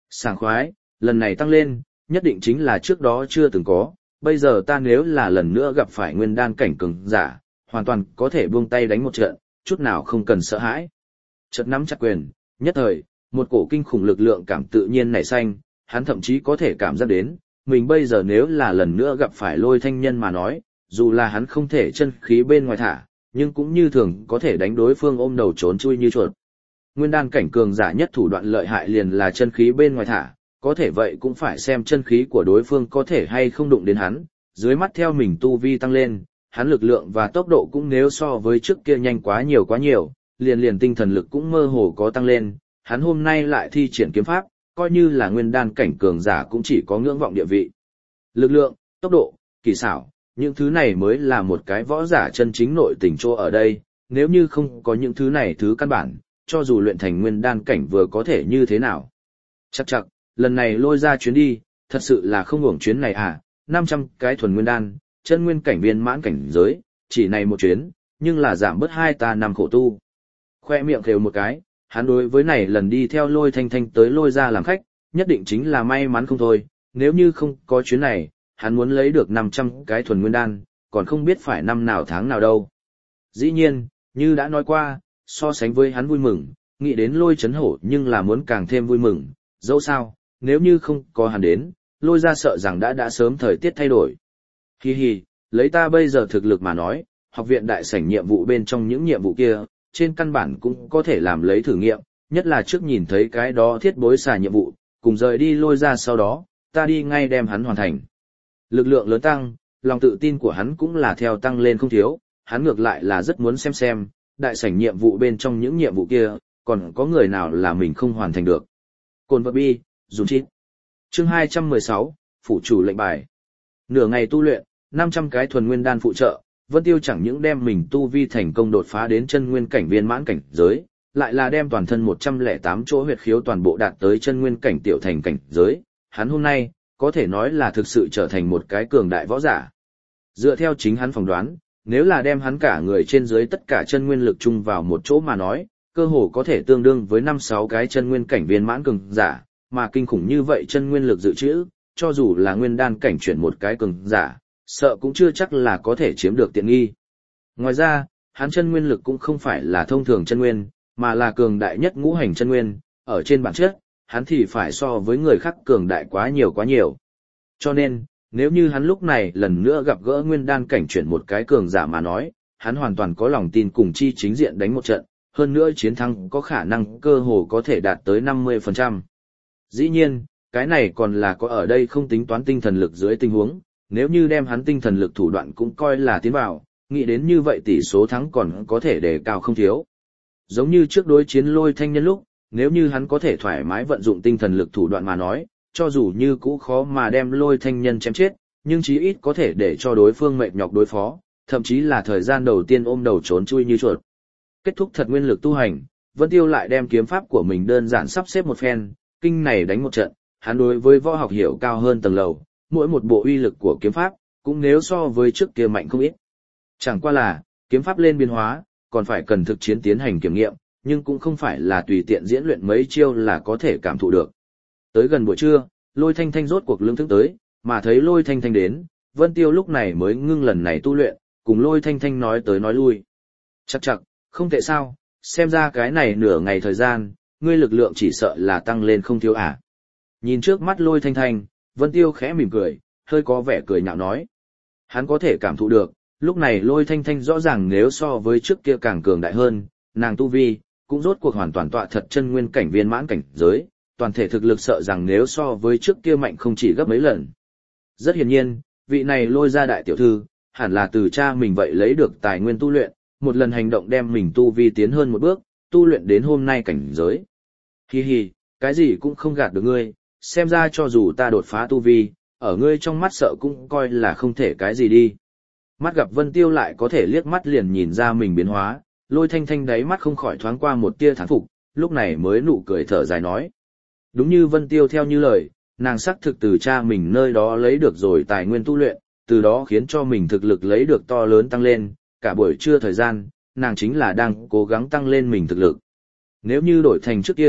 Sảng khoái, lần này tăng lên, nhất định chính là trước đó chưa từng có, bây giờ ta nếu là lần nữa gặp phải nguyên đan cảnh cường giả, hoàn toàn có thể buông tay đánh một trận, chút nào không cần sợ hãi. Chợt nắm chặt quyền, nhất thời, một cổ kinh khủng lực lượng cảm tự nhiên nảy sinh, hắn thậm chí có thể cảm giác đến, mình bây giờ nếu là lần nữa gặp phải Lôi Thanh Nhân mà nói, dù là hắn không thể chân khí bên ngoài thả, nhưng cũng như thường có thể đánh đối phương ôm đầu trốn chui như chuột. Nguyên đan cảnh cường giả nhất thủ đoạn lợi hại liền là chân khí bên ngoài thả, có thể vậy cũng phải xem chân khí của đối phương có thể hay không đụng đến hắn, dưới mắt theo mình tu vi tăng lên, hắn lực lượng và tốc độ cũng nếu so với trước kia nhanh quá nhiều, liền tinh thần lực cũng mơ hồ có tăng lên, hắn hôm nay lại thi triển kiếm pháp, coi như là nguyên đan cảnh cường giả cũng chỉ có ngưỡng vọng địa vị. Lực lượng, tốc độ, kỳ xảo, những thứ này mới là một cái võ giả chân chính nội tình chỗ ở đây, nếu như không có những thứ này thứ căn bản, cho dù luyện thành nguyên đan cảnh vừa có thể như thế nào. Chắc, lần này Lôi ra chuyến đi, thật sự là không hưởng chuyến này à, 500 cái thuần nguyên đan, chân nguyên cảnh viên mãn cảnh giới, chỉ này một chuyến, nhưng là giảm bớt 2 ta năm khổ tu. Khoe miệng khều một cái, hắn đối với này lần đi theo Lôi Thanh Thanh tới Lôi ra làm khách, nhất định chính là may mắn không thôi, nếu như không có chuyến này, hắn muốn lấy được 500 cái thuần nguyên đan, còn không biết phải năm nào tháng nào đâu. Dĩ nhiên, như đã nói qua, so sánh với hắn vui mừng, nghĩ đến Lôi Chấn Hổ nhưng là muốn càng thêm vui mừng, dẫu sao, nếu như không có hắn đến, Lôi ra sợ rằng đã sớm thời tiết thay đổi. Hi hi, lấy ta bây giờ thực lực mà nói, học viện đại sảnh nhiệm vụ bên trong những nhiệm vụ kia, trên căn bản cũng có thể làm lấy thử nghiệm, nhất là trước nhìn thấy cái đó thiết bối xà nhiệm vụ, cùng rời đi Lôi ra sau đó, ta đi ngay đem hắn hoàn thành. Lực lượng lớn tăng, lòng tự tin của hắn cũng là theo tăng lên không thiếu, hắn ngược lại là rất muốn xem, đại sảnh nhiệm vụ bên trong những nhiệm vụ kia, còn có người nào là mình không hoàn thành được. Cồn vật bi, dùng chít. Chương 216, Phủ chủ lệnh bài. Nửa ngày tu luyện, 500 cái thuần nguyên đan phụ trợ, Vân Tiêu chẳng những đem mình tu vi thành công đột phá đến chân nguyên cảnh viên mãn cảnh giới, lại là đem toàn thân 108 chỗ huyệt khiếu toàn bộ đạt tới chân nguyên cảnh tiểu thành cảnh giới, hắn hôm nay, có thể nói là thực sự trở thành một cái cường đại võ giả. Dựa theo chính hắn phỏng đoán, nếu là đem hắn cả người trên dưới tất cả chân nguyên lực chung vào một chỗ mà nói, cơ hồ có thể tương đương với 5-6 cái chân nguyên cảnh viên mãn cường giả, mà kinh khủng như vậy chân nguyên lực dự trữ, cho dù là nguyên đan cảnh chuyển một cái cường giả, sợ cũng chưa chắc là có thể chiếm được tiện nghi. Ngoài ra, hắn chân nguyên lực cũng không phải là thông thường chân nguyên, mà là cường đại nhất ngũ hành chân nguyên, ở trên bản chất, hắn thì phải so với người khác cường đại quá nhiều. Cho nên, nếu như hắn lúc này lần nữa gặp gỡ nguyên đan cảnh chuyển một cái cường giả mà nói, hắn hoàn toàn có lòng tin cùng chi chính diện đánh một trận, hơn nữa chiến thắng có khả năng cơ hồ có thể đạt tới 50%. Dĩ nhiên, cái này còn là có ở đây không tính toán tinh thần lực dưới tình huống, nếu như đem hắn tinh thần lực thủ đoạn cũng coi là tiến vào, nghĩ đến như vậy tỷ số thắng còn có thể đề cao không thiếu. Giống như trước đối chiến Lôi Thanh Nhân lúc, nếu như hắn có thể thoải mái vận dụng tinh thần lực thủ đoạn mà nói, cho dù như cũ khó mà đem Lôi Thanh Nhân chém chết, nhưng chí ít có thể để cho đối phương mệt nhọc đối phó, thậm chí là thời gian đầu tiên ôm đầu trốn chui như chuột. Kết thúc thật nguyên lực tu hành, Vân Tiêu lại đem kiếm pháp của mình đơn giản sắp xếp một phen, kinh này đánh một trận, hắn đối với võ học hiểu cao hơn tầng lầu, mỗi một bộ uy lực của kiếm pháp, cũng nếu so với trước kia mạnh không ít. Chẳng qua là, kiếm pháp lên biến hóa, còn phải cần thực chiến tiến hành kiểm nghiệm, nhưng cũng không phải là tùy tiện diễn luyện mấy chiêu là có thể cảm thụ được. Tới gần buổi trưa, Lôi Thanh Thanh rốt cuộc lương thức tới, mà thấy Lôi Thanh Thanh đến, Vân Tiêu lúc này mới ngưng lần này tu luyện, cùng Lôi Thanh Thanh nói tới nói lui. Chắc, không thể sao, xem ra cái này nửa ngày thời gian, ngươi lực lượng chỉ sợ là tăng lên không thiếu à. Nhìn trước mắt Lôi Thanh Thanh, Vân Tiêu khẽ mỉm cười, hơi có vẻ cười nhạo nói. Hắn có thể cảm thụ được, lúc này Lôi Thanh Thanh rõ ràng nếu so với trước kia càng cường đại hơn, nàng tu vi, cũng rốt cuộc hoàn toàn tọa thật chân nguyên cảnh viên mãn cảnh giới, toàn thể thực lực sợ rằng nếu so với trước kia mạnh không chỉ gấp mấy lần. Rất hiển nhiên, vị này Lôi gia đại tiểu thư, hẳn là từ cha mình vậy lấy được tài nguyên tu luyện, một lần hành động đem mình tu vi tiến hơn một bước, tu luyện đến hôm nay cảnh giới. Hi hi, cái gì cũng không gạt được ngươi, xem ra cho dù ta đột phá tu vi, ở ngươi trong mắt sợ cũng coi là không thể cái gì đi. Mắt gặp Vân Tiêu lại có thể liếc mắt liền nhìn ra mình biến hóa, Lôi Thanh Thanh đáy mắt không khỏi thoáng qua một tia thán phục, lúc này mới nụ cười thở dài nói. Đúng như Vân Tiêu theo như lời, nàng xác thực từ cha mình nơi đó lấy được rồi tài nguyên tu luyện, từ đó khiến cho mình thực lực lấy được to lớn tăng lên, cả buổi trưa thời gian, nàng chính là đang cố gắng tăng lên mình thực lực. Nếu như đổi thành trước kia,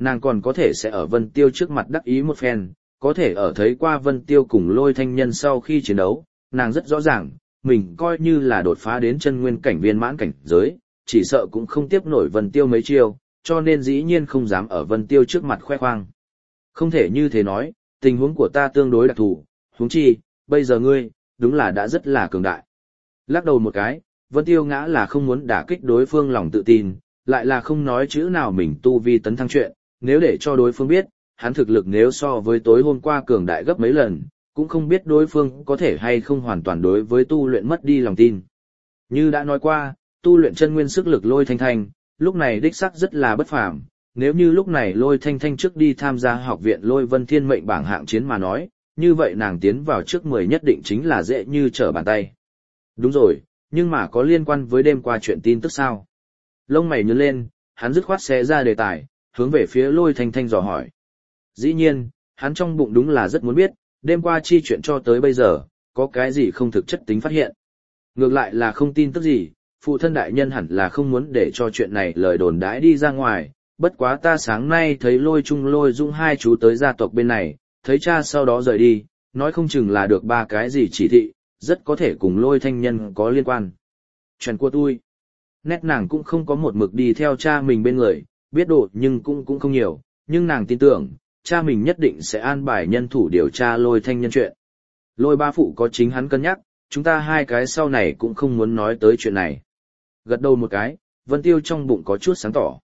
nàng còn có thể sẽ ở Vân Tiêu trước mặt đắc ý một phen, có thể ở thấy qua Vân Tiêu cùng Lôi Thanh Nhân sau khi chiến đấu, nàng rất rõ ràng, mình coi như là đột phá đến chân nguyên cảnh viên mãn cảnh giới, chỉ sợ cũng không tiếp nổi Vân Tiêu mấy chiêu, cho nên dĩ nhiên không dám ở Vân Tiêu trước mặt khoe khoang. Không thể như thế nói, tình huống của ta tương đối đặc thù, huống chi, bây giờ ngươi, đúng là đã rất là cường đại. Lắc đầu một cái, Vân Tiêu ngã là không muốn đả kích đối phương lòng tự tin, lại là không nói chữ nào mình tu vi tấn thăng chuyện, nếu để cho đối phương biết, hắn thực lực nếu so với tối hôm qua cường đại gấp mấy lần, cũng không biết đối phương có thể hay không hoàn toàn đối với tu luyện mất đi lòng tin. Như đã nói qua, tu luyện chân nguyên sức lực Lôi Thanh Thanh, lúc này đích xác rất là bất phàm. Nếu như lúc này Lôi Thanh Thanh trước đi tham gia học viện Lôi Vân Thiên mệnh bảng hạng chiến mà nói, như vậy nàng tiến vào trước 10 nhất định chính là dễ như trở bàn tay. Đúng rồi, nhưng mà có liên quan với đêm qua chuyện tin tức sao? Lông mày nhướng lên, hắn dứt khoát xé ra đề tài, hướng về phía Lôi Thanh Thanh dò hỏi. Dĩ nhiên, hắn trong bụng đúng là rất muốn biết, đêm qua chi chuyện cho tới bây giờ, có cái gì không thực chất tính phát hiện. Ngược lại là không tin tức gì, phụ thân đại nhân hẳn là không muốn để cho chuyện này lời đồn đãi đi ra ngoài, bất quá ta sáng nay thấy Lôi Trung Lôi Dũng hai chú tới gia tộc bên này, thấy cha sau đó rời đi, nói không chừng là được ba cái gì chỉ thị, rất có thể cùng Lôi Thanh Nhân có liên quan. Chuyện của tôi, nét nàng cũng không có một mực đi theo cha mình bên người, biết độ nhưng cũng không nhiều, nhưng nàng tin tưởng, cha mình nhất định sẽ an bài nhân thủ điều tra Lôi Thanh Nhân chuyện. Lôi ba phụ có chính hắn cân nhắc, chúng ta hai cái sau này cũng không muốn nói tới chuyện này. Gật đầu một cái, Vân Tiêu trong bụng có chút sáng tỏ.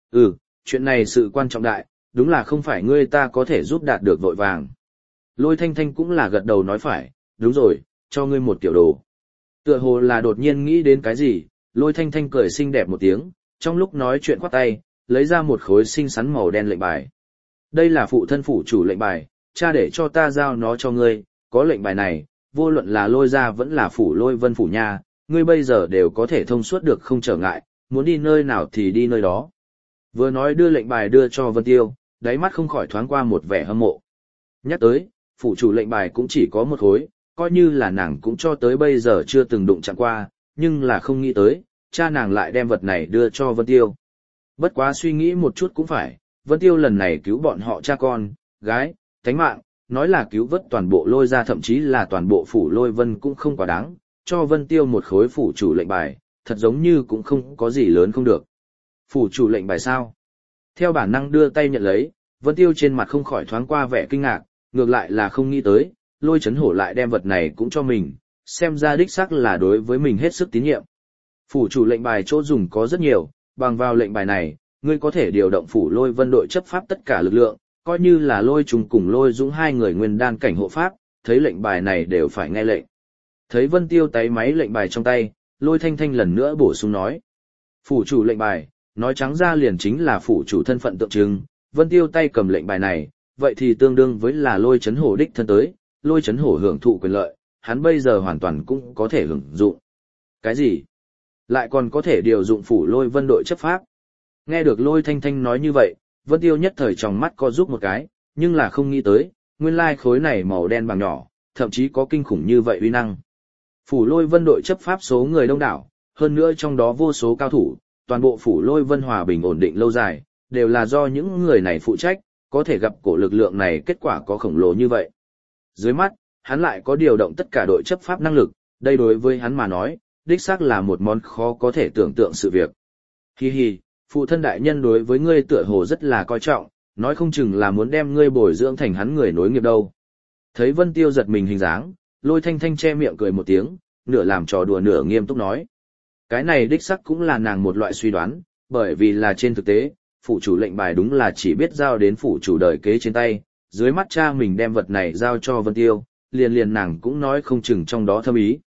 Chuyện này sự quan trọng đại, đúng là không phải ngươi ta có thể giúp đạt được vội vàng. Lôi Thanh Thanh cũng là gật đầu nói phải, đúng rồi, cho ngươi một tiểu đồ. Tựa hồ là đột nhiên nghĩ đến cái gì, Lôi Thanh Thanh cười xinh đẹp một tiếng, trong lúc nói chuyện khoát tay, lấy ra một khối xinh xắn màu đen lệnh bài. Đây là phụ thân phủ chủ lệnh bài, cha để cho ta giao nó cho ngươi, có lệnh bài này, vô luận là Lôi gia vẫn là phủ Lôi Vân phủ nha, ngươi bây giờ đều có thể thông suốt được không trở ngại, muốn đi nơi nào thì đi nơi đó. Vừa nói đưa lệnh bài đưa cho Vân Tiêu, đáy mắt không khỏi thoáng qua một vẻ hâm mộ. Nhắc tới, phủ chủ lệnh bài cũng chỉ có một khối, coi như là nàng cũng cho tới bây giờ chưa từng đụng chạm qua, nhưng là không nghĩ tới, cha nàng lại đem vật này đưa cho Vân Tiêu. Bất quá suy nghĩ một chút cũng phải, Vân Tiêu lần này cứu bọn họ cha con, gái, thánh mạng, nói là cứu vớt toàn bộ Lôi gia thậm chí là toàn bộ phủ Lôi Vân cũng không quá đáng, cho Vân Tiêu một khối phủ chủ lệnh bài, thật giống như cũng không có gì lớn không được. Phủ chủ lệnh bài sao? Theo bản năng đưa tay nhận lấy, Vân Tiêu trên mặt không khỏi thoáng qua vẻ kinh ngạc, ngược lại là không nghĩ tới, Lôi Chấn Hổ lại đem vật này cũng cho mình, xem ra đích xác là đối với mình hết sức tín nhiệm. Phủ chủ lệnh bài chỗ dùng có rất nhiều, bằng vào lệnh bài này, ngươi có thể điều động phủ Lôi Vân đội chấp pháp tất cả lực lượng, coi như là Lôi Trùng cùng Lôi Dũng hai người nguyên đan cảnh hộ pháp, thấy lệnh bài này đều phải nghe lệnh. Thấy Vân Tiêu tay máy lệnh bài trong tay, Lôi Thanh Thanh lần nữa bổ sung nói. Phủ chủ lệnh bài, nói trắng ra liền chính là phủ chủ thân phận tượng trưng, Vân Tiêu tay cầm lệnh bài này, vậy thì tương đương với là Lôi Chấn Hổ đích thân tới, Lôi Chấn Hổ hưởng thụ quyền lợi, hắn bây giờ hoàn toàn cũng có thể hưởng dụng. Cái gì? Lại còn có thể điều dụng phủ Lôi Vân đội chấp pháp? Nghe được Lôi Thanh Thanh nói như vậy, Vân Tiêu nhất thời trong mắt co rút một cái, nhưng là không nghĩ tới, nguyên lai khối này màu đen bằng nhỏ, thậm chí có kinh khủng như vậy uy năng. Phủ Lôi Vân đội chấp pháp số người đông đảo, hơn nữa trong đó vô số cao thủ, toàn bộ phủ Lôi Vân hòa bình ổn định lâu dài, đều là do những người này phụ trách, có thể gặp cổ lực lượng này kết quả có khổng lồ như vậy. Dưới mắt, hắn lại có điều động tất cả đội chấp pháp năng lực, đây đối với hắn mà nói, đích xác là một món khó có thể tưởng tượng sự việc. Hi hi, phụ thân đại nhân đối với ngươi tựa hồ rất là coi trọng, nói không chừng là muốn đem ngươi bồi dưỡng thành hắn người nối nghiệp đâu. Thấy Vân Tiêu giật mình hình dáng, Lôi Thanh Thanh che miệng cười một tiếng, nửa làm trò đùa nửa nghiêm túc nói. Cái này đích xác cũng là nàng một loại suy đoán, bởi vì là trên thực tế, phủ chủ lệnh bài đúng là chỉ biết giao đến phủ chủ đời kế trên tay, dưới mắt cha mình đem vật này giao cho Vân Tiêu, liền nàng cũng nói không chừng trong đó thâm ý.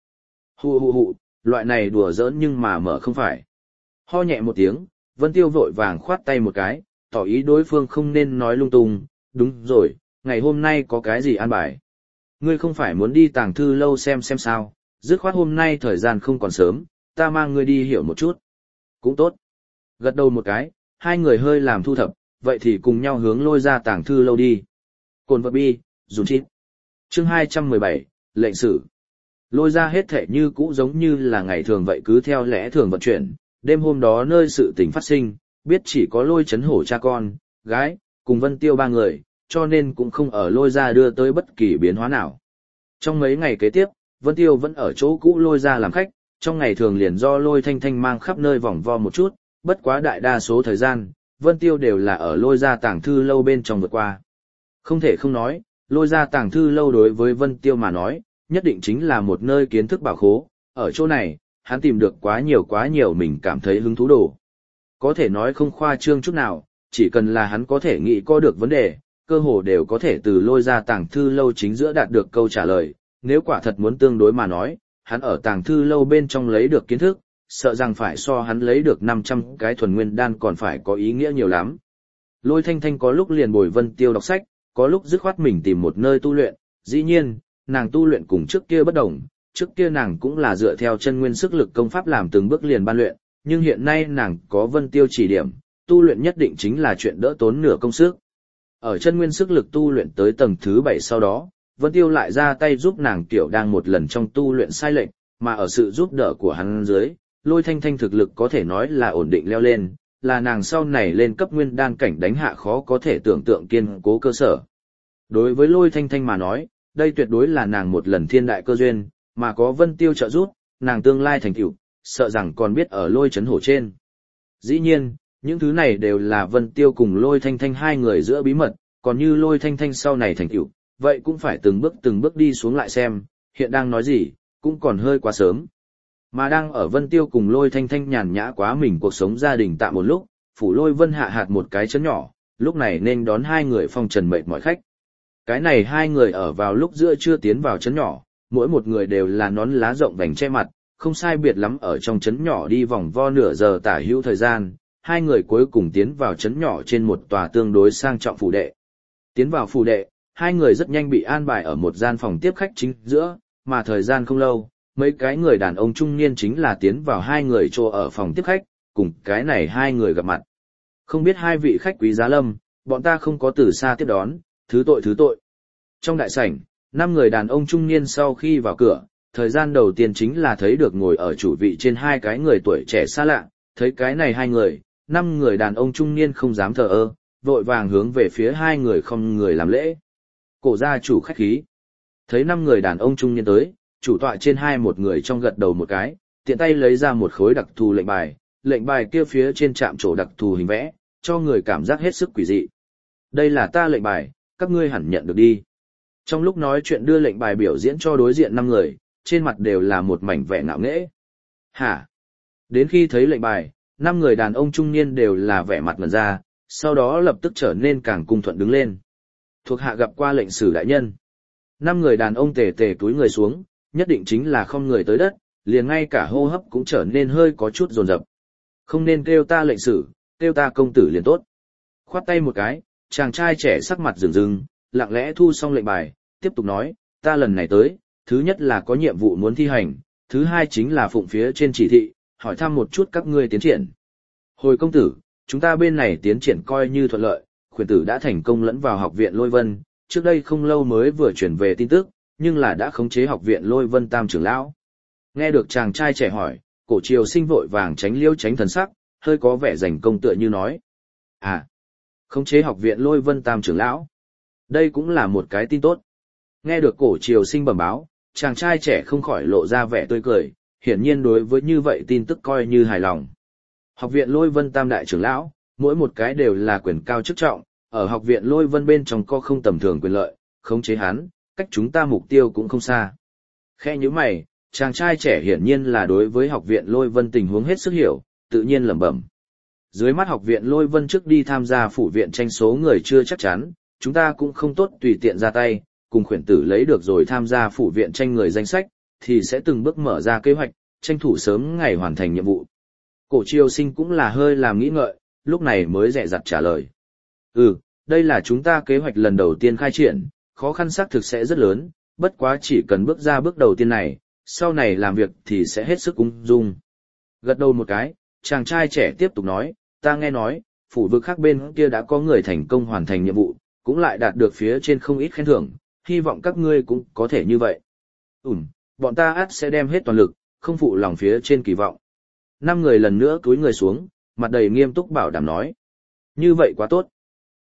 Hụ, loại này đùa giỡn nhưng mà mở không phải. Ho nhẹ một tiếng, Vân Tiêu vội vàng khoát tay một cái, tỏ ý đối phương không nên nói lung tung, đúng rồi, ngày hôm nay có cái gì an bài. Ngươi không phải muốn đi tàng thư lâu xem sao, dứt khoát hôm nay thời gian không còn sớm, ta mang ngươi đi hiểu một chút. Cũng tốt. Gật đầu một cái, hai người hơi làm thu thập, vậy thì cùng nhau hướng Lôi ra tàng thư lâu đi. Cồn vật bi, dùn chít. Chương 217, lệnh sử. Lôi ra hết thể như cũ giống như là ngày thường vậy cứ theo lẽ thường vận chuyển, đêm hôm đó nơi sự tình phát sinh, biết chỉ có Lôi Chấn Hổ cha con, gái, cùng Vân Tiêu ba người, cho nên cũng không ở Lôi Gia đưa tới bất kỳ biến hóa nào. Trong mấy ngày kế tiếp, Vân Tiêu vẫn ở chỗ cũ Lôi Gia làm khách, trong ngày thường liền do Lôi Thanh Thanh mang khắp nơi vòng vo một chút, bất quá đại đa số thời gian, Vân Tiêu đều là ở Lôi Gia tàng thư lâu bên trong vượt qua. Không thể không nói, Lôi Gia tàng thư lâu đối với Vân Tiêu mà nói, nhất định chính là một nơi kiến thức bảo khố, ở chỗ này, hắn tìm được quá nhiều mình cảm thấy hứng thú đồ. Có thể nói không khoa trương chút nào, chỉ cần là hắn có thể nghĩ có được vấn đề, cơ hồ đều có thể từ Lôi Gia tàng thư lâu chính giữa đạt được câu trả lời, nếu quả thật muốn tương đối mà nói, hắn ở tàng thư lâu bên trong lấy được kiến thức, sợ rằng phải so hắn lấy được 500 cái thuần nguyên đan còn phải có ý nghĩa nhiều lắm. Lôi Thanh Thanh có lúc liền bồi Vân Tiêu đọc sách, có lúc dứt khoát mình tìm một nơi tu luyện, dĩ nhiên, nàng tu luyện cùng trước kia bất đồng, trước kia nàng cũng là dựa theo chân nguyên sức lực công pháp làm từng bước liền ban luyện, nhưng hiện nay nàng có Vân Tiêu chỉ điểm, tu luyện nhất định chính là chuyện đỡ tốn nửa công sức. Ở chân nguyên sức lực tu luyện tới tầng thứ 7 sau đó, Vân Tiêu lại ra tay giúp nàng tiểu đang một lần trong tu luyện sai lệch, mà ở sự giúp đỡ của hắn dưới, Lôi Thanh Thanh thực lực có thể nói là ổn định leo lên, là nàng sau này lên cấp nguyên đan cảnh đánh hạ khó có thể tưởng tượng kiên cố cơ sở. Đối với Lôi Thanh Thanh mà nói, đây tuyệt đối là nàng một lần thiên đại cơ duyên, mà có Vân Tiêu trợ giúp, nàng tương lai thành tựu, sợ rằng còn biết ở Lôi Chấn Hổ trên. Dĩ nhiên, những thứ này đều là Vân Tiêu cùng Lôi Thanh Thanh hai người giữa bí mật, còn như Lôi Thanh Thanh sau này thành tựu, vậy cũng phải từng bước đi xuống lại xem, hiện đang nói gì, cũng còn hơi quá sớm. Mà đang ở Vân Tiêu cùng Lôi Thanh Thanh nhàn nhã quá mình cuộc sống gia đình tạm một lúc, phủ Lôi Vân hạ hạt một cái chấn nhỏ, lúc này nên đón hai người phong trần mệt mỏi khách. Cái này hai người ở vào lúc giữa trưa tiến vào chấn nhỏ, mỗi một người đều là nón lá rộng vành che mặt, không sai biệt lắm ở trong chấn nhỏ đi vòng vo nửa giờ tả hữu thời gian, hai người cuối cùng tiến vào chấn nhỏ trên một tòa tương đối sang trọng phủ đệ. Tiến vào phủ đệ, hai người rất nhanh bị an bài ở một gian phòng tiếp khách chính giữa, mà thời gian không lâu, mấy cái người đàn ông trung niên chính là tiến vào hai người chỗ ở phòng tiếp khách, cùng cái này hai người gặp mặt. Không biết hai vị khách quý giá lâm, bọn ta không có từ xa tiếp đón, thứ tội. Trong đại sảnh, 5 người đàn ông trung niên sau khi vào cửa, thời gian đầu tiên chính là thấy được ngồi ở chủ vị trên hai cái người tuổi trẻ xa lạ, thấy cái này hai người, 5 người đàn ông trung niên không dám thờ ơ, vội vàng hướng về phía hai người không người làm lễ. Cổ gia chủ khách khí. Thấy 5 người đàn ông trung niên tới, chủ tọa trên hai một người trong gật đầu một cái, tiện tay lấy ra một khối đặc thù lệnh bài kia phía trên chạm trổ đặc thù hình vẽ, cho người cảm giác hết sức quỷ dị. Đây là ta lệnh bài, các ngươi hẳn nhận được đi. Trong lúc nói chuyện đưa lệnh bài biểu diễn cho đối diện 5 người, trên mặt đều là một mảnh vẻ ngạo nghễ. Hả? Đến khi thấy lệnh bài, 5 người đàn ông trung niên đều là vẻ mặt ngẩn ra, sau đó lập tức trở nên càng cung thuận đứng lên. Thuộc hạ gặp qua lệnh sử đại nhân. 5 người đàn ông tề tề túi người xuống, nhất định chính là không người tới đất, liền ngay cả hô hấp cũng trở nên hơi có chút dồn dập. Không nên kêu ta lệnh sử, kêu ta công tử liền tốt. Khoát tay một cái, chàng trai trẻ sắc mặt rừng rừng, lặng lẽ thu xong lệnh bài, tiếp tục nói, ta lần này tới, thứ nhất là có nhiệm vụ muốn thi hành, thứ hai chính là phụng phía trên chỉ thị, hỏi thăm một chút các ngươi tiến triển. Hồi công tử, chúng ta bên này tiến triển coi như thuận lợi, khuyển tử đã thành công lẫn vào học viện Lôi Vân, trước đây không lâu mới vừa chuyển về tin tức, nhưng là đã khống chế học viện Lôi Vân tam trưởng lão. Nghe được chàng trai trẻ hỏi, Cổ Triều Sinh vội vàng tránh liêu tránh thần sắc, hơi có vẻ giành công tựa như nói. À, khống chế học viện Lôi Vân tam trưởng lão. Đây cũng là một cái tin tốt. Nghe được Cổ Triều Sinh bẩm báo, chàng trai trẻ không khỏi lộ ra vẻ tươi cười, hiển nhiên đối với như vậy tin tức coi như hài lòng. Học viện Lôi Vân tam đại trưởng lão, mỗi một cái đều là quyền cao chức trọng, ở học viện Lôi Vân bên trong có không tầm thường quyền lợi, khống chế hắn, cách chúng ta mục tiêu cũng không xa. Khe như mày, chàng trai trẻ hiển nhiên là đối với học viện Lôi Vân tình huống hết sức hiểu, tự nhiên lẩm bẩm. Dưới mắt học viện Lôi Vân trước đi tham gia phủ viện tranh số người chưa chắc chắn, chúng ta cũng không tốt tùy tiện ra tay, cùng khuyển tử lấy được rồi tham gia phủ viện tranh người danh sách, thì sẽ từng bước mở ra kế hoạch, tranh thủ sớm ngày hoàn thành nhiệm vụ. Cổ Triều Sinh cũng là hơi làm nghĩ ngợi, lúc này mới dè dặt trả lời. Đây là chúng ta kế hoạch lần đầu tiên khai triển, khó khăn xác thực sẽ rất lớn, bất quá chỉ cần bước ra bước đầu tiên này, sau này làm việc thì sẽ hết sức ung dung. Gật đầu một cái, chàng trai trẻ tiếp tục nói, ta nghe nói, phủ vực khác bên kia đã có người thành công hoàn thành nhiệm vụ, cũng lại đạt được phía trên không ít khen thưởng, hy vọng các ngươi cũng có thể như vậy. Bọn ta ắt sẽ đem hết toàn lực, không phụ lòng phía trên kỳ vọng. 5 người lần nữa cúi người xuống, mặt đầy nghiêm túc bảo đảm nói. Như vậy quá tốt.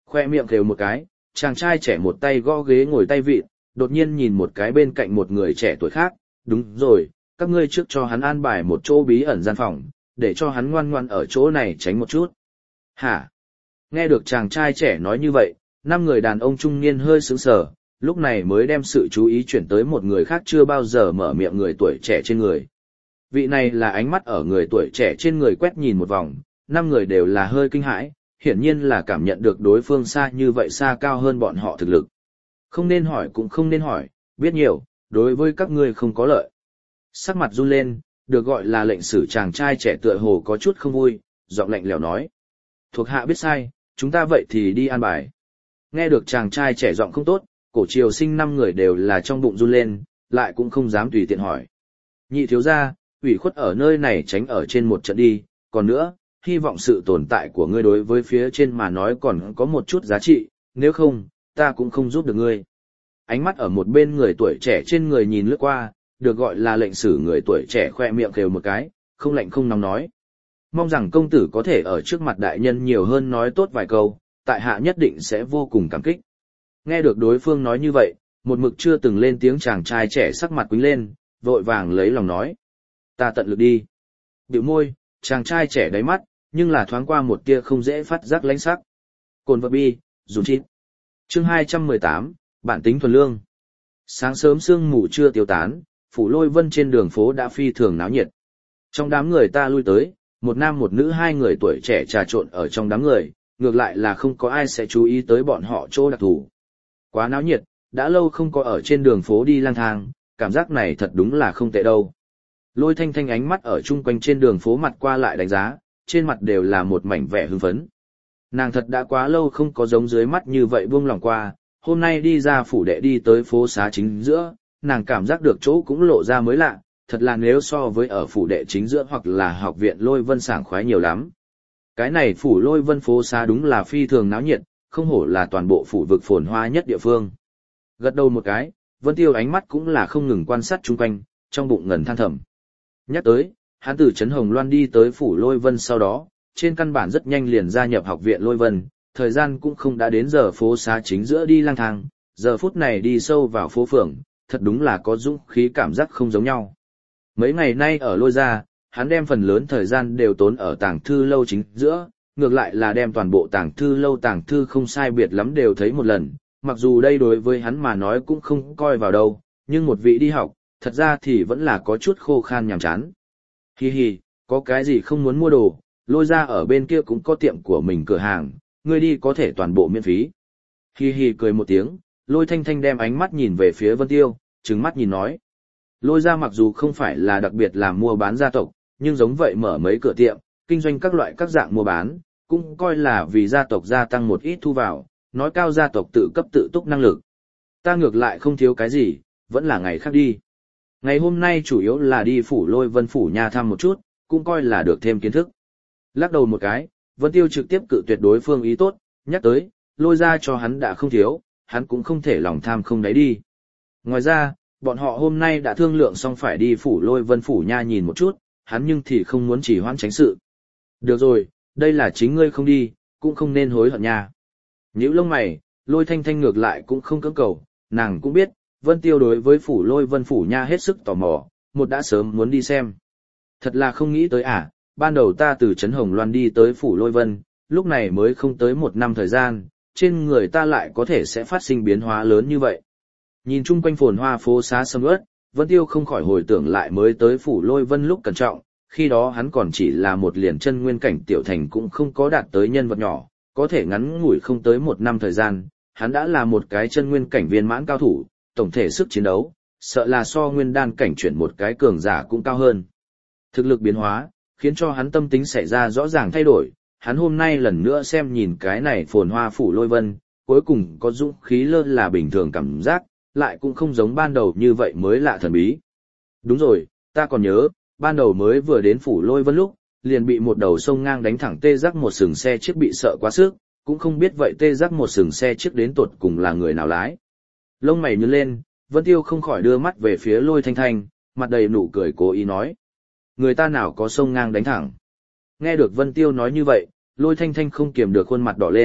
Khoe miệng khều một cái, chàng trai trẻ một tay gõ ghế ngồi tay vịn, đột nhiên nhìn một cái bên cạnh một người trẻ tuổi khác, đúng rồi, các ngươi trước cho hắn an bài một chỗ bí ẩn gian phòng, để cho hắn ngoan ngoan ở chỗ này tránh một chút. Hả? Nghe được chàng trai trẻ nói như vậy, 5 người đàn ông trung niên hơi sững sờ, lúc này mới đem sự chú ý chuyển tới một người khác chưa bao giờ mở miệng người tuổi trẻ trên người. Vị này là ánh mắt ở người tuổi trẻ trên người quét nhìn một vòng, 5 người đều là hơi kinh hãi, hiển nhiên là cảm nhận được đối phương xa như vậy xa cao hơn bọn họ thực lực. Không nên hỏi cũng không nên hỏi, biết nhiều, đối với các ngươi không có lợi. Sắc mặt run lên, được gọi là lệnh sử chàng trai trẻ tựa hồ có chút không vui, giọng lạnh lẽo nói. Thuộc hạ biết sai, chúng ta vậy thì đi an bài. Nghe được chàng trai trẻ giọng không tốt, cổ triều sinh 5 người đều là trong bụng run lên, lại cũng không dám tùy tiện hỏi. Nhị thiếu gia, ủy khuất ở nơi này tránh ở trên một trận đi, còn nữa, hy vọng sự tồn tại của ngươi đối với phía trên mà nói còn có một chút giá trị, nếu không, ta cũng không giúp được ngươi. Ánh mắt ở một bên người tuổi trẻ trên người nhìn lướt qua, được gọi là lệnh sử người tuổi trẻ khoe miệng khều một cái, không lạnh không nóng nói. Mong rằng công tử có thể ở trước mặt đại nhân nhiều hơn nói tốt vài câu, tại hạ nhất định sẽ vô cùng cảm kích. Nghe được đối phương nói như vậy, một mực chưa từng lên tiếng chàng trai trẻ sắc mặt quýnh lên, vội vàng lấy lòng nói. Ta tận lực đi. Bĩu môi, chàng trai trẻ đáy mắt, nhưng là thoáng qua một tia không dễ phát giác lánh sắc. Cồn vật bi, dùng chít. Chương 218, bản tính thuần lương. Sáng sớm sương mù chưa tiêu tán, Phủ Lôi Vân trên đường phố đã phi thường náo nhiệt. Trong đám người ta lui tới, một nam một nữ 2 người tuổi trẻ trà trộn ở trong đám người, ngược lại là không có ai sẽ chú ý tới bọn họ chỗ đặc thù. Quá náo nhiệt, đã lâu không có ở trên đường phố đi lang thang, cảm giác này thật đúng là không tệ đâu. Lôi Thanh Thanh ánh mắt ở chung quanh trên đường phố mặt qua lại đánh giá, trên mặt đều là một mảnh vẻ hưng phấn. Nàng thật đã quá lâu không có giống dưới mắt như vậy buông lòng qua, hôm nay đi ra phủ đệ đi tới phố xá chính giữa, nàng cảm giác được chỗ cũng lộ ra mới lạ, thật là nếu so với ở phủ đệ chính giữa hoặc là học viện Lôi Vân sảng khoái nhiều lắm. Cái này phủ Lôi Vân phố xá đúng là phi thường náo nhiệt, không hổ là toàn bộ phủ vực phồn hoa nhất địa phương. Gật đầu một cái, Vân Tiêu ánh mắt cũng là không ngừng quan sát chung quanh, trong bụng ngẩn than thầm. Nhắc tới, hắn từ Trấn Hồng Loan đi tới phủ Lôi Vân sau đó, trên căn bản rất nhanh liền gia nhập học viện Lôi Vân, thời gian cũng không đã đến giờ phố xá chính giữa đi lang thang, giờ phút này đi sâu vào phố phường, thật đúng là có dũng khí cảm giác không giống nhau. Mấy ngày nay ở Lôi gia, hắn đem phần lớn thời gian đều tốn ở tàng thư lâu chính giữa, ngược lại là đem toàn bộ tàng thư lâu tàng thư không sai biệt lắm đều thấy một lần, mặc dù đây đối với hắn mà nói cũng không coi vào đâu, nhưng một vị đi học, thật ra thì vẫn là có chút khô khan nhàm chán. Hi hi, có cái gì không muốn mua đồ, Lôi gia ở bên kia cũng có tiệm của mình cửa hàng, ngươi đi có thể toàn bộ miễn phí. Hi hi cười một tiếng, Lôi Thanh Thanh đem ánh mắt nhìn về phía Vân Tiêu, trừng mắt nhìn nói. Lôi gia mặc dù không phải là đặc biệt làm mua bán gia tộc, nhưng giống vậy mở mấy cửa tiệm, kinh doanh các loại các dạng mua bán, cũng coi là vì gia tộc gia tăng một ít thu vào, nói cao gia tộc tự cấp tự túc năng lực. Ta ngược lại không thiếu cái gì, vẫn là ngày khác đi. Ngày hôm nay chủ yếu là đi phủ Lôi Vân phủ nhà thăm một chút, cũng coi là được thêm kiến thức. Lắc đầu một cái, Vân Tiêu trực tiếp cự tuyệt đối phương ý tốt, nhắc tới, Lôi gia cho hắn đã không thiếu, hắn cũng không thể lòng tham không đáy đi. Ngoài ra, bọn họ hôm nay đã thương lượng xong phải đi phủ Lôi Vân phủ nha nhìn một chút, hắn nhưng thì không muốn chỉ hoãn tránh sự. Được rồi, đây là chính ngươi không đi, cũng không nên hối hận nha. Nhíu lông mày, Lôi Thanh Thanh ngược lại cũng không cưỡng cầu, nàng cũng biết, Vân Tiêu đối với phủ Lôi Vân phủ nha hết sức tò mò, một đã sớm muốn đi xem. Thật là không nghĩ tới ban đầu ta từ Trấn Hồng Loan đi tới phủ Lôi Vân, lúc này mới không tới 1 năm thời gian, trên người ta lại có thể sẽ phát sinh biến hóa lớn như vậy. Nhìn chung quanh phồn hoa phố xá sầm uất, Vân Tiêu không khỏi hồi tưởng lại mới tới phủ Lôi Vân lúc cẩn trọng, khi đó hắn còn chỉ là một liền chân nguyên cảnh tiểu thành cũng không có đạt tới nhân vật nhỏ, có thể ngắn ngủi không tới 1 năm thời gian, hắn đã là một cái chân nguyên cảnh viên mãn cao thủ, tổng thể sức chiến đấu, sợ là so nguyên đan cảnh chuyển một cái cường giả cũng cao hơn. Thực lực biến hóa, khiến cho hắn tâm tính xảy ra rõ ràng thay đổi, hắn hôm nay lần nữa xem nhìn cái này phồn hoa phủ Lôi Vân, cuối cùng có dũng khí lơ là bình thường cảm giác, lại cũng không giống ban đầu như vậy mới lạ thần bí. Đúng rồi, ta còn nhớ, ban đầu mới vừa đến phủ Lôi Vân lúc, liền bị một đầu sông ngang đánh thẳng tê giác một sừng xe chiếc bị sợ quá sức, cũng không biết vậy tê giác một sừng xe chiếc đến tột cùng là người nào lái. Lông mày nhướng lên, Vân Tiêu không khỏi đưa mắt về phía Lôi Thanh Thanh, mặt đầy nụ cười cố ý nói. Người ta nào có sông ngang đánh thẳng. Nghe được Vân Tiêu nói như vậy, Lôi Thanh Thanh không kiềm được khuôn mặt đỏ lên,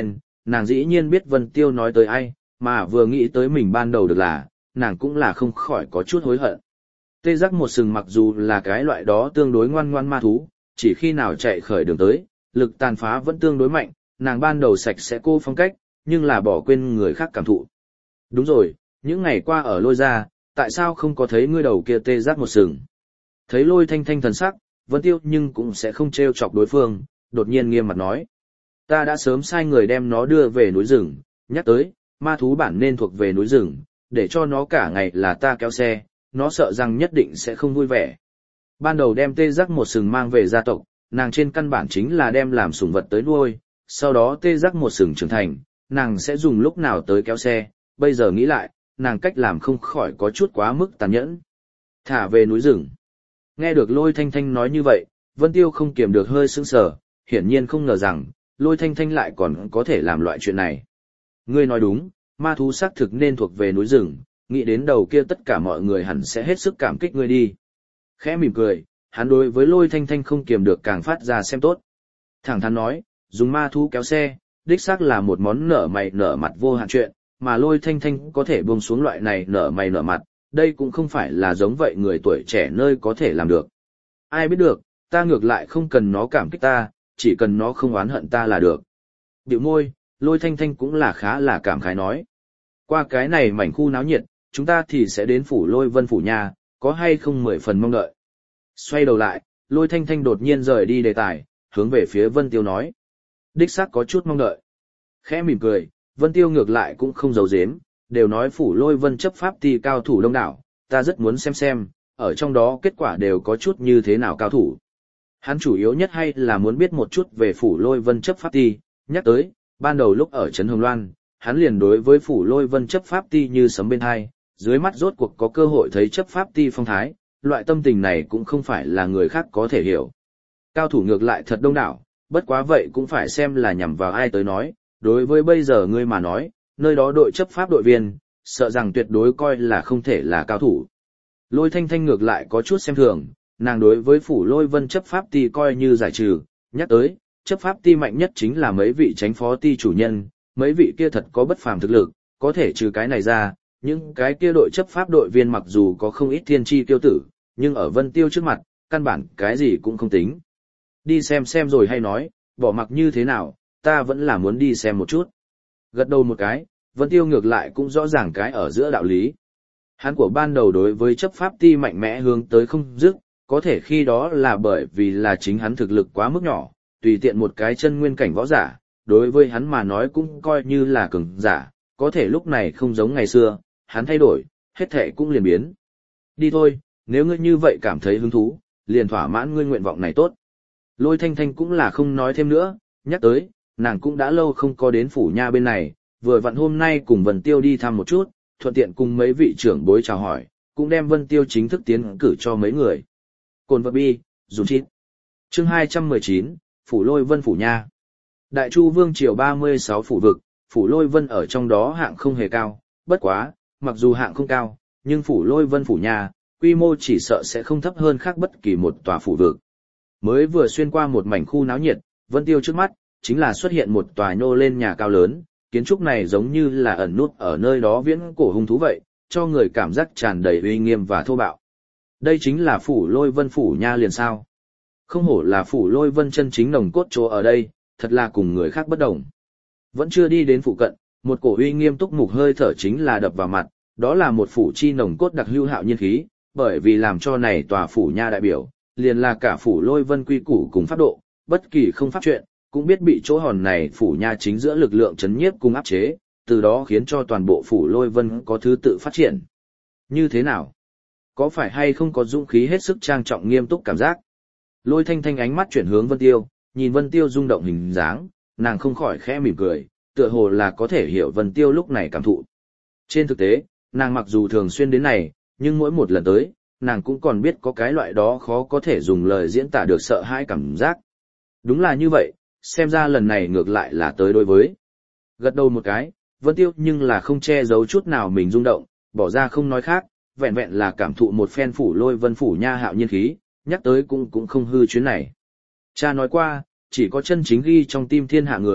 nàng dĩ nhiên biết Vân Tiêu nói tới ai, mà vừa nghĩ tới mình ban đầu được là, nàng cũng là không khỏi có chút hối hận. Tê giác một sừng mặc dù là cái loại đó tương đối ngoan ngoan ma thú, chỉ khi nào chạy khởi đường tới, lực tàn phá vẫn tương đối mạnh, nàng ban đầu sạch sẽ cô phong cách, nhưng là bỏ quên người khác cảm thụ. Đúng rồi, những ngày qua ở Lôi gia, tại sao không có thấy ngươi đầu kia tê giác một sừng? Thấy Lôi Thanh Thanh thần sắc, Vân Tiêu nhưng cũng sẽ không trêu chọc đối phương, đột nhiên nghiêm mặt nói. Ta đã sớm sai người đem nó đưa về núi rừng, nhắc tới, ma thú bản nên thuộc về núi rừng, để cho nó cả ngày là ta kéo xe, nó sợ rằng nhất định sẽ không vui vẻ. Ban đầu đem tê giác một sừng mang về gia tộc, nàng trên căn bản chính là đem làm sủng vật tới nuôi, sau đó tê giác một sừng trưởng thành, nàng sẽ dùng lúc nào tới kéo xe, bây giờ nghĩ lại, nàng cách làm không khỏi có chút quá mức tàn nhẫn. Thả về núi rừng. Nghe được Lôi Thanh Thanh nói như vậy, Vân Tiêu không kiềm được hơi sững sờ, hiển nhiên không ngờ rằng, Lôi Thanh Thanh lại còn có thể làm loại chuyện này. Ngươi nói đúng, ma thú xác thực nên thuộc về núi rừng, nghĩ đến đầu kia tất cả mọi người hẳn sẽ hết sức cảm kích ngươi đi. Khẽ mỉm cười, hắn đối với Lôi Thanh Thanh không kiềm được càng phát ra xem tốt. Thẳng thắn nói, dùng ma thú kéo xe, đích xác là một món nở mày nở mặt vô hạn chuyện, mà Lôi Thanh Thanh có thể buông xuống loại này nở mày nở mặt, đây cũng không phải là giống vậy người tuổi trẻ nơi có thể làm được. Ai biết được, ta ngược lại không cần nó cảm kích ta, chỉ cần nó không oán hận ta là được. Điệu môi, Lôi Thanh Thanh cũng là khá là cảm khái nói. Qua cái này mảnh khu náo nhiệt, chúng ta thì sẽ đến phủ Lôi Vân phủ nhà, có hay không 10 phần mong đợi. Xoay đầu lại, Lôi Thanh Thanh đột nhiên rời đi đề tài, hướng về phía Vân Tiêu nói. Đích xác có chút mong đợi. Khẽ mỉm cười, Vân Tiêu ngược lại cũng không giấu giếm, đều nói phủ Lôi Vân chấp pháp ti cao thủ đông đảo, ta rất muốn xem, ở trong đó kết quả đều có chút như thế nào cao thủ. Hắn chủ yếu nhất hay là muốn biết một chút về phủ Lôi Vân chấp pháp ti, nhắc tới, ban đầu lúc ở Trấn Hồng Loan, hắn liền đối với phủ Lôi Vân chấp pháp ti như sấm bên hai, dưới mắt rốt cuộc có cơ hội thấy chấp pháp ti phong thái, loại tâm tình này cũng không phải là người khác có thể hiểu. Cao thủ ngược lại thật đông đảo, bất quá vậy cũng phải xem là nhằm vào ai tới nói, đối với bây giờ ngươi mà nói, nơi đó đội chấp pháp đội viên, sợ rằng tuyệt đối coi là không thể là cao thủ. Lôi Thanh Thanh ngược lại có chút xem thường, nàng đối với phủ Lôi Vân chấp pháp ti coi như giải trừ, nhắc tới, chấp pháp ti mạnh nhất chính là mấy vị chánh phó ti chủ nhân, mấy vị kia thật có bất phàm thực lực, có thể trừ cái này ra, những cái kia đội chấp pháp đội viên mặc dù có không ít thiên chi tiêu tử, nhưng ở Vân Tiêu trước mặt, căn bản cái gì cũng không tính. Đi xem rồi hay nói, bỏ mặc như thế nào, ta vẫn là muốn đi xem một chút. Gật đầu một cái, Vân Tiêu ngược lại cũng rõ ràng cái ở giữa đạo lý. Hắn của ban đầu đối với chấp pháp ti mạnh mẽ hướng tới không dứt, có thể khi đó là bởi vì là chính hắn thực lực quá mức nhỏ, tùy tiện một cái chân nguyên cảnh võ giả, đối với hắn mà nói cũng coi như là cường giả, có thể lúc này không giống ngày xưa, hắn thay đổi, hết thảy cũng liền biến. Đi thôi, nếu ngươi như vậy cảm thấy hứng thú, liền thỏa mãn ngươi nguyện vọng này tốt. Lôi Thanh Thanh cũng là không nói thêm nữa, nhắc tới, nàng cũng đã lâu không có đến phủ nha bên này, vừa vặn hôm nay cùng Vân Tiêu đi thăm một chút, thuận tiện cùng mấy vị trưởng bối chào hỏi, cũng đem Vân Tiêu chính thức tiến cử cho mấy người. Cồn vật bi, dùng chít. Chương 219, phủ Lôi Vân phủ nha. Đại Chu Vương triều 36 phủ vực, phủ Lôi Vân ở trong đó hạng không hề cao, bất quá, mặc dù hạng không cao, nhưng phủ Lôi Vân phủ nha, quy mô chỉ sợ sẽ không thấp hơn khác bất kỳ một tòa phủ vực. Mới vừa xuyên qua một mảnh khu náo nhiệt, Vân Tiêu trước mắt, chính là xuất hiện một tòa nhô lên nhà cao lớn, kiến trúc này giống như là ẩn nút ở nơi đó viễn cổ hung thú vậy, cho người cảm giác tràn đầy uy nghiêm và thô bạo. Đây chính là phủ Lôi Vân phủ nha liền sao. Không hổ là phủ Lôi Vân chân chính nồng cốt chỗ ở đây, thật là cùng người khác bất đồng. Vẫn chưa đi đến phụ cận, một cổ uy nghiêm túc mục hơi thở chính là đập vào mặt, đó là một phủ chi nồng cốt đặc hữu hạo nhiên khí, bởi vì làm cho này tòa phủ nha đại biểu, liền là cả phủ Lôi Vân quy củ cùng pháp độ, bất kỳ không pháp chuyện, cũng biết bị chỗ hòn này phủ nha chính giữa lực lượng chấn nhiếp cùng áp chế, từ đó khiến cho toàn bộ phủ Lôi Vân có thứ tự phát triển. Như thế nào? Có phải hay không có dũng khí hết sức trang trọng nghiêm túc cảm giác? Lôi Thanh Thanh ánh mắt chuyển hướng Vân Tiêu, nhìn Vân Tiêu rung động hình dáng, nàng không khỏi khẽ mỉm cười, tựa hồ là có thể hiểu Vân Tiêu lúc này cảm thụ. Trên thực tế, nàng mặc dù thường xuyên đến này, nhưng mỗi một lần tới, nàng cũng còn biết có cái loại đó khó có thể dùng lời diễn tả được sợ hãi cảm giác. Đúng là như vậy, xem ra lần này ngược lại là tới đối với. Gật đầu một cái, Vân Tiêu nhưng là không che giấu chút nào mình rung động, bỏ ra không nói khác, vẹn vẹn là cảm thụ một phen phủ Lôi Vân phủ nha hạo nhiên khí, nhắc tới cũng không hư chuyến này. Cha nói qua, chỉ có chân chính ghi trong tim thiên hạ người,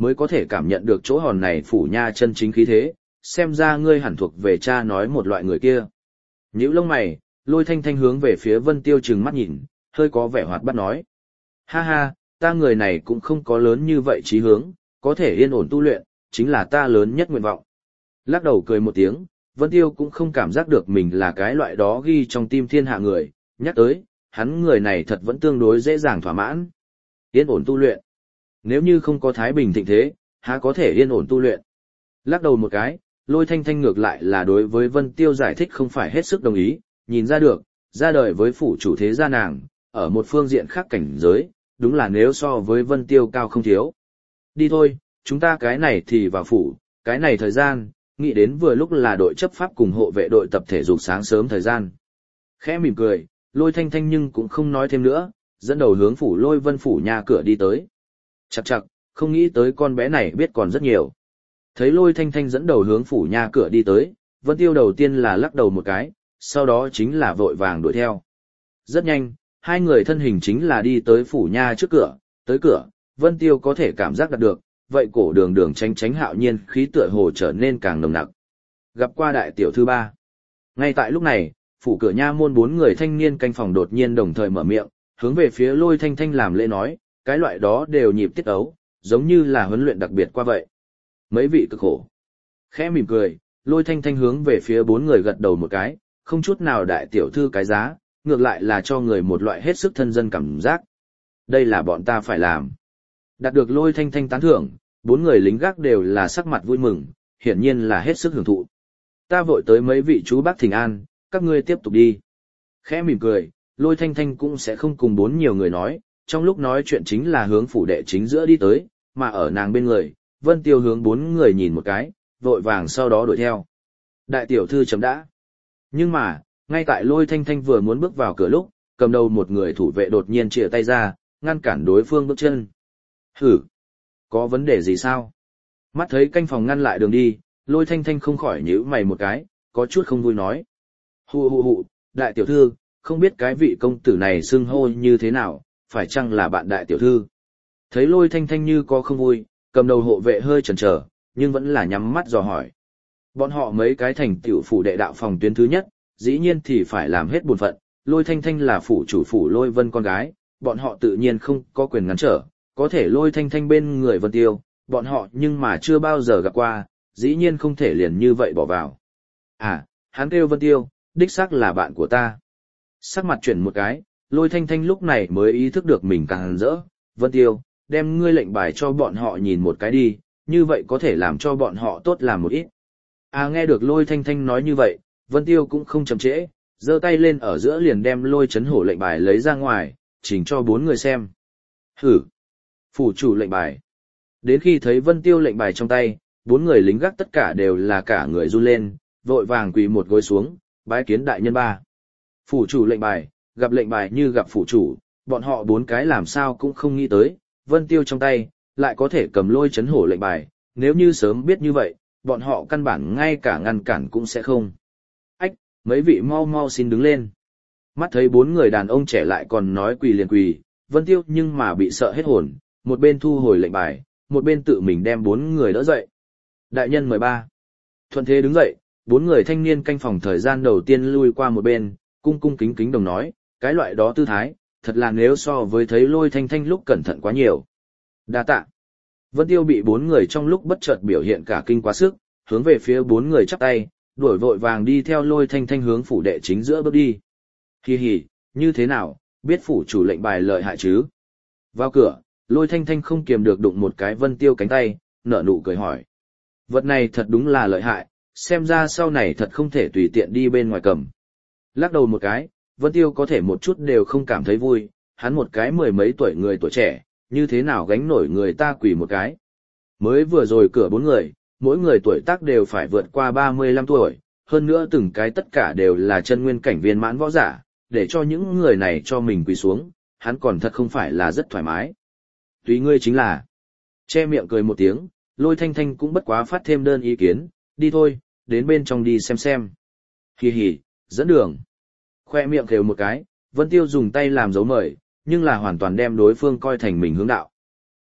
mới có thể cảm nhận được chỗ hòn này phủ nha chân chính khí thế, xem ra ngươi hẳn thuộc về cha nói một loại người kia. Nhíu lông mày, Lôi Thanh Thanh hướng về phía Vân Tiêu trừng mắt nhìn, hơi có vẻ hoạt bát nói. Ha ha, ta người này cũng không có lớn như vậy chí hướng, có thể yên ổn tu luyện, chính là ta lớn nhất nguyện vọng. Lắc đầu cười một tiếng, Vân Tiêu cũng không cảm giác được mình là cái loại đó ghi trong tim thiên hạ người, nhắc tới, hắn người này thật vẫn tương đối dễ dàng thỏa mãn. Yên ổn tu luyện. Nếu như không có thái bình thịnh thế, há có thể yên ổn tu luyện. Lắc đầu một cái, Lôi Thanh Thanh ngược lại là đối với Vân Tiêu giải thích không phải hết sức đồng ý, nhìn ra được, ra đời với phủ chủ thế gia nàng, ở một phương diện khác cảnh giới, đúng là nếu so với Vân Tiêu cao không thiếu. Đi thôi, chúng ta cái này thì vào phủ, cái này thời gian, nghĩ đến vừa lúc là đội chấp pháp cùng hộ vệ đội tập thể dục sáng sớm thời gian. Khẽ mỉm cười, Lôi Thanh Thanh nhưng cũng không nói thêm nữa, dẫn đầu hướng phủ Lôi Vân phủ nhà cửa đi tới. Chậc chậc, không nghĩ tới con bé này biết còn rất nhiều. Thấy Lôi Thanh Thanh dẫn đầu hướng phủ nhà cửa đi tới, Vân Tiêu đầu tiên là lắc đầu một cái, sau đó chính là vội vàng đuổi theo. Rất nhanh, hai người thân hình chính là đi tới phủ nha trước cửa, tới cửa, Vân Tiêu có thể cảm giác được, vậy cổ đường đường tránh tránh hạo nhiên khí tựa hồ trở nên càng nồng nặc. Gặp qua đại tiểu thư ba. Ngay tại lúc này, phủ cửa nha môn bốn người thanh niên canh phòng đột nhiên đồng thời mở miệng, hướng về phía Lôi Thanh Thanh làm lễ nói, cái loại đó đều nhịp tiết ấu, giống như là huấn luyện đặc biệt qua vậy. Mấy vị cực khổ. Khẽ mỉm cười, Lôi Thanh Thanh hướng về phía bốn người gật đầu một cái, không chút nào đại tiểu thư cái giá, ngược lại là cho người một loại hết sức thân dân cảm giác. Đây là bọn ta phải làm. Đạt được Lôi Thanh Thanh tán thưởng, bốn người lính gác đều là sắc mặt vui mừng, hiển nhiên là hết sức hưởng thụ. Ta vội tới mấy vị chú bác thỉnh an, các ngươi tiếp tục đi. Khẽ mỉm cười, Lôi Thanh Thanh cũng sẽ không cùng bốn nhiều người nói, trong lúc nói chuyện chính là hướng phủ đệ chính giữa đi tới, mà ở nàng bên người, Vân Tiêu hướng bốn người nhìn một cái, vội vàng sau đó đuổi theo. Đại tiểu thư chấm đã. Nhưng mà, ngay tại Lôi Thanh Thanh vừa muốn bước vào cửa lúc, cầm đầu một người thủ vệ đột nhiên chìa tay ra, ngăn cản đối phương bước chân. Hử! Có vấn đề gì sao? Mắt thấy canh phòng ngăn lại đường đi, Lôi Thanh Thanh không khỏi nhíu mày một cái, có chút không vui nói. Hù hù hù, đại tiểu thư, không biết cái vị công tử này xưng hô như thế nào, phải chăng là bạn đại tiểu thư? Thấy Lôi Thanh Thanh như có không vui, cầm đầu hộ vệ hơi chần chờ, nhưng vẫn là nhắm mắt dò hỏi. Bọn họ mấy cái thành tiểu phủ đệ đạo phòng tuyến thứ nhất, dĩ nhiên thì phải làm hết bổn phận, Lôi Thanh Thanh là phủ chủ phủ Lôi Vân con gái, bọn họ tự nhiên không có quyền ngăn trở, có thể Lôi Thanh Thanh bên người Vân Tiêu, bọn họ nhưng mà chưa bao giờ gặp qua, dĩ nhiên không thể liền như vậy bỏ vào. À, hắn kêu Vân Tiêu, đích xác là bạn của ta. Sắc mặt chuyển một cái, Lôi Thanh Thanh lúc này mới ý thức được mình càng rỡ, Vân Tiêu, đem ngươi lệnh bài cho bọn họ nhìn một cái đi, như vậy có thể làm cho bọn họ tốt làm một ít. À nghe được Lôi Thanh Thanh nói như vậy, Vân Tiêu cũng không chậm trễ, giơ tay lên ở giữa liền đem Lôi Chấn Hổ lệnh bài lấy ra ngoài, chỉnh cho bốn người xem. Hử! Phủ chủ lệnh bài. Đến khi thấy Vân Tiêu lệnh bài trong tay, bốn người lính gác tất cả đều là cả người run lên, vội vàng quỳ một gối xuống, bái kiến đại nhân ba. Phủ chủ lệnh bài, gặp lệnh bài như gặp phủ chủ, bọn họ bốn cái làm sao cũng không nghĩ tới, Vân Tiêu trong tay, lại có thể cầm Lôi Chấn Hổ lệnh bài, nếu như sớm biết như vậy, bọn họ căn bản ngay cả ngăn cản cũng sẽ không. Ách, mấy vị mau mau xin đứng lên. Mắt thấy bốn người đàn ông trẻ lại còn nói quỳ liền quỳ, Vân Tiêu nhưng mà bị sợ hết hồn, một bên thu hồi lệnh bài, một bên tự mình đem bốn người đỡ dậy. Đại nhân mời ba. Thuận thế đứng dậy, bốn người thanh niên canh phòng thời gian đầu tiên lui qua một bên, cung cung kính kính đồng nói, cái loại đó tư thái, thật là nếu so với thấy Lôi Thanh Thanh lúc cẩn thận quá nhiều. Đa tạ. Vân Tiêu bị bốn người trong lúc bất chợt biểu hiện cả kinh quá sức, hướng về phía bốn người chắp tay, đuổi vội vàng đi theo Lôi Thanh Thanh hướng phủ đệ chính giữa bước đi. Hi hi, như thế nào, biết phủ chủ lệnh bài lợi hại chứ? Vào cửa, Lôi Thanh Thanh không kiềm được đụng một cái Vân Tiêu cánh tay, nở nụ cười hỏi. Vật này thật đúng là lợi hại, xem ra sau này thật không thể tùy tiện đi bên ngoài cầm. Lắc đầu một cái, Vân Tiêu có thể một chút đều không cảm thấy vui, hắn một cái mười mấy tuổi người tuổi trẻ, như thế nào gánh nổi người ta quỳ một cái. Mới vừa rồi cửa bốn người, mỗi người tuổi tác đều phải vượt qua 35 tuổi, hơn nữa từng cái tất cả đều là chân nguyên cảnh viên mãn võ giả, để cho những người này cho mình quỳ xuống, hắn còn thật không phải là rất thoải mái. Tùy ngươi chính là, che miệng cười một tiếng, Lôi Thanh Thanh cũng bất quá phát thêm đơn ý kiến, đi thôi, đến bên trong đi xem. Hì hì, dẫn đường. Khoe miệng kêu một cái, Vân Tiêu dùng tay làm dấu mời, nhưng là hoàn toàn đem đối phương coi thành mình hướng đạo.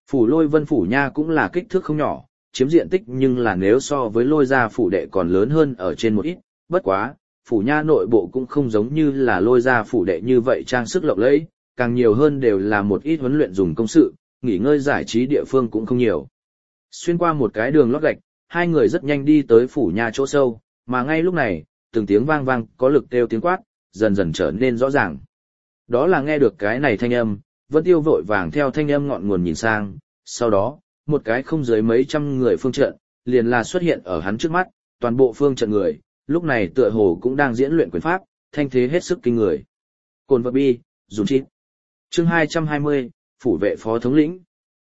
Phủ Lôi Vân phủ nha cũng là kích thước không nhỏ, chiếm diện tích nhưng là nếu so với Lôi gia phủ đệ còn lớn hơn ở trên một ít, bất quá, phủ nha nội bộ cũng không giống như là Lôi gia phủ đệ như vậy trang sức lộng lẫy, càng nhiều hơn đều là một ít huấn luyện dùng công sự, nghỉ ngơi giải trí địa phương cũng không nhiều. Xuyên qua một cái đường lót gạch, hai người rất nhanh đi tới phủ nha chỗ sâu, mà ngay lúc này, từng tiếng vang vang có lực kêu tiếng quát, dần dần trở nên rõ ràng. Đó là nghe được cái này thanh âm, Vân Tiêu vội vàng theo thanh âm ngọn nguồn nhìn sang, sau đó, một cái không dưới mấy trăm người phương trận, liền là xuất hiện ở hắn trước mắt, toàn bộ phương trận người, lúc này tựa hồ cũng đang diễn luyện quyền pháp, thanh thế hết sức kinh người. Cồn vật bi, dùn chít. Chương 220, phủ vệ phó thống lĩnh.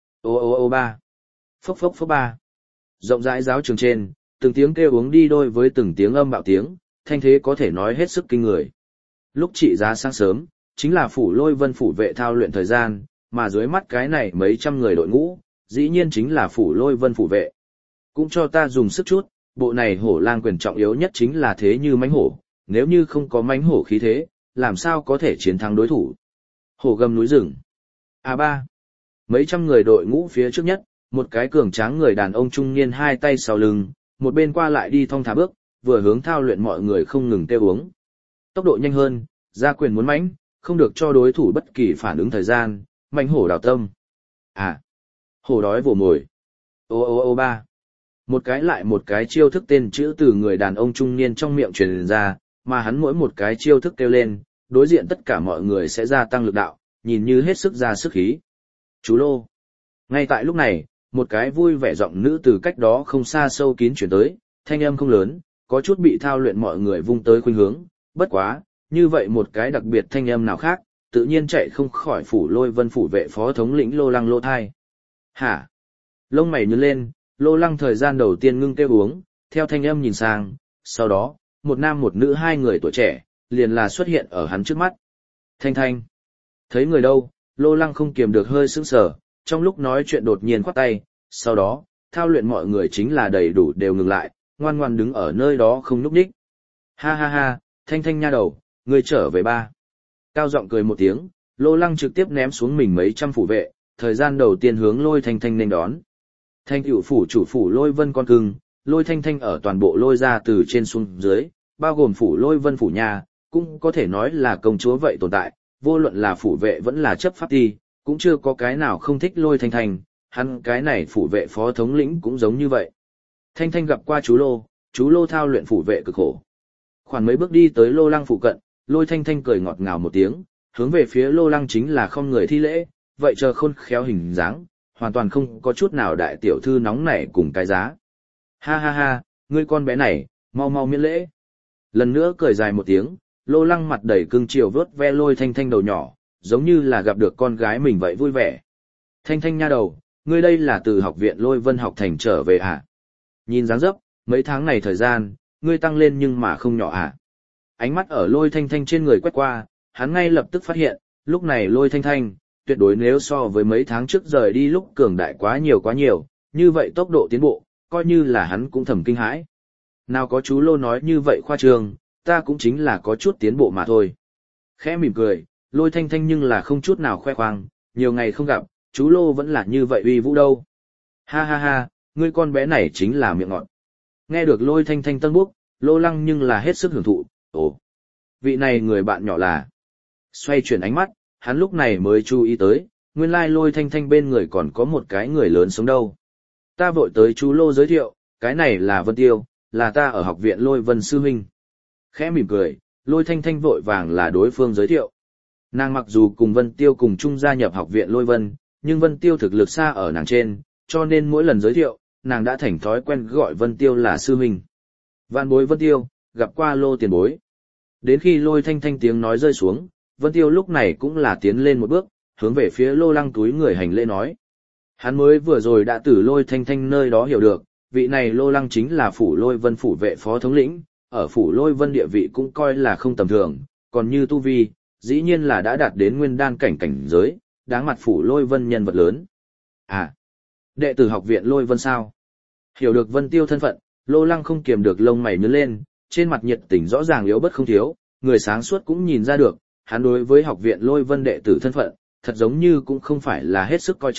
Ô ba. Phốc phốc phốc ba. Rộng rãi giáo trường trên, từng tiếng kêu uống đi đôi với từng tiếng âm bạo tiếng, thanh thế có thể nói hết sức kinh người. Lúc trị giá sáng sớm, chính là phủ Lôi Vân phủ vệ thao luyện thời gian, mà dưới mắt cái này mấy trăm người đội ngũ, dĩ nhiên chính là phủ Lôi Vân phủ vệ. Cũng cho ta dùng sức chút, bộ này hổ lang quyền trọng yếu nhất chính là thế như mãnh hổ, nếu như không có mãnh hổ khí thế, làm sao có thể chiến thắng đối thủ. Hổ gầm núi rừng. A3. Mấy trăm người đội ngũ phía trước nhất, một cái cường tráng người đàn ông trung niên hai tay sau lưng, một bên qua lại đi thong thả bước, vừa hướng thao luyện mọi người không ngừng kêu uống. Tốc độ nhanh hơn, ra quyền muốn mãnh, không được cho đối thủ bất kỳ phản ứng thời gian, mãnh hổ đào tâm. À, hổ đói vồ mồi. Ô ba. Một cái lại một cái chiêu thức tên chữ từ người đàn ông trung niên trong miệng truyền ra, mà hắn mỗi một cái chiêu thức kêu lên, đối diện tất cả mọi người sẽ gia tăng lực đạo, nhìn như hết sức ra sức khí. Chú Lô. Ngay tại lúc này, một cái vui vẻ giọng nữ từ cách đó không xa sâu kín chuyển tới, thanh âm không lớn, có chút bị thao luyện mọi người vung tới khuynh hướng, bất quá, như vậy một cái đặc biệt thanh âm nào khác, tự nhiên chạy không khỏi phủ Lôi Vân phủ vệ phó thống lĩnh Lô Lăng lỗ thai. Hả? Lông mày nhướng lên, Lô Lăng thời gian đầu tiên ngưng kêu uống, theo thanh âm nhìn sang, sau đó, một nam một nữ hai người tuổi trẻ, liền là xuất hiện ở hắn trước mắt. Thanh Thanh. Thấy người đâu, Lô Lăng không kiềm được hơi sững sờ, trong lúc nói chuyện đột nhiên khoát tay, sau đó, thao luyện mọi người chính là đầy đủ đều ngừng lại, ngoan ngoan đứng ở nơi đó không nhúc nhích. Ha ha ha, Thanh Thanh nha đầu, ngươi trở về ba. Cao giọng cười một tiếng, Lô Lăng trực tiếp ném xuống mình mấy trăm phủ vệ, thời gian đầu tiên hướng Lôi Thanh Thanh nên đón. Thanh cựu phủ chủ phủ Lôi Vân con cưng, Lôi Thanh Thanh ở toàn bộ Lôi ra từ trên xuống dưới, bao gồm phủ Lôi Vân phủ nhà, cũng có thể nói là công chúa vậy tồn tại, vô luận là phủ vệ vẫn là chấp pháp ti, cũng chưa có cái nào không thích Lôi Thanh Thanh, hắn cái này phủ vệ phó thống lĩnh cũng giống như vậy. Thanh Thanh gặp qua chú Lô thao luyện phủ vệ cực khổ. Khoảng mấy bước đi tới Lô Lăng phụ cận, Lôi Thanh Thanh cười ngọt ngào một tiếng, hướng về phía Lô Lăng chính là không người thi lễ, vậy chờ khôn khéo hình dáng, hoàn toàn không có chút nào đại tiểu thư nóng nảy cùng cái giá. Ha ha ha, ngươi con bé này, mau mau miễn lễ. Lần nữa cười dài một tiếng, Lô Lăng mặt đầy cưng chiều vớt ve Lôi Thanh Thanh đầu nhỏ, giống như là gặp được con gái mình vậy vui vẻ. Thanh Thanh nha đầu, ngươi đây là từ học viện Lôi Vân học thành trở về à? Nhìn dáng dấp, mấy tháng này thời gian, ngươi tăng lên nhưng mà không nhỏ à? Ánh mắt ở Lôi Thanh Thanh trên người quét qua, hắn ngay lập tức phát hiện, lúc này Lôi Thanh Thanh, tuyệt đối nếu so với mấy tháng trước rời đi lúc cường đại quá nhiều, như vậy tốc độ tiến bộ, coi như là hắn cũng thầm kinh hãi. Nào có chú Lô nói như vậy khoa trương, ta cũng chính là có chút tiến bộ mà thôi. Khẽ mỉm cười, Lôi Thanh Thanh nhưng là không chút nào khoe khoang, nhiều ngày không gặp, chú Lô vẫn là như vậy uy vũ đâu. Ha ha ha, ngươi con bé này chính là miệng ngọt. Nghe được Lôi Thanh Thanh tân búc, Lô Lăng nhưng là hết sức hưởng thụ, ồ, vị này người bạn nhỏ là. Xoay chuyển ánh mắt, hắn lúc này mới chú ý tới, nguyên lai Lôi Thanh Thanh bên người còn có một cái người lớn sống đâu. Ta vội tới chú Lô giới thiệu, cái này là Vân Tiêu, là ta ở học viện Lôi Vân sư huynh. Khẽ mỉm cười, Lôi Thanh Thanh vội vàng là đối phương giới thiệu. Nàng mặc dù cùng Vân Tiêu cùng chung gia nhập học viện Lôi Vân, nhưng Vân Tiêu thực lực xa ở nàng trên, cho nên mỗi lần giới thiệu, nàng đã thành thói quen gọi Vân Tiêu là sư huynh. Vạn bối Vân Tiêu, gặp qua Lô tiền bối. Đến khi Lôi Thanh Thanh tiếng nói rơi xuống, Vân Tiêu lúc này cũng là tiến lên một bước, hướng về phía Lô Lăng túi người hành lễ nói. Hắn mới vừa rồi đã từ Lôi Thanh Thanh nơi đó hiểu được, vị này Lô Lăng chính là phủ Lôi Vân phủ vệ phó thống lĩnh, ở phủ Lôi Vân địa vị cũng coi là không tầm thường, còn như tu vi, dĩ nhiên là đã đạt đến nguyên đan cảnh cảnh giới, đáng mặt phủ Lôi Vân nhân vật lớn. À, đệ tử học viện Lôi Vân sao? Hiểu được Vân Tiêu thân phận, Lô Lăng không kiềm được lông mày nhướng lên, trên mặt nhiệt tình rõ ràng yếu bất không thiếu, người sáng suốt cũng nhìn ra được, hắn đối với học viện Lôi Vân đệ tử thân phận, thật giống như cũng không phải là hết sức coi trọng,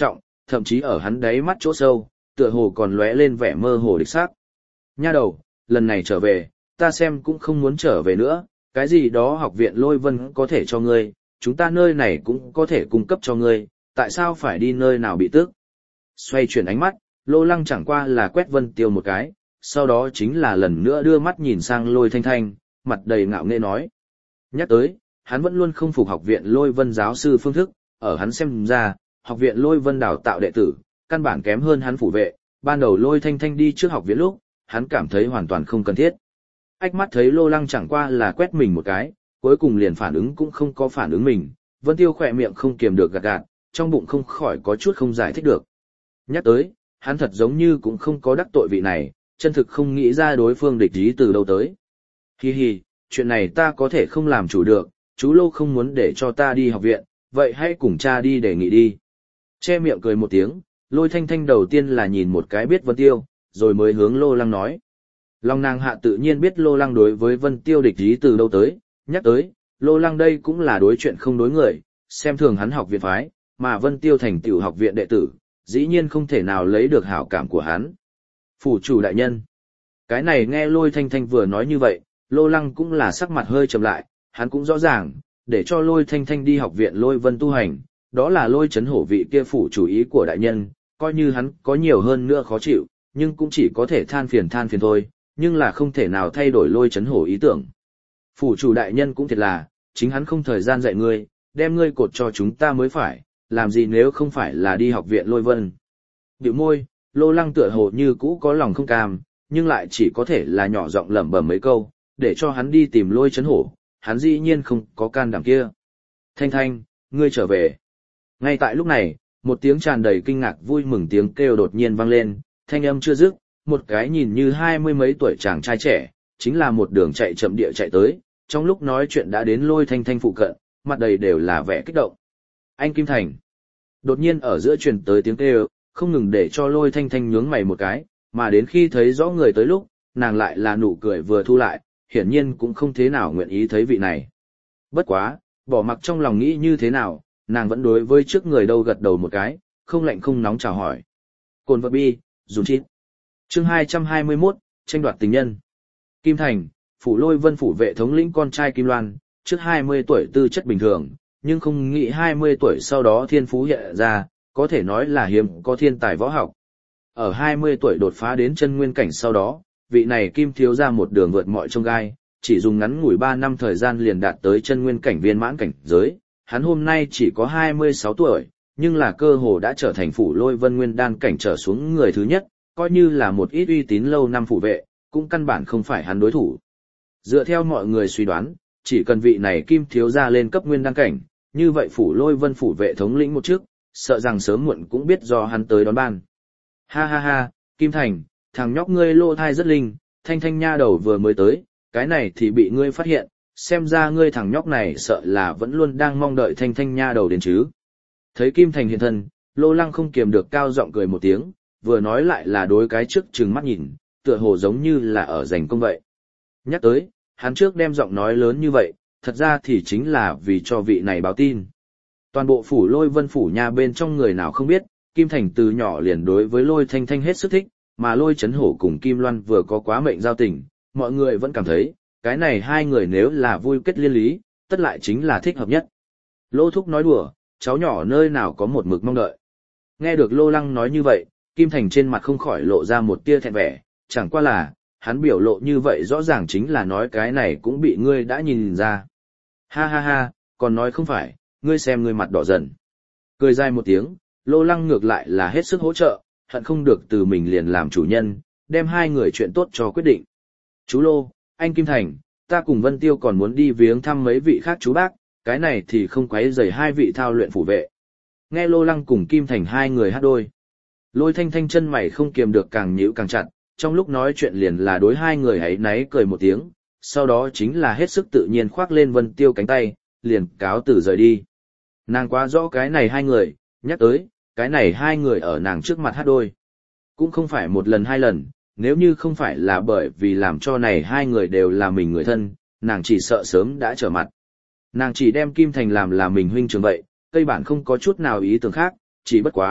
thậm chí ở hắn đáy mắt chỗ sâu, tựa hồ còn lóe lên vẻ mơ hồ địch sắc. Nha đầu, lần này trở về, ta xem cũng không muốn trở về nữa, cái gì đó học viện Lôi Vân có thể cho ngươi, chúng ta nơi này cũng có thể cung cấp cho ngươi, tại sao phải đi nơi nào bị tước? Xoay chuyển ánh mắt, Lô Lăng chẳng qua là quét Vân Tiêu một cái, sau đó chính là lần nữa đưa mắt nhìn sang Lôi Thanh Thanh, mặt đầy ngạo nghễ nói. Nhắc tới, hắn vẫn luôn không phục học viện Lôi Vân giáo sư phương thức, ở hắn xem ra, học viện Lôi Vân đào tạo đệ tử, căn bản kém hơn hắn phủ vệ, ban đầu Lôi Thanh Thanh đi trước học viện lúc, hắn cảm thấy hoàn toàn không cần thiết. Ách mắt thấy Lô Lăng chẳng qua là quét mình một cái, cuối cùng liền phản ứng cũng không có phản ứng mình, Vân Tiêu khỏe miệng không kiềm được gạt gạt, trong bụng không khỏi có chút không giải thích được. Nhắc tới, hắn thật giống như cũng không có đắc tội vị này, chân thực không nghĩ ra đối phương địch ý từ đâu tới. Hi hi, chuyện này ta có thể không làm chủ được, chú Lô không muốn để cho ta đi học viện, vậy hãy cùng cha đi đề nghị đi. Che miệng cười một tiếng, Lôi Thanh Thanh đầu tiên là nhìn một cái biết Vân Tiêu, rồi mới hướng Lô Lăng nói. Long nàng hạ tự nhiên biết Lô Lăng đối với Vân Tiêu địch ý từ đâu tới, nhắc tới, Lô Lăng đây cũng là đối chuyện không đối người, xem thường hắn học viện phái, mà Vân Tiêu thành tiểu học viện đệ tử, dĩ nhiên không thể nào lấy được hảo cảm của hắn. Phủ chủ đại nhân. Cái này nghe Lôi Thanh Thanh vừa nói như vậy, Lô Lăng cũng là sắc mặt hơi trầm lại, hắn cũng rõ ràng, để cho Lôi Thanh Thanh đi học viện Lôi Vân tu hành, đó là Lôi Chấn Hổ vị kia phủ chủ ý của đại nhân, coi như hắn có nhiều hơn nữa khó chịu, nhưng cũng chỉ có thể than phiền thôi, nhưng là không thể nào thay đổi Lôi Chấn Hổ ý tưởng. Phủ chủ đại nhân cũng thiệt là, chính hắn không thời gian dạy ngươi, đem ngươi cột cho chúng ta mới phải, làm gì nếu không phải là đi học viện Lôi Vân. Điệu môi, Lô Lăng tựa hồ như cũ có lòng không cam, nhưng lại chỉ có thể là nhỏ giọng lẩm bẩm mấy câu, để cho hắn đi tìm Lôi Chấn Hổ, hắn dĩ nhiên không có can đảm kia. Thanh Thanh, ngươi trở về. Ngay tại lúc này, một tiếng tràn đầy kinh ngạc vui mừng tiếng kêu đột nhiên vang lên, thanh âm chưa dứt, một cái nhìn như 20 mấy tuổi chàng trai trẻ, chính là một đường chạy chậm địa chạy tới, trong lúc nói chuyện đã đến Lôi Thanh Thanh phụ cận, mặt đầy đều là vẻ kích động. Anh Kim Thành. Đột nhiên ở giữa truyền tới tiếng kêu, không ngừng để cho Lôi Thanh Thanh nhướng mày một cái, mà đến khi thấy rõ người tới lúc, nàng lại là nụ cười vừa thu lại, hiển nhiên cũng không thế nào nguyện ý thấy vị này. Bất quá, bỏ mặc trong lòng nghĩ như thế nào, nàng vẫn đối với trước người đâu gật đầu một cái, không lạnh không nóng chào hỏi. Cồn vật bi, dùn chít. Chương 221, tranh đoạt tình nhân. Kim Thành, phủ Lôi Vân phủ vệ thống lĩnh con trai Kim Loan, trước 20 tuổi tư chất bình thường, nhưng không nghĩ 20 tuổi sau đó thiên phú hiện ra, có thể nói là hiếm có thiên tài võ học. Ở 20 tuổi đột phá đến chân nguyên cảnh sau đó, vị này Kim thiếu ra một đường vượt mọi chông gai, chỉ dùng ngắn ngủi 3 năm thời gian liền đạt tới chân nguyên cảnh viên mãn cảnh giới. Hắn hôm nay chỉ có 26 tuổi, nhưng là cơ hồ đã trở thành phủ Lôi Vân nguyên đan cảnh trở xuống người thứ nhất, coi như là một ít uy tín lâu năm phủ vệ, cũng căn bản không phải hắn đối thủ. Dựa theo mọi người suy đoán, chỉ cần vị này Kim thiếu gia lên cấp nguyên đan cảnh, như vậy phủ Lôi Vân phủ vệ thống lĩnh một chức, sợ rằng sớm muộn cũng biết do hắn tới đón ban. Ha ha ha, Kim Thành, thằng nhóc ngươi lô thai rất linh, Thanh Thanh nha đầu vừa mới tới, cái này thì bị ngươi phát hiện, xem ra ngươi thằng nhóc này sợ là vẫn luôn đang mong đợi Thanh Thanh nha đầu đến chứ. Thấy Kim Thành hiện thân, Lô Lăng không kiềm được cao giọng cười một tiếng, vừa nói lại là đối cái trước trừng mắt nhìn, tựa hồ giống như là ở giành công vậy. Nhắc tới, hắn trước đem giọng nói lớn như vậy, thật ra thì chính là vì cho vị này báo tin. Toàn bộ phủ Lôi Vân phủ nhà bên trong người nào không biết, Kim Thành từ nhỏ liền đối với Lôi Thanh Thanh hết sức thích, mà Lôi Chấn Hổ cùng Kim Loan vừa có quá mệnh giao tình, mọi người vẫn cảm thấy, cái này hai người nếu là vui kết liên lý, tất lại chính là thích hợp nhất. Lô Thúc nói đùa, cháu nhỏ nơi nào có một mực mong đợi. Nghe được Lô Lăng nói như vậy, Kim Thành trên mặt không khỏi lộ ra một tia thẹn vẻ, chẳng qua là, hắn biểu lộ như vậy rõ ràng chính là nói cái này cũng bị ngươi đã nhìn ra. Ha ha ha, còn nói không phải, ngươi xem ngươi mặt đỏ dần. Cười dài một tiếng, Lô Lăng ngược lại là hết sức hỗ trợ, hận không được từ mình liền làm chủ nhân, đem hai người chuyện tốt cho quyết định. Chú Lô, anh Kim Thành, ta cùng Vân Tiêu còn muốn đi viếng thăm mấy vị khác chú bác, cái này thì không quấy rầy hai vị thao luyện phủ vệ. Nghe Lô Lăng cùng Kim Thành hai người hát đôi. Lôi Thanh Thanh chân mày không kiềm được càng nhíu càng chặt, trong lúc nói chuyện liền là đối hai người ấy náy cười một tiếng, sau đó chính là hết sức tự nhiên khoác lên Vân Tiêu cánh tay, liền cáo từ rời đi. Nàng quá rõ cái này hai người, nhắc tới, cái này hai người ở nàng trước mặt hát đôi. Cũng không phải một lần hai lần, nếu như không phải là bởi vì làm cho này hai người đều là mình người thân, nàng chỉ sợ sớm đã trở mặt. Nàng chỉ đem Kim Thành làm là mình huynh trường vậy, cây bản không có chút nào ý tưởng khác, chỉ bất quá,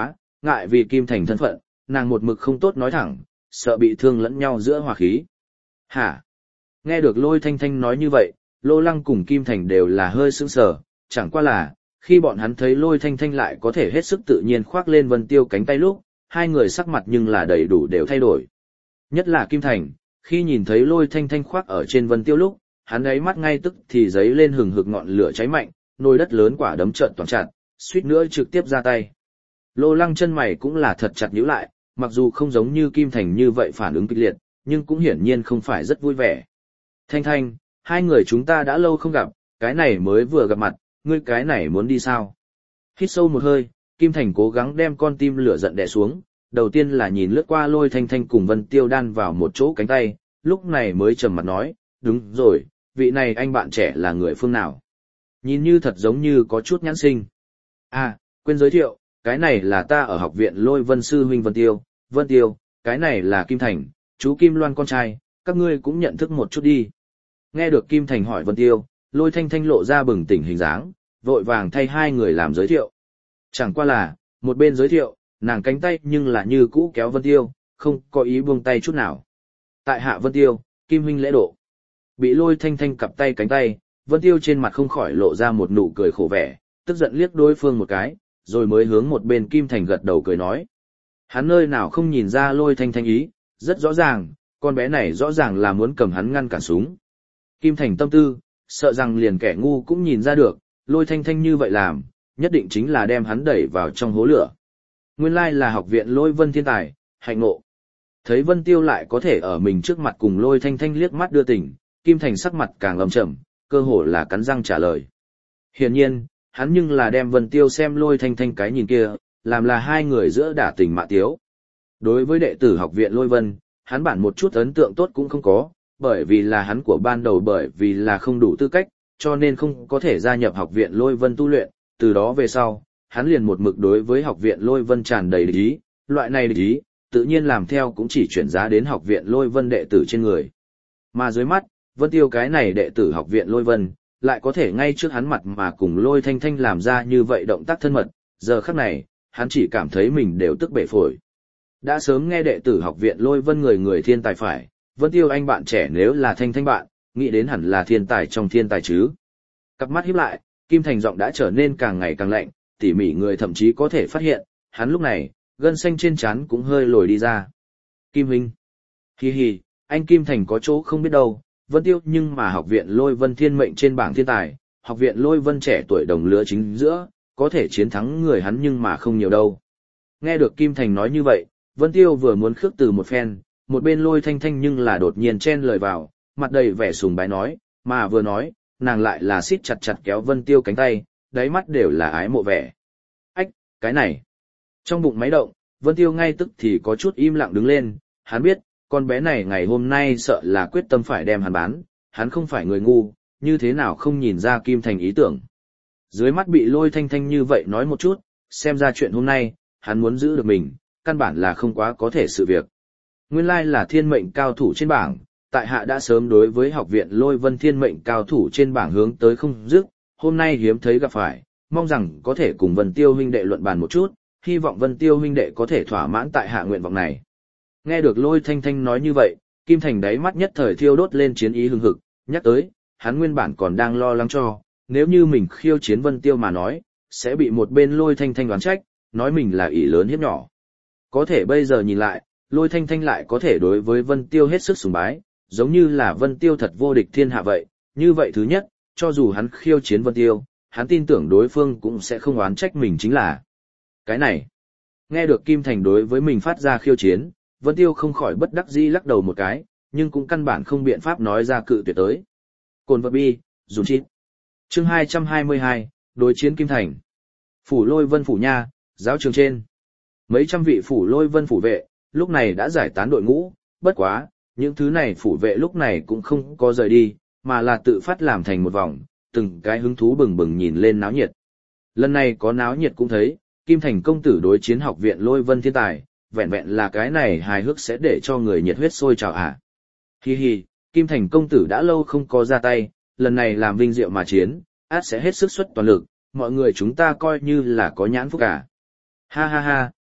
ngại vì Kim Thành thân phận, nàng một mực không tốt nói thẳng, sợ bị thương lẫn nhau giữa hòa khí. Hả? Nghe được Lôi Thanh Thanh nói như vậy, Lô Lăng cùng Kim Thành đều là hơi sững sờ, chẳng qua là, khi bọn hắn thấy Lôi Thanh Thanh lại có thể hết sức tự nhiên khoác lên Vân Tiêu cánh tay lúc, hai người sắc mặt nhưng là đầy đủ đều thay đổi. Nhất là Kim Thành, khi nhìn thấy Lôi Thanh Thanh khoác ở trên Vân Tiêu lúc, hắn ấy mắt ngay tức thì giấy lên hừng hực ngọn lửa cháy mạnh, nồi đất lớn quả đấm trợn toàn chặt, suýt nữa trực tiếp ra tay. Lô Lăng chân mày cũng là thật chặt nhíu lại, mặc dù không giống như Kim Thành như vậy phản ứng kịch liệt, nhưng cũng hiển nhiên không phải rất vui vẻ. Thanh Thanh, hai người chúng ta đã lâu không gặp, cái này mới vừa gặp mặt, ngươi cái này muốn đi sao? Hít sâu một hơi, Kim Thành cố gắng đem con tim lửa giận đè xuống, đầu tiên là nhìn lướt qua Lôi Thanh Thanh cùng Vân Tiêu đan vào một chỗ cánh tay, lúc này mới trầm mặt nói, đúng rồi, vị này anh bạn trẻ là người phương nào? Nhìn như thật giống như có chút nhãn sinh. À, quên giới thiệu, cái này là ta ở học viện Lôi Vân Sư huynh Vân Tiêu, cái này là Kim Thành, chú Kim Loan con trai, các ngươi cũng nhận thức một chút đi. Nghe được Kim Thành hỏi Vân Tiêu, Lôi Thanh Thanh lộ ra bừng tỉnh hình dáng, vội vàng thay hai người làm giới thiệu. Chẳng qua là, một bên giới thiệu, nàng cánh tay nhưng là như cũ kéo Vân Tiêu, không có ý buông tay chút nào. Tại hạ Vân Tiêu, Kim huynh lễ độ. Bị Lôi Thanh Thanh cặp tay cánh tay, Vân Tiêu trên mặt không khỏi lộ ra một nụ cười khổ vẻ, tức giận liếc đối phương một cái, rồi mới hướng một bên Kim Thành gật đầu cười nói. Hắn nơi nào không nhìn ra Lôi Thanh Thanh ý, rất rõ ràng, con bé này rõ ràng là muốn cầm hắn ngăn cản súng. Kim Thành tâm tư, sợ rằng liền kẻ ngu cũng nhìn ra được, Lôi Thanh Thanh như vậy làm, nhất định chính là đem hắn đẩy vào trong hố lửa. Nguyên lai là học viện Lôi Vân thiên tài, hạnh ngộ. Thấy Vân Tiêu lại có thể ở mình trước mặt cùng Lôi Thanh Thanh liếc mắt đưa tình, Kim Thành sắc mặt càng lầm chậm, cơ hồ là cắn răng trả lời. Hiển nhiên, hắn nhưng là đem Vân Tiêu xem Lôi Thanh Thanh cái nhìn kia, làm là hai người giữa đả tình mạ tiếu. Đối với đệ tử học viện Lôi Vân, hắn bản một chút ấn tượng tốt cũng không có, bởi vì là hắn của ban đầu bởi vì là không đủ tư cách, cho nên không có thể gia nhập học viện Lôi Vân tu luyện, từ đó về sau, hắn liền một mực đối với học viện Lôi Vân tràn đầy địch ý, loại này địch ý, tự nhiên làm theo cũng chỉ chuyển giá đến học viện Lôi Vân đệ tử trên người. Mà dưới mắt, Vân Tiêu cái này đệ tử học viện Lôi Vân, lại có thể ngay trước hắn mặt mà cùng Lôi Thanh Thanh làm ra như vậy động tác thân mật, giờ khắc này, hắn chỉ cảm thấy mình đều tức bể phổi. Đã sớm nghe đệ tử học viện Lôi Vân người thiên tài phải, Vân Tiêu anh bạn trẻ nếu là Thanh Thanh bạn, nghĩ đến hẳn là thiên tài trong thiên tài chứ. Cặp mắt híp lại, Kim Thành giọng đã trở nên càng ngày càng lạnh, tỉ mỉ người thậm chí có thể phát hiện, hắn lúc này, gân xanh trên trán cũng hơi lồi đi ra. Kim huynh. Hi hi, anh Kim Thành có chỗ không biết đâu, Vân Tiêu nhưng mà học viện Lôi Vân thiên mệnh trên bảng thiên tài, học viện Lôi Vân trẻ tuổi đồng lứa chính giữa, có thể chiến thắng người hắn nhưng mà không nhiều đâu. Nghe được Kim Thành nói như vậy, Vân Tiêu vừa muốn khước từ một phen, một bên Lôi Thanh Thanh nhưng là đột nhiên chen lời vào, mặt đầy vẻ sùng bái nói, mà vừa nói, nàng lại là siết chặt chặt kéo Vân Tiêu cánh tay, đáy mắt đều là ái mộ vẻ. Ách, cái này. Trong bụng máy động, Vân Tiêu ngay tức thì có chút im lặng đứng lên, hắn biết, con bé này ngày hôm nay sợ là quyết tâm phải đem hắn bán, hắn không phải người ngu, như thế nào không nhìn ra Kim Thành ý tưởng. Dưới mắt bị Lôi Thanh Thanh như vậy nói một chút, xem ra chuyện hôm nay, hắn muốn giữ được mình, căn bản là không quá có thể sự việc. Nguyên lai là thiên mệnh cao thủ trên bảng, tại hạ đã sớm đối với học viện Lôi Vân thiên mệnh cao thủ trên bảng hướng tới không dứt, hôm nay hiếm thấy gặp phải, mong rằng có thể cùng Vân Tiêu huynh đệ luận bàn một chút, hy vọng Vân Tiêu huynh đệ có thể thỏa mãn tại hạ nguyện vọng này. Nghe được Lôi Thanh Thanh nói như vậy, Kim Thành đáy mắt nhất thời thiêu đốt lên chiến ý hừng hực, nhắc tới, hắn nguyên bản còn đang lo lắng cho, nếu như mình khiêu chiến Vân Tiêu mà nói, sẽ bị một bên Lôi Thanh Thanh đoán trách, nói mình là ỷ lớn hiếp nhỏ. Có thể bây giờ nhìn lại, Lôi Thanh Thanh lại có thể đối với Vân Tiêu hết sức sùng bái, giống như là Vân Tiêu thật vô địch thiên hạ vậy, như vậy thứ nhất, cho dù hắn khiêu chiến Vân Tiêu, hắn tin tưởng đối phương cũng sẽ không oán trách mình chính là. Cái này, nghe được Kim Thành đối với mình phát ra khiêu chiến, Vân Tiêu không khỏi bất đắc dĩ lắc đầu một cái, nhưng cũng căn bản không biện pháp nói ra cự tuyệt tới. Cồn vật bi, dùm chít. Chương 222, đối chiến Kim Thành. Phủ Lôi Vân phủ nha, giáo trường trên. Mấy trăm vị phủ Lôi Vân phủ vệ, lúc này đã giải tán đội ngũ, bất quá, những thứ này phủ vệ lúc này cũng không có rời đi, mà là tự phát làm thành một vòng, từng cái hứng thú bừng bừng nhìn lên náo nhiệt. Lần này có náo nhiệt cũng thấy, Kim Thành công tử đối chiến học viện Lôi Vân thiên tài, vẹn vẹn là cái này hài hước sẽ để cho người nhiệt huyết sôi trào à. Hi hi, Kim Thành công tử đã lâu không có ra tay, lần này làm vinh diệu mà chiến, át sẽ hết sức xuất toàn lực, mọi người chúng ta coi như là có nhãn phúc cả. Ha ha ha,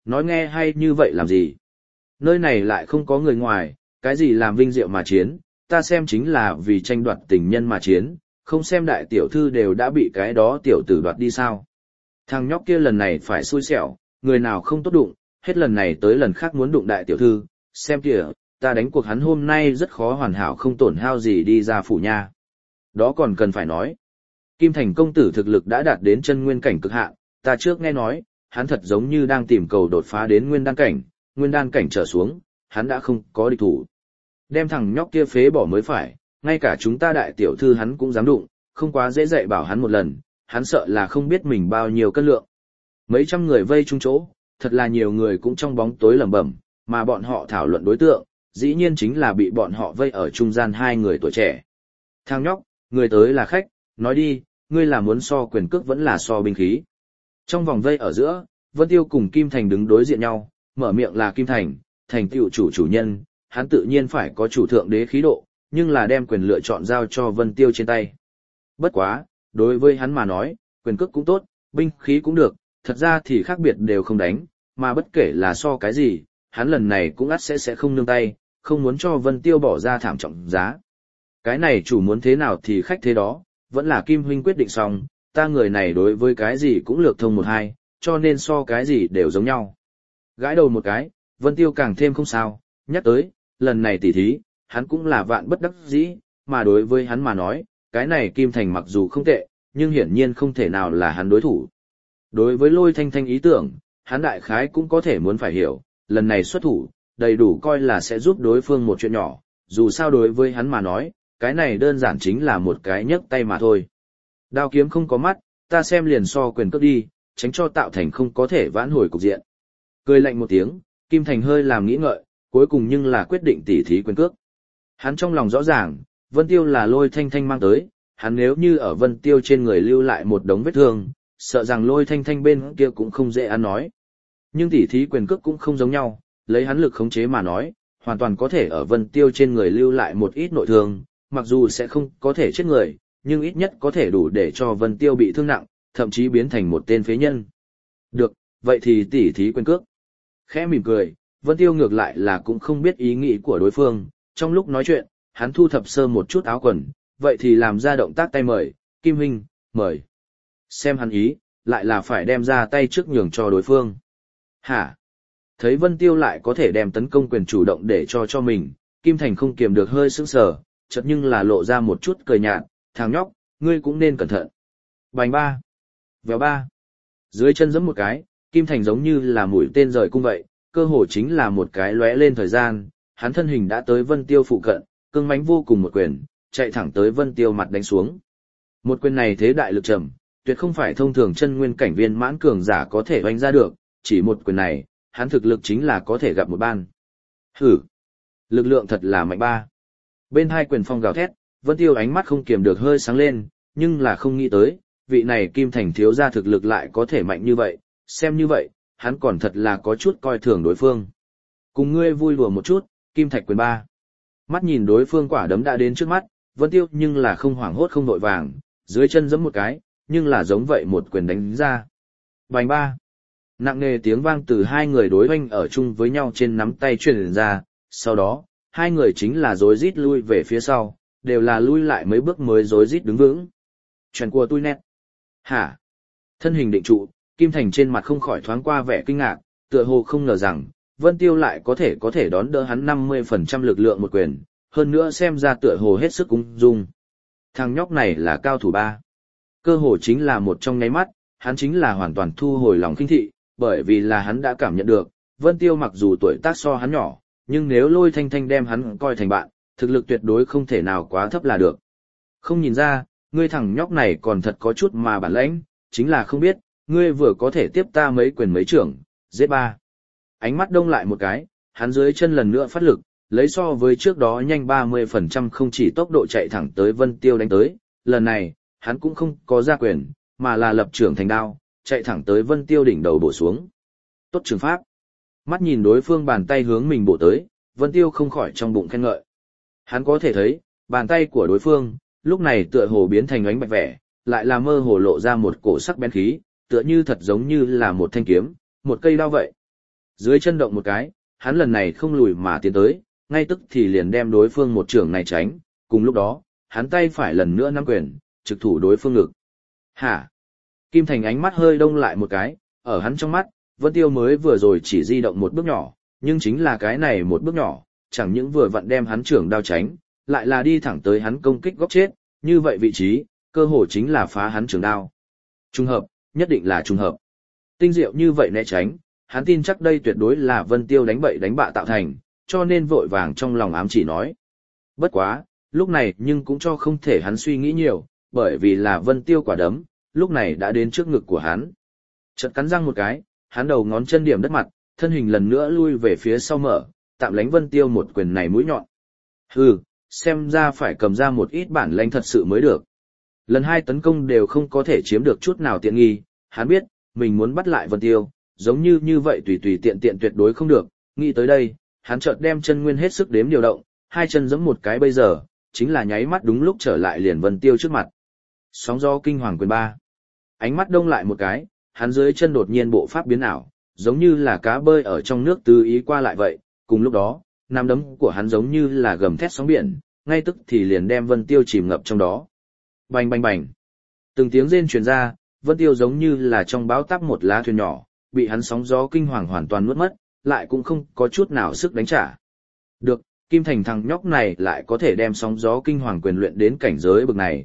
nói nghe hay như vậy làm gì? Nơi này lại không có người ngoài, cái gì làm vinh diệu mà chiến, ta xem chính là vì tranh đoạt tình nhân mà chiến, không xem đại tiểu thư đều đã bị cái đó tiểu tử đoạt đi sao. Thằng nhóc kia lần này phải xui xẻo, người nào không tốt đụng, hết lần này tới lần khác muốn đụng đại tiểu thư, xem kìa, ta đánh cuộc hắn hôm nay rất khó hoàn hảo không tổn hao gì đi ra phủ nha. Đó còn cần phải nói. Kim Thành công tử thực lực đã đạt đến chân nguyên cảnh cực hạn, ta trước nghe nói, hắn thật giống như đang tìm cầu đột phá đến nguyên đan cảnh trở xuống, hắn đã không có địch thủ. Đem thằng nhóc kia phế bỏ mới phải, ngay cả chúng ta đại tiểu thư hắn cũng dám đụng, không quá dễ dạy bảo hắn một lần, hắn sợ là không biết mình bao nhiêu cân lượng. Mấy trăm người vây chung chỗ, thật là nhiều người cũng trong bóng tối lẩm bẩm, mà bọn họ thảo luận đối tượng, dĩ nhiên chính là bị bọn họ vây ở trung gian hai người tuổi trẻ. Thằng nhóc, người tới là khách, nói đi, ngươi là muốn so quyền cước vẫn là so binh khí. Trong vòng vây ở giữa, Vân Tiêu cùng Kim Thành đứng đối diện nhau, mở miệng là Kim Thành, thành tựu chủ nhân, hắn tự nhiên phải có chủ thượng đế khí độ, nhưng là đem quyền lựa chọn giao cho Vân Tiêu trên tay. Bất quá, đối với hắn mà nói, quyền cước cũng tốt, binh khí cũng được, thật ra thì khác biệt đều không đánh, mà bất kể là so cái gì, hắn lần này cũng ắt sẽ không nương tay, không muốn cho Vân Tiêu bỏ ra thảm trọng giá. Cái này chủ muốn thế nào thì khách thế đó, vẫn là Kim huynh quyết định xong, ta người này đối với cái gì cũng lược thông một hai, cho nên so cái gì đều giống nhau. Gãi đầu một cái, Vân Tiêu càng thêm không sao, nhắc tới, lần này tỉ thí, hắn cũng là vạn bất đắc dĩ, mà đối với hắn mà nói, cái này Kim Thành mặc dù không tệ, nhưng hiển nhiên không thể nào là hắn đối thủ. Đối với Lôi Thanh Thanh ý tưởng, hắn đại khái cũng có thể muốn phải hiểu, lần này xuất thủ, đầy đủ coi là sẽ giúp đối phương một chuyện nhỏ, dù sao đối với hắn mà nói, cái này đơn giản chính là một cái nhấc tay mà thôi. Đao kiếm không có mắt, ta xem liền so quyền cước đi, tránh cho tạo thành không có thể vãn hồi cục diện. Cười lạnh một tiếng, Kim Thành hơi làm nghĩ ngợi, cuối cùng nhưng là quyết định tỉ thí quyền cước. Hắn trong lòng rõ ràng, Vân Tiêu là Lôi Thanh Thanh mang tới, hắn nếu như ở Vân Tiêu trên người lưu lại một đống vết thương, sợ rằng Lôi Thanh Thanh bên kia cũng không dễ ăn nói. Nhưng tỉ thí quyền cước cũng không giống nhau, lấy hắn lực khống chế mà nói, hoàn toàn có thể ở Vân Tiêu trên người lưu lại một ít nội thương, mặc dù sẽ không có thể chết người, nhưng ít nhất có thể đủ để cho Vân Tiêu bị thương nặng, thậm chí biến thành một tên phế nhân. Được, vậy thì tỉ thí quyền cước. Khẽ mỉm cười, Vân Tiêu ngược lại là cũng không biết ý nghĩ của đối phương, trong lúc nói chuyện, hắn thu thập sơ một chút áo quần, vậy thì làm ra động tác tay mời, Kim huynh, mời. Xem hắn ý, lại là phải đem ra tay trước nhường cho đối phương. Hả? Thấy Vân Tiêu lại có thể đem tấn công quyền chủ động để cho mình, Kim Thành không kiềm được hơi sững sờ, chợt nhưng là lộ ra một chút cười nhạt, thằng nhóc, ngươi cũng nên cẩn thận. Bành ba, véo ba. Dưới chân giẫm một cái, Kim Thành giống như là mũi tên rời cung vậy, cơ hồ chính là một cái lóe lên thời gian, hắn thân hình đã tới Vân Tiêu phụ cận, cương mãnh vô cùng một quyền, chạy thẳng tới Vân Tiêu mặt đánh xuống. Một quyền này thế đại lực trầm, tuyệt không phải thông thường chân nguyên cảnh viên mãn cường giả có thể oanh ra được, chỉ một quyền này, hắn thực lực chính là có thể gặp một ban. Hử! Lực lượng thật là mạnh ba. Bên hai quyền phong gào thét, Vân Tiêu ánh mắt không kiềm được hơi sáng lên, nhưng là không nghĩ tới, vị này Kim Thành thiếu gia thực lực lại có thể mạnh như vậy, xem như vậy, hắn còn thật là có chút coi thường đối phương. Cùng ngươi vui đùa một chút, Kim Thạch quyền ba. Mắt nhìn đối phương quả đấm đã đến trước mắt, Vân Tiêu nhưng là không hoảng hốt không vội vàng, dưới chân giẫm một cái, nhưng là giống vậy một quyền đánh ra. Bành ba. Nặng nề tiếng vang từ hai người đối oanh ở chung với nhau trên nắm tay truyền ra, sau đó, hai người chính là rối rít lui về phía sau, đều là lui lại mấy bước mới rối rít đứng vững. Chuyện của tôi nét. Hả? Thân hình định trụ, Kim Thành trên mặt không khỏi thoáng qua vẻ kinh ngạc, tựa hồ không ngờ rằng, Vân Tiêu lại có thể đón đỡ hắn 50% lực lượng một quyền, hơn nữa xem ra tựa hồ hết sức ung dung. Thằng nhóc này là cao thủ ba. Cơ hồ chính là một trong nháy mắt, hắn chính là hoàn toàn thu hồi lòng khinh thị, bởi vì là hắn đã cảm nhận được, Vân Tiêu mặc dù tuổi tác so hắn nhỏ, nhưng nếu Lôi Thanh Thanh đem hắn coi thành bạn, thực lực tuyệt đối không thể nào quá thấp là được. Không nhìn ra, ngươi thằng nhóc này còn thật có chút mà bản lãnh, chính là không biết, ngươi vừa có thể tiếp ta mấy quyền mấy trưởng, giết ba. Ánh mắt đông lại một cái, hắn dưới chân lần nữa phát lực, lấy so với trước đó nhanh 30% không chỉ tốc độ chạy thẳng tới Vân Tiêu đánh tới, lần này, hắn cũng không có ra quyền, mà là lập trưởng thành đao, chạy thẳng tới Vân Tiêu đỉnh đầu bổ xuống. Tốt trường pháp. Mắt nhìn đối phương bàn tay hướng mình bổ tới, Vân Tiêu không khỏi trong bụng khen ngợi. Hắn có thể thấy, bàn tay của đối phương, lúc này tựa hồ biến thành ánh bạch vẻ, lại là mơ hồ lộ ra một cổ sắc bén khí, tựa như thật giống như là một thanh kiếm, một cây đao vậy. Dưới chân động một cái, hắn lần này không lùi mà tiến tới, ngay tức thì liền đem đối phương một trưởng này tránh, cùng lúc đó, hắn tay phải lần nữa nắm quyền, trực thủ đối phương ngực. Hả? Kim Thành ánh mắt hơi đông lại một cái, ở hắn trong mắt, Vân Tiêu mới vừa rồi chỉ di động một bước nhỏ, nhưng chính là cái này một bước nhỏ, chẳng những vừa vặn đem hắn trưởng đao tránh, lại là đi thẳng tới hắn công kích góc chết, như vậy vị trí, cơ hội chính là phá hắn trường đao. Trùng hợp, nhất định là trùng hợp. Tinh diệu như vậy né tránh, hắn tin chắc đây tuyệt đối là Vân Tiêu đánh bậy đánh bạ tạo thành, cho nên vội vàng trong lòng ám chỉ nói. Bất quá, lúc này nhưng cũng cho không thể hắn suy nghĩ nhiều, bởi vì là Vân Tiêu quả đấm, lúc này đã đến trước ngực của hắn. Chợt cắn răng một cái, hắn đầu ngón chân điểm đất mặt, thân hình lần nữa lui về phía sau mở, tạm lánh Vân Tiêu một quyền này mũi nhọn. Hừ, xem ra phải cầm ra một ít bản lĩnh thật sự mới được. Lần hai tấn công đều không có thể chiếm được chút nào tiện nghi, hắn biết, mình muốn bắt lại Vân Tiêu, giống như vậy tùy tùy tiện tiện tuyệt đối không được, nghĩ tới đây, hắn chợt đem chân nguyên hết sức đếm điều động, hai chân giẫm một cái bây giờ, chính là nháy mắt đúng lúc trở lại liền Vân Tiêu trước mặt. Sóng gió kinh hoàng quyền 3. Ánh mắt đông lại một cái, hắn dưới chân đột nhiên bộ pháp biến ảo, giống như là cá bơi ở trong nước tứ ý qua lại vậy, cùng lúc đó, nắm đấm của hắn giống như là gầm thét sóng biển, ngay tức thì liền đem Vân Tiêu chìm ngập trong đó. Bành bành bành. Từng tiếng rên truyền ra, Vân Tiêu giống như là trong bão táp một lá thuyền nhỏ, bị hắn sóng gió kinh hoàng hoàn toàn nuốt mất, lại cũng không có chút nào sức đánh trả. Được, Kim Thành thằng nhóc này lại có thể đem sóng gió kinh hoàng quyền luyện đến cảnh giới bậc này,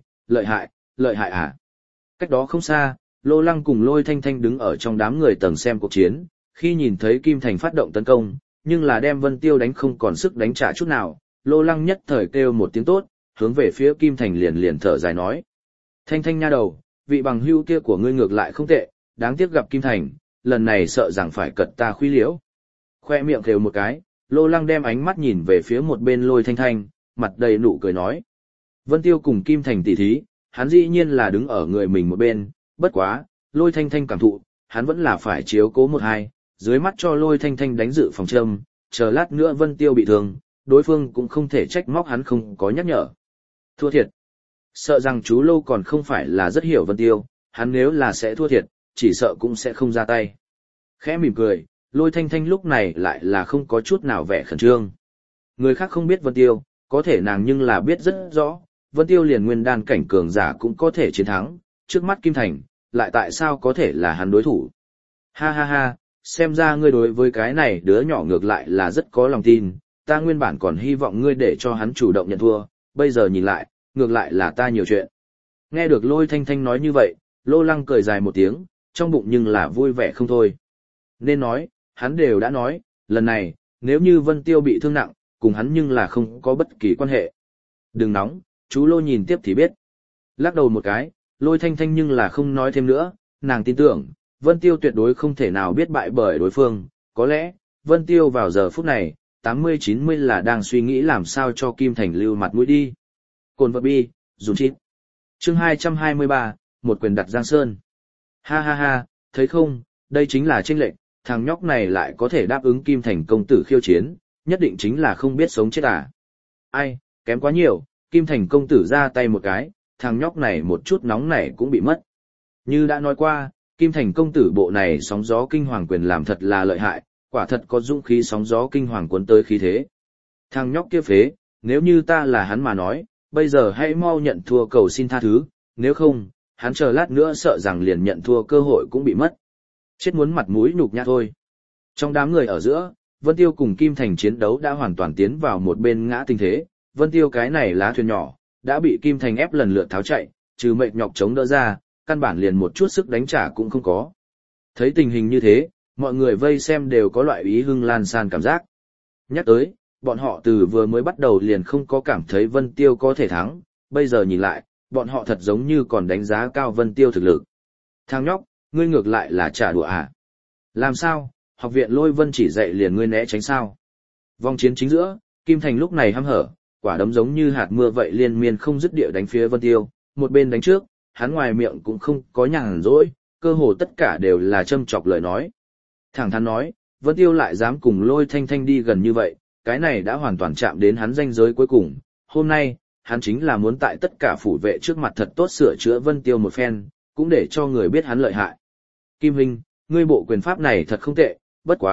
lợi hại à. Cách đó không xa, Lô Lăng cùng Lôi Thanh Thanh đứng ở trong đám người tầng xem cuộc chiến, khi nhìn thấy Kim Thành phát động tấn công, nhưng là đem Vân Tiêu đánh không còn sức đánh trả chút nào, Lô Lăng nhất thời kêu một tiếng tốt, hướng về phía Kim Thành liền thở dài nói. Thanh Thanh nha đầu, vị bằng hữu kia của ngươi ngược lại không tệ, đáng tiếc gặp Kim Thành, lần này sợ rằng phải cật ta khuy liễu. Khoe miệng khều một cái, Lô Lăng đem ánh mắt nhìn về phía một bên Lôi Thanh Thanh, mặt đầy nụ cười nói. Vân Tiêu cùng Kim Thành tỉ thí, hắn dĩ nhiên là đứng ở người mình một bên, bất quá, Lôi Thanh Thanh cảm thụ, hắn vẫn là phải chiếu cố một hai, dưới mắt cho Lôi Thanh Thanh đánh dự phòng châm, chờ lát nữa Vân Tiêu bị thương, đối phương cũng không thể trách móc hắn không có nhắc nhở. Thua thiệt. Sợ rằng chú Lô còn không phải là rất hiểu Vân Tiêu, hắn nếu là sẽ thua thiệt, chỉ sợ cũng sẽ không ra tay. Khẽ mỉm cười, Lôi Thanh Thanh lúc này lại là không có chút nào vẻ khẩn trương. Người khác không biết Vân Tiêu, có thể nàng nhưng là biết rất rõ, Vân Tiêu liền nguyên đan cảnh cường giả cũng có thể chiến thắng, trước mắt Kim Thành, lại tại sao có thể là hắn đối thủ. Ha ha ha, xem ra ngươi đối với cái này đứa nhỏ ngược lại là rất có lòng tin, ta nguyên bản còn hy vọng ngươi để cho hắn chủ động nhận thua, bây giờ nhìn lại, ngược lại là ta nhiều chuyện. Nghe được Lôi Thanh Thanh nói như vậy, Lô Lăng cười dài một tiếng, trong bụng nhưng là vui vẻ không thôi. Nên nói, hắn đều đã nói, lần này, nếu như Vân Tiêu bị thương nặng, cùng hắn nhưng là không có bất kỳ quan hệ. Đừng nóng, chú Lô nhìn tiếp thì biết. Lắc đầu một cái, Lôi Thanh Thanh nhưng là không nói thêm nữa, nàng tin tưởng, Vân Tiêu tuyệt đối không thể nào biết bại bởi đối phương, có lẽ, Vân Tiêu vào giờ phút này, 80-90 là đang suy nghĩ làm sao cho Kim Thành lưu mặt mũi đi. Cồn vật bi, dùn chít. Chương 223, một quyền đặt Giang Sơn. Ha ha ha, thấy không, đây chính là chênh lệch, thằng nhóc này lại có thể đáp ứng Kim Thành công tử khiêu chiến, nhất định chính là không biết sống chết à. Ai, kém quá nhiều, Kim Thành công tử ra tay một cái, thằng nhóc này một chút nóng này cũng bị mất. Như đã nói qua, Kim Thành công tử bộ này sóng gió kinh hoàng quyền làm thật là lợi hại, quả thật có dũng khí sóng gió kinh hoàng cuốn tới khí thế. Thằng nhóc kia phế, nếu như ta là hắn mà nói, bây giờ hãy mau nhận thua cầu xin tha thứ, nếu không, hắn chờ lát nữa sợ rằng liền nhận thua cơ hội cũng bị mất. Chết muốn mặt mũi nhục nhã thôi. Trong đám người ở giữa, Vân Tiêu cùng Kim Thành chiến đấu đã hoàn toàn tiến vào một bên ngã tình thế, Vân Tiêu cái này lá thuyền nhỏ, đã bị Kim Thành ép lần lượt tháo chạy, trừ mệt nhọc chống đỡ ra, căn bản liền một chút sức đánh trả cũng không có. Thấy tình hình như thế, mọi người vây xem đều có loại ý hưng lan san cảm giác. Nhắc tới, bọn họ từ vừa mới bắt đầu liền không có cảm thấy Vân Tiêu có thể thắng, bây giờ nhìn lại, bọn họ thật giống như còn đánh giá cao Vân Tiêu thực lực. Thằng nhóc, ngươi ngược lại là trả đùa à? Làm sao, học viện Lôi Vân chỉ dạy liền ngươi né tránh sao? Vòng chiến chính giữa, Kim Thành lúc này hăm hở, quả đấm giống như hạt mưa vậy liên miên không dứt địa đánh phía Vân Tiêu, một bên đánh trước, hắn ngoài miệng cũng không có nhàn rỗi, cơ hồ tất cả đều là châm chọc lời nói. Thẳng thắn nói, Vân Tiêu lại dám cùng Lôi Thanh Thanh đi gần như vậy, cái này đã hoàn toàn chạm đến hắn ranh giới cuối cùng. Hôm nay, hắn chính là muốn tại tất cả phủ vệ trước mặt thật tốt sửa chữa Vân Tiêu một phen, cũng để cho người biết hắn lợi hại. Kim Huynh, ngươi bộ quyền pháp này thật không tệ, bất quá,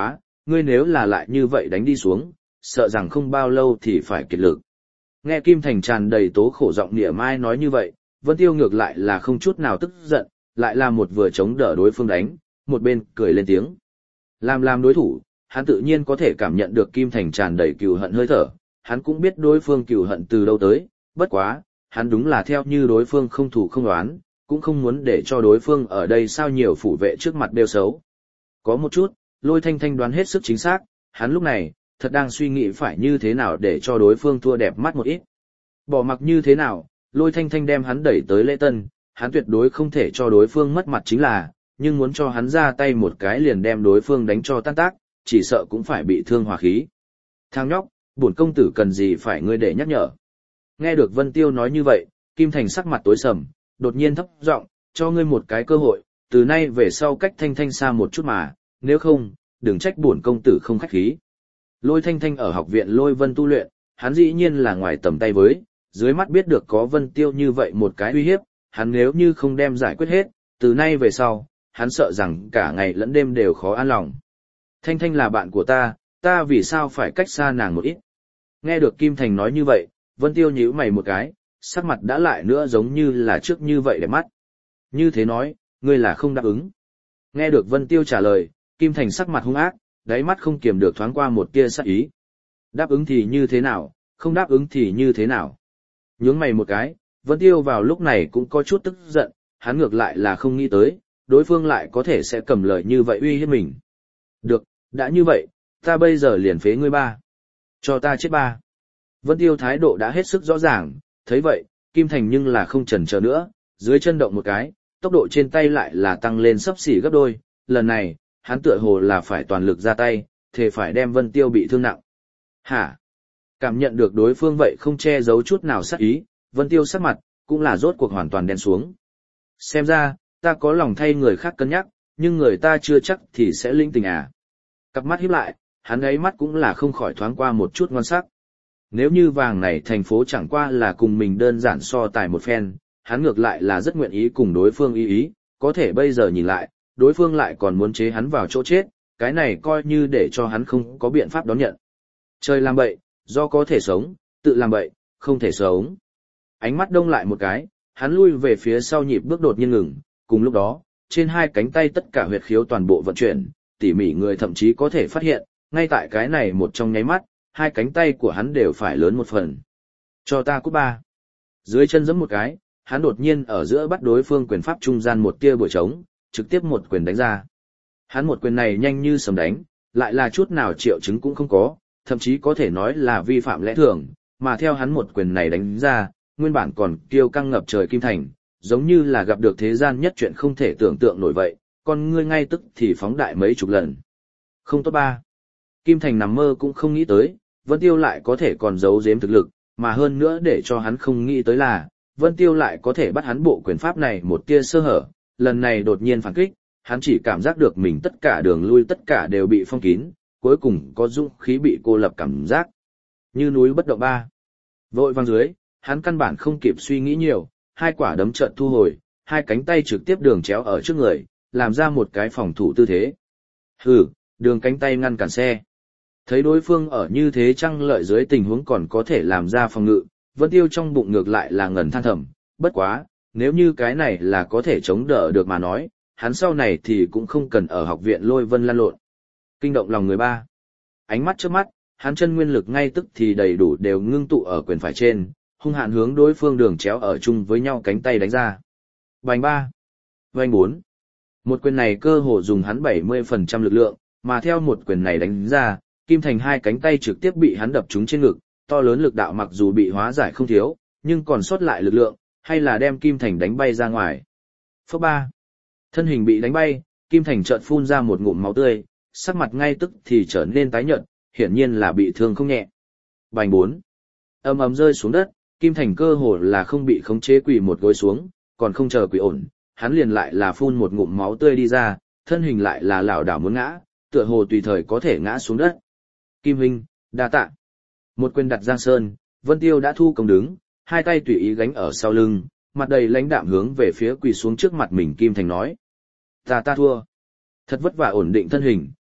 ngươi nếu là lại như vậy đánh đi xuống, sợ rằng không bao lâu thì phải kiệt lực. Nghe Kim Thành tràn đầy tố khổ giọng nịa mai nói như vậy, Vân Tiêu ngược lại là không chút nào tức giận, lại là một vừa chống đỡ đối phương đánh, một bên cười lên tiếng. Làm đối thủ, hắn tự nhiên có thể cảm nhận được Kim Thành tràn đầy cừu hận hơi thở, hắn cũng biết đối phương cừu hận từ đâu tới, bất quá, hắn đúng là theo như đối phương không thủ không đoán, cũng không muốn để cho đối phương ở đây sao nhiều phủ vệ trước mặt đều xấu. Có một chút, Lôi Thanh Thanh đoán hết sức chính xác, hắn lúc này, thật đang suy nghĩ phải như thế nào để cho đối phương thua đẹp mắt một ít. Bỏ mặc như thế nào, Lôi Thanh Thanh đem hắn đẩy tới lễ tân, hắn tuyệt đối không thể cho đối phương mất mặt chính là, nhưng muốn cho hắn ra tay một cái liền đem đối phương đánh cho tan tác, chỉ sợ cũng phải bị thương hòa khí. Thằng nhóc, bổn công tử cần gì phải ngươi để nhắc nhở. Nghe được Vân Tiêu nói như vậy, Kim Thành sắc mặt tối sầm, đột nhiên thấp giọng, cho ngươi một cái cơ hội, từ nay về sau cách Thanh Thanh xa một chút mà, nếu không, đừng trách bổn công tử không khách khí. Lôi Thanh Thanh ở học viện Lôi Vân tu luyện, hắn dĩ nhiên là ngoài tầm tay với, dưới mắt biết được có Vân Tiêu như vậy một cái uy hiếp, hắn nếu như không đem giải quyết hết, từ nay về sau, hắn sợ rằng cả ngày lẫn đêm đều khó an lòng. Thanh Thanh là bạn của ta vì sao phải cách xa nàng một ít. Nghe được Kim Thành nói như vậy, Vân Tiêu nhíu mày một cái, sắc mặt đã lại nữa giống như là trước như vậy để mắt. Như thế nói, ngươi là không đáp ứng. Nghe được Vân Tiêu trả lời, Kim Thành sắc mặt hung ác, đáy mắt không kiềm được thoáng qua một tia sát ý. Đáp ứng thì như thế nào, không đáp ứng thì như thế nào. Nhướng mày một cái, Vân Tiêu vào lúc này cũng có chút tức giận, hắn ngược lại là không nghĩ tới, đối phương lại có thể sẽ cầm lời như vậy uy hiếp mình. Được, đã như vậy, ta bây giờ liền phế ngươi ba. Cho ta chết ba. Vân Tiêu thái độ đã hết sức rõ ràng, thấy vậy, Kim Thành nhưng là không chần chờ nữa, dưới chân động một cái, tốc độ trên tay lại là tăng lên xấp xỉ gấp đôi, lần này, hắn tựa hồ là phải toàn lực ra tay, thề phải đem Vân Tiêu bị thương nặng. Hả? Cảm nhận được đối phương vậy không che giấu chút nào sát ý, Vân Tiêu sắc mặt, cũng là rốt cuộc hoàn toàn đen xuống. Xem ra, ta có lòng thay người khác cân nhắc, nhưng người ta chưa chắc thì sẽ linh tình à. Cặp mắt híp lại, hắn ấy mắt cũng là không khỏi thoáng qua một chút ngon sắc. Nếu như vàng này thành phố chẳng qua là cùng mình đơn giản so tài một phen, hắn ngược lại là rất nguyện ý cùng đối phương ý, có thể bây giờ nhìn lại, đối phương lại còn muốn chế hắn vào chỗ chết, cái này coi như để cho hắn không có biện pháp đón nhận. Trời làm bậy, do có thể sống, tự làm bậy, không thể sống. Ánh mắt đông lại một cái, hắn lui về phía sau nhịp bước đột nhiên ngừng, cùng lúc đó, trên hai cánh tay tất cả huyệt khiếu toàn bộ vận chuyển, tỉ mỉ người thậm chí có thể phát hiện, ngay tại cái này một trong nháy mắt, hai cánh tay của hắn đều phải lớn một phần. Cho ta cút ba. Dưới chân giẫm một cái, hắn đột nhiên ở giữa bắt đối phương quyền pháp trung gian một tia bội trống, trực tiếp một quyền đánh ra. Hắn một quyền này nhanh như sấm đánh, lại là chút nào triệu chứng cũng không có, thậm chí có thể nói là vi phạm lẽ thường, mà theo hắn một quyền này đánh ra, nguyên bản còn kiêu căng ngập trời Kim Thành, giống như là gặp được thế gian nhất chuyện không thể tưởng tượng nổi vậy, con ngươi ngay tức thì phóng đại mấy chục lần. Không tốt ba. Kim Thành nằm mơ cũng không nghĩ tới, Vân Tiêu lại có thể còn giấu giếm thực lực, mà hơn nữa để cho hắn không nghĩ tới là, Vân Tiêu lại có thể bắt hắn bộ quyền pháp này một tia sơ hở, lần này đột nhiên phản kích, hắn chỉ cảm giác được mình tất cả đường lui tất cả đều bị phong kín, cuối cùng có dũng khí bị cô lập cảm giác. Như núi bất động ba. Vội vang dưới, hắn căn bản không kịp suy nghĩ nhiều, hai quả đấm chợt thu hồi, hai cánh tay trực tiếp đường chéo ở trước người, làm ra một cái phòng thủ tư thế. Hừ, đường cánh tay ngăn cản xe. Thấy đối phương ở như thế trăng lợi dưới tình huống còn có thể làm ra phòng ngự, Vân Tiêu trong bụng ngược lại là ngẩn than thầm, bất quá, nếu như cái này là có thể chống đỡ được mà nói, hắn sau này thì cũng không cần ở học viện Lôi Vân lăn lộn. Kinh động lòng người ba. Ánh mắt trước mắt, hắn chân nguyên lực ngay tức thì đầy đủ đều ngưng tụ ở quyền phải trên, hung hạn hướng đối phương đường chéo ở chung với nhau cánh tay đánh ra. Bành ba. Bành bốn. Một quyền này cơ hồ dùng hắn 70% lực lượng, mà theo một quyền này đánh ra, Kim Thành hai cánh tay trực tiếp bị hắn đập trúng trên ngực, to lớn lực đạo mặc dù bị hóa giải không thiếu, nhưng còn sót lại lực lượng, hay là đem Kim Thành đánh bay ra ngoài. Phốc ba. Thân hình bị đánh bay, Kim Thành chợt phun ra một ngụm máu tươi, sắc mặt ngay tức thì trở nên tái nhợt, hiển nhiên là bị thương không nhẹ. Bành bốn. Ầm ầm rơi xuống đất, Kim Thành cơ hồ là không bị khống chế quỳ một gối xuống, còn không chờ quỳ ổn, hắn liền lại là phun một ngụm máu tươi đi ra, thân hình lại là lảo đảo muốn ngã, tựa hồ tùy thời có thể ngã xuống đất. Kim huynh, đa tạ. Một quyền đặt Giang Sơn, Vân Tiêu đã thu công đứng, hai tay tùy ý gánh ở sau lưng, mặt đầy lãnh đạm hướng về phía quỳ xuống trước mặt mình Kim Thành nói. Ta thua. Thật vất vả ổn định thân hình,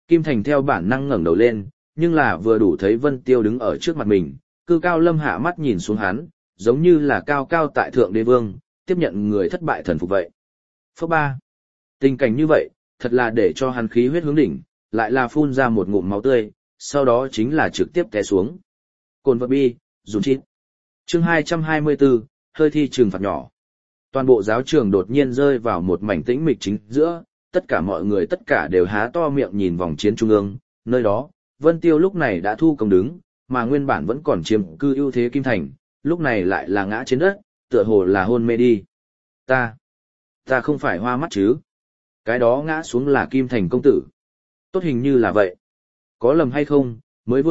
Kim Thành theo bản năng ngẩng đầu lên, nhưng là vừa đủ thấy Vân Tiêu đứng ở trước mặt mình, cư cao lâm hạ mắt nhìn xuống hắn, giống như là cao cao tại thượng đế vương, tiếp nhận người thất bại thần phục vậy. Phước ba. Tình cảnh như vậy, thật là để cho hắn khí huyết hướng đỉnh, lại là phun ra một ngụm máu tươi, sau đó chính là trực tiếp té xuống. Cồn vật bi, dùng chít. Chương 224, hơi thi trừng phạt nhỏ. Toàn bộ giáo trường đột nhiên rơi vào một mảnh tĩnh mịch chính giữa, tất cả mọi người tất cả đều há to miệng nhìn vòng chiến trung ương, nơi đó, Vân Tiêu lúc này đã thu công đứng, mà nguyên bản vẫn còn chiếm cư ưu thế Kim Thành, lúc này lại là ngã trên đất, tựa hồ là hôn mê đi. Ta không phải hoa mắt chứ? Cái đó ngã xuống là Kim Thành công tử. Tốt hình như là vậy. Có lầm hay không, mới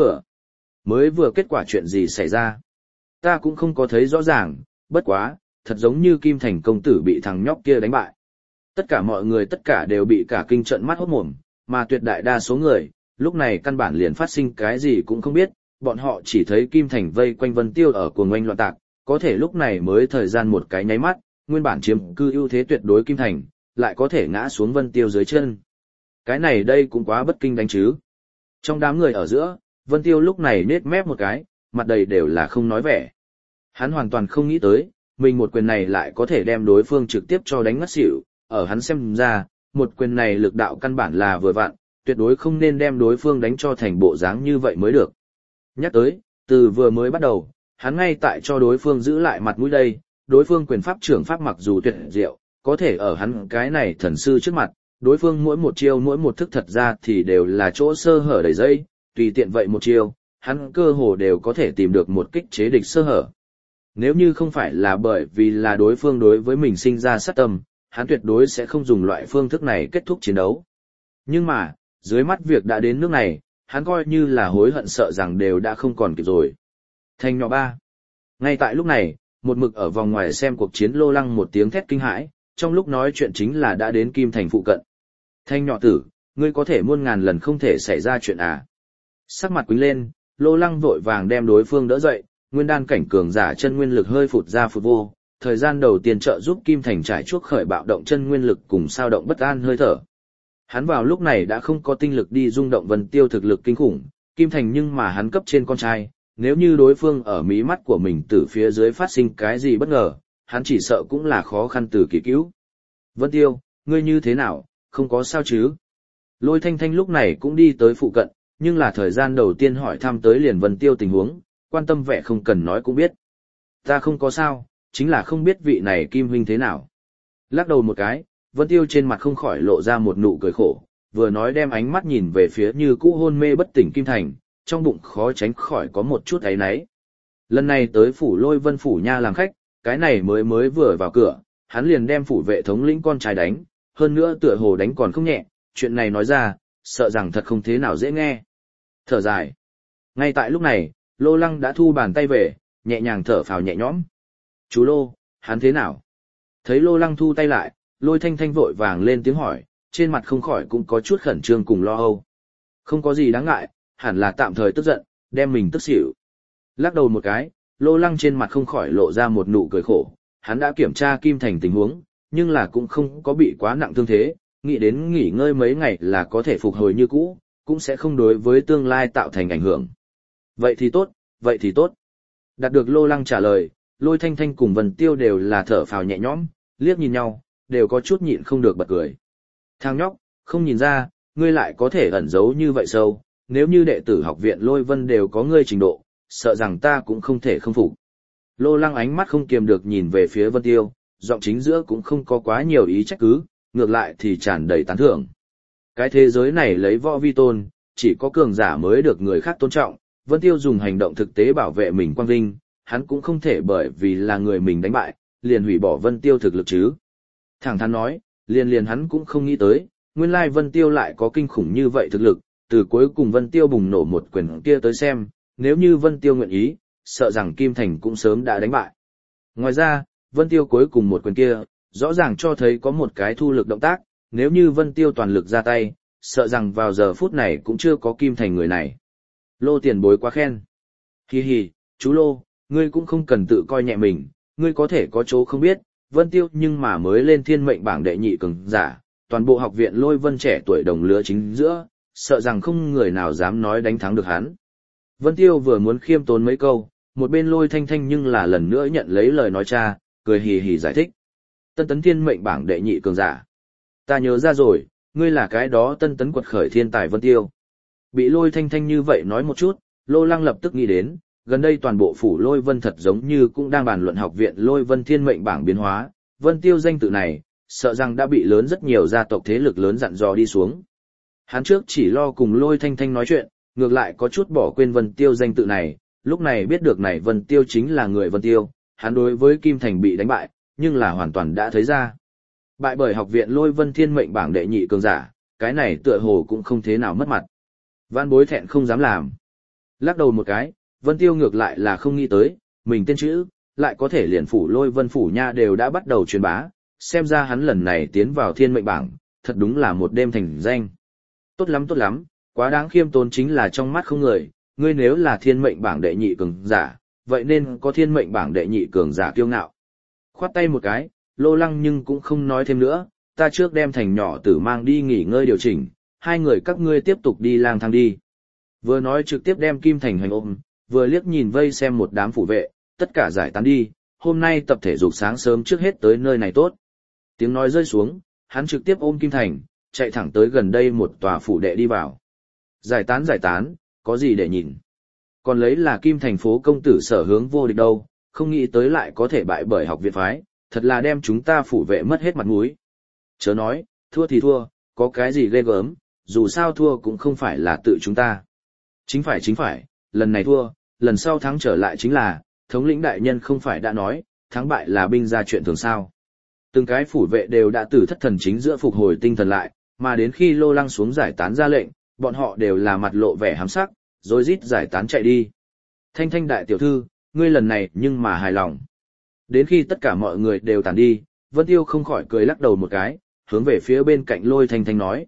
vừa kết quả chuyện gì xảy ra? Ta cũng không có thấy rõ ràng, bất quá, thật giống như Kim Thành công tử bị thằng nhóc kia đánh bại. Tất cả mọi người tất cả đều bị cả kinh trận mắt hốt mồm, mà tuyệt đại đa số người, lúc này căn bản liền phát sinh cái gì cũng không biết, bọn họ chỉ thấy Kim Thành vây quanh Vân Tiêu ở cuồng oanh loạn tạc, có thể lúc này mới thời gian một cái nháy mắt, nguyên bản chiếm cư ưu thế tuyệt đối Kim Thành, lại có thể ngã xuống Vân Tiêu dưới chân. Cái này đây cũng quá bất kinh đánh chứ. Trong đám người ở giữa, Vân Tiêu lúc này nết mép một cái, mặt đầy đều là không nói vẻ. Hắn hoàn toàn không nghĩ tới, mình một quyền này lại có thể đem đối phương trực tiếp cho đánh ngất xỉu, ở hắn xem ra, một quyền này lực đạo căn bản là vừa vặn, tuyệt đối không nên đem đối phương đánh cho thành bộ dáng như vậy mới được. Nhắc tới, từ vừa mới bắt đầu, hắn ngay tại cho đối phương giữ lại mặt mũi đây, đối phương quyền pháp trưởng pháp mặc dù tuyệt diệu, có thể ở hắn cái này thần sư trước mặt, đối phương mỗi một chiêu mỗi một thức thật ra thì đều là chỗ sơ hở đầy dây, tùy tiện vậy một chiêu, hắn cơ hồ đều có thể tìm được một kích chế địch sơ hở. Nếu như không phải là bởi vì là đối phương đối với mình sinh ra sát tâm, hắn tuyệt đối sẽ không dùng loại phương thức này kết thúc chiến đấu. Nhưng mà, dưới mắt việc đã đến nước này, hắn coi như là hối hận sợ rằng đều đã không còn kịp rồi. Thanh nhỏ ba. Ngay tại lúc này, một mực ở vòng ngoài xem cuộc chiến Lô Lăng một tiếng thét kinh hãi, trong lúc nói chuyện chính là đã đến Kim Thành phụ cận. Thanh nhỏ tử, ngươi có thể muôn ngàn lần không thể xảy ra chuyện à. Sắc mặt quýnh lên, Lô Lăng vội vàng đem đối phương đỡ dậy, nguyên đan cảnh cường giả chân nguyên lực hơi phụt ra phụt vô, thời gian đầu tiên trợ giúp Kim Thành trải chuốc khởi bạo động chân nguyên lực cùng sao động bất an hơi thở. Hắn vào lúc này đã không có tinh lực đi rung động Vân Tiêu thực lực kinh khủng, Kim Thành nhưng mà hắn cấp trên con trai, nếu như đối phương ở mí mắt của mình từ phía dưới phát sinh cái gì bất ngờ, hắn chỉ sợ cũng là khó khăn từ kỳ cứu. Vân Tiêu, ngươi như thế nào, không có sao chứ? Lôi Thanh Thanh lúc này cũng đi tới phụ cận, nhưng là thời gian đầu tiên hỏi thăm tới liền Vân Tiêu tình huống, quan tâm vẻ không cần nói cũng biết. Ta không có sao, chính là không biết vị này Kim huynh thế nào. Lắc đầu một cái, Vân Tiêu trên mặt không khỏi lộ ra một nụ cười khổ, vừa nói đem ánh mắt nhìn về phía như cũ hôn mê bất tỉnh Kim Thành, trong bụng khó tránh khỏi có một chút áy náy. Lần này tới phủ Lôi Vân phủ nha làm khách, cái này mới vừa vào cửa, hắn liền đem phủ vệ thống lĩnh con trai đánh, hơn nữa tựa hồ đánh còn không nhẹ, chuyện này nói ra, sợ rằng thật không thế nào dễ nghe. Thở dài. Ngay tại lúc này, Lô Lăng đã thu bàn tay về, nhẹ nhàng thở phào nhẹ nhõm. Chú Lô, hắn thế nào? Thấy Lô Lăng thu tay lại, Lôi Thanh Thanh vội vàng lên tiếng hỏi, trên mặt không khỏi cũng có chút khẩn trương cùng lo âu. Không có gì đáng ngại, hẳn là tạm thời tức giận, đem mình tức xỉu. Lắc đầu một cái, Lô Lăng trên mặt không khỏi lộ ra một nụ cười khổ, hắn đã kiểm tra Kim Thành tình huống, nhưng là cũng không có bị quá nặng thương thế, nghĩ đến nghỉ ngơi mấy ngày là có thể phục hồi như cũ, cũng sẽ không đối với tương lai tạo thành ảnh hưởng. Vậy thì tốt, vậy thì tốt. Đạt được Lô Lăng trả lời, Lôi Thanh Thanh cùng Vân Tiêu đều là thở phào nhẹ nhõm, liếc nhìn nhau, đều có chút nhịn không được bật cười. Thằng nhóc, không nhìn ra, ngươi lại có thể ẩn giấu như vậy sâu, nếu như đệ tử học viện Lôi Vân đều có ngươi trình độ, sợ rằng ta cũng không thể không phục. Lô Lăng ánh mắt không kiềm được nhìn về phía Vân Tiêu, giọng chính giữa cũng không có quá nhiều ý trách cứ, ngược lại thì tràn đầy tán thưởng. Cái thế giới này lấy võ vi tôn, chỉ có cường giả mới được người khác tôn trọng, Vân Tiêu dùng hành động thực tế bảo vệ mình quang vinh, hắn cũng không thể bởi vì là người mình đánh bại, liền hủy bỏ Vân Tiêu thực lực chứ. Thẳng thắn nói, liền hắn cũng không nghĩ tới, nguyên lai Vân Tiêu lại có kinh khủng như vậy thực lực, từ cuối cùng Vân Tiêu bùng nổ một quyền kia tới xem, nếu như Vân Tiêu nguyện ý, sợ rằng Kim Thành cũng sớm đã đánh bại. Ngoài ra, Vân Tiêu cuối cùng một quyền kia, rõ ràng cho thấy có một cái thu lực động tác, nếu như Vân Tiêu toàn lực ra tay, sợ rằng vào giờ phút này cũng chưa có Kim Thành người này. Lô tiền bối quá khen. Hi hi, chú Lô, ngươi cũng không cần tự coi nhẹ mình, ngươi có thể có chỗ không biết, Vân Tiêu nhưng mà mới lên thiên mệnh bảng đệ nhị cường giả, toàn bộ học viện Lôi Vân trẻ tuổi đồng lứa chính giữa, sợ rằng không người nào dám nói đánh thắng được hắn. Vân Tiêu vừa muốn khiêm tốn mấy câu, một bên Lôi Thanh Thanh nhưng là lần nữa nhận lấy lời nói cha, cười hì hì giải thích. Tân tấn thiên mệnh bảng đệ nhị cường giả. Ta nhớ ra rồi, ngươi là cái đó tân tấn quật khởi thiên tài Vân Tiêu. Bị Lôi Thanh Thanh như vậy nói một chút, Lô Lăng lập tức nghĩ đến, gần đây toàn bộ phủ Lôi Vân thật giống như cũng đang bàn luận học viện Lôi Vân thiên mệnh bảng biến hóa, Vân Tiêu danh tự này, sợ rằng đã bị lớn rất nhiều gia tộc thế lực lớn dặn dò đi xuống. Hắn trước chỉ lo cùng Lôi Thanh Thanh nói chuyện, ngược lại có chút bỏ quên Vân Tiêu danh tự này, lúc này biết được này Vân Tiêu chính là người Vân Tiêu, hắn đối với Kim Thành bị đánh bại, nhưng là hoàn toàn đã thấy ra. Bại bởi học viện Lôi Vân thiên mệnh bảng đệ nhị cường giả, cái này tựa hồ cũng không thế nào mất mặt. Vãn bối thẹn không dám làm. Lắc đầu một cái, Vân Tiêu ngược lại là không nghĩ tới, mình tên chữ, lại có thể liền phủ Lôi Vân phủ nha đều đã bắt đầu truyền bá, xem ra hắn lần này tiến vào thiên mệnh bảng, thật đúng là một đêm thành danh. Tốt lắm, quá đáng khiêm tốn chính là trong mắt không người, ngươi nếu là thiên mệnh bảng đệ nhị cường giả, vậy nên có thiên mệnh bảng đệ nhị cường giả kiêu ngạo. Khoát tay một cái, Lô Lăng nhưng cũng không nói thêm nữa, ta trước đem Thành nhỏ tử mang đi nghỉ ngơi điều chỉnh, hai người các ngươi tiếp tục đi lang thang đi. Vừa nói trực tiếp đem Kim Thành hành ôm, vừa liếc nhìn vây xem một đám phủ vệ, tất cả giải tán đi, hôm nay tập thể dục sáng sớm trước hết tới nơi này tốt. Tiếng nói rơi xuống, hắn trực tiếp ôm Kim Thành, chạy thẳng tới gần đây một tòa phủ đệ đi vào. Giải tán, có gì để nhìn. Còn lấy là Kim Thành phố công tử sở hướng vô địch đâu, không nghĩ tới lại có thể bại bởi học viện phái, thật là đem chúng ta phủ vệ mất hết mặt mũi. Chớ nói, thua thì thua, có cái gì ghê gớm, dù sao thua cũng không phải là tự chúng ta. Chính phải, lần này thua, lần sau thắng trở lại chính là, thống lĩnh đại nhân không phải đã nói, thắng bại là binh ra chuyện thường sao. Từng cái phủ vệ đều đã từ thất thần chính giữa phục hồi tinh thần lại, mà đến khi Lô Lăng xuống giải tán ra lệnh, bọn họ đều là mặt lộ vẻ hám sắc, rồi rít giải tán chạy đi. Thanh Thanh đại tiểu thư, ngươi lần này nhưng mà hài lòng. Đến khi tất cả mọi người đều tàn đi, Vân Tiêu không khỏi cười lắc đầu một cái, hướng về phía bên cạnh Lôi Thanh Thanh nói.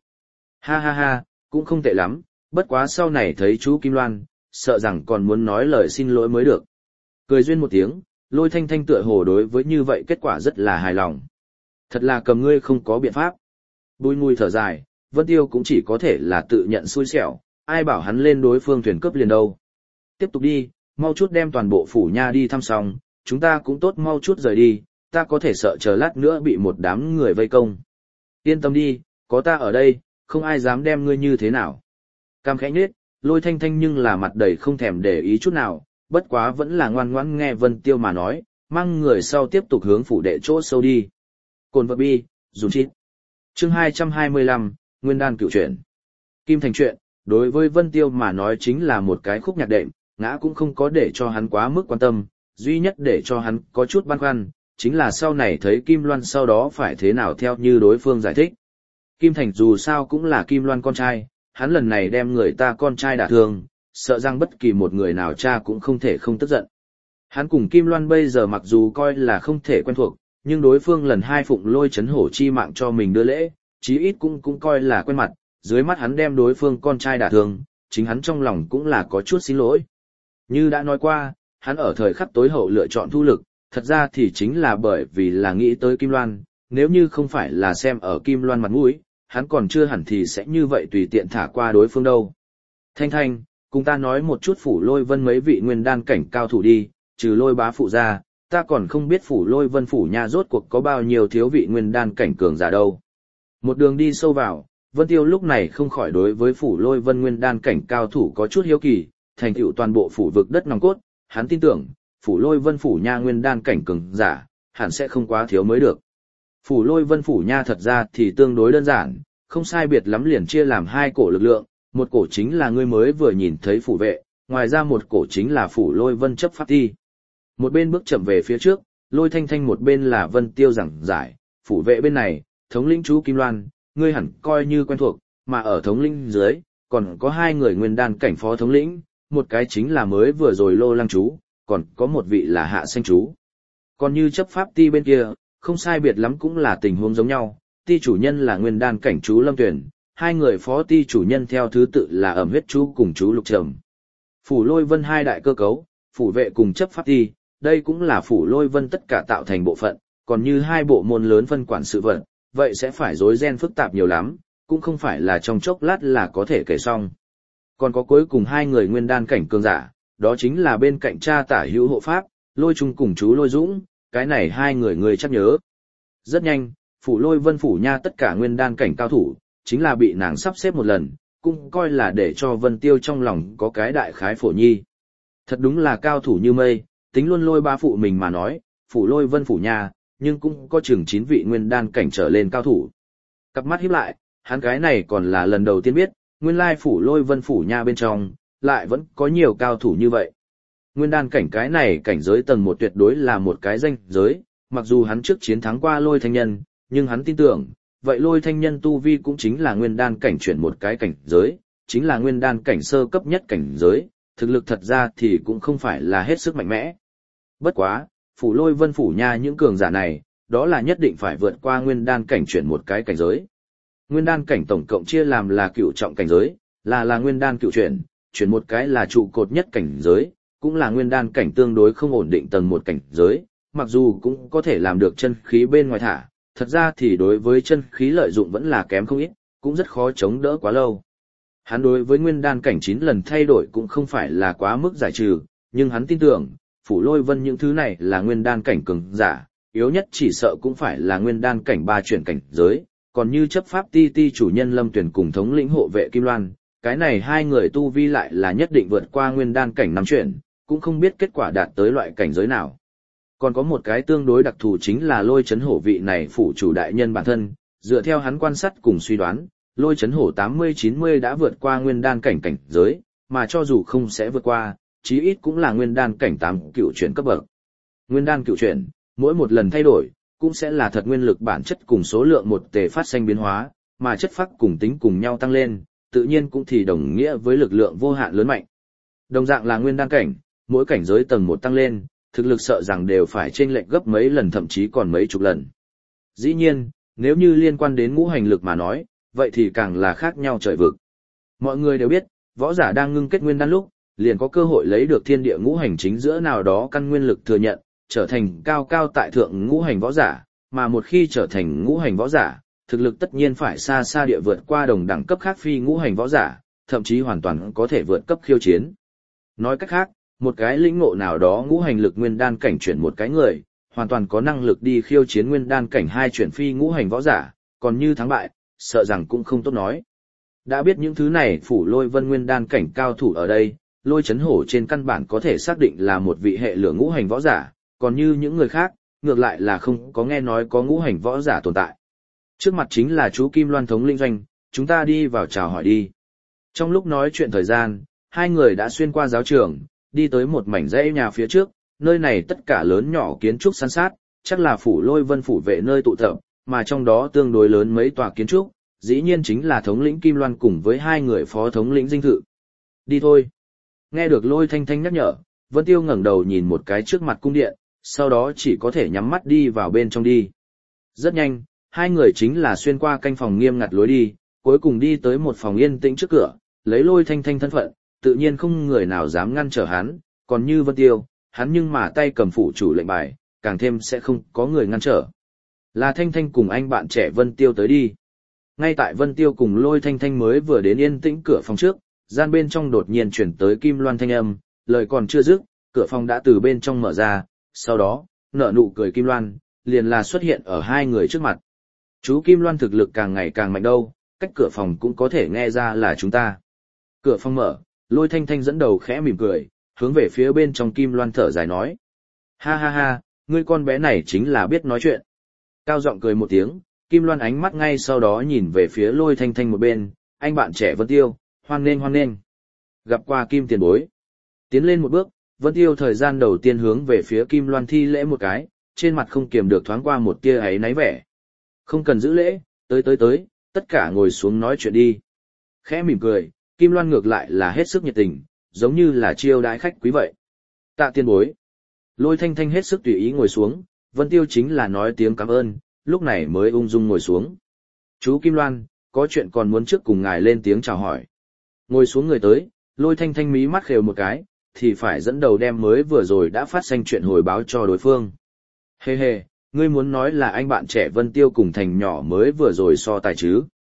Ha, cũng không tệ lắm, bất quá sau này thấy chú Kim Loan, sợ rằng còn muốn nói lời xin lỗi mới được. Cười duyên một tiếng, Lôi Thanh Thanh tựa hồ đối với như vậy kết quả rất là hài lòng. Thật là cầm ngươi không có biện pháp. Bùi ngùi thở dài, Vân Tiêu cũng chỉ có thể là tự nhận xui xẻo, ai bảo hắn lên đối phương thuyền cướp liền đâu. Tiếp tục đi, mau chút đem toàn bộ phủ nha đi thăm xong, chúng ta cũng tốt mau chút rời đi, ta có thể sợ chờ lát nữa bị một đám người vây công. Yên tâm đi, có ta ở đây, không ai dám đem ngươi như thế nào. Cam khẽ nhếch, Lôi Thanh Thanh nhưng là mặt đầy không thèm để ý chút nào, bất quá vẫn là ngoan ngoãn nghe Vân Tiêu mà nói, mang người sau tiếp tục hướng phủ đệ chỗ sâu đi. Cồn vật bi, dùng chít. Chương 225, Nguyên đan cựu truyện. Kim Thành chuyện, đối với Vân Tiêu mà nói chính là một cái khúc nhạc đệm, ngã cũng không có để cho hắn quá mức quan tâm, duy nhất để cho hắn có chút băn khoăn, chính là sau này thấy Kim Loan sau đó phải thế nào theo như đối phương giải thích. Kim Thành dù sao cũng là Kim Loan con trai, hắn lần này đem người ta con trai đả thương, sợ rằng bất kỳ một người nào cha cũng không thể không tức giận. Hắn cùng Kim Loan bây giờ mặc dù coi là không thể quen thuộc, nhưng đối phương lần hai phụng Lôi chấn hổ chi mạng cho mình đưa lễ, chí ít cũng coi là quen mặt, dưới mắt hắn đem đối phương con trai đả thương, chính hắn trong lòng cũng là có chút xin lỗi. Như đã nói qua, hắn ở thời khắc tối hậu lựa chọn thu lực, thật ra thì chính là bởi vì là nghĩ tới Kim Loan, nếu như không phải là xem ở Kim Loan mặt mũi, hắn còn chưa hẳn thì sẽ như vậy tùy tiện thả qua đối phương đâu. Thanh Thanh, cùng ta nói một chút phủ Lôi Vân mấy vị nguyên đan cảnh cao thủ đi, trừ Lôi bá phụ ra, ta còn không biết phủ Lôi Vân phủ nha rốt cuộc có bao nhiêu thiếu vị nguyên đan cảnh cường giả đâu. Một đường đi sâu vào, Vân Tiêu lúc này không khỏi đối với phủ Lôi Vân nguyên đan cảnh cao thủ có chút hiếu kỳ, thành tựu toàn bộ phủ vực đất nòng cốt, hắn tin tưởng, phủ Lôi Vân phủ nha nguyên đan cảnh cường giả, hẳn sẽ không quá thiếu mới được. Phủ Lôi Vân phủ nha thật ra thì tương đối đơn giản, không sai biệt lắm liền chia làm hai cổ lực lượng, một cổ chính là ngươi mới vừa nhìn thấy phủ vệ, ngoài ra một cổ chính là phủ Lôi Vân chấp pháp ti. Một bên bước chậm về phía trước, Lôi Thanh Thanh một bên là Vân Tiêu giảng giải, phủ vệ bên này, thống lĩnh chú Kim Loan, ngươi hẳn coi như quen thuộc, mà ở thống lĩnh dưới, còn có hai người nguyên đan cảnh phó thống lĩnh, một cái chính là mới vừa rồi Lô Lăng chú, còn có một vị là Hạ Xanh chú. Còn như chấp pháp ti bên kia, không sai biệt lắm cũng là tình huống giống nhau, ti chủ nhân là nguyên đan cảnh chú Lâm Tuyển, hai người phó ti chủ nhân theo thứ tự là Ẩm Huyết chú cùng chú Lục Trầm. Phủ Lôi Vân hai đại cơ cấu, phủ vệ cùng chấp pháp ti, đây cũng là phủ Lôi Vân tất cả tạo thành bộ phận, còn như hai bộ môn lớn phân quản sự vận, vậy sẽ phải rối ren phức tạp nhiều lắm, cũng không phải là trong chốc lát là có thể kể xong. Còn có cuối cùng hai người nguyên đan cảnh cường giả, đó chính là bên cạnh cha tả hữu hộ pháp, Lôi Trung cùng chú Lôi Dũng, cái này hai người người chắc nhớ. Rất nhanh, phủ Lôi Vân phủ nha tất cả nguyên đan cảnh cao thủ, chính là bị nàng sắp xếp một lần, cũng coi là để cho Vân Tiêu trong lòng có cái đại khái phổ nhi. Thật đúng là cao thủ như mây, tính luôn Lôi ba phụ mình mà nói, phủ Lôi Vân phủ nha, nhưng cũng có chừng 9 vị nguyên đan cảnh trở lên cao thủ. Cặp mắt híp lại, hắn cái này còn là lần đầu tiên biết, nguyên lai phủ Lôi Vân phủ nha bên trong, lại vẫn có nhiều cao thủ như vậy. Nguyên đan cảnh cái này cảnh giới tầng 1 tuyệt đối là một cái danh giới, mặc dù hắn trước chiến thắng qua Lôi Thanh Nhân, nhưng hắn tin tưởng, vậy Lôi Thanh Nhân tu vi cũng chính là nguyên đan cảnh chuyển một cái cảnh giới, chính là nguyên đan cảnh sơ cấp nhất cảnh giới, thực lực thật ra thì cũng không phải là hết sức mạnh mẽ. Bất quá, phủ Lôi Vân phủ nha những cường giả này, đó là nhất định phải vượt qua nguyên đan cảnh chuyển một cái cảnh giới. Nguyên đan cảnh tổng cộng chia làm là cựu trọng cảnh giới, là nguyên đan cựu chuyển một cái là trụ cột nhất cảnh giới, cũng là nguyên đan cảnh tương đối không ổn định tầng một cảnh giới, mặc dù cũng có thể làm được chân khí bên ngoài thả, thật ra thì đối với chân khí lợi dụng vẫn là kém không ít, cũng rất khó chống đỡ quá lâu. Hắn đối với nguyên đan cảnh 9 lần thay đổi cũng không phải là quá mức giải trừ, nhưng hắn tin tưởng, phủ Lôi Vân những thứ này là nguyên đan cảnh cường giả, yếu nhất chỉ sợ cũng phải là nguyên đan cảnh 3 chuyển cảnh giới, còn như chấp pháp ti ti chủ nhân Lâm Tuyển cùng thống lĩnh hộ vệ Kim Loan, cái này hai người tu vi lại là nhất định vượt qua nguyên đan cảnh 5 chuyển, cũng không biết kết quả đạt tới loại cảnh giới nào. Còn có một cái tương đối đặc thù chính là Lôi Chấn Hổ vị này phủ chủ đại nhân bản thân, dựa theo hắn quan sát cùng suy đoán, Lôi Chấn Hổ 80-90 đã vượt qua nguyên đan cảnh cảnh giới, mà cho dù không sẽ vượt qua, chí ít cũng là nguyên đan cảnh 8 cựu chuyển cấp bậc. Nguyên đan cựu chuyển, mỗi một lần thay đổi, cũng sẽ là thật nguyên lực bản chất cùng số lượng một tề phát sinh biến hóa, mà chất phác cùng tính cùng nhau tăng lên, tự nhiên cũng thì đồng nghĩa với lực lượng vô hạn lớn mạnh. Đồng dạng là nguyên đan cảnh, mỗi cảnh giới tầng 1 tăng lên, thực lực sợ rằng đều phải chênh lệch gấp mấy lần thậm chí còn mấy chục lần. Dĩ nhiên, nếu như liên quan đến ngũ hành lực mà nói, vậy thì càng là khác nhau trời vực. Mọi người đều biết, võ giả đang ngưng kết nguyên đan lúc, liền có cơ hội lấy được thiên địa ngũ hành chính giữa nào đó căn nguyên lực thừa nhận, trở thành cao cao tại thượng ngũ hành võ giả, mà một khi trở thành ngũ hành võ giả, thực lực tất nhiên phải xa xa địa vượt qua đồng đẳng cấp khác phi ngũ hành võ giả, thậm chí hoàn toàn có thể vượt cấp khiêu chiến. Nói cách khác, một cái lĩnh ngộ nào đó ngũ hành lực nguyên đan cảnh chuyển một cái người, hoàn toàn có năng lực đi khiêu chiến nguyên đan cảnh 2 chuyển phi ngũ hành võ giả, còn như thắng bại, sợ rằng cũng không tốt nói. Đã biết những thứ này phủ Lôi Vân nguyên đan cảnh cao thủ ở đây, Lôi Chấn Hổ trên căn bản có thể xác định là một vị hệ lửa ngũ hành võ giả, còn như những người khác, ngược lại là không có nghe nói có ngũ hành võ giả tồn tại. Trước mặt chính là chú Kim Loan thống lĩnh doanh, chúng ta đi vào chào hỏi đi. Trong lúc nói chuyện thời gian, hai người đã xuyên qua giáo trường, đi tới một mảnh dãy nhà phía trước, nơi này tất cả lớn nhỏ kiến trúc san sát, chắc là phủ Lôi Vân phủ vệ nơi tụ tập, mà trong đó tương đối lớn mấy tòa kiến trúc, dĩ nhiên chính là thống lĩnh Kim Loan cùng với hai người phó thống lĩnh dinh thự. Đi thôi. Nghe được Lôi Thanh Thanh nhắc nhở, Vân Tiêu ngẩng đầu nhìn một cái trước mặt cung điện, sau đó chỉ có thể nhắm mắt đi vào bên trong đi. Rất nhanh, hai người chính là xuyên qua canh phòng nghiêm ngặt lối đi, cuối cùng đi tới một phòng yên tĩnh trước cửa, lấy Lôi Thanh Thanh thân phận, tự nhiên không người nào dám ngăn trở hắn, còn như Vân Tiêu, hắn nhưng mà tay cầm phủ chủ lệnh bài, càng thêm sẽ không có người ngăn trở. Là Thanh Thanh cùng anh bạn trẻ Vân Tiêu tới đi. Ngay tại Vân Tiêu cùng Lôi Thanh Thanh mới vừa đến yên tĩnh cửa phòng trước, gian bên trong đột nhiên chuyển tới Kim Loan thanh âm, lời còn chưa dứt, cửa phòng đã từ bên trong mở ra, sau đó, nở nụ cười Kim Loan, liền là xuất hiện ở hai người trước mặt. Chú Kim Loan thực lực càng ngày càng mạnh đâu, cách cửa phòng cũng có thể nghe ra là chúng ta. Cửa phòng mở, Lôi Thanh Thanh dẫn đầu khẽ mỉm cười, hướng về phía bên trong Kim Loan thở dài nói. Ha ha ha, ngươi con bé này chính là biết nói chuyện. Cao giọng cười một tiếng, Kim Loan ánh mắt ngay sau đó nhìn về phía Lôi Thanh Thanh một bên, anh bạn trẻ Vân Tiêu, hoan nghênh. Gặp qua Kim tiền bối. Tiến lên một bước, Vân Tiêu thời gian đầu tiên hướng về phía Kim Loan thi lễ một cái, trên mặt không kiềm được thoáng qua một tia ấy náy vẻ. Không cần giữ lễ, tới, tất cả ngồi xuống nói chuyện đi. Khẽ mỉm cười, Kim Loan ngược lại là hết sức nhiệt tình, giống như là chiêu đãi khách quý vậy. Tạ tiền bối. Lôi Thanh Thanh hết sức tùy ý ngồi xuống, Vân Tiêu chính là nói tiếng cảm ơn, lúc này mới ung dung ngồi xuống. Chú Kim Loan, có chuyện còn muốn trước cùng ngài lên tiếng chào hỏi. Ngồi xuống người tới, Lôi Thanh Thanh mí mắt khều một cái, thì phải dẫn đầu đem mới vừa rồi đã phát sinh chuyện hồi báo cho đối phương. Hề, ngươi muốn nói là anh bạn trẻ Vân Tiêu cùng thành nhỏ mới vừa rồi so tài chứ?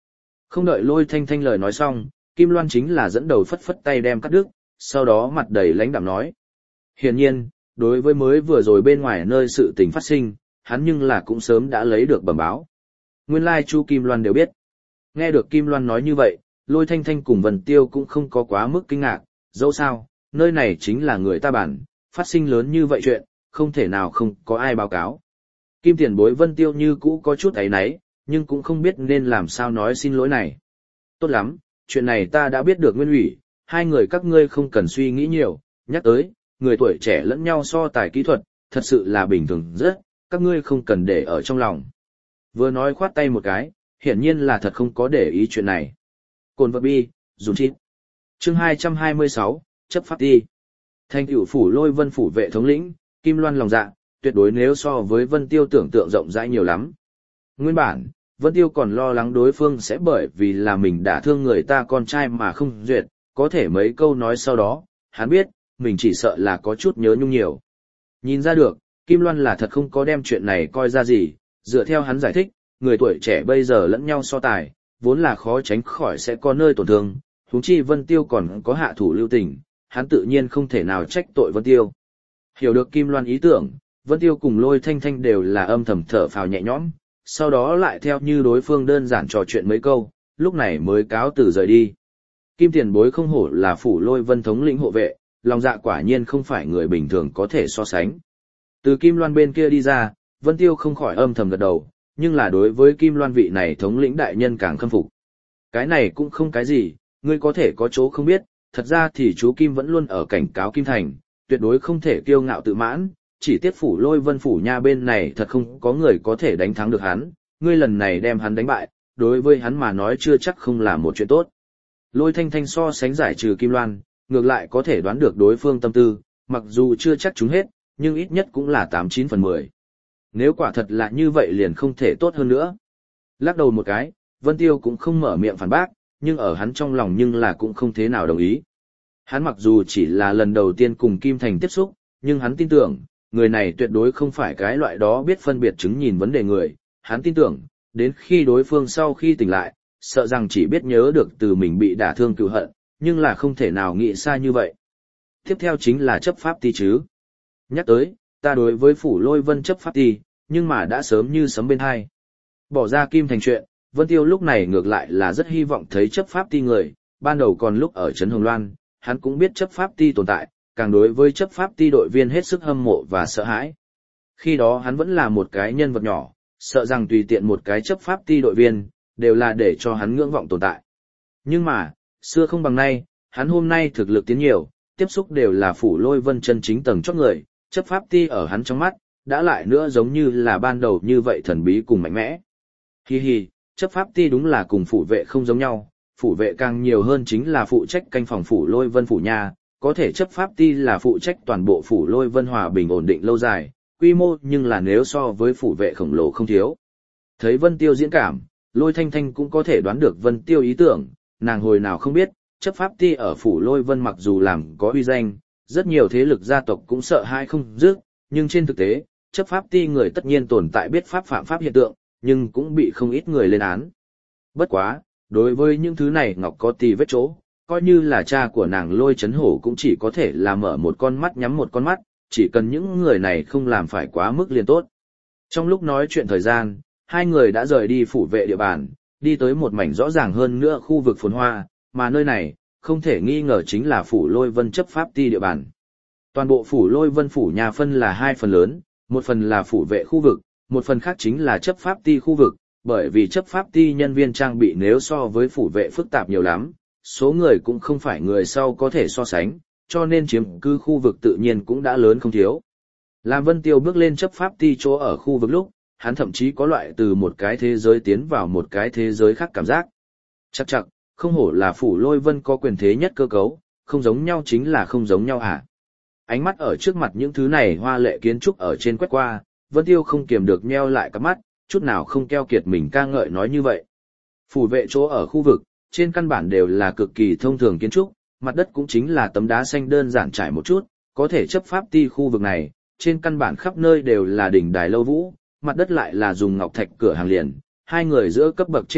Không đợi Lôi Thanh Thanh lời nói xong, Kim Loan chính là dẫn đầu phất phất tay đem cắt đứt, sau đó mặt đầy lãnh đạm nói. Hiển nhiên, đối với mới vừa rồi bên ngoài nơi sự tình phát sinh, hắn nhưng là cũng sớm đã lấy được bẩm báo. Nguyên lai Chu Kim Loan đều biết. Nghe được Kim Loan nói như vậy, Lôi Thanh Thanh cùng Vân Tiêu cũng không có quá mức kinh ngạc, dẫu sao, nơi này chính là người ta bản, phát sinh lớn như vậy chuyện, không thể nào không có ai báo cáo. Kim Tiền Bối Vân Tiêu như cũ có chút áy náy, nhưng cũng không biết nên làm sao nói xin lỗi này. Tốt lắm, chuyện này ta đã biết được nguyên ủy, hai người các ngươi không cần suy nghĩ nhiều, nhắc tới, người tuổi trẻ lẫn nhau so tài kỹ thuật, thật sự là bình thường rất, các ngươi không cần để ở trong lòng. Vừa nói khoát tay một cái, hiển nhiên là thật không có để ý chuyện này. Cồn vật bi, dùng chít. Chương 226, chấp pháp ti. Thành tựu phủ Lôi Vân phủ vệ thống lĩnh, Kim Loan lòng dạ, tuyệt đối nếu so với Vân Tiêu tưởng tượng rộng rãi nhiều lắm. Nguyên bản, Vân Tiêu còn lo lắng đối phương sẽ bởi vì là mình đã thương người ta con trai mà không duyệt, có thể mấy câu nói sau đó, hắn biết, mình chỉ sợ là có chút nhớ nhung nhiều. Nhìn ra được, Kim Loan là thật không có đem chuyện này coi ra gì, dựa theo hắn giải thích, người tuổi trẻ bây giờ lẫn nhau so tài, vốn là khó tránh khỏi sẽ có nơi tổn thương, huống chi Vân Tiêu còn có hạ thủ lưu tình, hắn tự nhiên không thể nào trách tội Vân Tiêu. Hiểu được Kim Loan ý tưởng, Vân Tiêu cùng Lôi Thanh Thanh đều là âm thầm thở phào nhẹ nhõm, sau đó lại theo như đối phương đơn giản trò chuyện mấy câu, lúc này mới cáo từ rời đi. Kim Tiền Bối không hổ là phủ Lôi Vân thống lĩnh hộ vệ, lòng dạ quả nhiên không phải người bình thường có thể so sánh. Từ Kim Loan bên kia đi ra, Vân Tiêu không khỏi âm thầm gật đầu, nhưng là đối với Kim Loan vị này thống lĩnh đại nhân càng khâm phục. Cái này cũng không cái gì, ngươi có thể có chỗ không biết, thật ra thì chú Kim vẫn luôn ở cảnh cáo Kim Thành, tuyệt đối không thể kiêu ngạo tự mãn, chỉ tiếc phủ Lôi Vân phủ nha bên này thật không có người có thể đánh thắng được hắn, ngươi lần này đem hắn đánh bại, đối với hắn mà nói chưa chắc không là một chuyện tốt. Lôi Thanh Thanh so sánh giải trừ Kim Loan, ngược lại có thể đoán được đối phương tâm tư, mặc dù chưa chắc chúng hết, nhưng ít nhất cũng là 89 phần 10. Nếu quả thật là như vậy liền không thể tốt hơn nữa. Lắc đầu một cái, Vân Tiêu cũng không mở miệng phản bác, nhưng ở hắn trong lòng nhưng là cũng không thế nào đồng ý. Hắn mặc dù chỉ là lần đầu tiên cùng Kim Thành tiếp xúc, nhưng hắn tin tưởng, người này tuyệt đối không phải cái loại đó biết phân biệt chứng nhìn vấn đề người. Hắn tin tưởng, đến khi đối phương sau khi tỉnh lại, sợ rằng chỉ biết nhớ được từ mình bị đả thương cựu hận, nhưng là không thể nào nghĩ xa như vậy. Tiếp theo chính là chấp pháp ti chứ. Nhắc tới, ta đối với phủ Lôi Vân chấp pháp ti, nhưng mà đã sớm như sấm bên hai. Bỏ ra Kim Thành chuyện, Vân Tiêu lúc này ngược lại là rất hy vọng thấy chấp pháp ti người, ban đầu còn lúc ở Trấn Hồng Loan, hắn cũng biết chấp pháp ti tồn tại, càng đối với chấp pháp ti đội viên hết sức hâm mộ và sợ hãi. Khi đó hắn vẫn là một cái nhân vật nhỏ, sợ rằng tùy tiện một cái chấp pháp ti đội viên, đều là để cho hắn ngưỡng vọng tồn tại. Nhưng mà, xưa không bằng nay, hắn hôm nay thực lực tiến nhiều, tiếp xúc đều là phủ Lôi Vân chân chính tầng chót người, chấp pháp ti ở hắn trong mắt, đã lại nữa giống như là ban đầu như vậy thần bí cùng mạnh mẽ. Hi hi, chấp pháp ti đúng là cùng phủ vệ không giống nhau, phủ vệ càng nhiều hơn chính là phụ trách canh phòng phủ Lôi Vân phủ nha, có thể chấp pháp ti là phụ trách toàn bộ phủ Lôi Vân hòa bình ổn định lâu dài, quy mô nhưng là nếu so với phủ vệ khổng lồ không thiếu. Thấy Vân Tiêu diễn cảm, Lôi Thanh Thanh cũng có thể đoán được Vân Tiêu ý tưởng, nàng hồi nào không biết, chấp pháp ti ở phủ Lôi Vân mặc dù làm có uy danh, rất nhiều thế lực gia tộc cũng sợ hai không dứt, nhưng trên thực tế, chấp pháp ti người tất nhiên tồn tại biết pháp phạm pháp hiện tượng, nhưng cũng bị không ít người lên án. Bất quá, đối với những thứ này Ngọc có tì vết chỗ, coi như là cha của nàng Lôi Chấn Hổ cũng chỉ có thể là mở một con mắt nhắm một con mắt, chỉ cần những người này không làm phải quá mức liền tốt. Trong lúc nói chuyện thời gian, hai người đã rời đi phủ vệ địa bàn, đi tới một mảnh rõ ràng hơn nữa khu vực phồn hoa, mà nơi này, không thể nghi ngờ chính là phủ Lôi Vân chấp pháp ti địa bàn. Toàn bộ phủ Lôi Vân phủ nhà phân là hai phần lớn, một phần là phủ vệ khu vực, một phần khác chính là chấp pháp ti khu vực, bởi vì chấp pháp ti nhân viên trang bị nếu so với phủ vệ phức tạp nhiều lắm, số người cũng không phải người sau có thể so sánh, cho nên chiếm cư khu vực tự nhiên cũng đã lớn không thiếu. Làm Vân Tiêu bước lên chấp pháp ti chỗ ở khu vực lúc, hắn thậm chí có loại từ một cái thế giới tiến vào một cái thế giới khác cảm giác. Chắc chắn, không hổ là phủ Lôi Vân có quyền thế nhất cơ cấu, không giống nhau chính là không giống nhau hả? Ánh mắt ở trước mặt những thứ này hoa lệ kiến trúc ở trên quét qua, Vân Tiêu không kiềm được nheo lại cặp mắt, chút nào không keo kiệt mình ca ngợi nói như vậy. Phủ vệ chỗ ở khu vực, trên căn bản đều là cực kỳ thông thường kiến trúc, mặt đất cũng chính là tấm đá xanh đơn giản trải một chút, có thể chấp pháp ti khu vực này, trên căn bản khắp nơi đều là đỉnh đài lâu vũ, mặt đất lại là dùng ngọc thạch cửa hàng liền, hai người giữa cấp bậc chênh lệch,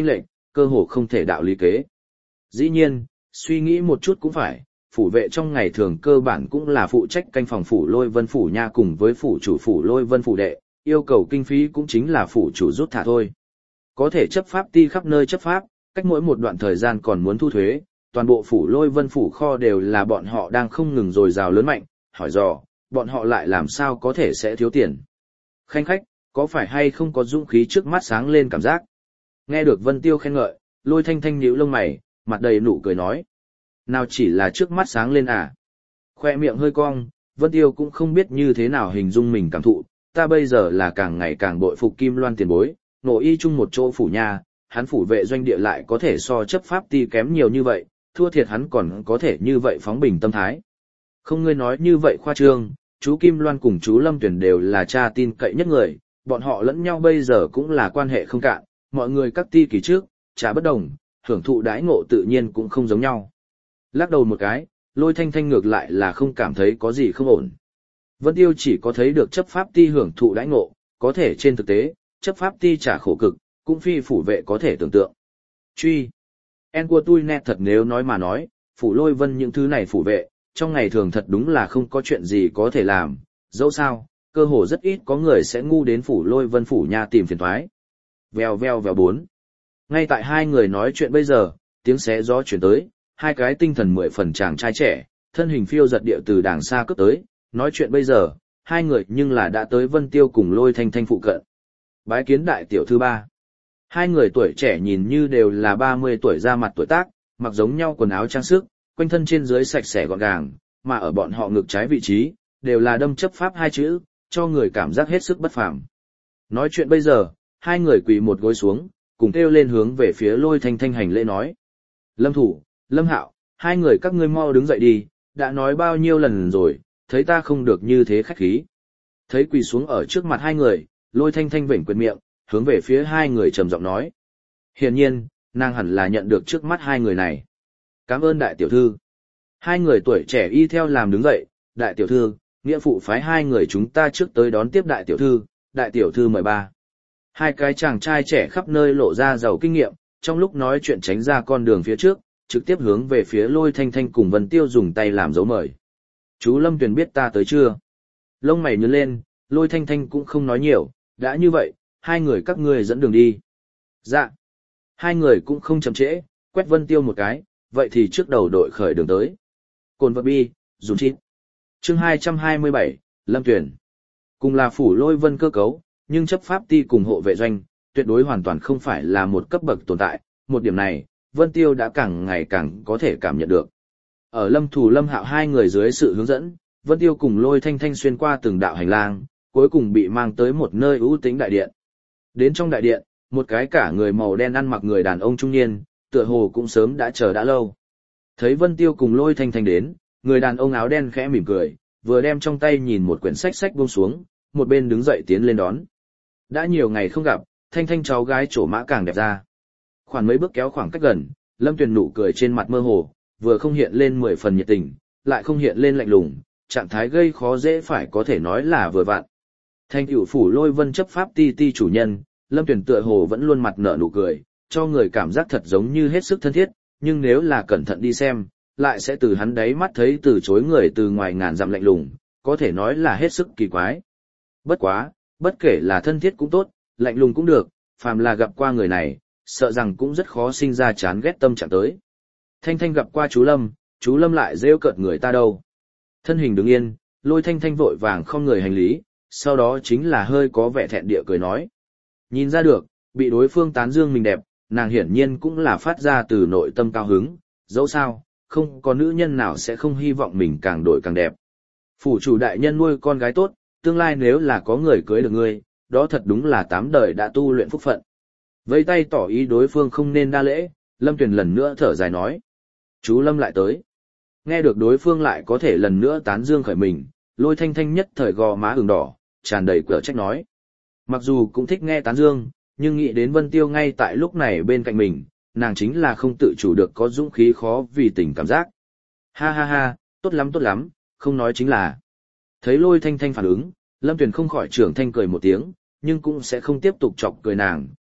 cơ hồ không thể đạo lý kế. Dĩ nhiên, suy nghĩ một chút cũng phải, phủ vệ trong ngày thường cơ bản cũng là phụ trách canh phòng phủ Lôi Vân phủ nha cùng với phủ chủ phủ Lôi Vân phủ đệ, yêu cầu kinh phí cũng chính là phủ chủ rút thả thôi. Có thể chấp pháp ti khắp nơi chấp pháp, cách mỗi một đoạn thời gian còn muốn thu thuế, toàn bộ phủ Lôi Vân phủ kho đều là bọn họ đang không ngừng dồi dào lớn mạnh, hỏi dò, bọn họ lại làm sao có thể sẽ thiếu tiền. Khanh khách, có phải hay không có dũng khí trước mắt sáng lên cảm giác. Nghe được Vân Tiêu khen ngợi, Lôi Thanh Thanh nhíu lông mày, mặt đầy nụ cười nói. Nào chỉ là trước mắt sáng lên à. Khoe miệng hơi cong, Vân Tiêu cũng không biết như thế nào hình dung mình cảm thụ, ta bây giờ là càng ngày càng bội phục Kim Loan tiền bối, nội y chung một chỗ phủ nha, hắn phủ vệ doanh địa lại có thể so chấp pháp ti kém nhiều như vậy, thua thiệt hắn còn có thể như vậy phóng bình tâm thái. Không ngươi nói như vậy khoa trương, chú Kim Loan cùng chú Lâm Tuyển đều là cha tin cậy nhất người, bọn họ lẫn nhau bây giờ cũng là quan hệ không cạn, mọi người các ti kỳ trước, trả bất đồng, hưởng thụ đãi ngộ tự nhiên cũng không giống nhau. Lắc đầu một cái, Lôi Thanh Thanh ngược lại là không cảm thấy có gì không ổn. Vân Tiêu chỉ có thấy được chấp pháp ti hưởng thụ đãi ngộ, có thể trên thực tế, chấp pháp ti trả khổ cực, cũng phi phủ vệ có thể tưởng tượng. Truy. En của tôi nét thật nếu nói mà nói, phủ Lôi Vân những thứ này phủ vệ, trong ngày thường thật đúng là không có chuyện gì có thể làm, dẫu sao, cơ hồ rất ít có người sẽ ngu đến phủ Lôi Vân phủ nha tìm phiền toái. Vèo vèo vèo bốn. Ngay tại hai người nói chuyện bây giờ, tiếng xé gió chuyển tới, hai cái tinh thần 10 phần chàng trai trẻ, thân hình phiêu giật địa từ đàng xa cướp tới, nói chuyện bây giờ, hai người nhưng là đã tới Vân Tiêu cùng Lôi Thanh Thanh phụ cận. Bái kiến đại tiểu thư ba. Hai người tuổi trẻ nhìn như đều là 30 tuổi ra mặt tuổi tác, mặc giống nhau quần áo trang sức, quanh thân trên dưới sạch sẽ gọn gàng, mà ở bọn họ ngực trái vị trí, đều là đâm chấp pháp hai chữ, cho người cảm giác hết sức bất phàm. Nói chuyện bây giờ, hai người quỳ một gối xuống, cùng kêu lên hướng về phía Lôi Thanh Thanh hành lễ nói. Lâm Thủ, Lâm Hạo, hai người các ngươi mau đứng dậy đi, đã nói bao nhiêu lần rồi, thấy ta không được như thế khách khí. Thấy quỳ xuống ở trước mặt hai người, Lôi Thanh Thanh vểnh quyệt miệng, hướng về phía hai người trầm giọng nói. Hiển nhiên, nàng hẳn là nhận được trước mắt hai người này. Cảm ơn đại tiểu thư. Hai người tuổi trẻ y theo làm đứng dậy, đại tiểu thư, nghĩa phụ phái hai người chúng ta trước tới đón tiếp đại tiểu thư mời ba. Hai cái chàng trai trẻ khắp nơi lộ ra giàu kinh nghiệm, trong lúc nói chuyện tránh ra con đường phía trước, trực tiếp hướng về phía Lôi Thanh Thanh cùng Vân Tiêu dùng tay làm dấu mời. Chú Lâm Tuyền biết ta tới chưa? Lông mày nhướng lên, Lôi Thanh Thanh cũng không nói nhiều, đã như vậy, hai người các ngươi dẫn đường đi. Dạ. Hai người cũng không chậm trễ, quét Vân Tiêu một cái, vậy thì trước đầu đội khởi đường tới. Cồn vật bi, dùng chít. Chương 227, Lâm Tuyền. Cùng là phủ Lôi Vân cơ cấu, nhưng chấp pháp ti cùng hộ vệ doanh, tuyệt đối hoàn toàn không phải là một cấp bậc tồn tại, một điểm này, Vân Tiêu đã càng ngày càng có thể cảm nhận được. Ở Lâm Thủ Lâm Hạo hai người dưới sự hướng dẫn, Vân Tiêu cùng Lôi Thanh Thanh xuyên qua từng đạo hành lang, cuối cùng bị mang tới một nơi ưu tĩnh đại điện. Đến trong đại điện, một cái cả người màu đen ăn mặc người đàn ông trung niên, tựa hồ cũng sớm đã chờ đã lâu. Thấy Vân Tiêu cùng Lôi Thanh Thanh đến, người đàn ông áo đen khẽ mỉm cười, vừa đem trong tay nhìn một quyển sách buông xuống, một bên đứng dậy tiến lên đón. Đã nhiều ngày không gặp, Thanh Thanh cháu gái trổ mã càng đẹp ra. Khoảng mấy bước kéo khoảng cách gần, Lâm Tuyền nụ cười trên mặt mơ hồ, vừa không hiện lên 10 phần nhiệt tình, lại không hiện lên lạnh lùng, trạng thái gây khó dễ phải có thể nói là vừa vặn. Thanh cửu phủ Lôi Vân chấp pháp ti chủ nhân, Lâm Tuyền tựa hồ vẫn luôn mặt nở nụ cười, cho người cảm giác thật giống như hết sức thân thiết, nhưng nếu là cẩn thận đi xem, lại sẽ từ hắn đáy mắt thấy từ chối người từ ngoài ngàn dặm lạnh lùng, có thể nói là hết sức kỳ quái. Bất quá, bất kể là thân thiết cũng tốt, lạnh lùng cũng được, phàm là gặp qua người này, sợ rằng cũng rất khó sinh ra chán ghét tâm trạng tới. Thanh Thanh gặp qua chú Lâm lại rêu cợt người ta đâu. Thân hình đứng yên, Lôi Thanh Thanh vội vàng không người hành lý, sau đó chính là hơi có vẻ thẹn địa cười nói. Nhìn ra được, bị đối phương tán dương mình đẹp, nàng hiển nhiên cũng là phát ra từ nội tâm cao hứng, dẫu sao, không có nữ nhân nào sẽ không hy vọng mình càng đổi càng đẹp. Phủ chủ đại nhân nuôi con gái tốt, tương lai nếu là có người cưới được ngươi, đó thật đúng là 8 đời đã tu luyện phúc phận. Vây tay tỏ ý đối phương không nên đa lễ, Lâm Tuyền lần nữa thở dài nói. Chú Lâm lại tới. Nghe được đối phương lại có thể lần nữa tán dương khởi mình, Lôi Thanh Thanh nhất thời gò má ửng đỏ, tràn đầy cở trách nói. Mặc dù cũng thích nghe tán dương, nhưng nghĩ đến Vân Tiêu ngay tại lúc này bên cạnh mình, nàng chính là không tự chủ được có dũng khí khó vì tình cảm giác. Ha ha ha, tốt lắm, không nói chính là. Thấy Lôi Thanh Thanh phản ứng, Lâm Tuyền không khỏi trưởng thanh cười một tiếng, nhưng cũng sẽ không tiếp tục chọc cười nàng,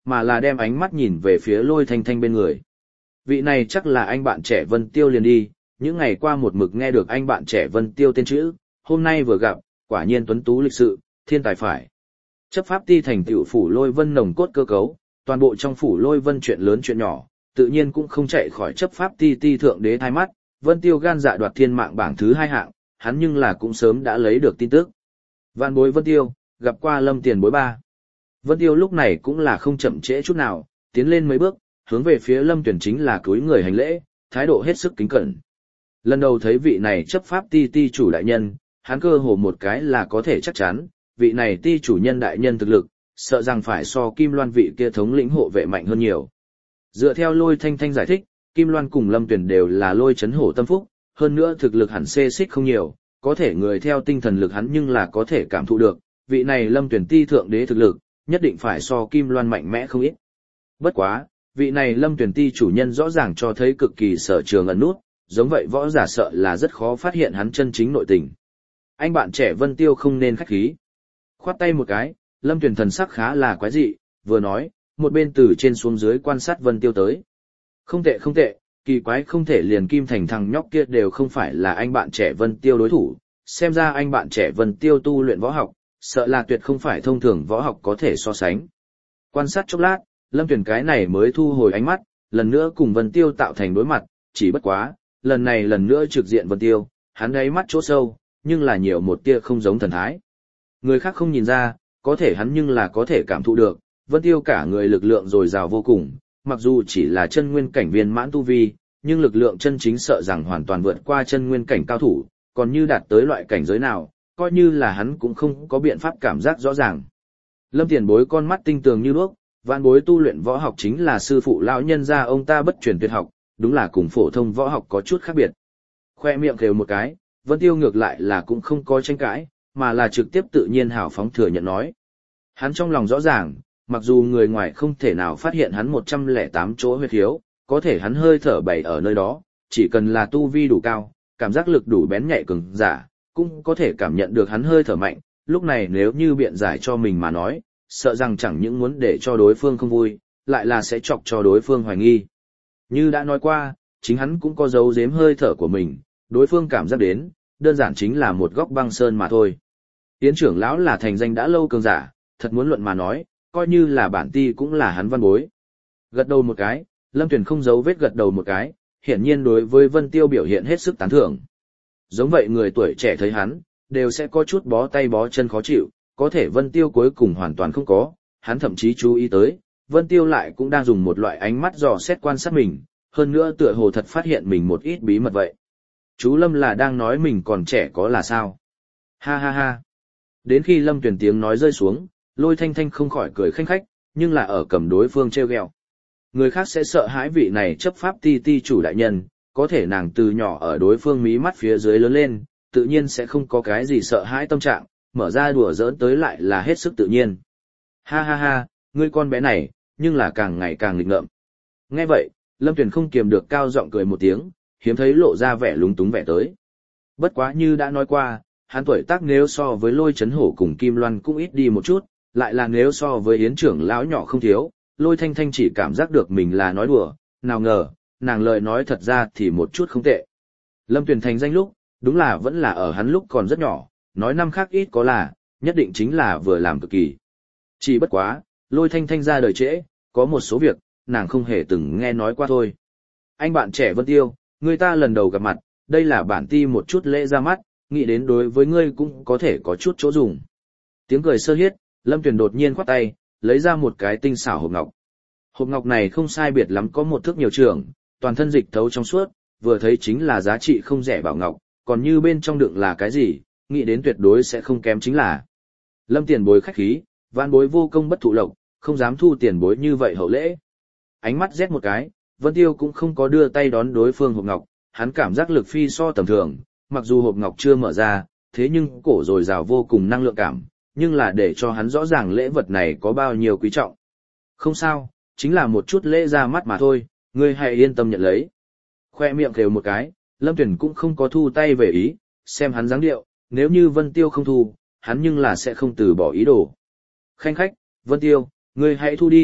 mà là đem ánh mắt nhìn về phía Lôi Thanh Thanh bên người. Vị này chắc là anh bạn trẻ Vân Tiêu liền đi, những ngày qua một mực nghe được anh bạn trẻ Vân Tiêu tên chữ, hôm nay vừa gặp, quả nhiên tuấn tú lịch sự, thiên tài phải. Chấp pháp ti thành tựu phủ Lôi Vân nồng cốt cơ cấu, toàn bộ trong phủ Lôi Vân chuyện lớn chuyện nhỏ, tự nhiên cũng không chạy khỏi chấp pháp ti thượng đế thay mắt, Vân Tiêu gan dạ đoạt thiên mạng bảng thứ 2 hạng, hắn nhưng là cũng sớm đã lấy được tin tức. Vạn bối Vân Tiêu, gặp qua Lâm tiền bối ba. Vân Tiêu lúc này cũng là không chậm trễ chút nào, tiến lên mấy bước, hướng về phía Lâm Tuyển chính là cúi người hành lễ, thái độ hết sức kính cẩn. Lần đầu thấy vị này chấp pháp ti chủ đại nhân, hắn cơ hồ một cái là có thể chắc chắn, vị này ti chủ nhân đại nhân thực lực, sợ rằng phải so Kim Loan vị kia thống lĩnh hộ vệ mạnh hơn nhiều. Dựa theo Lôi Thanh Thanh giải thích, Kim Loan cùng Lâm Tuyển đều là Lôi Chấn Hổ tâm phúc, hơn nữa thực lực hẳn xê xích không nhiều, có thể người theo tinh thần lực hắn nhưng là có thể cảm thụ được, vị này Lâm Tuyển ti thượng đế thực lực, nhất định phải so Kim Loan mạnh mẽ không ít. Bất quá, vị này Lâm Tuyển ti chủ nhân rõ ràng cho thấy cực kỳ sở trường ẩn nút, giống vậy võ giả sợ là rất khó phát hiện hắn chân chính nội tình. Anh bạn trẻ Vân Tiêu không nên khách khí. Khoát tay một cái, Lâm Tuyển thần sắc khá là quái dị, vừa nói, một bên từ trên xuống dưới quan sát Vân Tiêu tới. Không tệ, kỳ quái không thể liền Kim Thành thằng nhóc kia đều không phải là anh bạn trẻ Vân Tiêu đối thủ, xem ra anh bạn trẻ Vân Tiêu tu luyện võ học, sợ là tuyệt không phải thông thường võ học có thể so sánh. Quan sát chốc lát, Lâm Tuyển cái này mới thu hồi ánh mắt, lần nữa cùng Vân Tiêu tạo thành đối mặt, chỉ bất quá, lần này lần nữa trực diện Vân Tiêu, hắn đáy mắt chỗ sâu, nhưng là nhiều một tia không giống thần thái. Người khác không nhìn ra, có thể hắn nhưng là có thể cảm thụ được, Vân Tiêu cả người lực lượng dồi dào vô cùng, mặc dù chỉ là chân nguyên cảnh viên mãn tu vi, nhưng lực lượng chân chính sợ rằng hoàn toàn vượt qua chân nguyên cảnh cao thủ, còn như đạt tới loại cảnh giới nào, coi như là hắn cũng không có biện pháp cảm giác rõ ràng. Lâm tiền bối con mắt tinh tường như đuốc, vạn bối tu luyện võ học chính là sư phụ lão nhân gia ông ta bất truyền tuyệt học, đúng là cùng phổ thông võ học có chút khác biệt. Khoe miệng khều một cái, Vân Tiêu ngược lại là cũng không có tranh cãi, mà là trực tiếp tự nhiên hào phóng thừa nhận nói. Hắn trong lòng rõ ràng, mặc dù người ngoài không thể nào phát hiện hắn 108 chỗ huyết khiếu, có thể hắn hơi thở bày ở nơi đó, chỉ cần là tu vi đủ cao, cảm giác lực đủ bén nhạy cường giả, cũng có thể cảm nhận được hắn hơi thở mạnh, lúc này nếu như biện giải cho mình mà nói, sợ rằng chẳng những muốn để cho đối phương không vui, lại là sẽ chọc cho đối phương hoài nghi. Như đã nói qua, chính hắn cũng có giấu giếm hơi thở của mình, đối phương cảm giác đến, đơn giản chính là một góc băng sơn mà thôi. Yến trưởng lão là thành danh đã lâu cường giả, thật muốn luận mà nói, coi như là bản ti cũng là hắn văn bối. Gật đầu một cái, Lâm Tuyền không giấu vết gật đầu một cái, hiển nhiên đối với Vân Tiêu biểu hiện hết sức tán thưởng. Giống vậy người tuổi trẻ thấy hắn, đều sẽ có chút bó tay bó chân khó chịu, có thể Vân Tiêu cuối cùng hoàn toàn không có, hắn thậm chí chú ý tới, Vân Tiêu lại cũng đang dùng một loại ánh mắt dò xét quan sát mình, hơn nữa tựa hồ thật phát hiện mình một ít bí mật vậy. Chú Lâm là đang nói mình còn trẻ có là sao? Ha ha ha. Đến khi Lâm Tuyền tiếng nói rơi xuống, Lôi Thanh Thanh không khỏi cười khanh khách, nhưng là ở cầm đối phương trêu ghẹo. Người khác sẽ sợ hãi vị này chấp pháp ti chủ đại nhân, có thể nàng từ nhỏ ở đối phương mí mắt phía dưới lớn lên, tự nhiên sẽ không có cái gì sợ hãi tâm trạng, mở ra đùa giỡn tới lại là hết sức tự nhiên. Ha ha ha, ngươi con bé này, nhưng là càng ngày càng nghịch ngợm. Nghe vậy, Lâm Tuyền không kiềm được cao giọng cười một tiếng, hiếm thấy lộ ra vẻ lúng túng vẻ tới. Bất quá như đã nói qua, hắn tuổi tác nếu so với Lôi Chấn Hổ cùng Kim Loan cũng ít đi một chút, lại là nếu so với Yến trưởng lão nhỏ không thiếu, Lôi Thanh Thanh chỉ cảm giác được mình là nói đùa, nào ngờ, nàng lời nói thật ra thì một chút không tệ. Lâm Tuyền thành danh lúc, đúng là vẫn là ở hắn lúc còn rất nhỏ, nói năm khác ít có là, nhất định chính là vừa làm cực kỳ. Chỉ bất quá, Lôi Thanh Thanh ra đời trễ, có một số việc, nàng không hề từng nghe nói qua thôi. Anh bạn trẻ Vân Tiêu, người ta lần đầu gặp mặt, đây là bản ti một chút lễ ra mắt, nghĩ đến đối với ngươi cũng có thể có chút chỗ dùng. Tiếng cười sơ hiết, Lâm Tuyền đột nhiên khoát tay, lấy ra một cái tinh xảo hộp ngọc. Hộp ngọc này không sai biệt lắm có một thước nhiều trường, toàn thân dịch thấu trong suốt, vừa thấy chính là giá trị không rẻ bảo ngọc, còn như bên trong đựng là cái gì, nghĩ đến tuyệt đối sẽ không kém chính là. Lâm tiền bối khách khí, vạn bối vô công bất thụ lộc, không dám thu tiền bối như vậy hậu lễ. Ánh mắt rét một cái, Vân Tiêu cũng không có đưa tay đón đối phương hộp ngọc, hắn cảm giác lực phi so tầm thường, mặc dù hộp ngọc chưa mở ra, thế nhưng cổ dồi dào vô cùng năng lượng cảm, nhưng là để cho hắn rõ ràng lễ vật này có bao nhiêu quý trọng. Không sao, chính là một chút lễ ra mắt mà thôi, ngươi hãy yên tâm nhận lấy. Khoe miệng khều một cái, Lâm Tuyển cũng không có thu tay về ý, xem hắn dáng điệu, nếu như Vân Tiêu không thu, hắn nhưng là sẽ không từ bỏ ý đồ. Khanh khách, Vân Tiêu, ngươi hãy thu đi,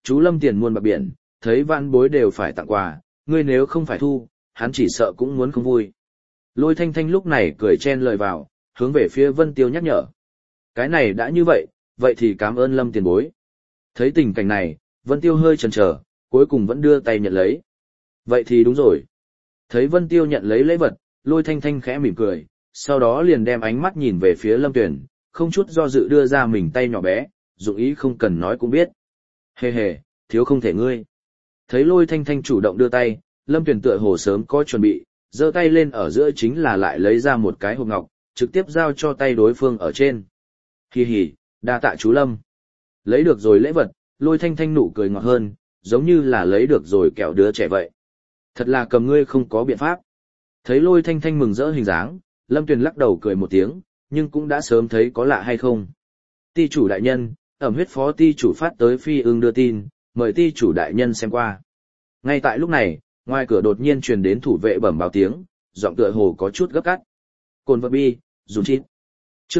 chú Lâm tiền muôn bạc biển, thấy vãn bối đều phải tặng quà, ngươi nếu không phải thu, hắn chỉ sợ cũng muốn không vui. Lôi Thanh Thanh lúc này cười chen lời vào, hướng về phía Vân Tiêu nhắc nhở. Cái này đã như vậy, vậy thì cảm ơn Lâm tiền bối. Thấy tình cảnh này, Vân Tiêu hơi chần chờ, cuối cùng vẫn đưa tay nhận lấy. Vậy thì đúng rồi. Thấy Vân Tiêu nhận lấy lễ vật, Lôi Thanh Thanh khẽ mỉm cười, sau đó liền đem ánh mắt nhìn về phía Lâm Tuyền, không chút do dự đưa ra mình tay nhỏ bé, dụng ý không cần nói cũng biết. Hề hề, thiếu không thể ngươi. Thấy Lôi Thanh Thanh chủ động đưa tay, Lâm Tuyền tựa hồ sớm có chuẩn bị, giơ tay lên ở giữa chính là lại lấy ra một cái hộp ngọc, trực tiếp giao cho tay đối phương ở trên. Hi hi, đa tạ chú Lâm. Lấy được rồi lễ vật, Lôi Thanh Thanh nụ cười ngọt hơn, giống như là lấy được rồi kẹo đứa trẻ vậy. Thật là cầm ngươi không có biện pháp. Thấy Lôi Thanh Thanh mừng rỡ hình dáng, Lâm Tuyền lắc đầu cười một tiếng, nhưng cũng đã sớm thấy có lạ hay không. Ty chủ đại nhân, ẩm huyết phó ty chủ phát tới Phi Ưng đưa tin, mời ty chủ đại nhân xem qua. Ngay tại lúc này, ngoài cửa đột nhiên truyền đến thủ vệ bẩm báo tiếng, giọng tựa hồ có chút gấp gáp. Cồn vật bi, dùn chít. Chương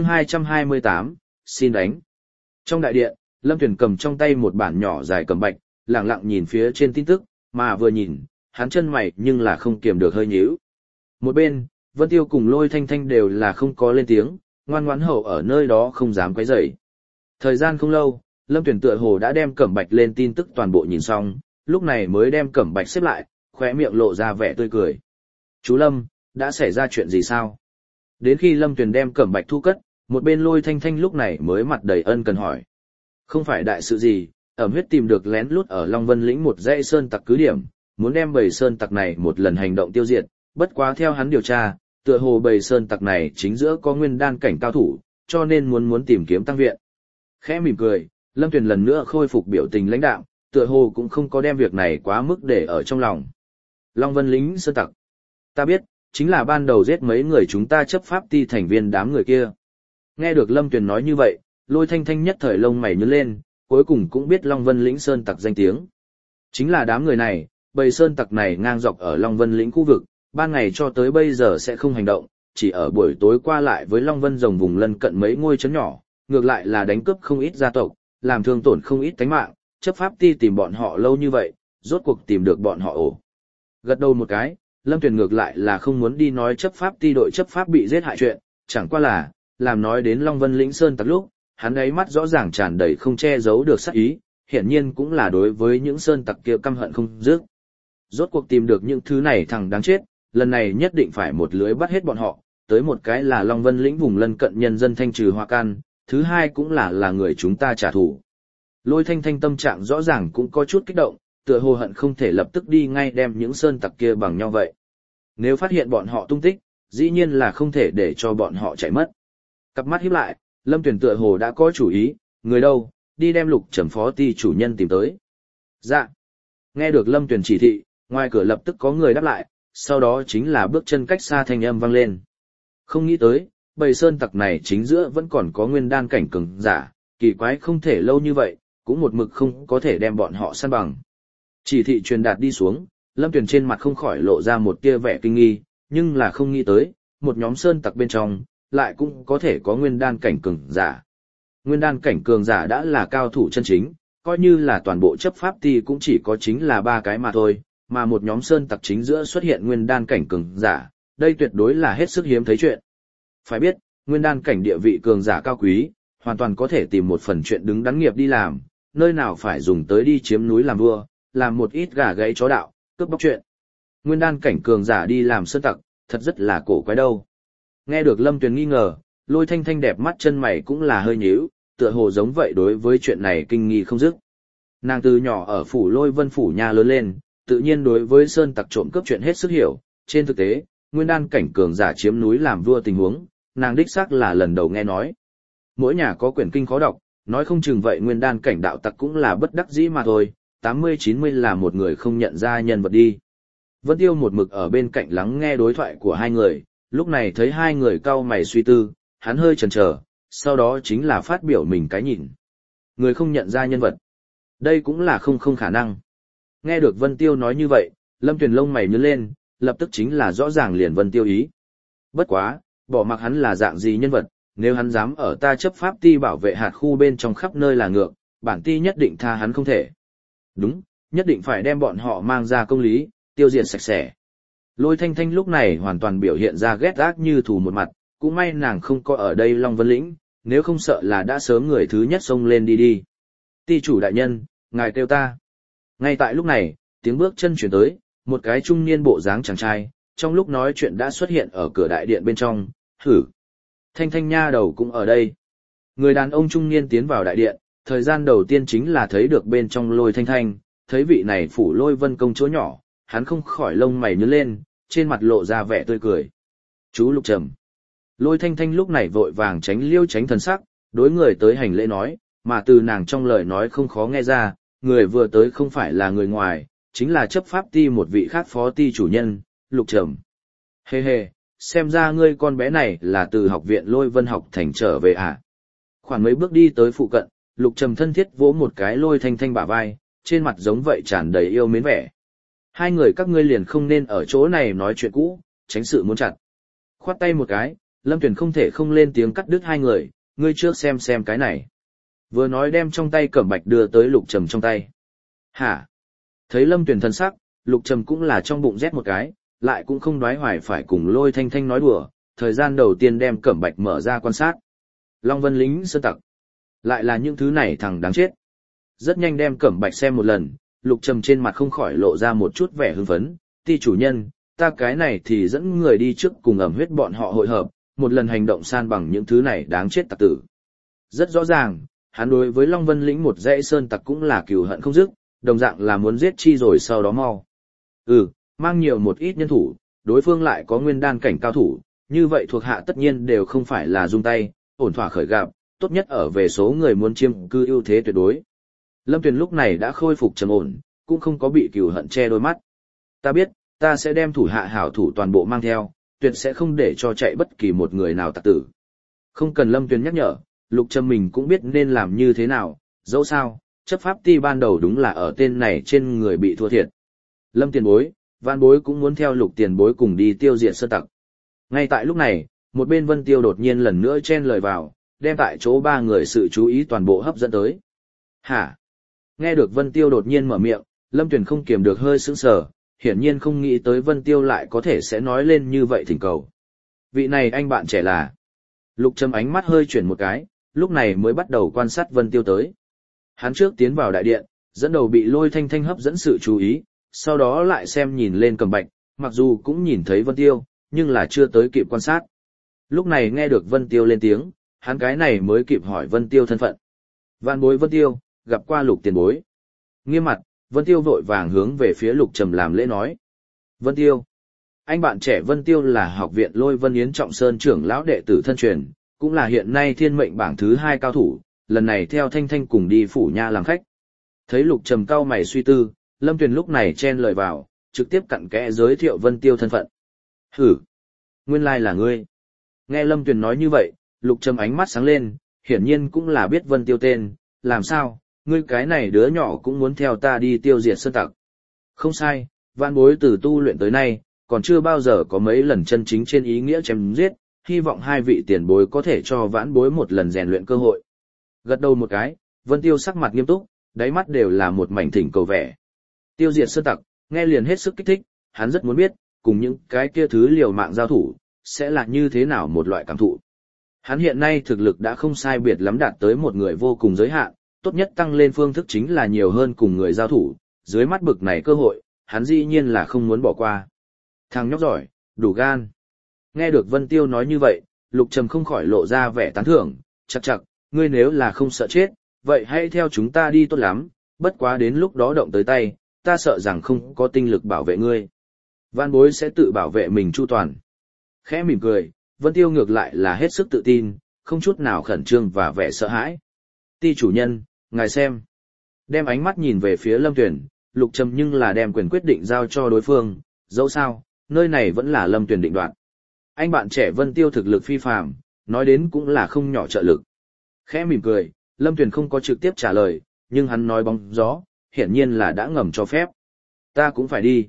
228, xin đánh. Trong đại điện, Lâm Tuyền cầm trong tay một bản nhỏ dài cầm bạch, lặng lặng nhìn phía trên tin tức, mà vừa nhìn, hắn chân mày nhưng là không kiềm được hơi nhíu. Một bên, Vân Tiêu cùng Lôi Thanh Thanh đều là không có lên tiếng, ngoan ngoãn hậu ở nơi đó không dám quấy rầy. Thời gian không lâu, Lâm Tuyền tựa hồ đã đem cẩm bạch lên tin tức toàn bộ nhìn xong, lúc này mới đem cẩm bạch xếp lại, khóe miệng lộ ra vẻ tươi cười. Chú Lâm, đã xảy ra chuyện gì sao? Đến khi Lâm Tuyền đem cẩm bạch thu cất, một bên Lôi Thanh Thanh lúc này mới mặt đầy ân cần hỏi. Không phải đại sự gì, ẩm huyết tìm được lén lút ở Long Vân lĩnh một dãy sơn tặc cứ điểm, muốn đem bầy sơn tặc này một lần hành động tiêu diệt, bất quá theo hắn điều tra, tựa hồ bầy sơn tặc này chính giữa có nguyên đan cảnh cao thủ, cho nên muốn tìm kiếm tăng viện. Khẽ mỉm cười, Lâm Tuyền lần nữa khôi phục biểu tình lãnh đạm, tựa hồ cũng không có đem việc này quá mức để ở trong lòng. Long Vân lĩnh sơn tặc. Ta biết, chính là ban đầu giết mấy người chúng ta chấp pháp ti thành viên đám người kia. Nghe được Lâm Tuyền nói như vậy, Lôi Thanh Thanh nhất thời lông mày nhướng lên, cuối cùng cũng biết Long Vân lĩnh sơn tặc danh tiếng. Chính là đám người này, bầy sơn tặc này ngang dọc ở Long Vân lĩnh khu vực, ban ngày cho tới bây giờ sẽ không hành động, chỉ ở buổi tối qua lại với Long Vân rồng vùng lân cận mấy ngôi trấn nhỏ, ngược lại là đánh cướp không ít gia tộc, làm thương tổn không ít tánh mạng, chấp pháp ti tìm bọn họ lâu như vậy, rốt cuộc tìm được bọn họ ổ. Gật đầu một cái, Lâm Tuyền ngược lại là không muốn đi nói chấp pháp ti đội chấp pháp bị giết hại chuyện, chẳng qua là, làm nói đến Long Vân lĩnh sơn tặc lúc, hắn ấy mắt rõ ràng tràn đầy không che giấu được sát ý, hiển nhiên cũng là đối với những sơn tặc kia căm hận không dứt. Rốt cuộc tìm được những thứ này thằng đáng chết, lần này nhất định phải một lưới bắt hết bọn họ, tới một cái là Long Vân lĩnh vùng lân cận nhân dân thanh trừ hoa can, thứ hai cũng là người chúng ta trả thù. Lôi Thanh Thanh tâm trạng rõ ràng cũng có chút kích động, tựa hồ hận không thể lập tức đi ngay đem những sơn tặc kia bằng nhau vậy. Nếu phát hiện bọn họ tung tích, dĩ nhiên là không thể để cho bọn họ chạy mất. Cặp mắt híp lại, Lâm Tuyền tựa hồ đã có chủ ý, người đâu, đi đem Lục Trầm phó ty chủ nhân tìm tới. Dạ. Nghe được Lâm Tuyền chỉ thị, ngoài cửa lập tức có người đáp lại, sau đó chính là bước chân cách xa thanh âm vang lên. Không nghĩ tới, bầy sơn tặc này chính giữa vẫn còn có nguyên đan cảnh cường giả, kỳ quái không thể lâu như vậy, cũng một mực không có thể đem bọn họ săn bằng. Chỉ thị truyền đạt đi xuống, Lâm Tuyền trên mặt không khỏi lộ ra một tia vẻ kinh nghi, nhưng là không nghĩ tới, một nhóm sơn tặc bên trong, lại cũng có thể có nguyên đan cảnh cường giả. Nguyên đan cảnh cường giả đã là cao thủ chân chính, coi như là toàn bộ chấp pháp ti cũng chỉ có chính là 3 cái mà thôi, mà một nhóm sơn tặc chính giữa xuất hiện nguyên đan cảnh cường giả, đây tuyệt đối là hết sức hiếm thấy chuyện. Phải biết, nguyên đan cảnh địa vị cường giả cao quý, hoàn toàn có thể tìm một phần chuyện đứng đắn nghiệp đi làm, nơi nào phải dùng tới đi chiếm núi làm vua, làm một ít gà gáy chó đạo, cướp bóc chuyện. Nguyên đan cảnh cường giả đi làm sơn tặc, thật rất là cổ quái đâu. Nghe được Lâm Tuyền nghi ngờ, Lôi Thanh Thanh đẹp mắt chân mày cũng là hơi nhíu, tựa hồ giống vậy đối với chuyện này kinh nghi không dứt. Nàng từ nhỏ ở phủ Lôi Vân phủ nhà lớn lên, tự nhiên đối với sơn tặc trộm cướp chuyện hết sức hiểu, trên thực tế, nguyên đan cảnh cường giả chiếm núi làm vua tình huống, nàng đích xác là lần đầu nghe nói. Mỗi nhà có quyển kinh khó đọc, nói không chừng vậy nguyên đan cảnh đạo tặc cũng là bất đắc dĩ mà thôi, 80-90 là một người không nhận ra nhân vật đi. Vân Tiêu một mực ở bên cạnh lắng nghe đối thoại của hai người, lúc này thấy hai người cau mày suy tư, hắn hơi chần chờ, sau đó chính là phát biểu mình cái nhìn. Người không nhận ra nhân vật. Đây cũng là không khả năng. Nghe được Vân Tiêu nói như vậy, Lâm Tuyền lông mày nhướng lên, lập tức chính là rõ ràng liền Vân Tiêu ý. Bất quá, bỏ mặc hắn là dạng gì nhân vật, nếu hắn dám ở ta chấp pháp ti bảo vệ hạt khu bên trong khắp nơi là ngược, bản ti nhất định tha hắn không thể. Đúng, nhất định phải đem bọn họ mang ra công lý, tiêu diệt sạch sẽ. Lôi Thanh Thanh lúc này hoàn toàn biểu hiện ra ghét ác như thù một mặt, cũng may nàng không có ở đây Long Vân Lĩnh, nếu không sợ là đã sớm người thứ nhất xông lên đi. Ty chủ đại nhân, ngài kêu ta. Ngay tại lúc này, tiếng bước chân chuyển tới, một cái trung niên bộ dáng chàng trai, trong lúc nói chuyện đã xuất hiện ở cửa đại điện bên trong, hử. Thanh Thanh nha đầu cũng ở đây. Người đàn ông trung niên tiến vào đại điện, thời gian đầu tiên chính là thấy được bên trong Lôi Thanh Thanh, thấy vị này phủ Lôi Vân công chỗ nhỏ, hắn không khỏi lông mày nhướng lên, trên mặt lộ ra vẻ tươi cười. Chú Lục Trầm. Lôi Thanh Thanh lúc này vội vàng tránh thần sắc, đối người tới hành lễ nói, mà từ nàng trong lời nói không khó nghe ra, người vừa tới không phải là người ngoài, chính là chấp pháp ty một vị khác phó ty chủ nhân, Lục Trầm. Hê hê, xem ra ngươi con bé này là từ học viện Lôi Vân học thành trở về à? Khoảng mấy bước đi tới phụ cận, Lục Trầm thân thiết vỗ một cái Lôi Thanh Thanh bả vai, trên mặt giống vậy tràn đầy yêu mến vẻ. Hai người các ngươi liền không nên ở chỗ này nói chuyện cũ, tránh sự muốn chặt. Khoát tay một cái, Lâm Tuyền không thể không lên tiếng cắt đứt hai người, ngươi trước xem cái này. Vừa nói đem trong tay cẩm bạch đưa tới Lục Trầm trong tay. Hả? Thấy Lâm Tuyền thân sắc, Lục Trầm cũng là trong bụng rét một cái, lại cũng không đoái hoài phải cùng Lôi Thanh Thanh nói đùa, thời gian đầu tiên đem cẩm bạch mở ra quan sát. Long Vân lính sơn tặc. Lại là những thứ này thằng đáng chết. Rất nhanh đem cẩm bạch xem một lần, Lục Trầm trên mặt không khỏi lộ ra một chút vẻ hưng phấn, ty chủ nhân, ta cái này thì dẫn người đi trước cùng ẩm huyết bọn họ hội hợp, một lần hành động san bằng những thứ này đáng chết tặc tử. Rất rõ ràng, hắn đối với Long Vân lĩnh một dãy sơn tặc cũng là cừu hận không dứt, đồng dạng là muốn giết chi rồi sau đó mau. Mang nhiều một ít nhân thủ, đối phương lại có nguyên đan cảnh cao thủ, như vậy thuộc hạ tất nhiên đều không phải là dung tay, ổn thỏa khởi gặp, tốt nhất ở về số người muốn chiếm cư ưu thế tuyệt đối. Lâm Tuyền lúc này đã khôi phục trầm ổn, cũng không có bị cừu hận che đôi mắt. Ta biết, ta sẽ đem thủ hạ hảo thủ toàn bộ mang theo, tuyệt sẽ không để cho chạy bất kỳ một người nào tặc tử. Không cần Lâm Tuyền nhắc nhở, Lục Trầm mình cũng biết nên làm như thế nào, dẫu sao, chấp pháp ty ban đầu đúng là ở tên này trên người bị thua thiệt. Lâm tiền bối, Vãn bối cũng muốn theo Lục tiền bối cùng đi tiêu diệt sơn tặc. Ngay tại lúc này, một bên Vân Tiêu đột nhiên lần nữa chen lời vào, đem tại chỗ ba người sự chú ý toàn bộ hấp dẫn tới. Hả? Nghe được Vân Tiêu đột nhiên mở miệng, Lâm Tuyền không kiềm được hơi sững sờ, hiển nhiên không nghĩ tới Vân Tiêu lại có thể sẽ nói lên như vậy thỉnh cầu. Vị này anh bạn trẻ là. Lục Trầm ánh mắt hơi chuyển một cái, lúc này mới bắt đầu quan sát Vân Tiêu tới. Hắn trước tiến vào đại điện, dẫn đầu bị Lôi Thanh Thanh hấp dẫn sự chú ý, sau đó lại xem nhìn lên Cầm Bạch, mặc dù cũng nhìn thấy Vân Tiêu, nhưng là chưa tới kịp quan sát. Lúc này nghe được Vân Tiêu lên tiếng, hắn cái này mới kịp hỏi Vân Tiêu thân phận. Vạn bối Vân Tiêu, gặp qua Lục tiền bối. Nghiêm mặt, Vân Tiêu vội vàng hướng về phía Lục Trầm làm lễ nói. Vân Tiêu. Anh bạn trẻ Vân Tiêu là học viện Lôi Vân Yến Trọng Sơn trưởng lão đệ tử thân truyền, cũng là hiện nay thiên mệnh bảng thứ 2 cao thủ, lần này theo Thanh Thanh cùng đi phủ nha làm khách. Thấy Lục Trầm cau mày suy tư, Lâm Tuyền lúc này chen lời vào, trực tiếp cặn kẽ giới thiệu Vân Tiêu thân phận. Hử! Nguyên lai là ngươi. Nghe Lâm Tuyền nói như vậy, Lục Trầm ánh mắt sáng lên, hiển nhiên cũng là biết Vân Tiêu tên, làm sao, ngươi cái này đứa nhỏ cũng muốn theo ta đi tiêu diệt sơn tặc. Không sai, vạn bối từ tu luyện tới nay, còn chưa bao giờ có mấy lần chân chính trên ý nghĩa chém giết, hy vọng hai vị tiền bối có thể cho vãn bối một lần rèn luyện cơ hội. Gật đầu một cái, Vân Tiêu sắc mặt nghiêm túc, đáy mắt đều là một mảnh thỉnh cầu vẻ. Tiêu diệt sơn tặc, nghe liền hết sức kích thích, hắn rất muốn biết, cùng những cái kia thứ liều mạng giao thủ, sẽ là như thế nào một loại cảm thụ. Hắn hiện nay thực lực đã không sai biệt lắm đạt tới một người vô cùng giới hạn, tốt nhất tăng lên phương thức chính là nhiều hơn cùng người giao thủ, dưới mắt bực này cơ hội, hắn dĩ nhiên là không muốn bỏ qua. Thằng nhóc giỏi, đủ gan. Nghe được Vân Tiêu nói như vậy, Lục Trầm không khỏi lộ ra vẻ tán thưởng, chắc, ngươi nếu là không sợ chết, vậy hãy theo chúng ta đi tốt lắm, bất quá đến lúc đó động tới tay, ta sợ rằng không có tinh lực bảo vệ ngươi. Vạn bối sẽ tự bảo vệ mình chu toàn. Khẽ mỉm cười, Vân Tiêu ngược lại là hết sức tự tin, không chút nào khẩn trương và vẻ sợ hãi. Ty chủ nhân, ngài xem. Đem ánh mắt nhìn về phía Lâm Tuyền, Lục Trầm nhưng là đem quyền quyết định giao cho đối phương, dẫu sao, nơi này vẫn là Lâm Tuyền định đoạt. Anh bạn trẻ Vân Tiêu thực lực phi phàm, nói đến cũng là không nhỏ trợ lực. Khẽ mỉm cười, Lâm Tuyền không có trực tiếp trả lời, nhưng hắn nói bóng gió, hiển nhiên là đã ngầm cho phép. Ta cũng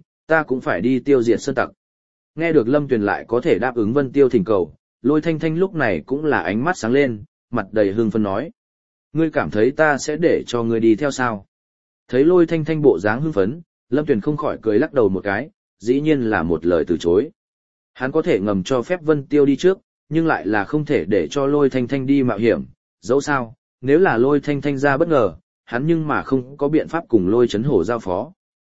phải đi tiêu diệt sơn tặc. Nghe được Lâm Tuyền lại có thể đáp ứng Vân Tiêu thỉnh cầu, Lôi Thanh Thanh lúc này cũng là ánh mắt sáng lên, mặt đầy hưng phấn nói. Ngươi cảm thấy ta sẽ để cho ngươi đi theo sao? Thấy Lôi Thanh Thanh bộ dáng hưng phấn, Lâm Tuyền không khỏi cười lắc đầu một cái, dĩ nhiên là một lời từ chối. Hắn có thể ngầm cho phép Vân Tiêu đi trước, nhưng lại là không thể để cho Lôi Thanh Thanh đi mạo hiểm, dẫu sao, nếu là Lôi Thanh Thanh ra bất ngờ, hắn nhưng mà không có biện pháp cùng Lôi Chấn Hổ giao phó.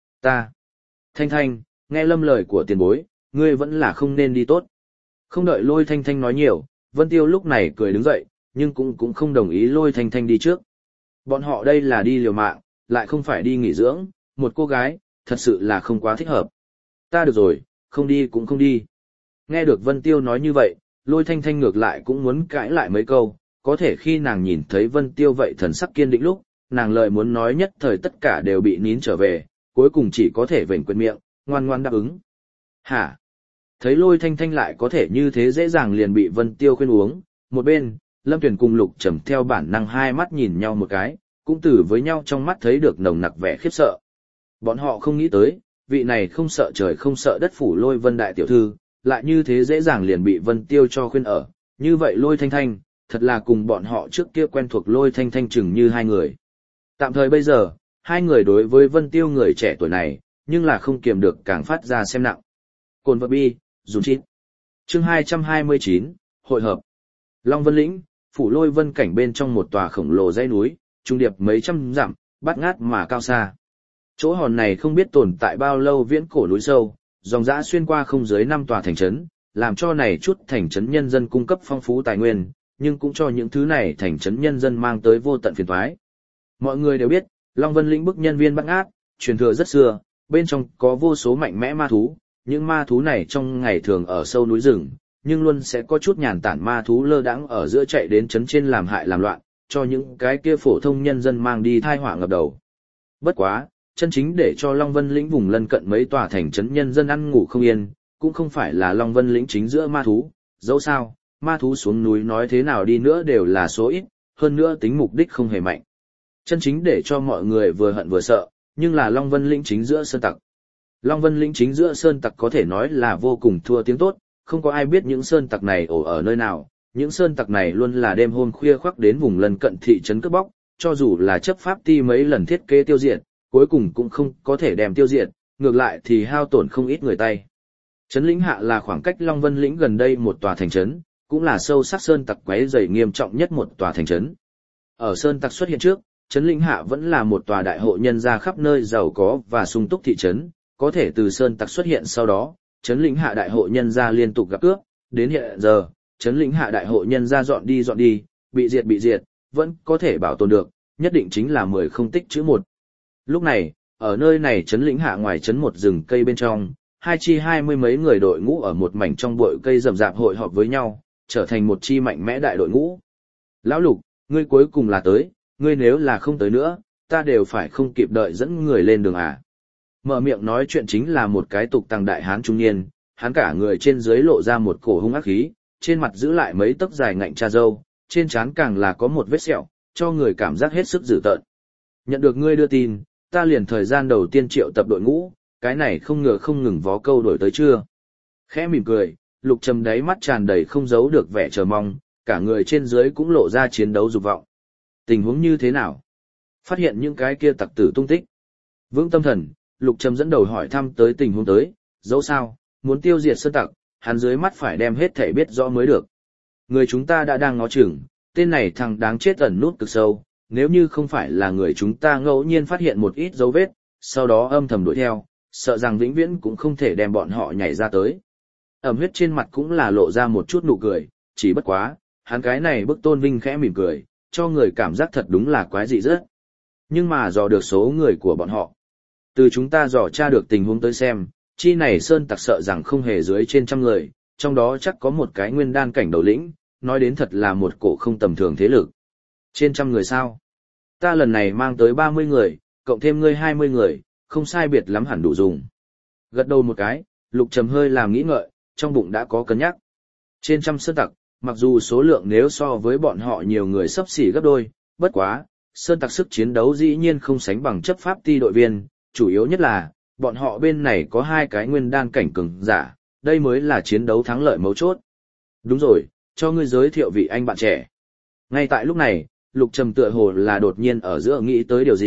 Thanh Thanh, nghe Lâm lời của tiền bối, ngươi vẫn là không nên đi tốt. Không đợi Lôi Thanh Thanh nói nhiều, Vân Tiêu lúc này cười đứng dậy, nhưng cũng không đồng ý Lôi Thanh Thanh đi trước. Bọn họ đây là đi liều mạng, lại không phải đi nghỉ dưỡng, một cô gái, thật sự là không quá thích hợp. Ta được rồi, không đi cũng không đi. Nghe được Vân Tiêu nói như vậy, Lôi Thanh Thanh ngược lại cũng muốn cãi lại mấy câu, có thể khi nàng nhìn thấy Vân Tiêu vậy thần sắc kiên định lúc, nàng lời muốn nói nhất thời tất cả đều bị nín trở về, cuối cùng chỉ có thể vểnh quên miệng, ngoan ngoan đáp ứng. Hả? Thấy Lôi Thanh Thanh lại có thể như thế dễ dàng liền bị Vân Tiêu khuyên uống, một bên, Lâm Tuyền cùng Lục Trầm theo bản năng hai mắt nhìn nhau một cái, cũng từ với nhau trong mắt thấy được nồng nặc vẻ khiếp sợ. Bọn họ không nghĩ tới, vị này không sợ trời không sợ đất phủ Lôi Vân đại tiểu thư, lại như thế dễ dàng liền bị Vân Tiêu cho khuyên ở, như vậy Lôi Thanh Thanh, thật là cùng bọn họ trước kia quen thuộc Lôi Thanh Thanh chừng như hai người. Tạm thời bây giờ, hai người đối với Vân Tiêu người trẻ tuổi này, nhưng là không kiềm được càng phát ra xem nặng. Cồn vật bi, dùn chít. Chương 229, hội hợp. Long Vân Lĩnh, phủ Lôi Vân cảnh bên trong một tòa khổng lồ dãy núi, trung điệp mấy trăm dặm, bát ngát mà cao xa. Chỗ hòn này không biết tồn tại bao lâu viễn cổ núi sâu, dòng dã xuyên qua không dưới 5 tòa thành trấn, làm cho này chút thành trấn nhân dân cung cấp phong phú tài nguyên, nhưng cũng cho những thứ này thành trấn nhân dân mang tới vô tận phiền toái. Mọi người đều biết, Long Vân Lĩnh bức nhân viên bát ngát, truyền thừa rất xưa, bên trong có vô số mạnh mẽ ma thú, những ma thú này trong ngày thường ở sâu núi rừng, nhưng luôn sẽ có chút nhàn tản ma thú lơ đãng ở giữa chạy đến trấn trên làm hại làm loạn, cho những cái kia phổ thông nhân dân mang đi tai họa ngập đầu. Bất quá, chân chính để cho Long Vân Lĩnh vùng lân cận mấy tòa thành trấn nhân dân ăn ngủ không yên, cũng không phải là Long Vân Lĩnh chính giữa ma thú, dẫu sao, ma thú xuống núi nói thế nào đi nữa đều là số ít, hơn nữa tính mục đích không hề mạnh. Chân chính để cho mọi người vừa hận vừa sợ, nhưng là Long Vân Lĩnh chính giữa sơn tặc. Long Vân Lĩnh chính giữa sơn tặc có thể nói là vô cùng thua tiếng tốt, không có ai biết những sơn tặc này ở nơi nào, những sơn tặc này luôn là đêm hôm khuya khoắt đến vùng lân cận thị trấn cướp bóc, cho dù là chấp pháp ti mấy lần thiết kế tiêu diệt, cuối cùng cũng không có thể đem tiêu diệt, ngược lại thì hao tổn không ít người tay. Trấn Lĩnh Hạ là khoảng cách Long Vân Lĩnh gần đây một tòa thành trấn, cũng là sâu sắc sơn tặc quấy rầy nghiêm trọng nhất một tòa thành trấn. Ở sơn tặc xuất hiện trước, Trấn Lĩnh Hạ vẫn là một tòa đại hộ nhân gia khắp nơi giàu có và sung túc thị trấn, có thể từ sơn tặc xuất hiện sau đó, Trấn Lĩnh Hạ đại hộ nhân gia liên tục gặp cướp, đến hiện giờ, Trấn Lĩnh Hạ đại hộ nhân gia dọn đi, bị diệt, vẫn có thể bảo tồn được, nhất định chính là 10 không tích chữ 1. Lúc này, ở nơi này Trấn Lĩnh Hạ ngoài trấn một rừng cây bên trong, hai chi 20 mấy người đội ngũ ở một mảnh trong bụi cây rậm rạp hội họp với nhau, trở thành một chi mạnh mẽ đại đội ngũ. Lão Lục, ngươi cuối cùng là tới, ngươi nếu là không tới nữa, ta đều phải không kịp đợi dẫn người lên đường à. Mở miệng nói chuyện chính là một cái tục tăng đại hán trung niên, hắn cả người trên dưới lộ ra một cổ hung ác khí, trên mặt giữ lại mấy tấc dài ngạnh cha râu, trên trán càng là có một vết sẹo, cho người cảm giác hết sức dữ tợn. Nhận được ngươi đưa tin, ta liền thời gian đầu tiên triệu tập đội ngũ, cái này không ngờ không ngừng vó câu đổi tới chưa. Khẽ mỉm cười, Lục Trầm đáy mắt tràn đầy không giấu được vẻ chờ mong, cả người trên dưới cũng lộ ra chiến đấu dục vọng. Tình huống như thế nào? Phát hiện những cái kia tặc tử tung tích. Vững tâm thần, Lục Trầm dẫn đầu hỏi thăm tới tình huống tới, dẫu sao, muốn tiêu diệt sơn tặc, hắn dưới mắt phải đem hết thể biết rõ mới được. Người chúng ta đã đang ngó chừng, tên này thằng đáng chết ẩn nút cực sâu, nếu như không phải là người chúng ta ngẫu nhiên phát hiện một ít dấu vết, sau đó âm thầm đuổi theo, sợ rằng vĩnh viễn cũng không thể đem bọn họ nhảy ra tới. Ẩm huyết trên mặt cũng là lộ ra một chút nụ cười, chỉ bất quá, hắn cái này bức Tôn Vinh khẽ mỉm cười, cho người cảm giác thật đúng là quái dị rất. Nhưng mà dò được số người của bọn họ. Từ chúng ta dò tra được tình huống tới xem, chi này sơn tặc sợ rằng không hề dưới trên 100 người, trong đó chắc có một cái nguyên đan cảnh đầu lĩnh, nói đến thật là một cổ không tầm thường thế lực. Trên 100 người sao? Ta lần này mang tới 30 người, cộng thêm ngươi 20 người, không sai biệt lắm hẳn đủ dùng. Gật đầu một cái, Lục Trầm hơi làm nghĩ ngợi, trong bụng đã có cân nhắc. Trên 100 sơn tặc, mặc dù số lượng nếu so với bọn họ nhiều người xấp xỉ gấp đôi, bất quá, sơn tặc sức chiến đấu dĩ nhiên không sánh bằng chấp pháp ti đội viên, chủ yếu nhất là, bọn họ bên này có 2 cái nguyên đan cảnh cường giả, đây mới là chiến đấu thắng lợi mấu chốt. Đúng rồi, cho ngươi giới thiệu vị anh bạn trẻ. Ngay tại lúc này, Lục Trầm tựa hồ là đột nhiên ở giữa nghĩ tới điều gì,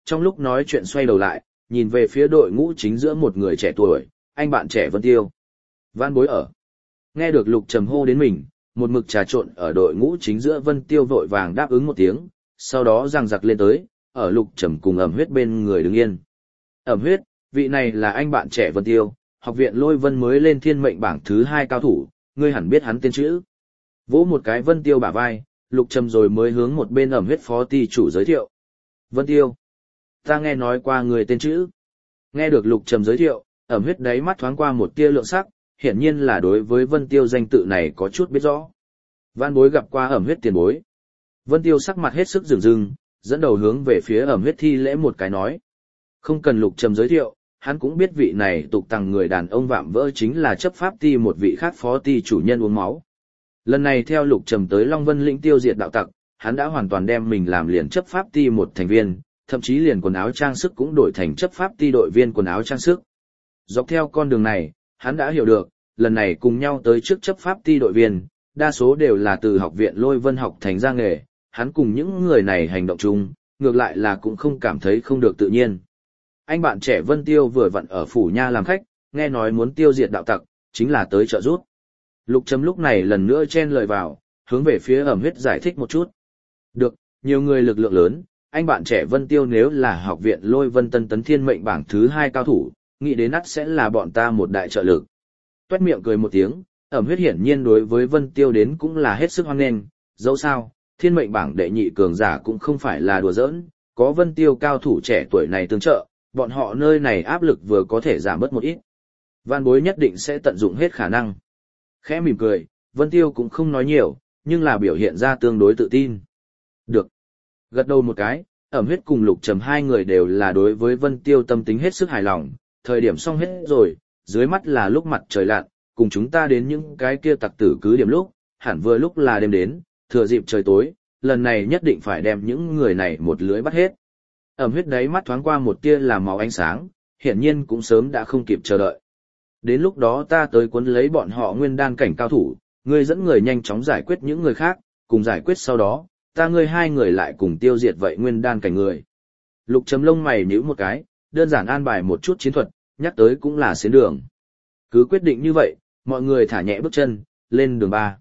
trong lúc nói chuyện xoay đầu lại, nhìn về phía đội ngũ chính giữa một người trẻ tuổi, anh bạn trẻ Vân Tiêu. Vãn bối ở. Nghe được Lục Trầm hô đến mình, một mực trà trộn ở đội ngũ chính giữa Vân Tiêu vội vàng đáp ứng một tiếng, sau đó giằng giặc lên tới, ở Lục Trầm cùng Ẩm Huyết bên người đứng yên. Ẩm Huyết, vị này là anh bạn trẻ Vân Tiêu, học viện Lôi Vân mới lên thiên mệnh bảng thứ 2 cao thủ, ngươi hẳn biết hắn tên chữ. Vỗ một cái Vân Tiêu bả vai, Lục Trầm rồi mới hướng một bên Ẩm Huyết phó ty chủ giới thiệu. Vân Tiêu, ta nghe nói qua người tên chữ. Nghe được Lục Trầm giới thiệu, Ẩm Huyết đáy mắt thoáng qua một tia lượng sắc, hiển nhiên là đối với Vân Tiêu danh tự này có chút biết rõ. Vãn bối gặp qua Ẩm Huyết tiền bối. Vân Tiêu sắc mặt hết sức rừng rừng, dẫn đầu hướng về phía Ẩm Huyết thi lễ một cái nói. Không cần Lục Trầm giới thiệu, hắn cũng biết vị này tục tằng người đàn ông vạm vỡ chính là chấp pháp ty một vị khác phó ty chủ nhân uống máu. Lần này theo Lục Trầm tới Long Vân lĩnh tiêu diệt đạo tặc, hắn đã hoàn toàn đem mình làm liền chấp pháp ty một thành viên, thậm chí liền quần áo trang sức cũng đổi thành chấp pháp ty đội viên quần áo trang sức. Dọc theo con đường này, hắn đã hiểu được, lần này cùng nhau tới trước chấp pháp ty đội viên, đa số đều là từ học viện Lôi Vân học thành ra nghề, hắn cùng những người này hành động chung, ngược lại là cũng không cảm thấy không được tự nhiên. Anh bạn trẻ Vân Tiêu vừa vặn ở phủ nha làm khách, nghe nói muốn tiêu diệt đạo tặc, chính là tới trợ giúp. Lục Trầm lúc này lần nữa chen lời vào, hướng về phía Ẩm Huyết giải thích một chút. Được, nhiều người lực lượng lớn, anh bạn trẻ Vân Tiêu nếu là học viện Lôi Vân tân tấn thiên mệnh bảng thứ 2 cao thủ, nghĩ đến ắt sẽ là bọn ta một đại trợ lực. Toét miệng cười một tiếng, Ẩm Huyết hiển nhiên đối với Vân Tiêu đến cũng là hết sức hoan nghênh, dẫu sao, thiên mệnh bảng đệ nhị cường giả cũng không phải là đùa giỡn, có Vân Tiêu cao thủ trẻ tuổi này tương trợ, bọn họ nơi này áp lực vừa có thể giảm bớt một ít. Vãn bối nhất định sẽ tận dụng hết khả năng. Khẽ mỉm cười, Vân Tiêu cũng không nói nhiều, nhưng là biểu hiện ra tương đối tự tin. Được. Gật đầu một cái, Ẩm Huyết cùng Lục Trầm hai người đều là đối với Vân Tiêu tâm tính hết sức hài lòng, thời điểm xong hết rồi, dưới mắt là lúc mặt trời lặn, cùng chúng ta đến những cái kia tặc tử cứ điểm lúc, hẳn vừa lúc là đêm đến, thừa dịp trời tối, lần này nhất định phải đem những người này một lưới bắt hết. Ẩm Huyết đáy mắt thoáng qua một tia làm máu ánh sáng, hiển nhiên cũng sớm đã không kịp chờ đợi. Đến lúc đó ta tới cuốn lấy bọn họ nguyên đan cảnh cao thủ, ngươi dẫn người nhanh chóng giải quyết những người khác, cùng giải quyết sau đó, ta ngươi hai người lại cùng tiêu diệt vậy nguyên đan cảnh người. Lục Trầm lông mày nhíu một cái, đơn giản an bài một chút chiến thuật, nhắc tới cũng là xến đường. Cứ quyết định như vậy, mọi người thả nhẹ bước chân, lên đường 3.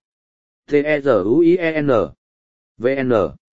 T-E-Z-U-I-E-N V-N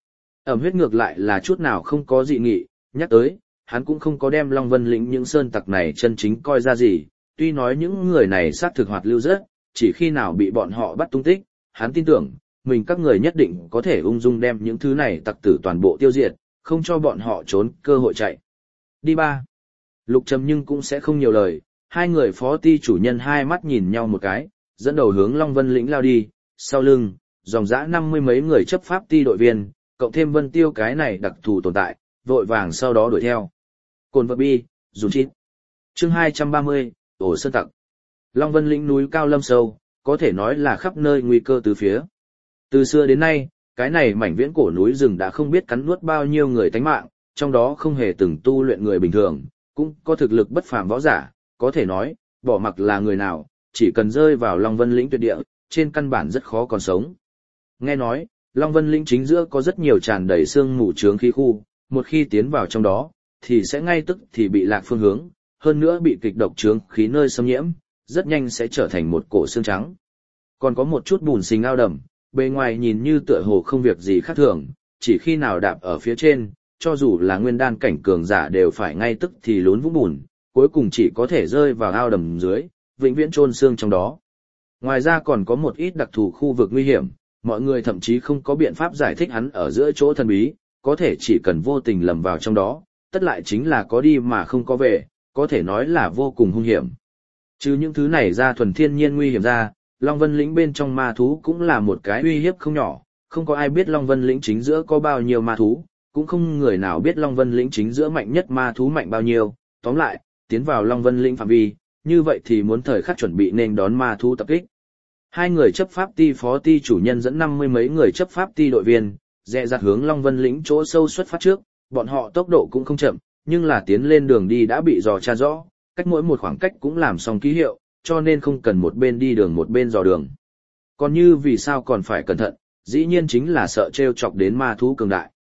Ẩm Huyết ngược lại là chút nào không có dị nghị, nhắc tới, hắn cũng không có đem Long Vân lĩnh những sơn tặc này chân chính coi ra gì, tuy nói những người này xác thực hoạt lưu rất, chỉ khi nào bị bọn họ bắt tung tích, hắn tin tưởng, mình các người nhất định có thể ung dung đem những thứ này tặc tử toàn bộ tiêu diệt, không cho bọn họ trốn cơ hội chạy. Đi ba. Lục Trầm nhưng cũng sẽ không nhiều lời, hai người phó ty chủ nhân hai mắt nhìn nhau một cái, dẫn đầu hướng Long Vân lĩnh lao đi, sau lưng, dòng dã 50 mấy người chấp pháp ty đội viên, cộng thêm Vân Tiêu cái này đặc thù tồn tại, vội vàng sau đó đuổi theo. Cồn vật bi, dùng chít. Chương 230, ổ sơn tặc. Long Vân lĩnh núi cao lâm sâu, có thể nói là khắp nơi nguy cơ từ phía. Từ xưa đến nay, cái này mảnh viễn cổ núi rừng đã không biết cắn nuốt bao nhiêu người tánh mạng, trong đó không hề từng tu luyện người bình thường, cũng có thực lực bất phàm võ giả, có thể nói, bỏ mặc là người nào, chỉ cần rơi vào Long Vân lĩnh tuyệt địa, trên căn bản rất khó còn sống. Nghe nói, Long Vân lĩnh chính giữa có rất nhiều tràn đầy sương mù chướng khí khu, một khi tiến vào trong đó, thì sẽ ngay tức thì bị lạc phương hướng, hơn nữa bị kịch độc chướng khí nơi xâm nhiễm, rất nhanh sẽ trở thành một cổ xương trắng. Còn có một chút bùn xình ao đầm, bề ngoài nhìn như tựa hồ không việc gì khác thường, chỉ khi nào đạp ở phía trên, cho dù là nguyên đan cảnh cường giả đều phải ngay tức thì lún vũng bùn, cuối cùng chỉ có thể rơi vào ao đầm dưới, vĩnh viễn chôn xương trong đó. Ngoài ra còn có một ít đặc thù khu vực nguy hiểm, mọi người thậm chí không có biện pháp giải thích hắn ở giữa chỗ thần bí, có thể chỉ cần vô tình lầm vào trong đó, tất lại chính là có đi mà không có về, có thể nói là vô cùng hung hiểm. Chứ những thứ này ra thuần thiên nhiên nguy hiểm ra, Long Vân lĩnh bên trong ma thú cũng là một cái uy hiếp không nhỏ, không có ai biết Long Vân lĩnh chính giữa có bao nhiêu ma thú, cũng không người nào biết Long Vân lĩnh chính giữa mạnh nhất ma thú mạnh bao nhiêu, tóm lại, tiến vào Long Vân lĩnh phạm vi, như vậy thì muốn thời khắc chuẩn bị nên đón ma thú tập kích. Hai người chấp pháp ty phó ty chủ nhân dẫn 50 mấy người chấp pháp ty đội viên, dè dặt hướng Long Vân lĩnh chỗ sâu xuất phát trước, bọn họ tốc độ cũng không chậm, nhưng là tiến lên đường đi đã bị dò tra rõ, cách mỗi một khoảng cách cũng làm xong ký hiệu, cho nên không cần một bên đi đường một bên dò đường. Còn như vì sao còn phải cẩn thận, dĩ nhiên chính là sợ trêu chọc đến ma thú cường đại.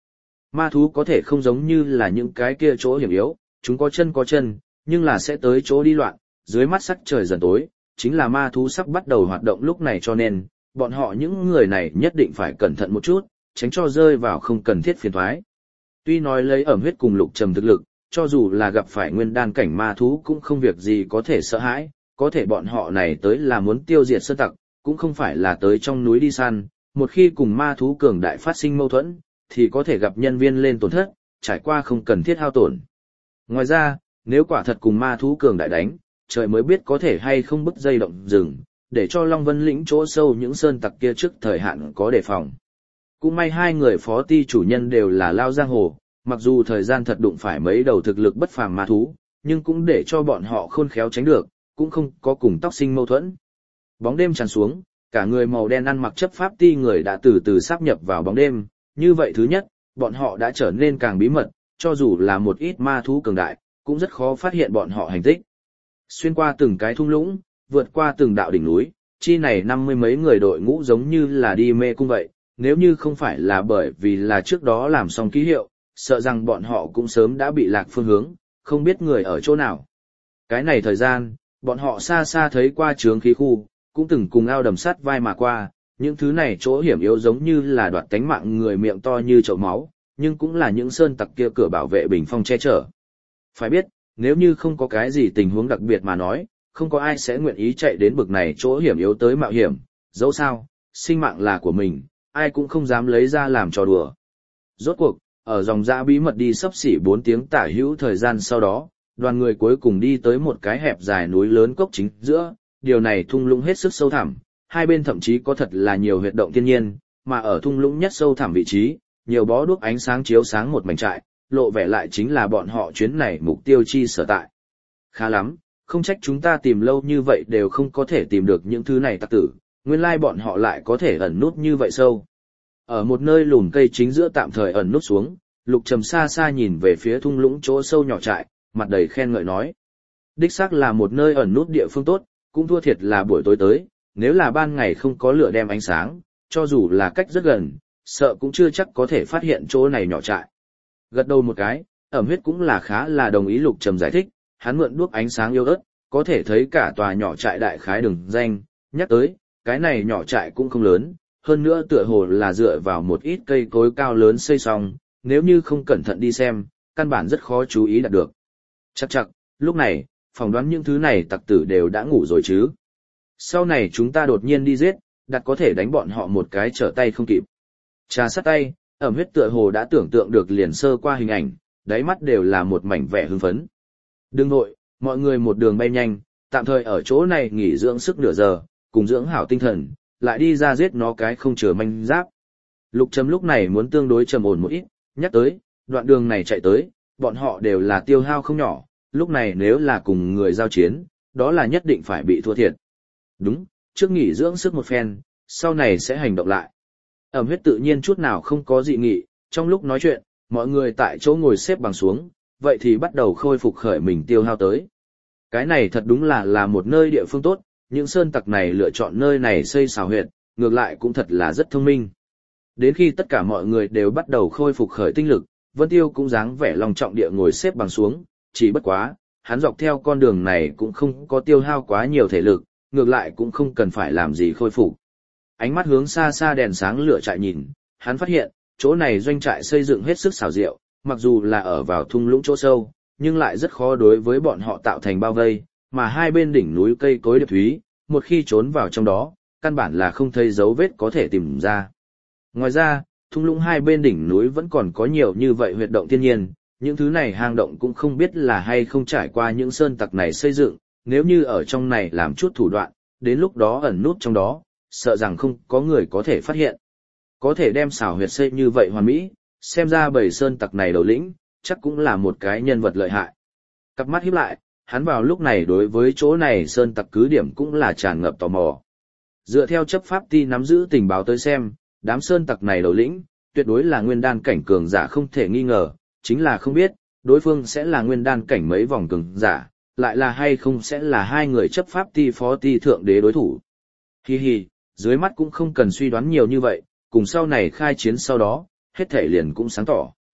ma thú có thể không giống như là những cái kia chỗ hiểm yếu, chúng có chân, nhưng là sẽ tới chỗ đi loạn, dưới mắt sắc trời dần tối, chính là ma thú sắp bắt đầu hoạt động lúc này cho nên, bọn họ những người này nhất định phải cẩn thận một chút, tránh cho rơi vào không cần thiết phiền toái. Tuy nói lấy ẩm huyết cùng Lục Trầm thực lực, cho dù là gặp phải nguyên đan cảnh ma thú cũng không việc gì có thể sợ hãi, có thể bọn họ này tới là muốn tiêu diệt sơn tặc, cũng không phải là tới trong núi đi săn, một khi cùng ma thú cường đại phát sinh mâu thuẫn, thì có thể gặp nhân viên lên tổn thất, trải qua không cần thiết hao tổn. Ngoài ra, nếu quả thật cùng ma thú cường đại đánh, trời mới biết có thể hay không bứt dây động rừng, để cho Long Vân lĩnh chỗ sâu những sơn tặc kia trước thời hạn có đề phòng. Cũng may hai người phó ty chủ nhân đều là lao giang hồ, mặc dù thời gian thật đụng phải mấy đầu thực lực bất phàm ma thú, nhưng cũng để cho bọn họ khôn khéo tránh được, cũng không có cùng tóc sinh mâu thuẫn. Bóng đêm tràn xuống, cả người màu đen ăn mặc chấp pháp ty người đã từ từ sáp nhập vào bóng đêm, như vậy thứ nhất, bọn họ đã trở nên càng bí mật, cho dù là một ít ma thú cường đại, cũng rất khó phát hiện bọn họ hành tích. Xuyên qua từng cái thung lũng, vượt qua từng đạo đỉnh núi, chi này 50 mấy người đội ngũ giống như là đi mê cung vậy, nếu như không phải là bởi vì là trước đó làm xong ký hiệu, sợ rằng bọn họ cũng sớm đã bị lạc phương hướng, không biết người ở chỗ nào. Cái này thời gian, bọn họ xa xa thấy qua chướng khí khu, cũng từng cùng ao đầm sắt vai mà qua, những thứ này chỗ hiểm yếu giống như là đoạt tánh mạng người miệng to như chậu máu, nhưng cũng là những sơn tặc kia cửa bảo vệ bình phong che chở. Phải biết, nếu như không có cái gì tình huống đặc biệt mà nói, không có ai sẽ nguyện ý chạy đến bực này chỗ hiểm yếu tới mạo hiểm, dẫu sao, sinh mạng là của mình, ai cũng không dám lấy ra làm trò đùa. Rốt cuộc, ở dòng dã bí mật đi sấp xỉ 4 tiếng tả hữu thời gian sau đó, đoàn người cuối cùng đi tới một cái hẹp dài núi lớn cốc chính giữa, điều này thung lũng hết sức sâu thẳm, hai bên thậm chí có thật là nhiều huyệt động thiên nhiên, mà ở thung lũng nhất sâu thẳm vị trí, nhiều bó đuốc ánh sáng chiếu sáng một mảnh trại, lộ vẻ lại chính là bọn họ chuyến này mục tiêu chi sở tại. Khá lắm, không trách chúng ta tìm lâu như vậy đều không có thể tìm được những thứ này tặc tử, nguyên lai bọn họ lại có thể ẩn nút như vậy sâu. Ở một nơi lùn cây chính giữa tạm thời ẩn nút xuống, Lục Trầm xa xa nhìn về phía thung lũng chỗ sâu nhỏ trại, mặt đầy khen ngợi nói. Đích xác là một nơi ẩn nút địa phương tốt, cũng thua thiệt là buổi tối tới, nếu là ban ngày không có lửa đem ánh sáng, cho dù là cách rất gần, sợ cũng chưa chắc có thể phát hiện chỗ này nhỏ trại. Gật đầu một cái, Ẩm Huyết cũng là khá là đồng ý Lục Trầm giải thích, hắn mượn đuốc ánh sáng yếu ớt, có thể thấy cả tòa nhỏ trại đại khái đường danh, nhắc tới, cái này nhỏ trại cũng không lớn, hơn nữa tựa hồ là dựa vào một ít cây cối cao lớn xây xong, nếu như không cẩn thận đi xem, căn bản rất khó chú ý đạt được. Chắc, lúc này, phỏng đoán những thứ này tặc tử đều đã ngủ rồi chứ. Sau này chúng ta đột nhiên đi giết, đặt có thể đánh bọn họ một cái trở tay không kịp. Trà sát tay, Ẩm Huyết tựa hồ đã tưởng tượng được liền sơ qua hình ảnh, đáy mắt đều là một mảnh vẻ hưng phấn. Đừng nội, mọi người một đường bay nhanh, tạm thời ở chỗ này nghỉ dưỡng sức nửa giờ, cùng dưỡng hảo tinh thần, lại đi ra giết nó cái không chừa manh giáp. Lục Trầm lúc này muốn tương đối trầm ổn một ít, nhắc tới, đoạn đường này chạy tới, bọn họ đều là tiêu hao không nhỏ, lúc này nếu là cùng người giao chiến, đó là nhất định phải bị thua thiệt. Đúng, trước nghỉ dưỡng sức một phen, sau này sẽ hành động lại. Ẩm Huyết tự nhiên chút nào không có dị nghị, trong lúc nói chuyện, mọi người tại chỗ ngồi xếp bằng xuống, vậy thì bắt đầu khôi phục khởi mình tiêu hao tới. Cái này thật đúng là một nơi địa phương tốt, những sơn tặc này lựa chọn nơi này xây xào huyệt, ngược lại cũng thật là rất thông minh. Đến khi tất cả mọi người đều bắt đầu khôi phục khởi tinh lực, Vân Tiêu cũng dáng vẻ long trọng địa ngồi xếp bằng xuống, chỉ bất quá, hắn dọc theo con đường này cũng không có tiêu hao quá nhiều thể lực, ngược lại cũng không cần phải làm gì khôi phục. Ánh mắt hướng xa xa đèn sáng lửa trại nhìn, hắn phát hiện, chỗ này doanh trại xây dựng hết sức xảo diệu, mặc dù là ở vào thung lũng chỗ sâu, nhưng lại rất khó đối với bọn họ tạo thành bao vây, mà hai bên đỉnh núi cây cối điệp thúy, một khi trốn vào trong đó, căn bản là không thấy dấu vết có thể tìm ra. Ngoài ra, thung lũng hai bên đỉnh núi vẫn còn có nhiều như vậy huyệt động thiên nhiên, những thứ này hang động cũng không biết là hay không trải qua những sơn tặc này xây dựng, nếu như ở trong này làm chút thủ đoạn, đến lúc đó ẩn nút trong đó, sợ rằng không có người có thể phát hiện. Có thể đem xảo huyệt xây như vậy hoàn mỹ, xem ra bầy sơn tặc này đầu lĩnh, chắc cũng là một cái nhân vật lợi hại. Cặp mắt híp lại, hắn vào lúc này đối với chỗ này sơn tặc cứ điểm cũng là tràn ngập tò mò. Dựa theo chấp pháp ty nắm giữ tình báo tới xem, đám sơn tặc này đầu lĩnh, tuyệt đối là nguyên đan cảnh cường giả không thể nghi ngờ, chính là không biết, đối phương sẽ là nguyên đan cảnh mấy vòng cường giả, lại là hay không sẽ là hai người chấp pháp ty phó ty thượng đế đối thủ. Hi hi, dưới mắt cũng không cần suy đoán nhiều như vậy, cùng sau này khai chiến sau đó, hết thể liền cũng sáng tỏ.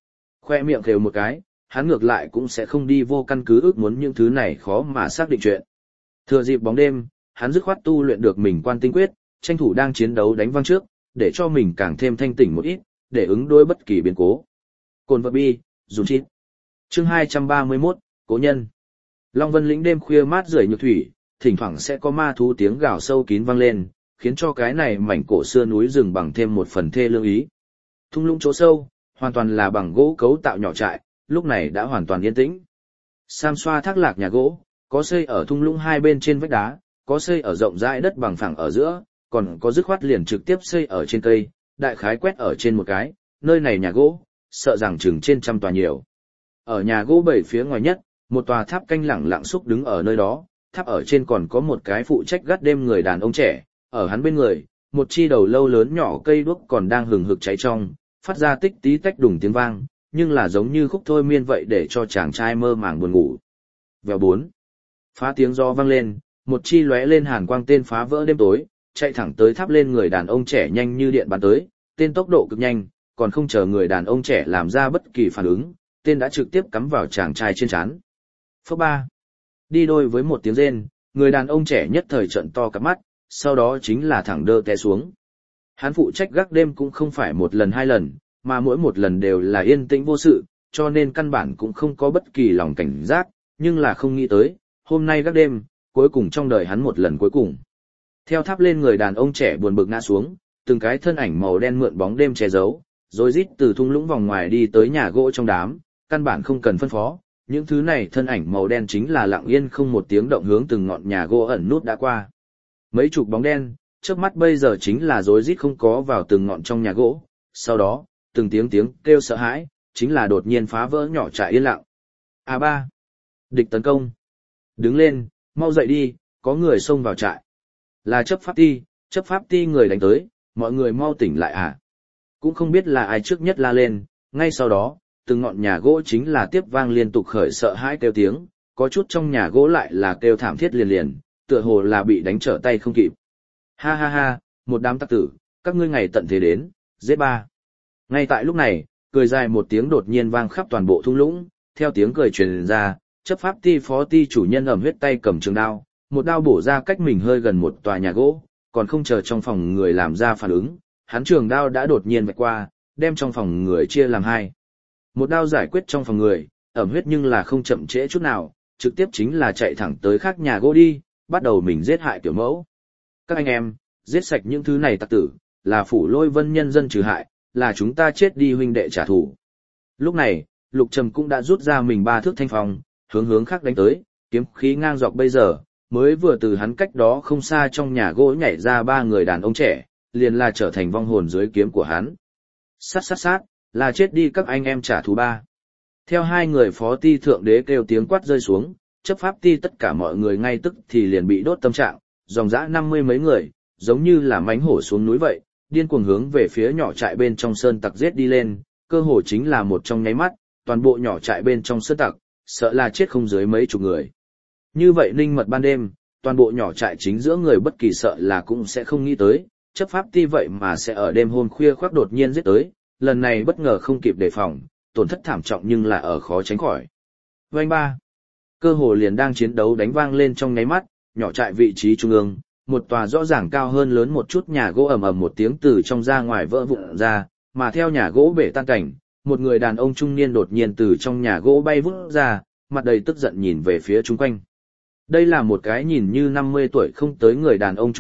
Khoe miệng khều một cái, hắn ngược lại cũng sẽ không đi vô căn cứ ước muốn những thứ này khó mà xác định chuyện. Thừa dịp bóng đêm, hắn dứt khoát tu luyện được mình quan tinh quyết, tranh thủ đang chiến đấu đánh văng trước, để cho mình càng thêm thanh tỉnh một ít, để ứng đối bất kỳ biến cố. Cồn vật bi, dùng chít. Chương 231, Cố nhân. Long Vân lĩnh đêm khuya mát rượi nhược thủy, thỉnh thoảng sẽ có ma thú tiếng gào sâu kín vang lên, khiến cho cái này mảnh cổ xưa núi rừng bằng thêm một phần thê lương ý. Thung lũng chỗ sâu, hoàn toàn là bằng gỗ cấu tạo nhỏ trại, lúc này đã hoàn toàn yên tĩnh. Sam xoa thác lạc nhà gỗ, có xây ở thung lũng hai bên trên vách đá, có xây ở rộng rãi đất bằng phẳng ở giữa, còn có dứt khoát liền trực tiếp xây ở trên cây, đại khái quét ở trên một cái, nơi này nhà gỗ, sợ rằng chừng trên trăm tòa nhiều. Ở nhà gỗ bảy phía ngoài nhất, một tòa tháp canh lẳng lặng xúc đứng ở nơi đó, tháp ở trên còn có một cái phụ trách gác đêm người đàn ông trẻ, ở hắn bên người, một chi đầu lâu lớn nhỏ cây đuốc còn đang hừng hực cháy trong, phát ra tích tí tách đùng tiếng vang, nhưng là giống như khúc thôi miên vậy để cho chàng trai mơ màng buồn ngủ. Vèo 4. Phá tiếng gió vang lên, một chi lóe lên hàn quang tên phá vỡ đêm tối, chạy thẳng tới tháp lên người đàn ông trẻ nhanh như điện bắn tới, tên tốc độ cực nhanh, còn không chờ người đàn ông trẻ làm ra bất kỳ phản ứng, tên đã trực tiếp cắm vào chàng trai trên trán. Phớp 3. Đi đôi với một tiếng rên, người đàn ông trẻ nhất thời trợn to cặp mắt, sau đó chính là thẳng đơ té xuống. Hắn phụ trách gác đêm cũng không phải một lần hai lần, mà mỗi một lần đều là yên tĩnh vô sự, cho nên căn bản cũng không có bất kỳ lòng cảnh giác, nhưng là không nghĩ tới, hôm nay gác đêm, cuối cùng trong đời hắn một lần cuối cùng. Theo tháp lên người đàn ông trẻ buồn bực ngã xuống, từng cái thân ảnh màu đen mượn bóng đêm che giấu, rồi rít từ thung lũng vòng ngoài đi tới nhà gỗ trong đám, căn bản không cần phân phó, những thứ này thân ảnh màu đen chính là lặng yên không một tiếng động hướng từng ngọn nhà gỗ ẩn nút đã qua. Mấy chục bóng đen, trước mắt bây giờ chính là rối rít không có vào từng ngọn trong nhà gỗ, sau đó, từng tiếng kêu sợ hãi, chính là đột nhiên phá vỡ nhỏ trại yên lặng. A3. Địch tấn công. Đứng lên, mau dậy đi, có người xông vào trại. Là chấp pháp ti người đánh tới, mọi người mau tỉnh lại à. Cũng không biết là ai trước nhất la lên, ngay sau đó, từng ngọn nhà gỗ chính là tiếp vang liên tục khởi sợ hãi kêu tiếng, có chút trong nhà gỗ lại là kêu thảm thiết liền liền, tựa hồ là bị đánh trở tay không kịp. Ha ha ha, một đám tặc tử, các ngươi ngày tận thế đến, giết ba. Ngay tại lúc này, cười dài một tiếng đột nhiên vang khắp toàn bộ thung lũng, theo tiếng cười truyền ra, chấp pháp ti phó ti chủ nhân ẩm huyết tay cầm trường đao, một đao bổ ra cách mình hơi gần một tòa nhà gỗ, còn không chờ trong phòng người làm ra phản ứng, hắn trường đao đã đột nhiên vạch qua, đem trong phòng người chia làm hai. Một đao giải quyết trong phòng người, ẩm huyết nhưng là không chậm trễ chút nào, trực tiếp chính là chạy thẳng tới khác nhà gỗ đi, bắt đầu mình giết hại tiểu mẫu. Các anh em, giết sạch những thứ này tặc tử, là Phủ Lôi Vân nhân dân trừ hại, là chúng ta chết đi huynh đệ trả thù. Lúc này, Lục Trầm cũng đã rút ra mình 3 thước thanh phong, hướng khác đánh tới, kiếm khí ngang dọc bây giờ, mới vừa từ hắn cách đó không xa trong nhà gỗ nhảy ra 3 người đàn ông trẻ, liền là trở thành vong hồn dưới kiếm của hắn. Sát, là chết đi các anh em trả thù ba. Theo 2 người phó ti thượng đế kêu tiếng quát rơi xuống, chấp pháp ti tất cả mọi người ngay tức thì liền bị đốt tâm trạng, dòng dã 50 mấy người, giống như là mánh hổ xuống núi vậy, điên cuồng hướng về phía nhỏ trại bên trong sơn tặc giết đi lên, cơ hồ chính là một trong nháy mắt, toàn bộ nhỏ trại bên trong sơn tặc, sợ là chết không dưới mấy chục người. Như vậy ninh mật ban đêm, toàn bộ nhỏ trại chính giữa người bất kỳ sợ là cũng sẽ không nghĩ tới, chấp pháp ti vậy mà sẽ ở đêm hôm khuya khoác đột nhiên giết tới, lần này bất ngờ không kịp đề phòng, tổn thất thảm trọng nhưng là ở khó tránh khỏi. Vành ba, cơ hồ liền đang chiến đấu đánh vang lên trong nháy mắt, nhỏ trại vị trí trung ương, một tòa rõ ràng cao hơn lớn một chút nhà gỗ ầm ầm một tiếng từ trong ra ngoài vỡ vụn ra, mà theo nhà gỗ bể tan cảnh, một người đàn ông trung niên đột nhiên từ trong nhà gỗ bay vút ra, mặt đầy tức giận nhìn về phía chung quanh. Đây là một cái nhìn như 50 tuổi không tới người đàn ông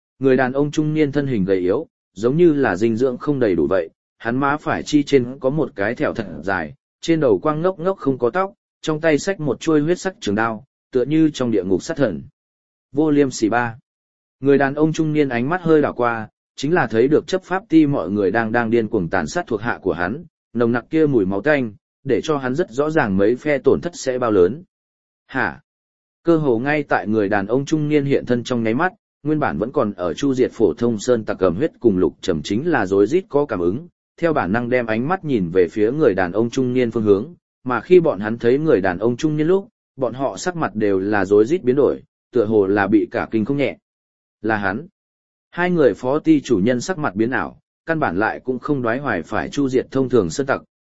trung niên thân hình gầy yếu, giống như là dinh dưỡng không đầy đủ vậy, hắn má phải chi trên có một cái thẹo thật dài, trên đầu quang ngốc ngốc không có tóc, trong tay xách một chuôi huyết sắc trường đao, tựa như trong địa ngục sát thần. Vô Liêm Sỉ ba. Người đàn ông trung niên ánh mắt hơi đảo qua, chính là thấy được chấp pháp ti mọi người đang điên cuồng tàn sát thuộc hạ của hắn, nồng nặc kia mùi máu tanh, để cho hắn rất rõ ràng mấy phe tổn thất sẽ bao lớn. Hả? Cơ hồ ngay tại người đàn ông trung niên hiện thân trong nháy mắt, nguyên bản vẫn còn ở chu diệt phổ thông sơn tặc cầm huyết cùng Lục Trầm chính là rối rít có cảm ứng, theo bản năng đem ánh mắt nhìn về phía người đàn ông trung niên phương hướng, mà khi bọn hắn thấy người đàn ông trung niên lúc, bọn họ sắc mặt đều là rối rít biến đổi, tựa hồ là bị cả kinh không nhẹ. Là hắn. 2 người phó ti chủ nhân sắc mặt biến ảo, căn bản lại cũng không đoái hoài phải chu diệt thông thường sơn tặc,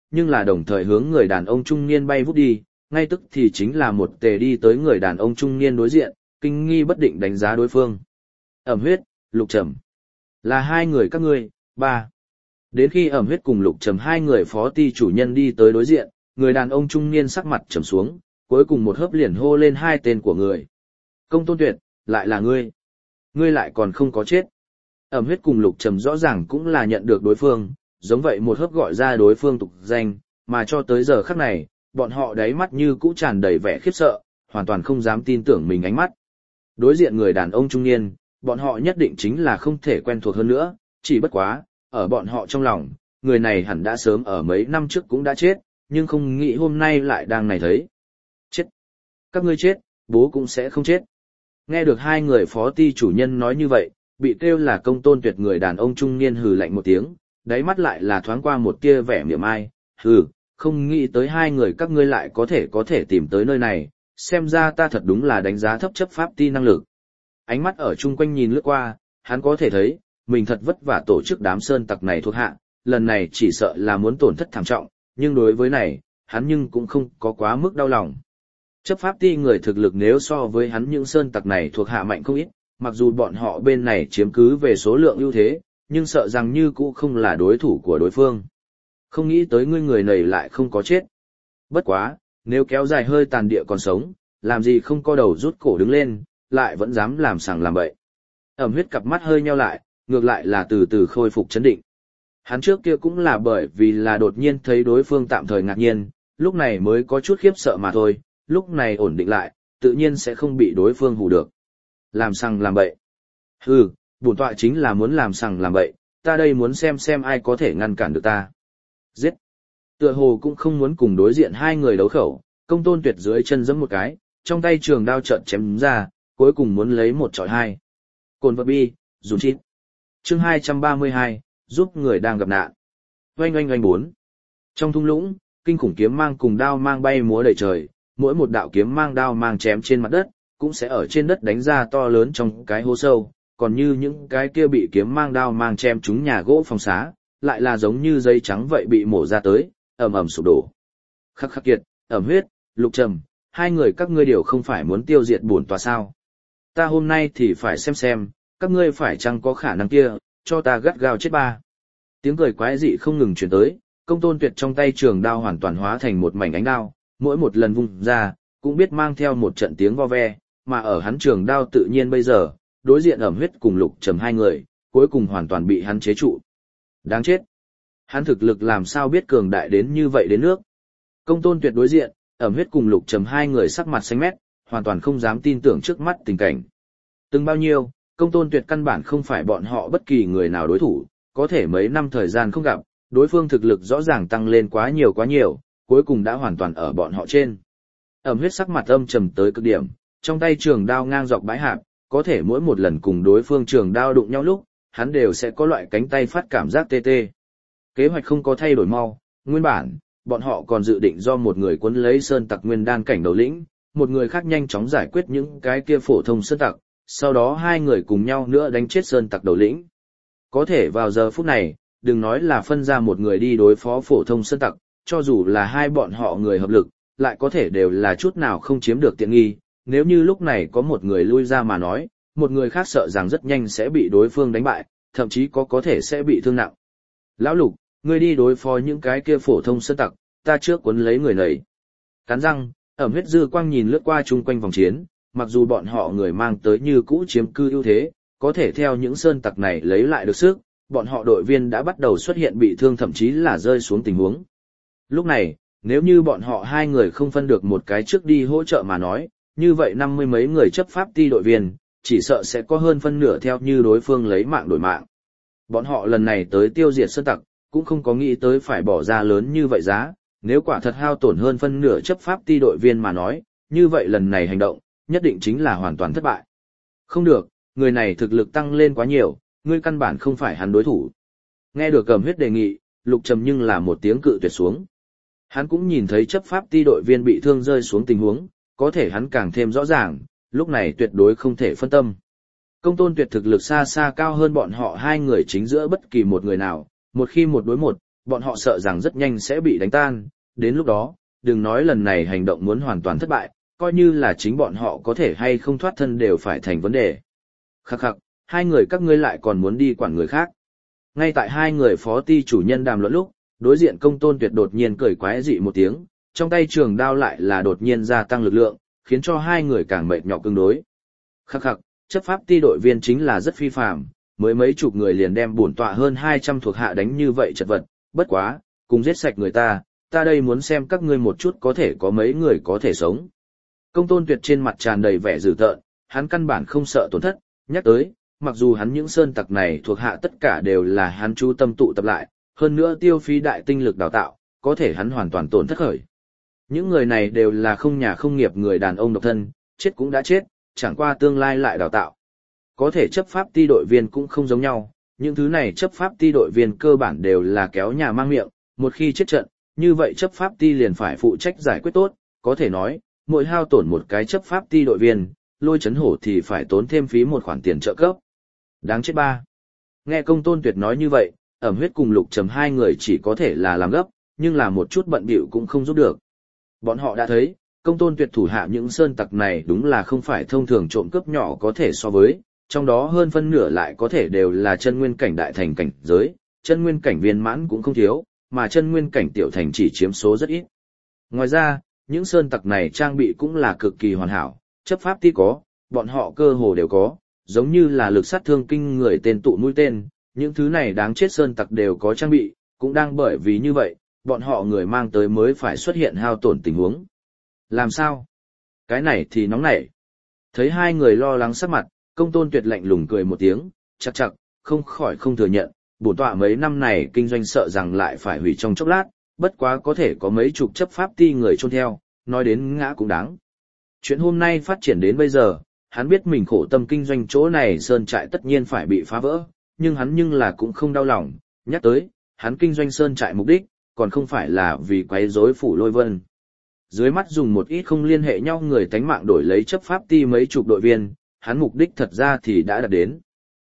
nhưng là đồng thời hướng người đàn ông trung niên bay vút đi, ngay tức thì chính là một tề đi tới người đàn ông trung niên đối diện, kinh nghi bất định đánh giá đối phương. Ẩm huyết, Lục Trầm. Là hai người các ngươi, ba. Đến khi Ẩm huyết cùng Lục Trầm hai người phó ty chủ nhân đi tới đối diện, người đàn ông trung niên sắc mặt trầm xuống, cuối cùng một hớp liền hô lên hai tên của người. Công Tôn Tuyệt, lại là ngươi. Ngươi lại còn không có chết. Ẩm huyết cùng Lục Trầm rõ ràng cũng là nhận được đối phương, giống vậy một hớp gọi ra đối phương tục danh, mà cho tới giờ khắc này, bọn họ đáy mắt như cũ tràn đầy vẻ khiếp sợ, hoàn toàn không dám tin tưởng mình ánh mắt. Đối diện người đàn ông trung niên, bọn họ nhất định chính là không thể quen thuộc hơn nữa, chỉ bất quá, ở bọn họ trong lòng, người này hẳn đã sớm ở mấy năm trước cũng đã chết, nhưng không nghĩ hôm nay lại đang này thấy. Chết! Các ngươi chết, bố cũng sẽ không chết. Nghe được hai người phó ty chủ nhân nói như vậy, bị kêu là Công Tôn Tuyệt người đàn ông trung niên hừ lạnh một tiếng, đáy mắt lại là thoáng qua một tia vẻ mỉa mai, hừ, không nghĩ tới hai người các ngươi lại có thể tìm tới nơi này, xem ra ta thật đúng là đánh giá thấp chấp pháp ty năng lực. Ánh mắt ở chung quanh nhìn lướt qua, hắn có thể thấy, mình thật vất vả tổ chức đám sơn tặc này thuộc hạ, lần này chỉ sợ là muốn tổn thất thảm trọng, nhưng đối với này, hắn nhưng cũng không có quá mức đau lòng. Chấp pháp ty người thực lực nếu so với hắn những sơn tặc này thuộc hạ mạnh không ít, mặc dù bọn họ bên này chiếm cứ về số lượng ưu thế, nhưng sợ rằng như cũ không là đối thủ của đối phương. Không nghĩ tới ngươi người này lại không có chết. Bất quá, nếu kéo dài hơi tàn địa còn sống, làm gì không co đầu rút cổ đứng lên, lại vẫn dám làm sằng làm bậy. Ẩm huyết cặp mắt hơi nheo lại, ngược lại là từ từ khôi phục chấn định. Hắn trước kia cũng là bởi vì là đột nhiên thấy đối phương tạm thời ngạc nhiên, lúc này mới có chút khiếp sợ mà thôi, lúc này ổn định lại, tự nhiên sẽ không bị đối phương hù được. Làm sằng làm bậy. Hừ, bổn tọa chính là muốn làm sằng làm bậy, ta đây muốn xem ai có thể ngăn cản được ta. Giết. Tựa hồ cũng không muốn cùng đối diện hai người đấu khẩu, Công Tôn Tuyệt dưới chân giẫm một cái, trong tay trường đao chợt chém ra, cuối cùng muốn lấy một chọi hai. Cồn vật bi, dùn chít. Chương 232, giúp người đang gặp nạn. Oanh oanh oanh bốn. Trong thung lũng, kinh khủng kiếm mang cùng đao mang bay múa đầy trời, mỗi một đạo kiếm mang đao mang chém trên mặt đất, cũng sẽ ở trên đất đánh ra to lớn trong cái hố sâu, còn như những cái kia bị kiếm mang đao mang chém trúng nhà gỗ phòng xá, lại là giống như giấy trắng vậy bị mổ ra tới, ầm ầm sụp đổ. Khắc Khắc Kiệt, Ẩm huyết, Lục Trầm, hai người các ngươi đều không phải muốn tiêu diệt bổn tòa sao? Ta hôm nay thì phải xem, các ngươi phải chăng có khả năng kia, cho ta gắt gao chết ba. Tiếng cười quái dị không ngừng truyền tới, Công Tôn Tuyệt trong tay trường đao hoàn toàn hóa thành một mảnh ánh đao, mỗi một lần vung ra, cũng biết mang theo một trận tiếng vo ve, mà ở hắn trường đao tự nhiên bây giờ, đối diện Ẩm huyết cùng Lục Trầm hai người, cuối cùng hoàn toàn bị hắn chế trụ. Đáng chết. Hắn thực lực làm sao biết cường đại đến như vậy đến nước. Công Tôn Tuyệt đối diện, Ẩm huyết cùng Lục Trầm hai người sắc mặt xanh mét, hoàn toàn không dám tin tưởng trước mắt tình cảnh. Từng bao nhiêu, Công Tôn Tuyệt căn bản không phải bọn họ bất kỳ người nào đối thủ, có thể mấy năm thời gian không gặp, đối phương thực lực rõ ràng tăng lên quá nhiều, cuối cùng đã hoàn toàn ở bọn họ trên. Ẩm huyết sắc mặt âm trầm tới cực điểm, trong tay trường đao ngang dọc bãi hạp, có thể mỗi một lần cùng đối phương trường đao đụng nhau lúc, hắn đều sẽ có loại cánh tay phát cảm giác tê tê. Kế hoạch không có thay đổi mau, nguyên bản, bọn họ còn dự định do một người cuốn lấy sơn tặc nguyên đan cảnh đầu lĩnh, một người khác nhanh chóng giải quyết những cái kia phổ thông sơn tặc, sau đó hai người cùng nhau nữa đánh chết sơn tặc đầu lĩnh. Có thể vào giờ phút này, đừng nói là phân ra một người đi đối phó phổ thông sơn tặc, cho dù là hai bọn họ người hợp lực, lại có thể đều là chút nào không chiếm được tiện nghi, nếu như lúc này có một người lui ra mà nói, một người khác sợ rằng rất nhanh sẽ bị đối phương đánh bại, thậm chí có thể sẽ bị thương nặng. Lão Lục, ngươi đi đối phó những cái kia phổ thông sơn tặc, ta trước cuốn lấy người này. Cắn răng, Ẩm huyết dư quang nhìn lướt qua chung quanh vòng chiến, mặc dù bọn họ người mang tới như cũ chiếm cư ưu thế, có thể theo những sơn tặc này lấy lại được sức, bọn họ đội viên đã bắt đầu xuất hiện bị thương thậm chí là rơi xuống tình huống. Lúc này, nếu như bọn họ hai người không phân được một cái trước đi hỗ trợ mà nói, như vậy 50 mấy người chấp pháp ty đội viên, chỉ sợ sẽ có hơn phân nửa theo như đối phương lấy mạng đổi mạng. Bọn họ lần này tới tiêu diệt sơn tặc, cũng không có nghĩ tới phải bỏ ra lớn như vậy giá, nếu quả thật hao tổn hơn phân nửa chấp pháp ty đội viên mà nói, như vậy lần này hành động, nhất định chính là hoàn toàn thất bại. Không được, người này thực lực tăng lên quá nhiều, ngươi căn bản không phải hắn đối thủ. Nghe được Ẩm huyết đề nghị, Lục Trầm nhưng là một tiếng cự tuyệt xuống. Hắn cũng nhìn thấy chấp pháp ty đội viên bị thương rơi xuống tình huống, có thể hắn càng thêm rõ ràng, lúc này tuyệt đối không thể phân tâm. Công Tôn Tuyệt thực lực xa xa cao hơn bọn họ hai người chính giữa bất kỳ một người nào, một khi một đối một, bọn họ sợ rằng rất nhanh sẽ bị đánh tan, đến lúc đó, đừng nói lần này hành động muốn hoàn toàn thất bại, coi như là chính bọn họ có thể hay không thoát thân đều phải thành vấn đề. Khắc khắc, hai người các ngươi lại còn muốn đi quản người khác. Ngay tại hai người phó ty chủ nhân đàm luận lúc, đối diện Công Tôn Tuyệt đột nhiên cười quái dị một tiếng, trong tay trường đao lại là đột nhiên gia tăng lực lượng, khiến cho hai người càng mệt nhọc tương đối. Khắc khắc, chấp pháp ty đội viên chính là rất phi phàm, mới mấy chục người liền đem bổn tọa hơn 200 thuộc hạ đánh như vậy chật vật, bất quá, cùng giết sạch người ta đây muốn xem các ngươi một chút có thể có mấy người có thể sống. Công Tôn Tuyệt trên mặt tràn đầy vẻ dữ tợn, hắn căn bản không sợ tổn thất, nhắc tới, mặc dù hắn những sơn tặc này thuộc hạ tất cả đều là hắn chú tâm tụ tập lại, hơn nữa tiêu phí đại tinh lực đào tạo, có thể hắn hoàn toàn tổn thất khởi. Những người này đều là không nhà không nghiệp người đàn ông độc thân, chết cũng đã chết, chẳng qua tương lai lại đào tạo. Có thể chấp pháp ty đội viên cũng không giống nhau, những thứ này chấp pháp ty đội viên cơ bản đều là kéo nhà mang miệng, một khi chết trận, như vậy chấp pháp ty liền phải phụ trách giải quyết tốt, có thể nói, mỗi hao tổn một cái chấp pháp ty đội viên, Lôi Chấn Hổ thì phải tốn thêm phí một khoản tiền trợ cấp. Đáng chết ba. Nghe Công Tôn Tuyệt nói như vậy, Ẩm Huyết cùng Lục Trầm hai người chỉ có thể là làm gấp, nhưng là một chút bận bịu cũng không giúp được. Bọn họ đã thấy, Công Tôn Tuyệt thủ hạ những sơn tặc này đúng là không phải thông thường trộm cướp nhỏ có thể so với, trong đó hơn phân nửa lại có thể đều là chân nguyên cảnh đại thành cảnh giới, chân nguyên cảnh viên mãn cũng không thiếu, mà chân nguyên cảnh tiểu thành chỉ chiếm số rất ít. Ngoài ra, những sơn tặc này trang bị cũng là cực kỳ hoàn hảo, chấp pháp ty có, bọn họ cơ hồ đều có, giống như là lực sát thương kinh người tên tụ mũi tên, những thứ này đáng chết sơn tặc đều có trang bị, cũng đang bởi vì như vậy, bọn họ người mang tới mới phải xuất hiện hao tổn tình huống. Làm sao? Cái này thì nóng nảy. Thấy hai người lo lắng sắc mặt, Công Tôn Tuyệt lạnh lùng cười một tiếng, chắc chắc, không khỏi không thừa nhận, bổn tọa mấy năm này kinh doanh sợ rằng lại phải hủy trong chốc lát, bất quá có thể có mấy chục chấp pháp ty người chôn theo, nói đến ngã cũng đáng. Chuyện hôm nay phát triển đến bây giờ, hắn biết mình khổ tâm kinh doanh chỗ này sơn trại tất nhiên phải bị phá vỡ, nhưng hắn là cũng không đau lòng, nhắc tới, hắn kinh doanh sơn trại mục đích, còn không phải là vì quấy rối Phủ Lôi Vân. Dưới mắt dùng một ít không liên hệ nhau người tánh mạng đổi lấy chấp pháp ty mấy chục đội viên, hắn mục đích thật ra thì đã đạt đến.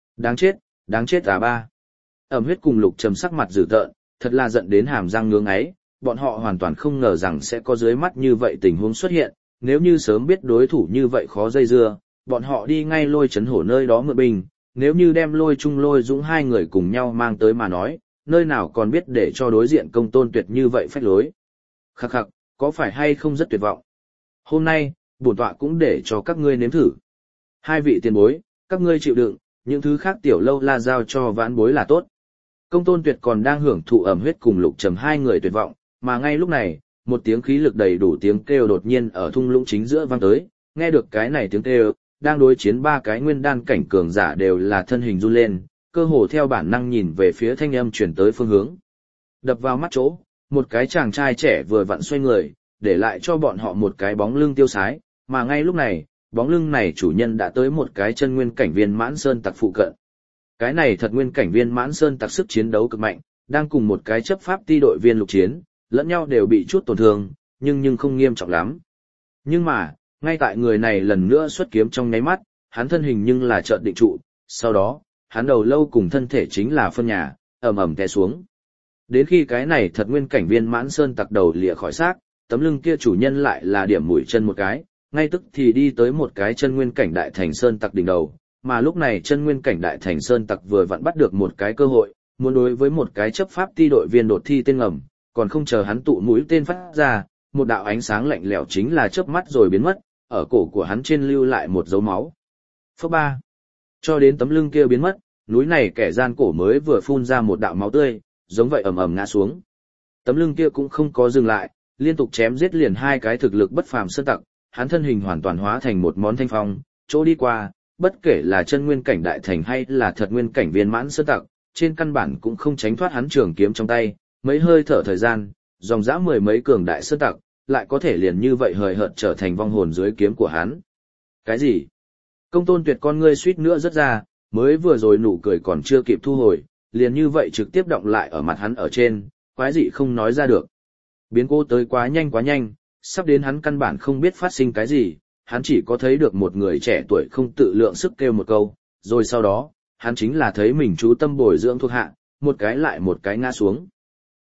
Đáng chết ba. Ẩm Huyết cùng Lục Trầm sắc mặt dữ tợn, thật là giận đến hàm răng ngưỡng ấy, bọn họ hoàn toàn không ngờ rằng sẽ có dưới mắt như vậy tình huống xuất hiện, nếu như sớm biết đối thủ như vậy khó dây dưa, bọn họ đi ngay Lôi Chấn Hổ nơi đó mượn binh, nếu như đem Lôi Trung Lôi Dũng hai người cùng nhau mang tới mà nói, nơi nào còn biết để cho đối diện Công Tôn Tuyệt như vậy phách lối. Khắc khắc, có phải hay không rất tuyệt vọng. Hôm nay, bổn tọa cũng để cho các ngươi nếm thử. Hai vị tiền bối, các ngươi chịu đựng, những thứ khác tiểu lâu la giao cho vãn bối là tốt. Công Tôn Tuyệt còn đang hưởng thụ Ẩm Huyết cùng Lục Trầm hai người tuyệt vọng, mà ngay lúc này, một tiếng khí lực đầy đủ tiếng kêu đột nhiên ở thung lũng chính giữa vang tới, nghe được cái này tiếng kêu, đang đối chiến ba cái nguyên đan cảnh cường giả đều là thân hình run lên, cơ hồ theo bản năng nhìn về phía thanh âm truyền tới phương hướng. Đập vào mắt chỗ, một cái chàng trai trẻ vừa vặn xoay người, để lại cho bọn họ một cái bóng lưng tiêu sái, mà ngay lúc này, bóng lưng này chủ nhân đã tới một cái chân nguyên cảnh viên mãn sơn tặc phụ cận. Cái này thật nguyên cảnh viên mãn sơn tặc sức chiến đấu cực mạnh, đang cùng một cái chấp pháp ty đội viên lục chiến, lẫn nhau đều bị chút tổn thương, nhưng không nghiêm trọng lắm. Nhưng mà, ngay tại người này lần nữa xuất kiếm trong nháy mắt, hắn thân hình nhưng là chợt định trụ, sau đó, hắn đầu lâu cùng thân thể chính là phân nhà, ầm ầm té xuống. Đến khi cái này thật nguyên cảnh viên mãn sơn tặc đầu lìa khỏi xác, tấm lưng kia chủ nhân lại là điểm mũi chân một cái, ngay tức thì đi tới một cái chân nguyên cảnh đại thành sơn tặc đỉnh đầu, mà lúc này chân nguyên cảnh đại thành sơn tặc vừa vặn bắt được một cái cơ hội, muốn đối với một cái chấp pháp ty đội viên đột thi tên ngầm, còn không chờ hắn tụ mũi tên phát ra, một đạo ánh sáng lạnh lẽo chính là chớp mắt rồi biến mất, ở cổ của hắn trên lưu lại một dấu máu. Phớp ba. Cho đến tấm lưng kia biến mất, núi này kẻ gian cổ mới vừa phun ra một đạo máu tươi, giống vậy ầm ầm ngã xuống. Tấm lưng kia cũng không có dừng lại, liên tục chém giết liền hai cái thực lực bất phàm sơn tặc, hắn thân hình hoàn toàn hóa thành một món thanh phong, chỗ đi qua, bất kể là chân nguyên cảnh đại thành hay là thật nguyên cảnh viên mãn sơn tặc, trên căn bản cũng không tránh thoát hắn trường kiếm trong tay, mấy hơi thở thời gian, dòng dã mười mấy cường đại sơn tặc, lại có thể liền như vậy hời hợt trở thành vong hồn dưới kiếm của hắn. Cái gì? Công Tôn Tuyệt con ngươi suýt nữa rất ra, mới vừa rồi nụ cười còn chưa kịp thu hồi, liền như vậy trực tiếp động lại ở mặt hắn ở trên, quái dị không nói ra được. Biến cố tới quá nhanh, sắp đến hắn căn bản không biết phát sinh cái gì, hắn chỉ có thấy được một người trẻ tuổi không tự lượng sức kêu một câu, rồi sau đó, hắn chính là thấy mình chú tâm bồi dưỡng thuộc hạ, một cái lại một cái ngã xuống.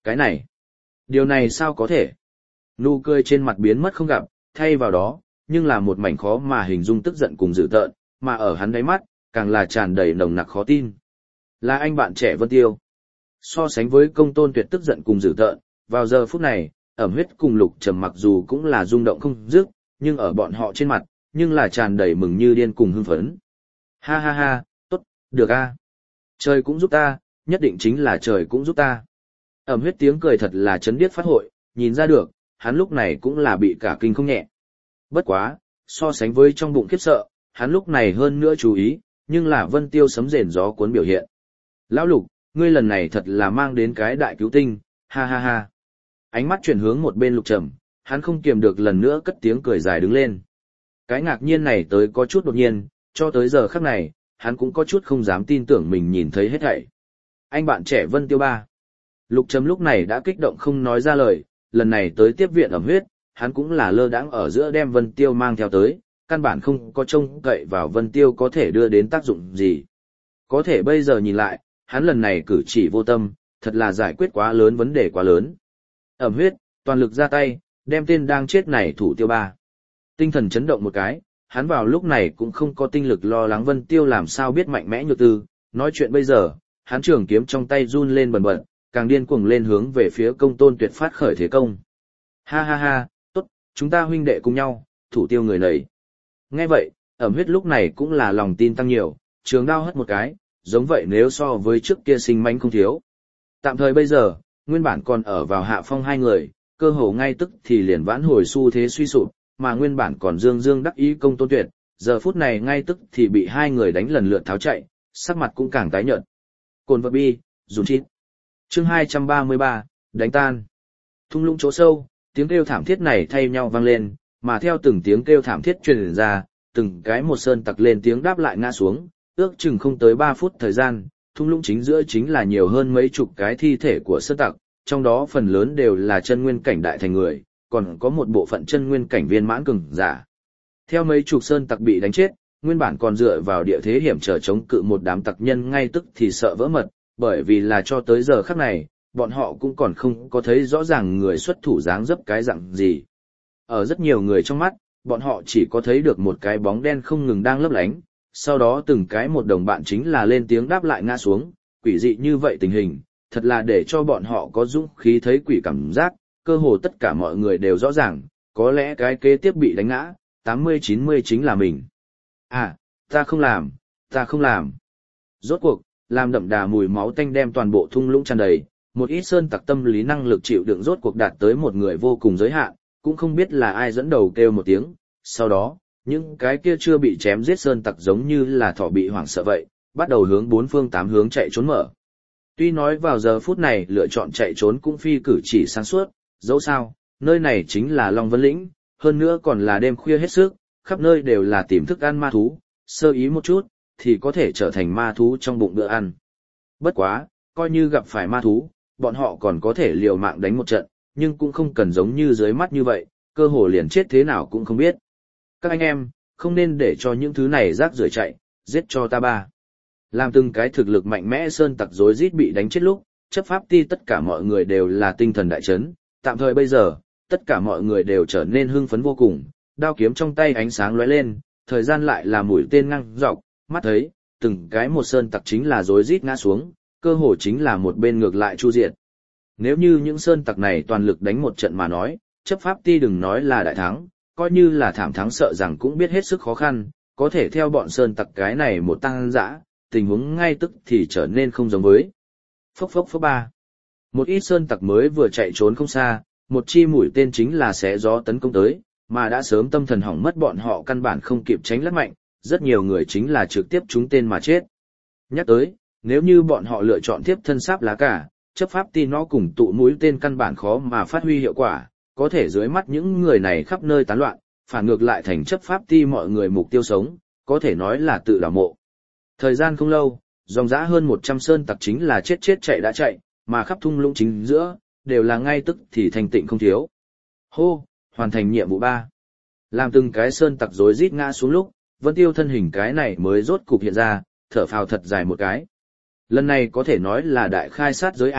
Cái này, điều này sao có thể? Nụ cười trên mặt biến mất không gặp, thay vào đó, nhưng là một mảnh khó mà hình dung tức giận cùng dữ tợn, mà ở hắn đáy mắt, càng là tràn đầy nồng nặc khó tin. Là anh bạn trẻ Vân Tiêu. So sánh với Công Tôn Tuyệt tức giận cùng dữ tợn, vào giờ phút này, Ẩm Huyết cùng Lục Trầm mặc dù cũng là rung động không dứt, nhưng ở bọn họ trên mặt, nhưng là tràn đầy mừng như điên cùng hưng phấn. Ha ha ha, tốt, được a. Trời cũng giúp ta, nhất định chính là trời cũng giúp ta. Ẩm Huyết tiếng cười thật là chấn điếc phát hội, nhìn ra được, hắn lúc này cũng là bị cả kinh không nhẹ. Bất quá, so sánh với trong bụng khiếp sợ, hắn lúc này hơn nữa chú ý, nhưng là Vân Tiêu sấm rền gió cuốn biểu hiện. Lão Lục, ngươi lần này thật là mang đến cái đại cứu tinh, ha ha ha. Ánh mắt chuyển hướng một bên Lục Trầm, hắn không kiềm được lần nữa cất tiếng cười dài đứng lên. Cái ngạc nhiên này tới có chút đột nhiên, cho tới giờ khắc này, hắn cũng có chút không dám tin tưởng mình nhìn thấy hết thảy. Anh bạn trẻ Vân Tiêu ba. Lục Trầm lúc này đã kích động không nói ra lời, lần này tới tiếp viện Ẩm Huyết, hắn cũng là lơ đãng ở giữa đem Vân Tiêu mang theo tới, căn bản không có trông cậy vào Vân Tiêu có thể đưa đến tác dụng gì. Có thể bây giờ nhìn lại, hắn lần này cử chỉ vô tâm, thật là giải quyết quá lớn vấn đề quá lớn. Ẩm Huyết, toàn lực ra tay, đem tên đang chết này thủ tiêu ba. Tinh thần chấn động một cái, hắn vào lúc này cũng không có tinh lực lo lắng Vân Tiêu làm sao biết mạnh mẽ nhược tư, nói chuyện bây giờ, hắn trường kiếm trong tay run lên bần bật, càng điên cuồng lên hướng về phía Công Tôn Tuyệt phát khởi thế công. Ha ha ha, tốt, chúng ta huynh đệ cùng nhau, thủ tiêu người này. Nghe vậy, Ẩm Huyết lúc này cũng là lòng tin tăng nhiều, trường đao hất một cái, giống vậy nếu so với trước kia sinh manh không thiếu. Tạm thời bây giờ, nguyên bản còn ở vào hạ phong hai người, cơ hồ ngay tức thì liền vãn hồi xu thế suy sụp, mà nguyên bản còn dương dương đắc ý Công Tôn Tuyệt, giờ phút này ngay tức thì bị hai người đánh lần lượt tháo chạy, sắc mặt cũng càng tái nhợt. Cồn vật bi, dùn chít. Chương 233, đánh tan. Thung lũng chỗ sâu, tiếng kêu thảm thiết này thay nhau vang lên, mà theo từng tiếng kêu thảm thiết truyền ra, từng cái một sơn tặc lên tiếng đáp lại ngã xuống, ước chừng không tới 3 phút thời gian, thung lũng chính giữa chính là nhiều hơn mấy chục cái thi thể của sơn tặc, trong đó phần lớn đều là chân nguyên cảnh đại thành người, còn có một bộ phận chân nguyên cảnh viên mãn cường giả. Theo mấy chục sơn tặc bị đánh chết, nguyên bản còn dựa vào địa thế hiểm trở chống cự một đám tặc nhân ngay tức thì sợ vỡ mật, bởi vì là cho tới giờ khắc này, bọn họ cũng còn không có thấy rõ ràng người xuất thủ dáng dấp cái dạng gì. Ở rất nhiều người trong mắt, bọn họ chỉ có thấy được một cái bóng đen không ngừng đang lấp lánh, sau đó từng cái một đồng bạn chính là lên tiếng đáp lại ngã xuống, quỷ dị như vậy tình hình, thật là để cho bọn họ có dũng khí thấy quỷ cảm giác, cơ hồ tất cả mọi người đều rõ ràng, có lẽ cái kế tiếp bị đánh ngã, 80-90 chính là mình. À, ta không làm, ta không làm. Rốt cuộc, làm đậm đà mùi máu tanh đem toàn bộ thung lũng tràn đầy, một ít sơn tặc tâm lý năng lực chịu đựng rốt cuộc đạt tới một người vô cùng giới hạn, cũng không biết là ai dẫn đầu kêu một tiếng, sau đó, những cái kia chưa bị chém giết sơn tặc giống như là thỏ bị hoảng sợ vậy, bắt đầu hướng bốn phương tám hướng chạy trốn mở. Tuy nói vào giờ phút này lựa chọn chạy trốn cũng phi cử chỉ sáng suốt, dẫu sao, nơi này chính là Long Vân Lĩnh, hơn nữa còn là đêm khuya hết sức, khắp nơi đều là tìm thức ăn ma thú, sơ ý một chút, thì có thể trở thành ma thú trong bụng bữa ăn. Bất quá, coi như gặp phải ma thú, bọn họ còn có thể liều mạng đánh một trận, nhưng cũng không cần giống như dưới mắt như vậy, cơ hồ liền chết thế nào cũng không biết. Các anh em, không nên để cho những thứ này rác rưởi chạy, giết cho ta ba. Làm từng cái thực lực mạnh mẽ sơn tặc rối rít bị đánh chết lúc, chấp pháp ti tất cả mọi người đều là tinh thần đại chấn, tạm thời bây giờ, tất cả mọi người đều trở nên hưng phấn vô cùng, đao kiếm trong tay ánh sáng lóe lên, thời gian lại là mũi tên ngang dọc, mắt thấy, từng cái một sơn tặc chính là rối rít ngã xuống, cơ hồ chính là một bên ngược lại chu diệt. Nếu như những sơn tặc này toàn lực đánh một trận mà nói, chấp pháp ti đừng nói là đại thắng, coi như là thảm thắng sợ rằng cũng biết hết sức khó khăn, có thể theo bọn sơn tặc cái này một tăng dã, tình huống ngay tức thì trở nên không giống với. Phốc phốc phốc ba. Một ít sơn tặc mới vừa chạy trốn không xa, một chi mũi tên chính là xé gió tấn công tới, mà đã sớm tâm thần hỏng mất bọn họ căn bản không kịp tránh lắc mạnh, rất nhiều người chính là trực tiếp trúng tên mà chết. Nhắc tới, nếu như bọn họ lựa chọn tiếp thân sáp lá cả, chấp pháp ti nó cùng tụ mũi tên căn bản khó mà phát huy hiệu quả, có thể dưới mắt những người này khắp nơi tán loạn, phản ngược lại thành chấp pháp ti mọi người mục tiêu sống, có thể nói là tự đào mộ. Thời gian không lâu, dòng dã hơn 100 sơn tặc chính là chết chạy đã chạy, mà khắp thung lũng chính giữa, đều là ngay tức thì thành tịnh không thiếu. Hô, hoàn thành nhiệm vụ 3. Làm từng cái sơn tặc rối rít ngã xuống lúc, Vân Tiêu thân hình cái này mới rốt cục hiện ra, thở phào thật dài một cái. Lần này có thể nói là đại khai sát giới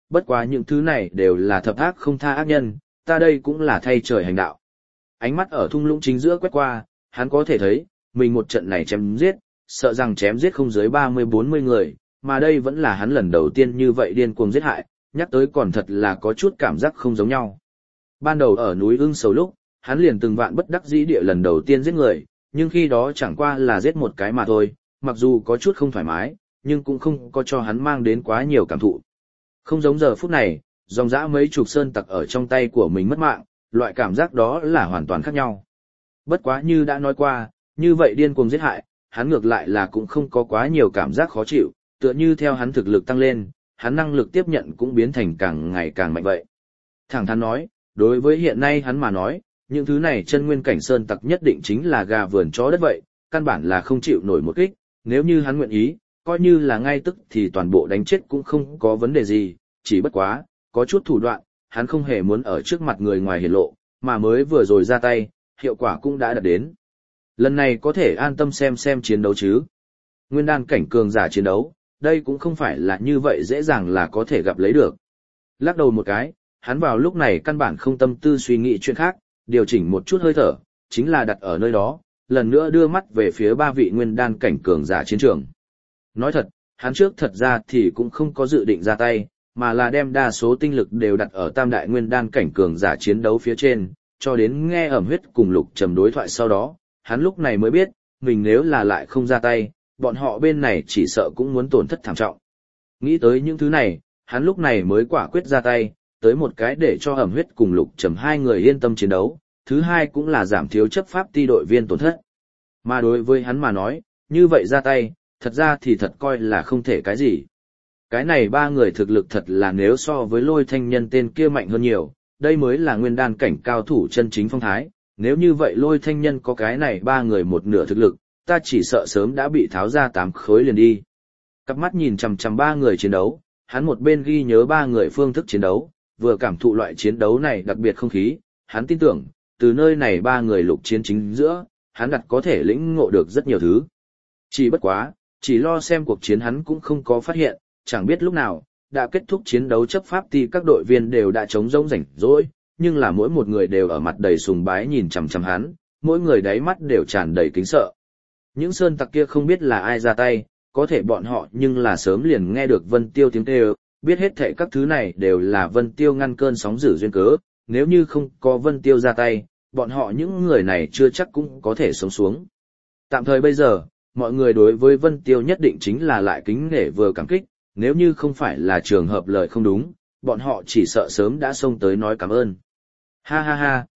bất quá những thứ này đều là thập ác không tha ác nhân, ta đây cũng là thay trời hành đạo. Ánh mắt ở thung lũng chính giữa quét qua, hắn có thể thấy, mình một trận này chém giết, sợ rằng chém giết không dưới 30-40 người, mà đây vẫn là hắn lần đầu tiên như vậy điên cuồng giết hại, nhắc tới còn thật là có chút cảm giác không giống nhau. Ban đầu ở núi Ưng Sầu lúc, hắn liền từng vạn bất đắc dĩ địa lần đầu tiên giết người, nhưng khi đó chẳng qua là giết một cái mà thôi, mặc dù có chút không thoải mái, nhưng cũng không có cho hắn mang đến quá nhiều cảm thụ. Không giống giờ phút này, dòng dã mấy chục sơn tặc ở trong tay của mình mất mạng, loại cảm giác đó là hoàn toàn khác nhau. Bất quá như đã nói qua, như vậy điên cuồng giết hại, hắn ngược lại là cũng không có quá nhiều cảm giác khó chịu, tựa như theo hắn thực lực tăng lên, hắn năng lực tiếp nhận cũng biến thành càng ngày càng mạnh vậy. Thẳng thắn nói, đối với hiện nay hắn mà nói, những thứ này chân nguyên cảnh sơn tặc nhất định chính là gà vườn chó đất vậy, căn bản là không chịu nổi một kích, nếu như hắn nguyện ý, coi như là ngay tức thì toàn bộ đánh chết cũng không có vấn đề gì, chỉ bất quá, có chút thủ đoạn, hắn không hề muốn ở trước mặt người ngoài hiển lộ, mà mới vừa rồi ra tay, hiệu quả cũng đã đạt đến. Lần này có thể an tâm xem chiến đấu chứ. Nguyên đan cảnh cường giả chiến đấu, đây cũng không phải là như vậy dễ dàng là có thể gặp lấy được. Lắc đầu một cái, hắn vào lúc này căn bản không tâm tư suy nghĩ chuyện khác, điều chỉnh một chút hơi thở, chính là đặt ở nơi đó, lần nữa đưa mắt về phía ba vị nguyên đan cảnh cường giả chiến trường. Nói thật, hắn trước thật ra thì cũng không có dự định ra tay, mà là đem đa số tinh lực đều đặt ở tam đại nguyên đan cảnh cường giả chiến đấu phía trên, cho đến nghe ẩm huyết cùng lục trầm đối thoại sau đó, hắn lúc này mới biết, mình nếu là lại không ra tay, bọn họ bên này chỉ sợ cũng muốn tổn thất thảm trọng. Nghĩ tới những thứ này, hắn lúc này mới quả quyết ra tay, tới một cái để cho ẩm huyết cùng lục trầm hai người yên tâm chiến đấu, thứ hai cũng là giảm thiếu chấp pháp ti đội viên tổn thất. Mà đối với hắn mà nói, như vậy ra tay, thật ra thì thật coi là không thể cái gì. Cái này ba người thực lực thật là nếu so với Lôi Thanh Nhân tên kia mạnh hơn nhiều, đây mới là nguyên đan cảnh cao thủ chân chính phong thái, nếu như vậy Lôi Thanh Nhân có cái này ba người một nửa thực lực, ta chỉ sợ sớm đã bị tháo ra 8 khối liền đi. Cặp mắt nhìn chằm chằm ba người chiến đấu, hắn một bên ghi nhớ ba người phương thức chiến đấu, vừa cảm thụ loại chiến đấu này đặc biệt không khí, hắn tin tưởng, từ nơi này ba người lục chiến chính giữa, hắn đặt có thể lĩnh ngộ được rất nhiều thứ. Chỉ bất quá, chỉ lo xem cuộc chiến hắn cũng không có phát hiện, chẳng biết lúc nào, đã kết thúc chiến đấu chấp pháp thì các đội viên đều đã trống rỗng rảnh rỗi, nhưng là mỗi một người đều ở mặt đầy sùng bái nhìn chằm chằm hắn, mỗi người đáy mắt đều tràn đầy kính sợ. Những sơn tặc kia không biết là ai ra tay, có thể bọn họ nhưng là sớm liền nghe được Vân Tiêu tiếng kêu, biết hết thảy các thứ này đều là Vân Tiêu ngăn cơn sóng dữ duyên cớ, nếu như không có Vân Tiêu ra tay, bọn họ những người này chưa chắc cũng có thể sống xuống. Tạm thời bây giờ, mọi người đối với Vân Tiêu nhất định chính là lại kính nể vừa cảm kích, nếu như không phải là trường hợp lời không đúng, bọn họ chỉ sợ sớm đã xông tới nói cảm ơn. Ha ha ha,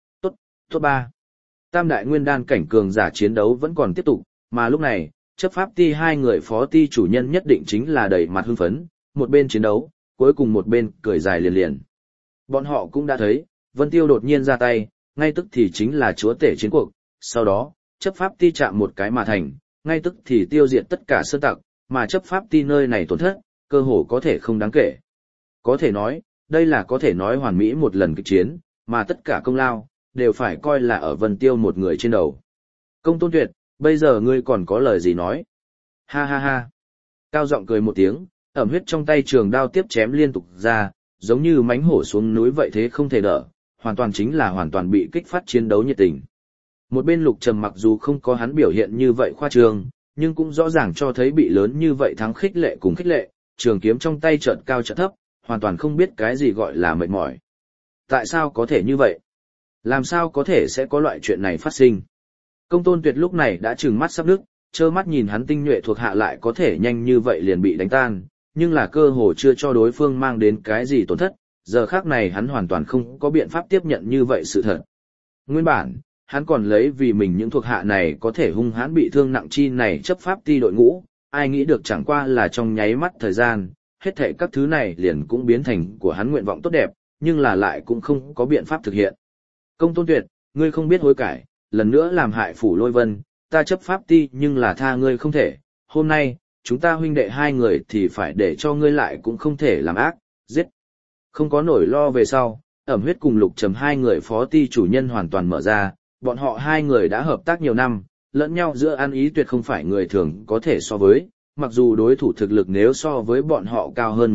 tốt ba. Tam đại nguyên đan cảnh cường giả chiến đấu vẫn còn tiếp tục, mà lúc này, chấp pháp ti hai người phó ti chủ nhân nhất định chính là đầy mặt hưng phấn, một bên chiến đấu, cuối cùng một bên cười dài liền liền. Bọn họ cũng đã thấy, Vân Tiêu đột nhiên ra tay, ngay tức thì chính là chúa tể chiến cuộc, sau đó, chấp pháp ti chạm một cái mà thành, ngay tức thì tiêu diệt tất cả sơn tặc, mà chấp pháp ti nơi này tổn thất, cơ hồ có thể không đáng kể. Có thể nói, đây là có thể nói hoàn mỹ một lần kịch chiến, mà tất cả công lao, đều phải coi là ở Vân Tiêu một người trên đầu. Công Tôn Tuyệt, bây giờ ngươi còn có lời gì nói? Ha ha ha. Cao giọng cười một tiếng, ẩm huyết trong tay trường đao tiếp chém liên tục ra, giống như mánh hổ xuống núi vậy thế không thể đỡ, hoàn toàn chính là hoàn toàn bị kích phát chiến đấu nhiệt tình. Một bên Lục Trầm mặc dù không có hắn biểu hiện như vậy khoa trương, nhưng cũng rõ ràng cho thấy bị lớn như vậy thắng khích lệ cùng khích lệ, trường kiếm trong tay chợt cao chợt thấp, hoàn toàn không biết cái gì gọi là mệt mỏi. Tại sao có thể như vậy? Làm sao có thể sẽ có loại chuyện này phát sinh? Công Tôn Tuyệt lúc này đã trừng mắt sắp nứt, trơ mắt nhìn hắn tinh nhuệ thuộc hạ lại có thể nhanh như vậy liền bị đánh tan, nhưng là cơ hồ chưa cho đối phương mang đến cái gì tổn thất, giờ khác này hắn hoàn toàn không có biện pháp tiếp nhận như vậy sự thật. Nguyên bản, hắn còn lấy vì mình những thuộc hạ này có thể hung hãn bị thương nặng chi này chấp pháp ti đội ngũ, ai nghĩ được chẳng qua là trong nháy mắt thời gian, hết thảy các thứ này liền cũng biến thành của hắn nguyện vọng tốt đẹp, nhưng là lại cũng không có biện pháp thực hiện. Công Tôn Tuyệt, ngươi không biết hối cải, lần nữa làm hại Phủ Lôi Vân, ta chấp pháp ti nhưng là tha ngươi không thể, hôm nay, chúng ta huynh đệ hai người thì phải để cho ngươi lại cũng không thể làm ác, giết. Không có nổi lo về sau, ẩm huyết cùng Lục Trầm hai người phó ti chủ nhân hoàn toàn mở ra, bọn họ hai người đã hợp tác nhiều năm, lẫn nhau giữa ăn ý tuyệt không phải người thường có thể so với, mặc dù đối thủ thực lực nếu so với bọn họ cao hơn một ít,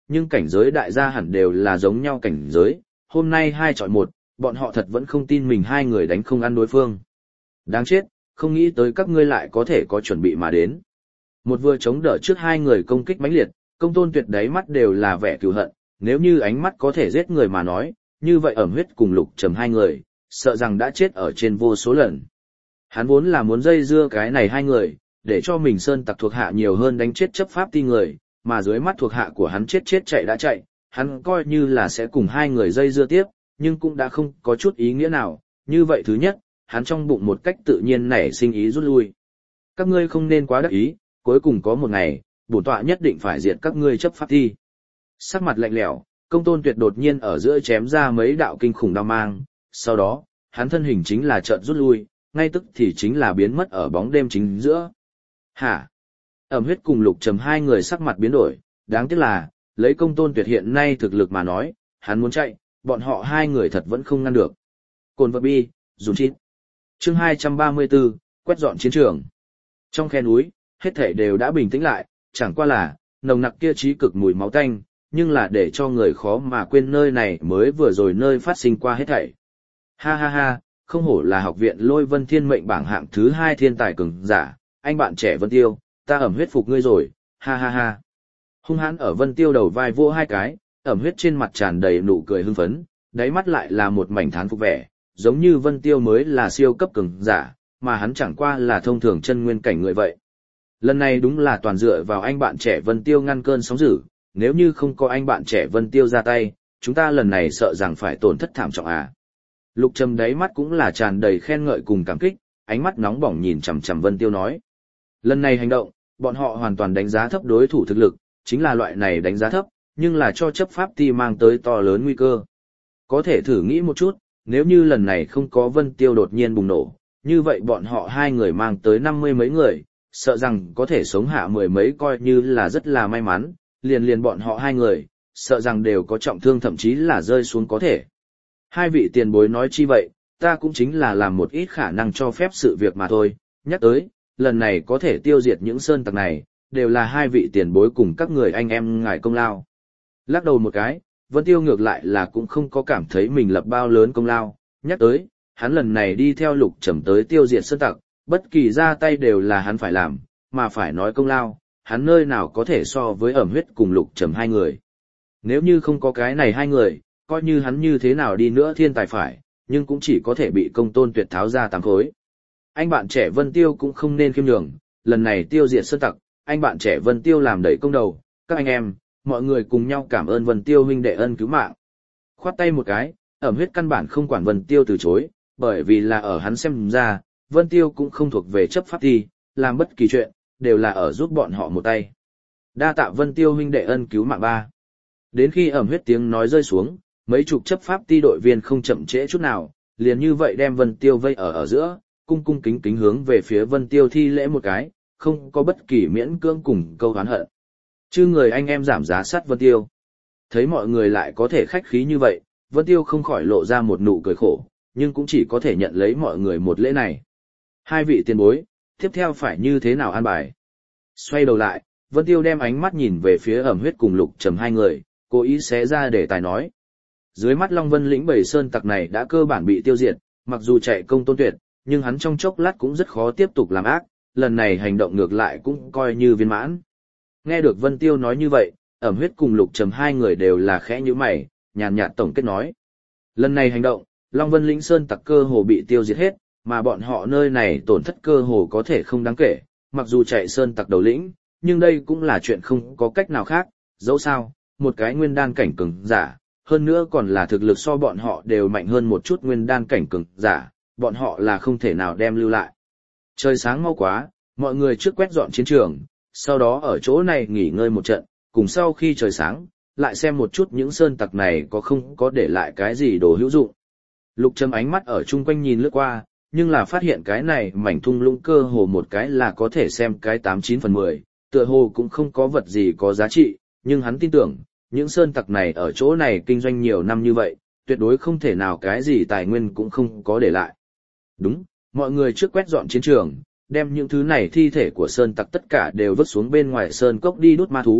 nhưng cảnh giới đại gia hẳn đều là giống nhau cảnh giới, hôm nay 2 chọi 1, bọn họ thật vẫn không tin mình hai người đánh không ăn đối phương. Đáng chết, không nghĩ tới các ngươi lại có thể có chuẩn bị mà đến. Một vừa chống đỡ trước hai người công kích mãnh liệt, Công Tôn Tuyệt đáy mắt đều là vẻ cừu hận, nếu như ánh mắt có thể giết người mà nói, như vậy Ẩm Huyết cùng Lục Trầm hai người, sợ rằng đã chết ở trên vô số lần. Hắn vốn là muốn dây dưa cái này hai người, để cho mình sơn tặc thuộc hạ nhiều hơn đánh chết chấp pháp ti người, mà dưới mắt thuộc hạ của hắn chết chạy đã chạy, hắn coi như là sẽ cùng hai người dây dưa tiếp, nhưng cũng đã không có chút ý nghĩa nào. Như vậy thứ nhất, hắn trong bụng một cách tự nhiên nảy sinh ý rút lui. Các ngươi không nên quá đắc ý, cuối cùng có một ngày, bổn tọa nhất định phải diệt các ngươi chấp pháp thi. Sắc mặt lạnh lẽo, Công Tôn Tuyệt đột nhiên ở giữa chém ra mấy đạo kinh khủng đao mang, sau đó, hắn thân hình chính là chợt rút lui, ngay tức thì chính là biến mất ở bóng đêm chính giữa. Hả? Ẩm Huyết cùng Lục Trầm hai người sắc mặt biến đổi, đáng tiếc là, lấy Công Tôn Tuyệt hiện nay thực lực mà nói, hắn muốn chạy, bọn họ hai người thật vẫn không ngăn được. Cồn vật bi, dùm chít. Chương 234, quét dọn chiến trường. Trong khe núi, hết thảy đều đã bình tĩnh lại, chẳng qua là, nồng nặc kia trí cực mùi máu tanh, nhưng là để cho người khó mà quên nơi này mới vừa rồi nơi phát sinh qua hết thảy. Ha ha ha, không hổ là học viện Lôi Vân Thiên mệnh bảng hạng thứ 2 thiên tài cường giả, anh bạn trẻ Vân Tiêu, ta Ẩm Huyết phục ngươi rồi, ha ha ha. Hung hãn ở Vân Tiêu đầu vai vỗ hai cái, Ẩm Huyết trên mặt tràn đầy nụ cười hưng phấn, đáy mắt lại là một mảnh thán phục vẻ, giống như Vân Tiêu mới là siêu cấp cường giả, mà hắn chẳng qua là thông thường chân nguyên cảnh người vậy. Lần này đúng là toàn dựa vào anh bạn trẻ Vân Tiêu ngăn cơn sóng dữ, nếu như không có anh bạn trẻ Vân Tiêu ra tay, chúng ta lần này sợ rằng phải tổn thất thảm trọng à. Lục Trầm đáy mắt cũng là tràn đầy khen ngợi cùng cảm kích, ánh mắt nóng bỏng nhìn chằm chằm Vân Tiêu nói. Lần này hành động, bọn họ hoàn toàn đánh giá thấp đối thủ thực lực, chính là loại này đánh giá thấp, nhưng là cho chấp pháp ti mang tới to lớn nguy cơ. Có thể thử nghĩ một chút, nếu như lần này không có Vân Tiêu đột nhiên bùng nổ, như vậy bọn họ hai người mang tới 50 mấy người, sợ rằng có thể sống hạ 10 mấy coi như là rất là may mắn, liền bọn họ hai người, sợ rằng đều có trọng thương thậm chí là rơi xuống có thể. Hai vị tiền bối nói chi vậy, ta cũng chính là làm một ít khả năng cho phép sự việc mà thôi, nhắc tới, lần này có thể tiêu diệt những sơn tặc này, đều là hai vị tiền bối cùng các người anh em ngài công lao. Lắc đầu một cái, Vân Tiêu ngược lại là cũng không có cảm thấy mình lập bao lớn công lao, nhắc tới, hắn lần này đi theo Lục Trầm tới tiêu diệt sơn tặc, bất kỳ ra tay đều là hắn phải làm, mà phải nói công lao, hắn nơi nào có thể so với Ẩm Huyết cùng Lục Trầm hai người. Nếu như không có cái này hai người, coi như hắn như thế nào đi nữa thiên tài phải, nhưng cũng chỉ có thể bị Công Tôn Tuyệt tháo ra 8 khối. Anh bạn trẻ Vân Tiêu cũng không nên khiêm nhường, lần này tiêu diệt sơn tặc, anh bạn trẻ Vân Tiêu làm đầy công đầu, các anh em, mọi người cùng nhau cảm ơn Vân Tiêu huynh đệ ân cứu mạng. Khoát tay một cái, Ẩm Huyết căn bản không quản Vân Tiêu từ chối, bởi vì là ở hắn xem ra, Vân Tiêu cũng không thuộc về chấp pháp thi, làm bất kỳ chuyện, đều là ở giúp bọn họ một tay. Đa tạ Vân Tiêu huynh đệ ân cứu mạng ba. Đến khi Ẩm Huyết tiếng nói rơi xuống, mấy chục chấp pháp ti đội viên không chậm trễ chút nào, liền như vậy đem Vân Tiêu vây ở giữa, cung cung kính kính hướng về phía Vân Tiêu thi lễ một cái, không có bất kỳ miễn cưỡng cùng câu oán hận. Chứ người anh em giảm giá sát Vân Tiêu. Thấy mọi người lại có thể khách khí như vậy, Vân Tiêu không khỏi lộ ra một nụ cười khổ, nhưng cũng chỉ có thể nhận lấy mọi người một lễ này. Hai vị tiền bối, tiếp theo phải như thế nào an bài? Xoay đầu lại, Vân Tiêu đem ánh mắt nhìn về phía Ẩm Huyết cùng Lục Trầm hai người, cố ý xé ra để tài nói. Dưới mắt Long Vân lĩnh bảy sơn tặc này đã cơ bản bị tiêu diệt, mặc dù chạy Công Tôn Tuyệt, nhưng hắn trong chốc lát cũng rất khó tiếp tục làm ác, lần này hành động ngược lại cũng coi như viên mãn. Nghe được Vân Tiêu nói như vậy, Ẩm Huyết cùng Lục Trầm hai người đều là khẽ nhíu mày, nhàn nhạt tổng kết nói. Lần này hành động, Long Vân lĩnh sơn tặc cơ hồ bị tiêu diệt hết, mà bọn họ nơi này tổn thất cơ hồ có thể không đáng kể, mặc dù chạy sơn tặc đầu lĩnh, nhưng đây cũng là chuyện không có cách nào khác, dẫu sao, một cái nguyên đan cảnh cường giả, hơn nữa còn là thực lực so bọn họ đều mạnh hơn một chút nguyên đan cảnh cường giả, bọn họ là không thể nào đem lưu lại. Trời sáng mau quá, mọi người trước quét dọn chiến trường, sau đó ở chỗ này nghỉ ngơi một trận, cùng sau khi trời sáng, lại xem một chút những sơn tặc này có không có để lại cái gì đồ hữu dụng. Lục Trầm ánh mắt ở chung quanh nhìn lướt qua, nhưng là phát hiện cái này mảnh thung lũng cơ hồ một cái là có thể xem cái 89/10, tựa hồ cũng không có vật gì có giá trị, nhưng hắn tin tưởng, những sơn tặc này ở chỗ này kinh doanh nhiều năm như vậy, tuyệt đối không thể nào cái gì tài nguyên cũng không có để lại. Đúng, mọi người trước quét dọn chiến trường, đem những thứ này thi thể của sơn tặc tất cả đều vứt xuống bên ngoài sơn cốc đi đốt ma thú,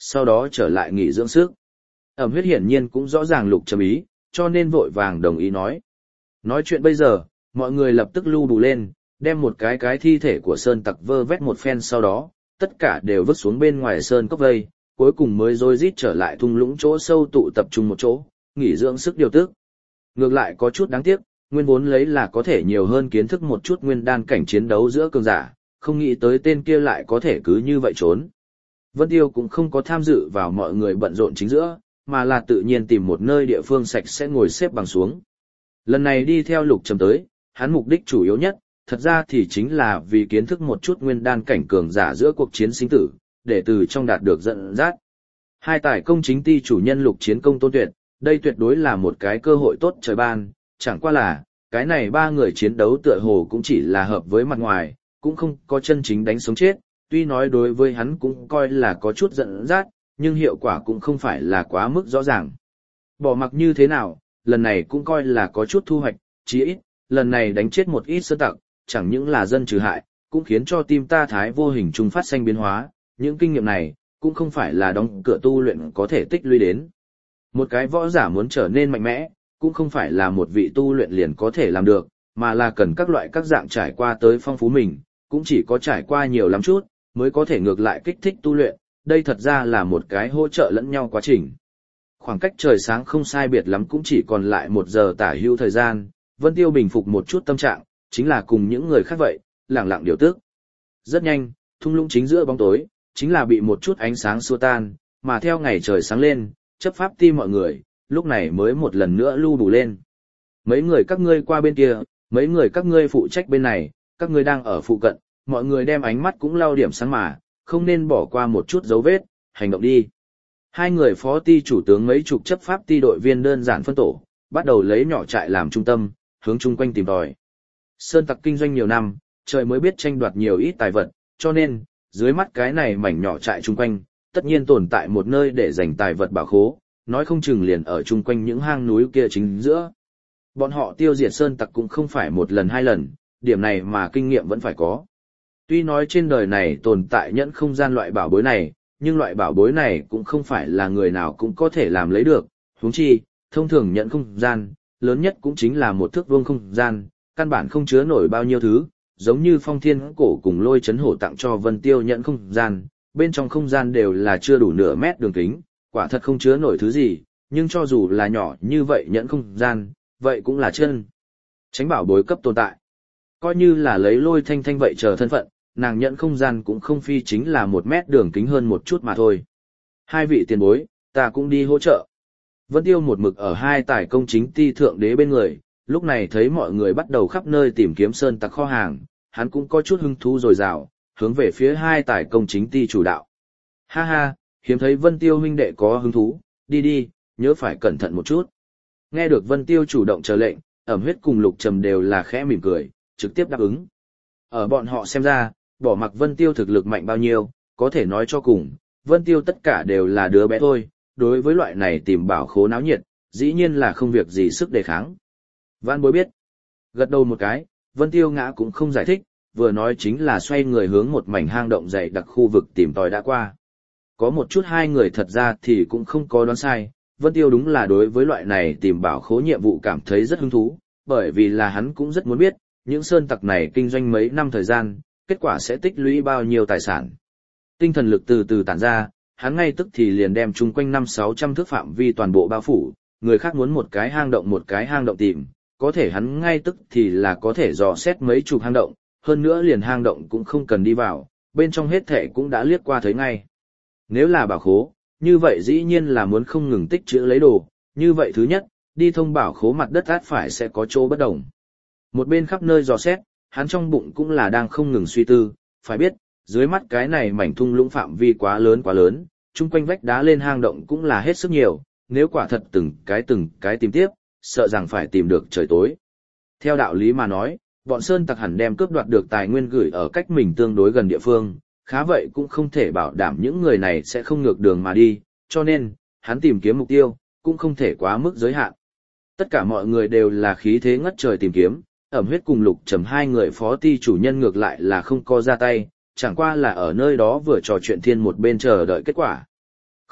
sau đó trở lại nghỉ dưỡng sức. Ẩm huyết hiển nhiên cũng rõ ràng Lục Trầm ý, cho nên vội vàng đồng ý nói. Nói chuyện bây giờ, mọi người lập tức lưu đủ lên, đem một cái thi thể của Sơn Tặc vơ vét một phen, sau đó, tất cả đều vứt xuống bên ngoài Sơn Cốc vây, cuối cùng mới rối rít trở lại thung lũng chỗ sâu tụ tập trung một chỗ, nghỉ dưỡng sức điều tức. Ngược lại có chút đáng tiếc, nguyên vốn lấy là có thể nhiều hơn kiến thức một chút nguyên đan cảnh chiến đấu giữa cường giả, không nghĩ tới tên kia lại có thể cứ như vậy trốn. Vân Tiêu cũng không có tham dự vào mọi người bận rộn chính giữa, mà là tự nhiên tìm một nơi địa phương sạch sẽ ngồi xếp bằng xuống. Lần này đi theo Lục Trầm tới, hắn mục đích chủ yếu nhất, thật ra thì chính là vì kiến thức một chút nguyên đan cảnh cường giả giữa cuộc chiến sinh tử, để từ trong đạt được dẫn dắt. Hai tài công chính ty chủ nhân Lục Chiến Công Tôn Tuyệt, đây tuyệt đối là một cái cơ hội tốt trời ban, chẳng qua là, cái này ba người chiến đấu tựa hồ cũng chỉ là hợp với mặt ngoài, cũng không có chân chính đánh sống chết, tuy nói đối với hắn cũng coi là có chút dẫn dắt, nhưng hiệu quả cũng không phải là quá mức rõ ràng. Bỏ mặc như thế nào, lần này cũng coi là có chút thu hoạch, chí ít, lần này đánh chết một ít sơn tặc, chẳng những là dân trừ hại, cũng khiến cho tim ta thái vô hình trung phát sinh biến hóa, những kinh nghiệm này, cũng không phải là đóng cửa tu luyện có thể tích lũy đến. Một cái võ giả muốn trở nên mạnh mẽ, cũng không phải là một vị tu luyện liền có thể làm được, mà là cần các loại các dạng trải qua tới phong phú mình, cũng chỉ có trải qua nhiều lắm chút, mới có thể ngược lại kích thích tu luyện, đây thật ra là một cái hỗ trợ lẫn nhau quá trình. Khoảng cách trời sáng không sai biệt lắm cũng chỉ còn lại 1 giờ tả hữu thời gian, Vân Tiêu bình phục một chút tâm trạng, chính là cùng những người khác vậy, lặng lặng điều tức. Rất nhanh, thung lũng chính giữa bóng tối, chính là bị một chút ánh sáng xua tan, mà theo ngày trời sáng lên, chấp pháp ti mọi người, lúc này mới một lần nữa lưu đủ lên. Mấy người các ngươi qua bên kia, mấy người các ngươi phụ trách bên này, các ngươi đang ở phụ cận, mọi người đem ánh mắt cũng lau điểm sáng mà, không nên bỏ qua một chút dấu vết, hành động đi. Hai người phó ti chủ tướng mấy chục chấp pháp ti đội viên đơn giản phân tổ, bắt đầu lấy nhỏ trại làm trung tâm, hướng chung quanh tìm tòi. Sơn tặc kinh doanh nhiều năm, trời mới biết tranh đoạt nhiều ít tài vật, cho nên, dưới mắt cái này mảnh nhỏ trại chung quanh, tất nhiên tồn tại một nơi để dành tài vật bảo khố, nói không chừng liền ở chung quanh những hang núi kia chính giữa. Bọn họ tiêu diệt sơn tặc cũng không phải một lần hai lần, điểm này mà kinh nghiệm vẫn phải có. Tuy nói trên đời này tồn tại nhẫn không gian loại bảo bối này, nhưng loại bảo bối này cũng không phải là người nào cũng có thể làm lấy được, huống chi, thông thường nhẫn không gian, lớn nhất cũng chính là một thước vuông không gian, căn bản không chứa nổi bao nhiêu thứ, giống như Phong Thiên Cổ cùng Lôi Chấn Hổ tặng cho Vân Tiêu nhẫn không gian, bên trong không gian đều là chưa đủ nửa mét đường kính, quả thật không chứa nổi thứ gì, nhưng cho dù là nhỏ như vậy nhẫn không gian, vậy cũng là chân tránh bảo bối cấp tồn tại. Coi như là lấy Lôi Thanh Thanh vậy chờ thân phận, nàng nhẫn không gian cũng không phi chính là 1 mét đường kính hơn một chút mà thôi. Hai vị tiền bối, ta cũng đi hỗ trợ. Vân Tiêu một mực ở hai tài công chính ti thượng đế bên người, lúc này thấy mọi người bắt đầu khắp nơi tìm kiếm sơn tặc kho hàng, hắn cũng có chút hứng thú dồi dào, hướng về phía hai tài công chính ti chủ đạo. Ha ha, hiếm thấy Vân Tiêu huynh đệ có hứng thú, đi đi, nhớ phải cẩn thận một chút. Nghe được Vân Tiêu chủ động chờ lệnh, Ẩm Huyết cùng Lục Trầm đều là khẽ mỉm cười, trực tiếp đáp ứng. Ở bọn họ xem ra, bỏ mặc Vân Tiêu thực lực mạnh bao nhiêu, có thể nói cho cùng, Vân Tiêu tất cả đều là đứa bé thôi, đối với loại này tìm bảo khố náo nhiệt, dĩ nhiên là không việc gì sức đề kháng. Vãn bối biết. Gật đầu một cái, Vân Tiêu ngã cũng không giải thích, vừa nói chính là xoay người hướng một mảnh hang động dày đặc khu vực tìm tòi đã qua. Có một chút hai người thật ra thì cũng không có đoán sai, Vân Tiêu đúng là đối với loại này tìm bảo khố nhiệm vụ cảm thấy rất hứng thú, bởi vì là hắn cũng rất muốn biết, những sơn tặc này kinh doanh mấy năm thời gian, kết quả sẽ tích lũy bao nhiêu tài sản. Tinh thần lực từ từ tản ra, hắn ngay tức thì liền đem chung quanh 500-600 thước phạm vi toàn bộ bao phủ, người khác muốn một cái hang động tìm, có thể hắn ngay tức thì là có thể dò xét mấy chục hang động, hơn nữa liền hang động cũng không cần đi vào, bên trong hết thảy cũng đã liếc qua thấy ngay. Nếu là bảo khố, như vậy dĩ nhiên là muốn không ngừng tích trữ lấy đồ, như vậy thứ nhất, đi thông bảo khố mặt đất át phải sẽ có chỗ bất đồng. Một bên khắp nơi dò xét, hắn trong bụng cũng là đang không ngừng suy tư, phải biết, dưới mắt cái này mảnh thung lũng phạm vi quá lớn, chung quanh vách đá lên hang động cũng là hết sức nhiều, nếu quả thật từng cái tìm tiếp, sợ rằng phải tìm được trời tối. Theo đạo lý mà nói, bọn sơn tặc hẳn đem cướp đoạt được tài nguyên gửi ở cách mình tương đối gần địa phương, khá vậy cũng không thể bảo đảm những người này sẽ không ngược đường mà đi, cho nên, hắn tìm kiếm mục tiêu, cũng không thể quá mức giới hạn. Tất cả mọi người đều là khí thế ngất trời tìm kiếm, Ẩm Huyết cùng Lục Trầm hai người phó ti chủ nhân ngược lại là không có ra tay, chẳng qua là ở nơi đó vừa trò chuyện thiên một bên chờ đợi kết quả.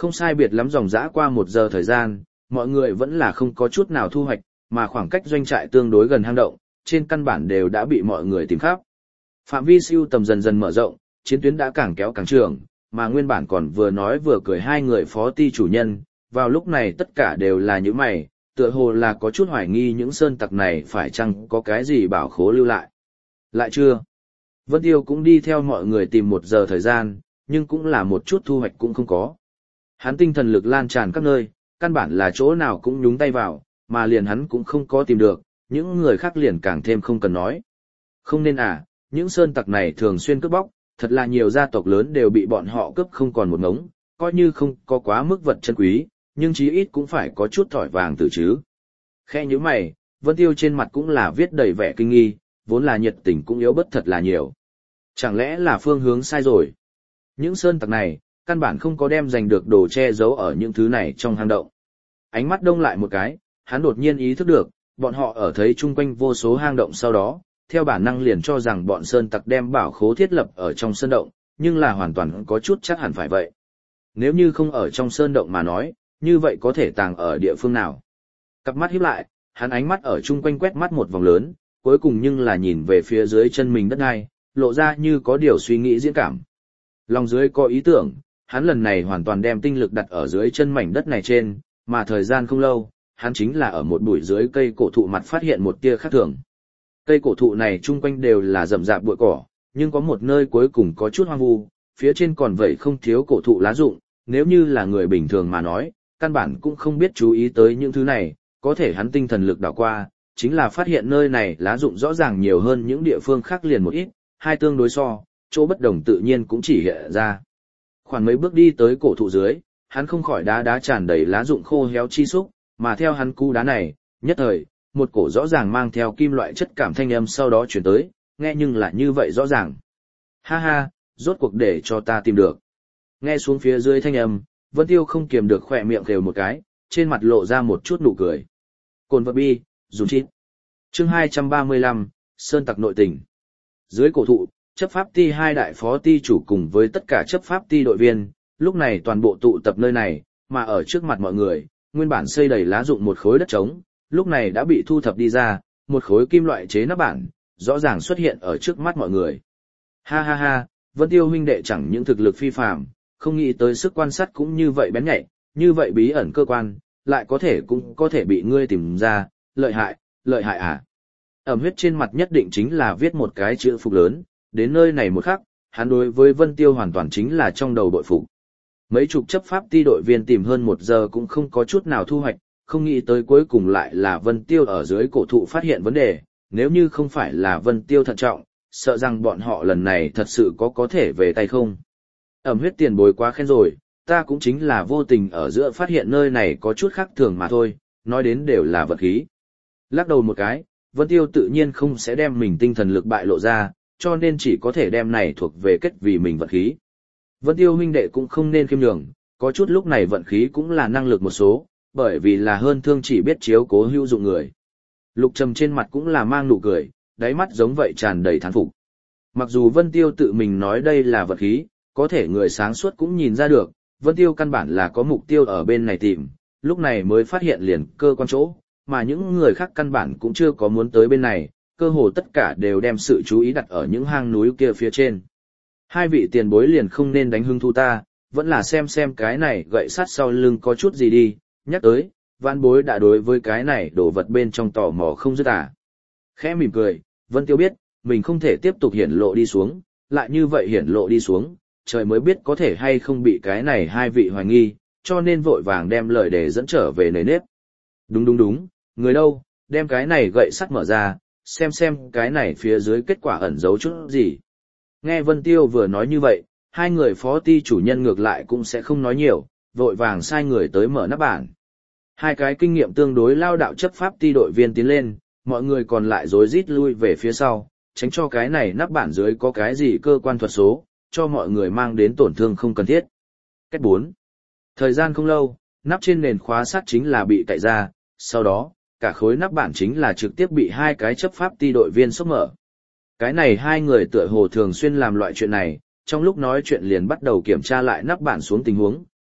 Không sai biệt lắm dòng dã qua 1 giờ thời gian, mọi người vẫn là không có chút nào thu hoạch, mà khoảng cách doanh trại tương đối gần hang động, trên căn bản đều đã bị mọi người tìm khắp. Phạm vi siêu tầm dần dần mở rộng, chiến tuyến đã càng kéo càng trường, mà nguyên bản còn vừa nói vừa cười hai người phó ty chủ nhân, vào lúc này tất cả đều là những mày, tựa hồ là có chút hoài nghi những sơn tặc này phải chăng có cái gì bảo khố lưu lại. Lại chưa? Vân Tiêu cũng đi theo mọi người tìm 1 giờ thời gian, nhưng cũng là một chút thu hoạch cũng không có. Hắn tinh thần lực lan tràn các nơi, căn bản là chỗ nào cũng nhúng tay vào, mà liền hắn cũng không có tìm được, những người khác liền càng thêm không cần nói. Không nên à, những sơn tặc này thường xuyên cướp bóc, thật là nhiều gia tộc lớn đều bị bọn họ cướp không còn một ngống, coi như không có quá mức vật chân quý, nhưng chí ít cũng phải có chút thỏi vàng từ chứ. Khe như mày, Vân Tiêu trên mặt cũng là viết đầy vẻ kinh nghi, vốn là nhiệt tình cũng yếu bất thật là nhiều. Chẳng lẽ là phương hướng sai rồi? Những sơn tặc này, căn bản không có đem giành được đồ che giấu ở những thứ này trong hang động. Ánh mắt đông lại một cái, hắn đột nhiên ý thức được, bọn họ ở thấy chung quanh vô số hang động sau đó, theo bản năng liền cho rằng bọn sơn tặc đem bảo khố thiết lập ở trong sơn động, nhưng là hoàn toàn có chút chắc hẳn phải vậy. Nếu như không ở trong sơn động mà nói, như vậy có thể tàng ở địa phương nào? Cặp mắt híp lại, hắn ánh mắt ở chung quanh quét mắt một vòng lớn, cuối cùng nhưng là nhìn về phía dưới chân mình đất đai, lộ ra như có điều suy nghĩ diễn cảm. Lòng dưới có ý tưởng, hắn lần này hoàn toàn đem tinh lực đặt ở dưới chân mảnh đất này trên, mà thời gian không lâu, hắn chính là ở một bụi dưới cây cổ thụ mặt phát hiện một tia khác thường. Cây cổ thụ này chung quanh đều là rậm rạp bụi cỏ, nhưng có một nơi cuối cùng có chút hoang vu, phía trên còn vậy không thiếu cổ thụ lá rụng, nếu như là người bình thường mà nói, căn bản cũng không biết chú ý tới những thứ này, có thể hắn tinh thần lực đảo qua, chính là phát hiện nơi này lá rụng rõ ràng nhiều hơn những địa phương khác liền một ít, hai tương đối so, chỗ bất đồng tự nhiên cũng chỉ hiện ra. Khoảng mấy bước đi tới cổ thụ dưới, hắn không khỏi đá tràn đầy lá rụng khô héo chi xúc, mà theo hắn cú đá này, nhất thời, một cổ rõ ràng mang theo kim loại chất cảm thanh âm sau đó chuyển tới, nghe nhưng là như vậy rõ ràng. Ha ha, rốt cuộc để cho ta tìm được. Nghe xuống phía dưới thanh âm, Vân Tiêu không kiềm được khỏe miệng kêu một cái, trên mặt lộ ra một chút nụ cười. Cồn vật bi, dùng chít. Chương 235, Sơn tặc nội tình. Dưới cổ thụ, chấp pháp ty hai đại phó ty chủ cùng với tất cả chấp pháp ty đội viên, lúc này toàn bộ tụ tập nơi này, mà ở trước mặt mọi người, nguyên bản xây đầy lá rụng một khối đất trống, lúc này đã bị thu thập đi ra, một khối kim loại chế nắp bản, rõ ràng xuất hiện ở trước mắt mọi người. Ha ha ha, Vân Tiêu huynh đệ chẳng những thực lực phi phàm, không nghĩ tới sức quan sát cũng như vậy bén nhạy, như vậy bí ẩn cơ quan, lại cũng có thể bị ngươi tìm ra, lợi hại à. Ẩm huyết trên mặt nhất định chính là viết một cái chữ phục lớn, đến nơi này một khắc, hắn đối với Vân Tiêu hoàn toàn chính là trong đầu bội phục. Mấy chục chấp pháp ty đội viên tìm hơn 1 giờ cũng không có chút nào thu hoạch, không nghĩ tới cuối cùng lại là Vân Tiêu ở dưới cổ thụ phát hiện vấn đề, nếu như không phải là Vân Tiêu thận trọng, sợ rằng bọn họ lần này thật sự có thể về tay không. Ẩm huyết tiền bối quá khen rồi, ta cũng chính là vô tình ở giữa phát hiện nơi này có chút khác thường mà thôi, nói đến đều là vật khí. Lắc đầu một cái, Vân Tiêu tự nhiên không sẽ đem mình tinh thần lực bại lộ ra, cho nên chỉ có thể đem này thuộc về kết vì mình vận khí. Vân Tiêu huynh đệ cũng không nên khiêm nhường, có chút lúc này vận khí cũng là năng lực một số, bởi vì là hơn thương chỉ biết chiếu cố hữu dụng người. Lục Trầm trên mặt cũng là mang nụ cười, đáy mắt giống vậy tràn đầy thán phục. Mặc dù Vân Tiêu tự mình nói đây là vận khí, có thể người sáng suốt cũng nhìn ra được, Vân Tiêu căn bản là có mục tiêu ở bên này tìm, lúc này mới phát hiện liền cơ quan chỗ, mà những người khác căn bản cũng chưa có muốn tới bên này, cơ hồ tất cả đều đem sự chú ý đặt ở những hang núi kia phía trên. Hai vị tiền bối liền không nên đánh hưng thu ta, vẫn là xem cái này gậy sắt sau lưng có chút gì đi, nhắc tới, vãn bối đã đối với cái này đồ vật bên trong tò mò không dứt à. Khẽ mỉm cười, Vân Tiêu biết, mình không thể tiếp tục hiển lộ đi xuống, lại như vậy hiển lộ đi xuống, trời mới biết có thể hay không bị cái này hai vị hoài nghi, cho nên vội vàng đem lời để dẫn trở về nề nếp. Đúng, người đâu, đem cái này gậy sắt mở ra, xem cái này phía dưới kết quả ẩn giấu chút gì. Nghe Vân Tiêu vừa nói như vậy, hai người phó ty chủ nhân ngược lại cũng sẽ không nói nhiều, vội vàng sai người tới mở nắp bản. Hai cái kinh nghiệm tương đối lao đạo chấp pháp ty đội viên tiến lên, mọi người còn lại rối rít lui về phía sau, tránh cho cái này nắp bản dưới có cái gì cơ quan thuật số, cho mọi người mang đến tổn thương không cần thiết. Cách 4. Thời gian không lâu, nắp trên nền khóa sắt chính là bị cạy ra, sau đó, cả khối nắp bản chính là trực tiếp bị hai cái chấp pháp ty đội viên xốc mở. Cái này hai người tựa hồ thường xuyên làm loại chuyện này, trong lúc nói chuyện liền bắt đầu kiểm tra lại nắp bản xuống tình huống,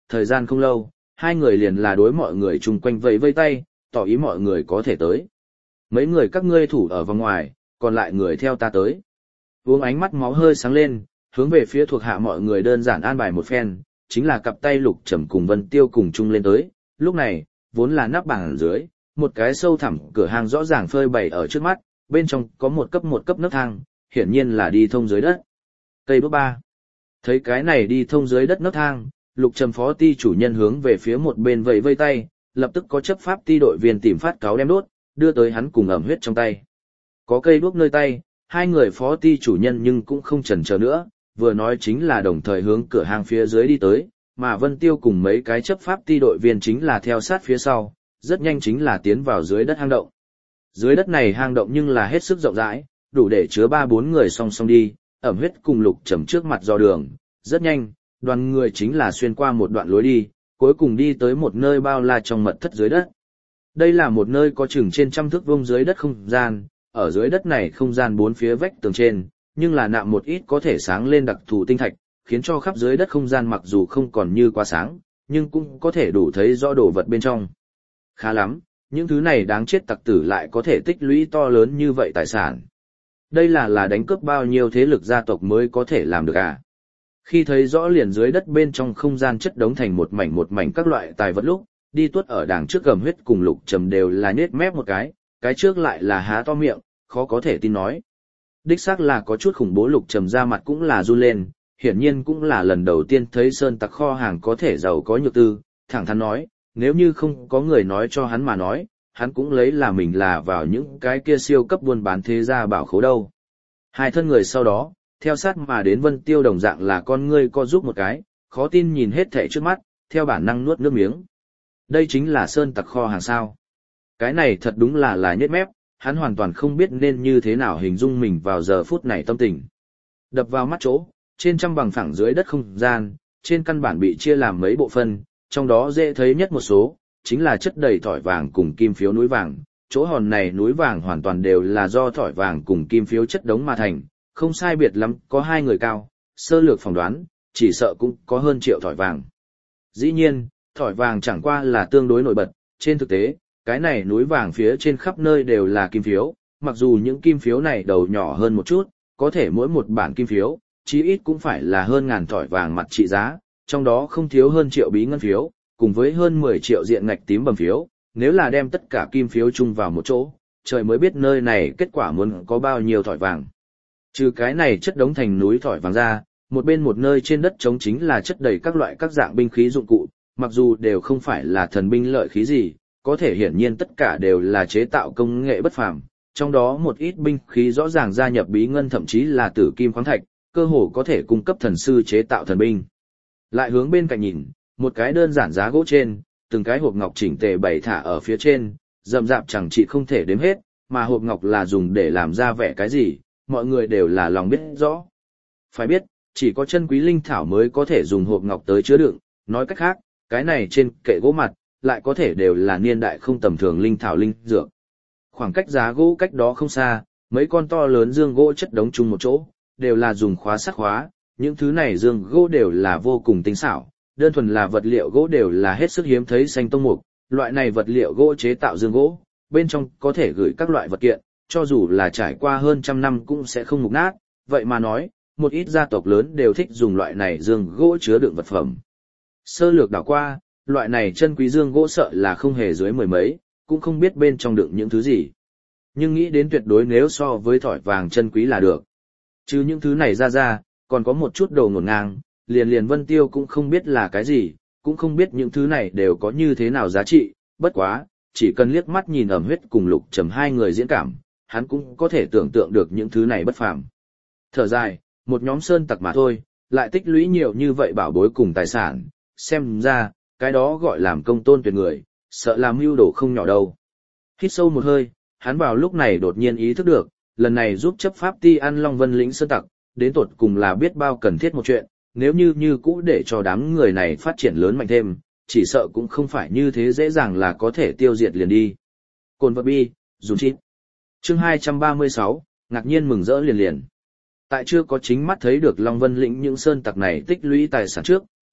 thời gian không lâu, hai người liền là đối mọi người chung quanh vẫy vây tay, tỏ ý mọi người có thể tới. Mấy người các ngươi thủ ở vòng ngoài, còn lại người theo ta tới. Uống ánh mắt máu hơi sáng lên, hướng về phía thuộc hạ mọi người đơn giản an bài một phen, chính là cặp tay Lục Trầm cùng Vân Tiêu cùng chung lên tới. Lúc này, vốn là nắp bàn dưới, một cái sâu thẳm cửa hàng rõ ràng phơi bày ở trước mắt, bên trong có một cấp nấc thang, hiển nhiên là đi thông dưới đất. Cây bước 3. Thấy cái này đi thông dưới đất nấc thang, Lục Trầm phó ti chủ nhân hướng về phía một bên vẫy vây tay, lập tức có chấp pháp ti đội viên tìm phát cáo đem đốt, đưa tới hắn cùng ẩm huyết trong tay. Có cây đuốc nơi tay, hai người phó ti chủ nhân nhưng cũng không chần chờ nữa, vừa nói chính là đồng thời hướng cửa hàng phía dưới đi tới, mà Vân Tiêu cùng mấy cái chấp pháp ti đội viên chính là theo sát phía sau, rất nhanh chính là tiến vào dưới đất hang động. Dưới đất này hang động nhưng là hết sức rộng rãi, đủ để chứa 3-4 người song song đi, ẩm huyết cùng Lục Trầm trước mặt dò đường, rất nhanh, đoàn người chính là xuyên qua một đoạn lối đi, cuối cùng đi tới một nơi bao la trong mật thất dưới đất. Đây là một nơi có chừng trên trăm thước vuông dưới đất không gian, ở dưới đất này không gian bốn phía vách tường trên, nhưng là nạm một ít có thể sáng lên đặc thù tinh thạch, khiến cho khắp dưới đất không gian mặc dù không còn như quá sáng, nhưng cũng có thể đủ thấy rõ đồ vật bên trong. Khá lắm, những thứ này đáng chết tặc tử lại có thể tích lũy to lớn như vậy tài sản. Đây là đánh cướp bao nhiêu thế lực gia tộc mới có thể làm được à? Khi thấy rõ liền dưới đất bên trong không gian chất đống thành một mảnh các loại tài vật lúc, đi tuốt ở đằng trước gầm huyết cùng Lục Trầm đều là nhếch mép một cái trước lại là há to miệng, khó có thể tin nói. Đích xác là có chút khủng bố. Lục Trầm ra mặt cũng là run lên, hiển nhiên cũng là lần đầu tiên thấy sơn tặc kho hàng có thể giàu có nhược tư, thẳng thắn nói, nếu như không có người nói cho hắn mà nói, hắn cũng lấy là mình là vào những cái kia siêu cấp buôn bán thế gia bảo khố đâu. Hai thân người sau đó, theo sát mà đến Vân Tiêu đồng dạng là con ngươi co giúp một cái, khó tin nhìn hết thảy trước mắt, theo bản năng nuốt nước miếng. Đây chính là sơn tặc kho hàng sao? Cái này thật đúng là nhếch mép, hắn hoàn toàn không biết nên như thế nào hình dung mình vào giờ phút này tâm tình. Đập vào mắt chỗ, trên trăm bằng phẳng dưới đất không gian, trên căn bản bị chia làm mấy bộ phận, trong đó dễ thấy nhất một số, chính là chất đầy thỏi vàng cùng kim phiếu núi vàng. Chỗ hòn này núi vàng hoàn toàn đều là do thỏi vàng cùng kim phiếu chất đống mà thành, không sai biệt lắm, có 2 người cao, sơ lược phỏng đoán, chỉ sợ cũng có hơn triệu thỏi vàng. Dĩ nhiên, thỏi vàng chẳng qua là tương đối nổi bật, trên thực tế, cái này núi vàng phía trên khắp nơi đều là kim phiếu, mặc dù những kim phiếu này đầu nhỏ hơn một chút, có thể mỗi một bản kim phiếu, chí ít cũng phải là hơn ngàn thỏi vàng mặt trị giá, trong đó không thiếu hơn triệu bí ngân phiếu, cùng với hơn 10 triệu diện ngạch tím bầm phiếu, nếu là đem tất cả kim phiếu chung vào một chỗ, trời mới biết nơi này kết quả muốn có bao nhiêu thỏi vàng. Trừ cái này chất đống thành núi thỏi vàng ra, một bên một nơi trên đất trống chính là chất đầy các loại các dạng binh khí dụng cụ, mặc dù đều không phải là thần binh lợi khí gì, có thể hiển nhiên tất cả đều là chế tạo công nghệ bất phàm, trong đó một ít binh khí rõ ràng gia nhập bí ngân thậm chí là tử kim khoáng thạch, cơ hồ có thể cung cấp thần sư chế tạo thần binh. Lại hướng bên cạnh nhìn, một cái đơn giản giá gỗ trên, từng cái hộp ngọc chỉnh tề bày thả ở phía trên, rậm rạp chẳng chỉ không thể đếm hết, mà hộp ngọc là dùng để làm ra vẻ cái gì, mọi người đều là lòng biết rõ. Phải biết, chỉ có chân quý linh thảo mới có thể dùng hộp ngọc tới chứa đựng, nói cách khác, cái này trên kệ gỗ mặt, lại có thể đều là niên đại không tầm thường linh thảo linh dược. Khoảng cách giá gỗ cách đó không xa, mấy con to lớn dương gỗ chất đống chung một chỗ, đều là dùng khóa sắt khóa, những thứ này dương gỗ đều là vô cùng tinh xảo, đơn thuần là vật liệu gỗ đều là hết sức hiếm thấy xanh tông mục, loại này vật liệu gỗ chế tạo dương gỗ, bên trong có thể gửi các loại vật kiện, cho dù là trải qua hơn trăm năm cũng sẽ không mục nát, vậy mà nói, một ít gia tộc lớn đều thích dùng loại này dương gỗ chứa đựng vật phẩm. Sơ lược đảo qua, loại này chân quý dương gỗ sợ là không hề dưới 10 mấy, cũng không biết bên trong đựng những thứ gì. Nhưng nghĩ đến tuyệt đối nếu so với thỏi vàng chân quý là được. Chứ những thứ này ra, còn có một chút đồ ngổn ngang, liền Vân Tiêu cũng không biết là cái gì, cũng không biết những thứ này đều có như thế nào giá trị, bất quá, chỉ cần liếc mắt nhìn Ẩm Huyết cùng Lục Trầm hai người diễn cảm, hắn cũng có thể tưởng tượng được những thứ này bất phàm. Thở dài, một nhóm sơn tặc mà thôi, lại tích lũy nhiều như vậy bảo bối cùng tài sản, xem ra, cái đó gọi làm công tôn tuyệt người, sợ làm mưu đồ không nhỏ đâu. Hít sâu một hơi, hắn vào lúc này đột nhiên ý thức được, lần này giúp chấp pháp ti ăn Long Vân lĩnh sơn tặc, đến tột cùng là biết bao cần thiết một chuyện, nếu như cũ để cho đám người này phát triển lớn mạnh thêm, chỉ sợ cũng không phải như thế dễ dàng là có thể tiêu diệt liền đi. Cồn vật bi, dùng chít. Chương 236, ngạc nhiên mừng rỡ liền. Tại chưa có chính mắt thấy được Long Vân lĩnh những sơn tặc này tích lũy tài sản trước,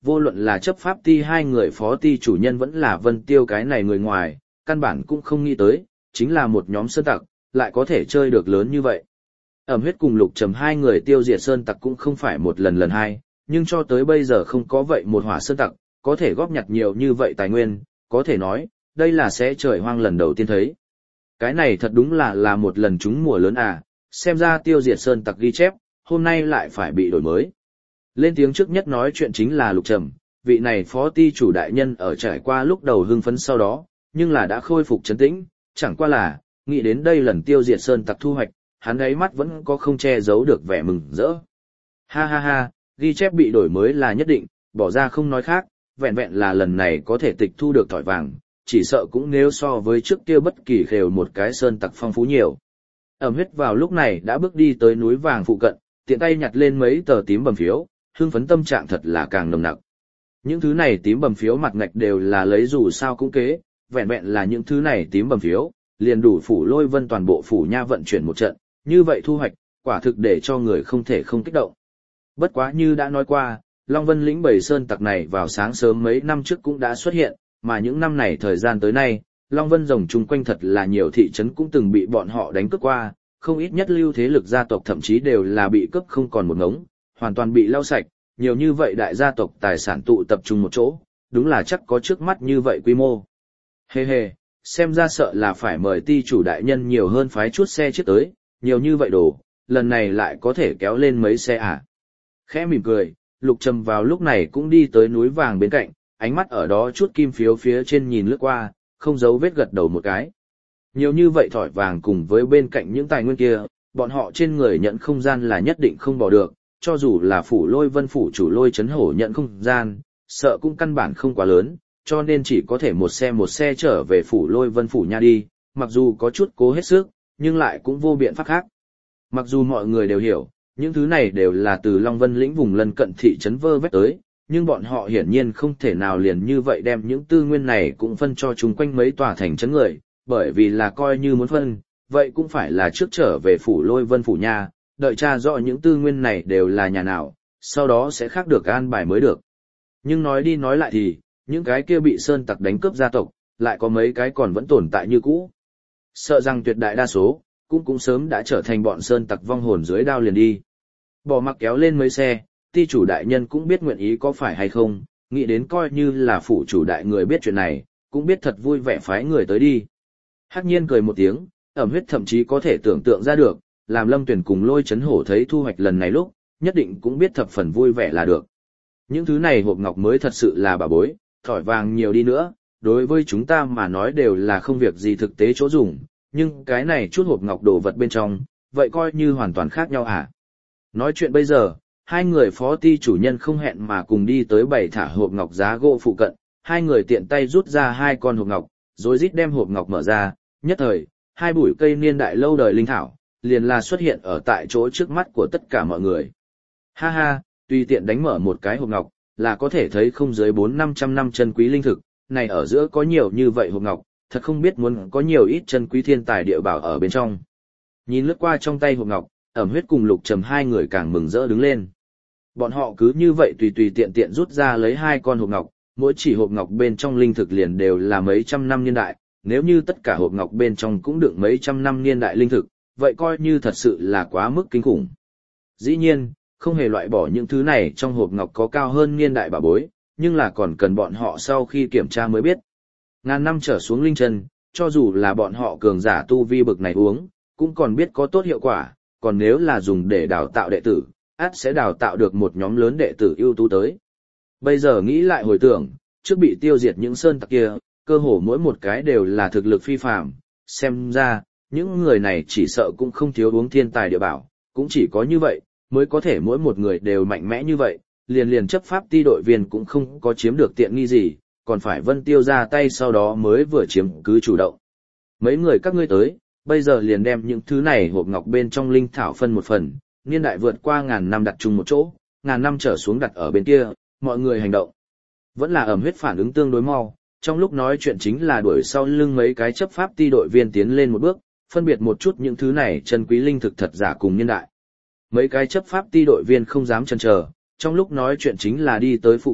vô luận là chấp pháp ti hai người phó ti chủ nhân vẫn là Vân Tiêu cái này người ngoài, căn bản cũng không nghĩ tới, chính là một nhóm sơn tặc, lại có thể chơi được lớn như vậy. Ẩm huyết cùng Lục Trầm hai người tiêu diệt sơn tặc cũng không phải một lần lần hai, nhưng cho tới bây giờ không có vậy một hỏa sơn tặc, có thể góp nhặt nhiều như vậy tài nguyên, có thể nói, đây là sẽ trời hoang lần đầu tiên thấy. Cái này thật đúng là một lần trúng mùa lớn à, xem ra tiêu diệt sơn tặc ghi chép, hôm nay lại phải bị đổi mới. Lên tiếng trước nhất nói chuyện chính là Lục Trầm, vị này phó ti chủ đại nhân ở trải qua lúc đầu hưng phấn sau đó, nhưng là đã khôi phục trấn tĩnh, chẳng qua là, nghĩ đến đây lần tiêu diệt sơn tặc thu hoạch, hắn ấy mắt vẫn có không che giấu được vẻ mừng rỡ. Ha ha ha, ghi chép bị đổi mới là nhất định, bỏ ra không nói khác, vẹn vẹn là lần này có thể tịch thu được thỏi vàng, chỉ sợ cũng nếu so với trước kia bất kỳ khều một cái sơn tặc phong phú nhiều. Ẩm huyết vào lúc này đã bước đi tới núi vàng phụ cận, tiện tay nhặt lên mấy tờ tím bầm phiếu, hưng phấn tâm trạng thật là càng nồng nặc. Những thứ này tím bầm phiếu mặt ngạch đều là lấy dù sao cũng kế, vẹn vẹn là những thứ này tím bầm phiếu, liền đủ Phủ Lôi Vân toàn bộ phủ nha vận chuyển một trận, như vậy thu hoạch, quả thực để cho người không thể không kích động. Bất quá như đã nói qua, Long Vân lĩnh bầy sơn tặc này vào sáng sớm mấy năm trước cũng đã xuất hiện, mà những năm này thời gian tới nay, Long Vân rồng chung quanh thật là nhiều thị trấn cũng từng bị bọn họ đánh cướp qua, không ít nhất lưu thế lực gia tộc thậm chí đều là bị cướp không còn một ngống, hoàn toàn bị lau sạch, nhiều như vậy đại gia tộc tài sản tụ tập trung một chỗ, đúng là chắc có trước mắt như vậy quy mô. Hê hê, xem ra sợ là phải mời ti chủ đại nhân nhiều hơn phái chút xe trước tới, nhiều như vậy đồ, lần này lại có thể kéo lên mấy xe à. Khẽ mỉm cười, Lục Trầm vào lúc này cũng đi tới núi vàng bên cạnh, ánh mắt ở đó chút kim phiếu phía trên nhìn lướt qua, không giấu vết gật đầu một cái. Nhiều như vậy thỏi vàng cùng với bên cạnh những tài nguyên kia, bọn họ trên người nhận không gian là nhất định không bỏ được, cho dù là Phủ Lôi Vân phủ chủ Lôi Chấn Hổ nhận không gian, sợ cũng căn bản không quá lớn, cho nên chỉ có thể một xe trở về Phủ Lôi Vân phủ nha đi, mặc dù có chút cố hết sức, nhưng lại cũng vô biện pháp khác. Mặc dù mọi người đều hiểu, những thứ này đều là từ Long Vân lĩnh vùng lân cận thị trấn vơ vét tới, nhưng bọn họ hiển nhiên không thể nào liền như vậy đem những tư nguyên này cũng phân cho chúng quanh mấy tòa thành trấn người, bởi vì là coi như muốn phân, vậy cũng phải là trước trở về Phủ Lôi Vân phủ nha, đợi tra rõ những tư nguyên này đều là nhà nào, sau đó sẽ khác được an bài mới được. Nhưng nói đi nói lại thì, những cái kia bị sơn tặc đánh cướp gia tộc, lại có mấy cái còn vẫn tồn tại như cũ. Sợ rằng tuyệt đại đa số, cũng sớm đã trở thành bọn sơn tặc vong hồn dưới đao liền đi. Bỏ mặc kéo lên mấy xe, ti chủ đại nhân cũng biết nguyện ý có phải hay không, nghĩ đến coi như là phủ chủ đại người biết chuyện này, cũng biết thật vui vẻ phái người tới đi. Hắc nhiên cười một tiếng, Ẩm huyết thậm chí có thể tưởng tượng ra được, làm Lâm Tuyển cùng Lôi Chấn Hổ thấy thu hoạch lần này lúc, nhất định cũng biết thập phần vui vẻ là được. Những thứ này hộp ngọc mới thật sự là bà bối, thỏi vàng nhiều đi nữa, đối với chúng ta mà nói đều là không việc gì thực tế chỗ dùng, nhưng cái này chút hộp ngọc đồ vật bên trong, vậy coi như hoàn toàn khác nhau à. Nói chuyện bây giờ, hai người phó ti chủ nhân không hẹn mà cùng đi tới bày thả hộp ngọc giá gỗ phụ cận, hai người tiện tay rút ra hai con hộp ngọc, rồi rít đem hộp ngọc mở ra, nhất thời, hai bụi cây niên đại lâu đời linh thảo, liền là xuất hiện ở tại chỗ trước mắt của tất cả mọi người. Ha ha, tùy tiện đánh mở một cái hộp ngọc, là có thể thấy không dưới 400-500 năm chân quý linh thực, này ở giữa có nhiều như vậy hộp ngọc, thật không biết muốn có nhiều ít chân quý thiên tài địa bảo ở bên trong. Nhìn lướt qua trong tay hộp ngọc, Ẩm huyết cùng Lục Trầm hai người càng mừng rỡ đứng lên. Bọn họ cứ như vậy tùy tiện rút ra lấy hai con hộp ngọc, mỗi chỉ hộp ngọc bên trong linh thực liền đều là mấy trăm năm niên đại, nếu như tất cả hộp ngọc bên trong cũng đựng mấy trăm năm niên đại linh thực, vậy coi như thật sự là quá mức kinh khủng. Dĩ nhiên, không hề loại bỏ những thứ này trong hộp ngọc có cao hơn niên đại bảo bối, nhưng là còn cần bọn họ sau khi kiểm tra mới biết. Ngàn năm trở xuống linh chân, cho dù là bọn họ cường giả tu vi bực này uống, cũng còn biết có tốt hiệu quả, còn nếu là dùng để đào tạo đệ tử, ắt sẽ đào tạo được một nhóm lớn đệ tử ưu tú tới. Bây giờ nghĩ lại hồi tưởng, trước bị tiêu diệt những sơn tặc kia, cơ hồ mỗi một cái đều là thực lực phi phàm, xem ra, những người này chỉ sợ cũng không thiếu uống thiên tài địa bảo, cũng chỉ có như vậy, mới có thể mỗi một người đều mạnh mẽ như vậy, liền chấp pháp ti đội viên cũng không có chiếm được tiện nghi gì, còn phải Vân Tiêu ra tay sau đó mới vừa chiếm cứ chủ động. Mấy người các ngươi tới, bây giờ liền đem những thứ này hộp ngọc bên trong linh thảo phân một phần, niên đại vượt qua ngàn năm đặt chung một chỗ, ngàn năm trở xuống đặt ở bên kia, mọi người hành động. Vẫn là Ẩm huyết phản ứng tương đối mau, trong lúc nói chuyện chính là đuổi sau lưng mấy cái chấp pháp ti đội viên tiến lên một bước, phân biệt một chút những thứ này chân quý linh thực thật giả cùng niên đại. Mấy cái chấp pháp ti đội viên không dám chần chờ, trong lúc nói chuyện chính là đi tới phụ cận,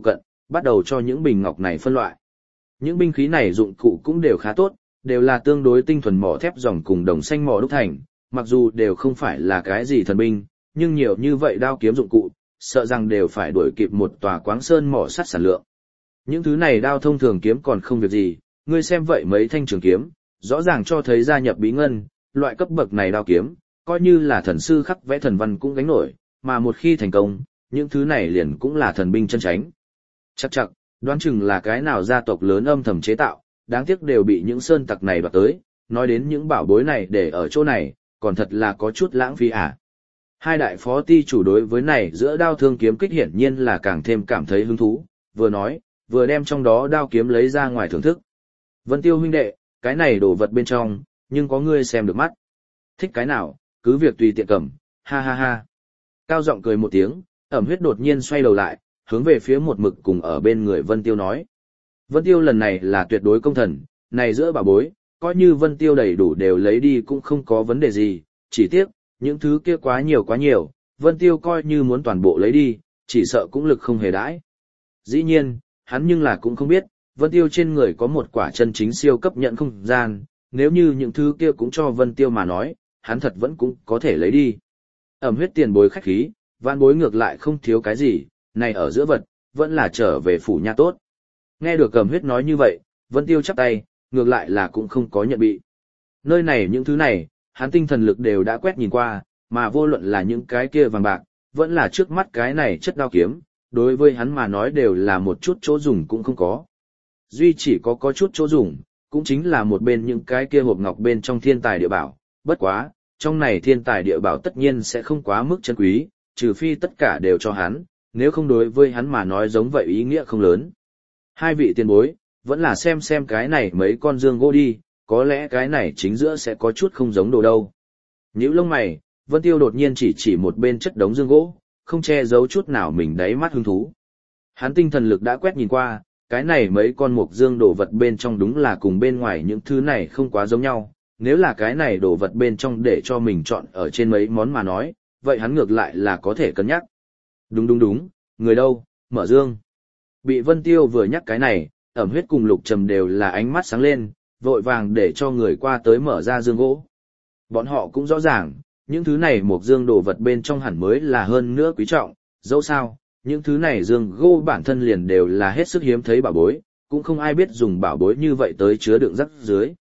bắt đầu cho những bình ngọc này phân loại. Những binh khí này dụng cụ cũng đều khá tốt, đều là tương đối tinh thuần mỏ thép ròng cùng đồng xanh mỏ đúc thành, mặc dù đều không phải là cái gì thần binh, nhưng nhiều như vậy đao kiếm dụng cụ, sợ rằng đều phải đuổi kịp một tòa Quáng Sơn mỏ sắt sản lượng. Những thứ này đao thông thường kiếm còn không việc gì, ngươi xem vậy mấy thanh trường kiếm, rõ ràng cho thấy gia nhập bí ngân, loại cấp bậc này đao kiếm, coi như là thần sư khắc vẽ thần văn cũng gánh nổi, mà một khi thành công, những thứ này liền cũng là thần binh chân chánh. Chắc chắc, đoán chừng là cái nào gia tộc lớn âm thầm chế tạo, đáng tiếc đều bị những sơn tặc này đoạt tới, nói đến những bảo bối này để ở chỗ này, còn thật là có chút lãng phí à. Hai đại phó ty chủ đối với này giữa đao thương kiếm kích hiển nhiên là càng thêm cảm thấy hứng thú, vừa nói, vừa đem trong đó đao kiếm lấy ra ngoài thưởng thức. Vân Tiêu huynh đệ, cái này đồ vật bên trong, nhưng có ngươi xem được mắt. Thích cái nào, cứ việc tùy tiện cầm, ha ha ha. Cao giọng cười một tiếng, Ẩm Huyết đột nhiên xoay đầu lại, hướng về phía một mực cùng ở bên người Vân Tiêu nói. Vân Tiêu lần này là tuyệt đối công thần, này giữa bảo bối, coi như Vân Tiêu đầy đủ đều lấy đi cũng không có vấn đề gì, chỉ tiếc, những thứ kia quá nhiều, Vân Tiêu coi như muốn toàn bộ lấy đi, chỉ sợ cũng lực không hề đãi. Dĩ nhiên, hắn nhưng là cũng không biết, Vân Tiêu trên người có một quả chân chính siêu cấp nhận không gian, nếu như những thứ kia cũng cho Vân Tiêu mà nói, hắn thật vẫn cũng có thể lấy đi. Ẩm Huyết tiền bối khách khí, vạn bối ngược lại không thiếu cái gì, này ở giữa vật, vẫn là trở về phủ nha tốt. Nghe được Ẩm Huyết nói như vậy, Vân Tiêu chắp tay, ngược lại là cũng không có nhận bị. Nơi này những thứ này, hắn tinh thần lực đều đã quét nhìn qua, mà vô luận là những cái kia vàng bạc, vẫn là trước mắt cái này chất đao kiếm, đối với hắn mà nói đều là một chút chỗ dùng cũng không có. Duy chỉ có chút chỗ dùng, cũng chính là một bên những cái kia hộp ngọc bên trong thiên tài địa bảo, bất quá, trong này thiên tài địa bảo tất nhiên sẽ không quá mức chân quý, trừ phi tất cả đều cho hắn, nếu không đối với hắn mà nói giống vậy ý nghĩa không lớn. Hai vị tiền bối, vẫn là xem cái này mấy con dương gỗ đi, có lẽ cái này chính giữa sẽ có chút không giống đồ đâu. Nhíu lông mày, Vân Tiêu đột nhiên chỉ một bên chất đống dương gỗ, không che giấu chút nào mình đáy mắt hứng thú. Hắn tinh thần lực đã quét nhìn qua, cái này mấy con mục dương đồ vật bên trong đúng là cùng bên ngoài những thứ này không quá giống nhau, nếu là cái này đồ vật bên trong để cho mình chọn ở trên mấy món mà nói, vậy hắn ngược lại là có thể cân nhắc. Đúng, người đâu, mở dương. Bị Vân Tiêu vừa nhắc cái này, Ẩm Huyết cùng Lục Trầm đều là ánh mắt sáng lên, vội vàng để cho người qua tới mở ra dương gỗ. Bọn họ cũng rõ ràng, những thứ này một dương đồ vật bên trong hẳn mới là hơn nữa quý trọng, dẫu sao, những thứ này dương gỗ bản thân liền đều là hết sức hiếm thấy bảo bối, cũng không ai biết dùng bảo bối như vậy tới chứa đựng rắc dưới.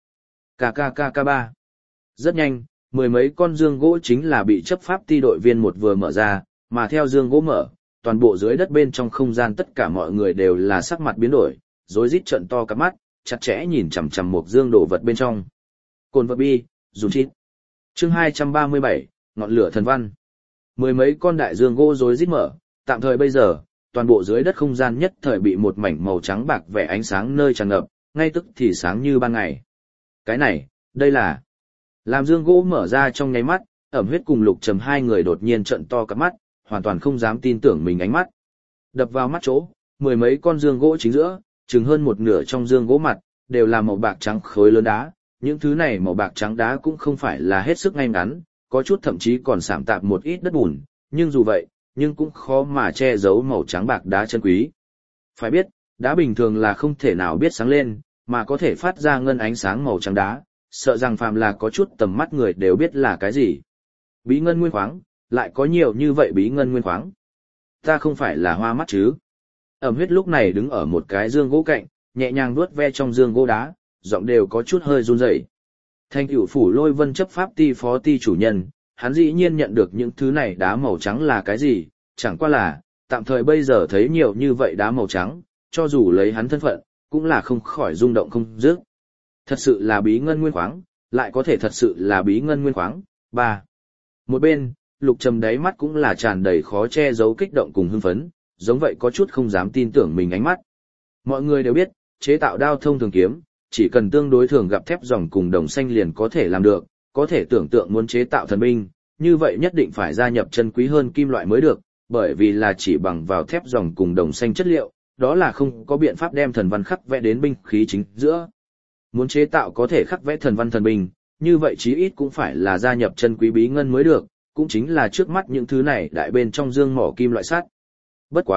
KKKK3. Rất nhanh, mười mấy con dương gỗ chính là bị chấp pháp ti đội viên một vừa mở ra, mà theo dương gỗ mở, toàn bộ dưới đất bên trong không gian tất cả mọi người đều là sắc mặt biến đổi, rối rít trợn to cả mắt, chặt chẽ nhìn chằm chằm một dương đồ vật bên trong. Cồn vật bi, dùng chít. Chương 237, ngọn lửa thần văn. Mười mấy con đại dương gỗ rối rít mở, tạm thời bây giờ, toàn bộ dưới đất không gian nhất thời bị một mảnh màu trắng bạc vẻ ánh sáng nơi tràn ngập, ngay tức thì sáng như ban ngày. Cái này, đây là... Làm dương gỗ mở ra trong nháy mắt, Ẩm Huyết cùng Lục Trầm hai người đột nhiên trợn to cả mắt, hoàn toàn không dám tin tưởng mình ánh mắt. Đập vào mắt chỗ, mười mấy con dương gỗ chính giữa, chừng hơn một nửa trong dương gỗ mặt, đều là màu bạc trắng khối lớn đá. Những thứ này màu bạc trắng đá cũng không phải là hết sức ngay ngắn, có chút thậm chí còn sạm tạp một ít đất bùn, nhưng dù vậy, nhưng cũng khó mà che giấu màu trắng bạc đá chân quý. Phải biết, đá bình thường là không thể nào biết sáng lên, mà có thể phát ra ngân ánh sáng màu trắng đá, sợ rằng phàm là có chút tầm mắt người đều biết là cái gì. Bí ngân nguyên khoáng, lại có nhiều như vậy bí ngân nguyên khoáng. Ta không phải là hoa mắt chứ. Ẩm Huyết lúc này đứng ở một cái dương gỗ cạnh, nhẹ nhàng vuốt ve trong dương gỗ đá, giọng đều có chút hơi run rẩy. Thanh cửu phủ Lôi Vân chấp pháp ti phó ti chủ nhân, hắn dĩ nhiên nhận được những thứ này đá màu trắng là cái gì, chẳng qua là, tạm thời bây giờ thấy nhiều như vậy đá màu trắng, cho dù lấy hắn thân phận, cũng là không khỏi rung động không dứt. Thật sự là bí ngân nguyên khoáng, lại có thể thật sự là bí ngân nguyên khoáng. 3. Một bên, Lục Trầm đáy mắt cũng là tràn đầy khó che giấu kích động cùng hưng phấn, giống vậy có chút không dám tin tưởng mình ánh mắt. Mọi người đều biết, chế tạo đao thông thường kiếm, chỉ cần tương đối thường gặp thép ròng cùng đồng xanh liền có thể làm được, có thể tưởng tượng muốn chế tạo thần binh, như vậy nhất định phải gia nhập chân quý hơn kim loại mới được, bởi vì là chỉ bằng vào thép ròng cùng đồng xanh chất liệu, đó là không có biện pháp đem thần văn khắc vẽ đến binh khí chính giữa. Muốn chế tạo có thể khắc vẽ thần văn thần binh, như vậy chí ít cũng phải là gia nhập chân quý bí ngân mới được, cũng chính là trước mắt những thứ này đại bên trong dương mỏ kim loại sắt. Bất quá,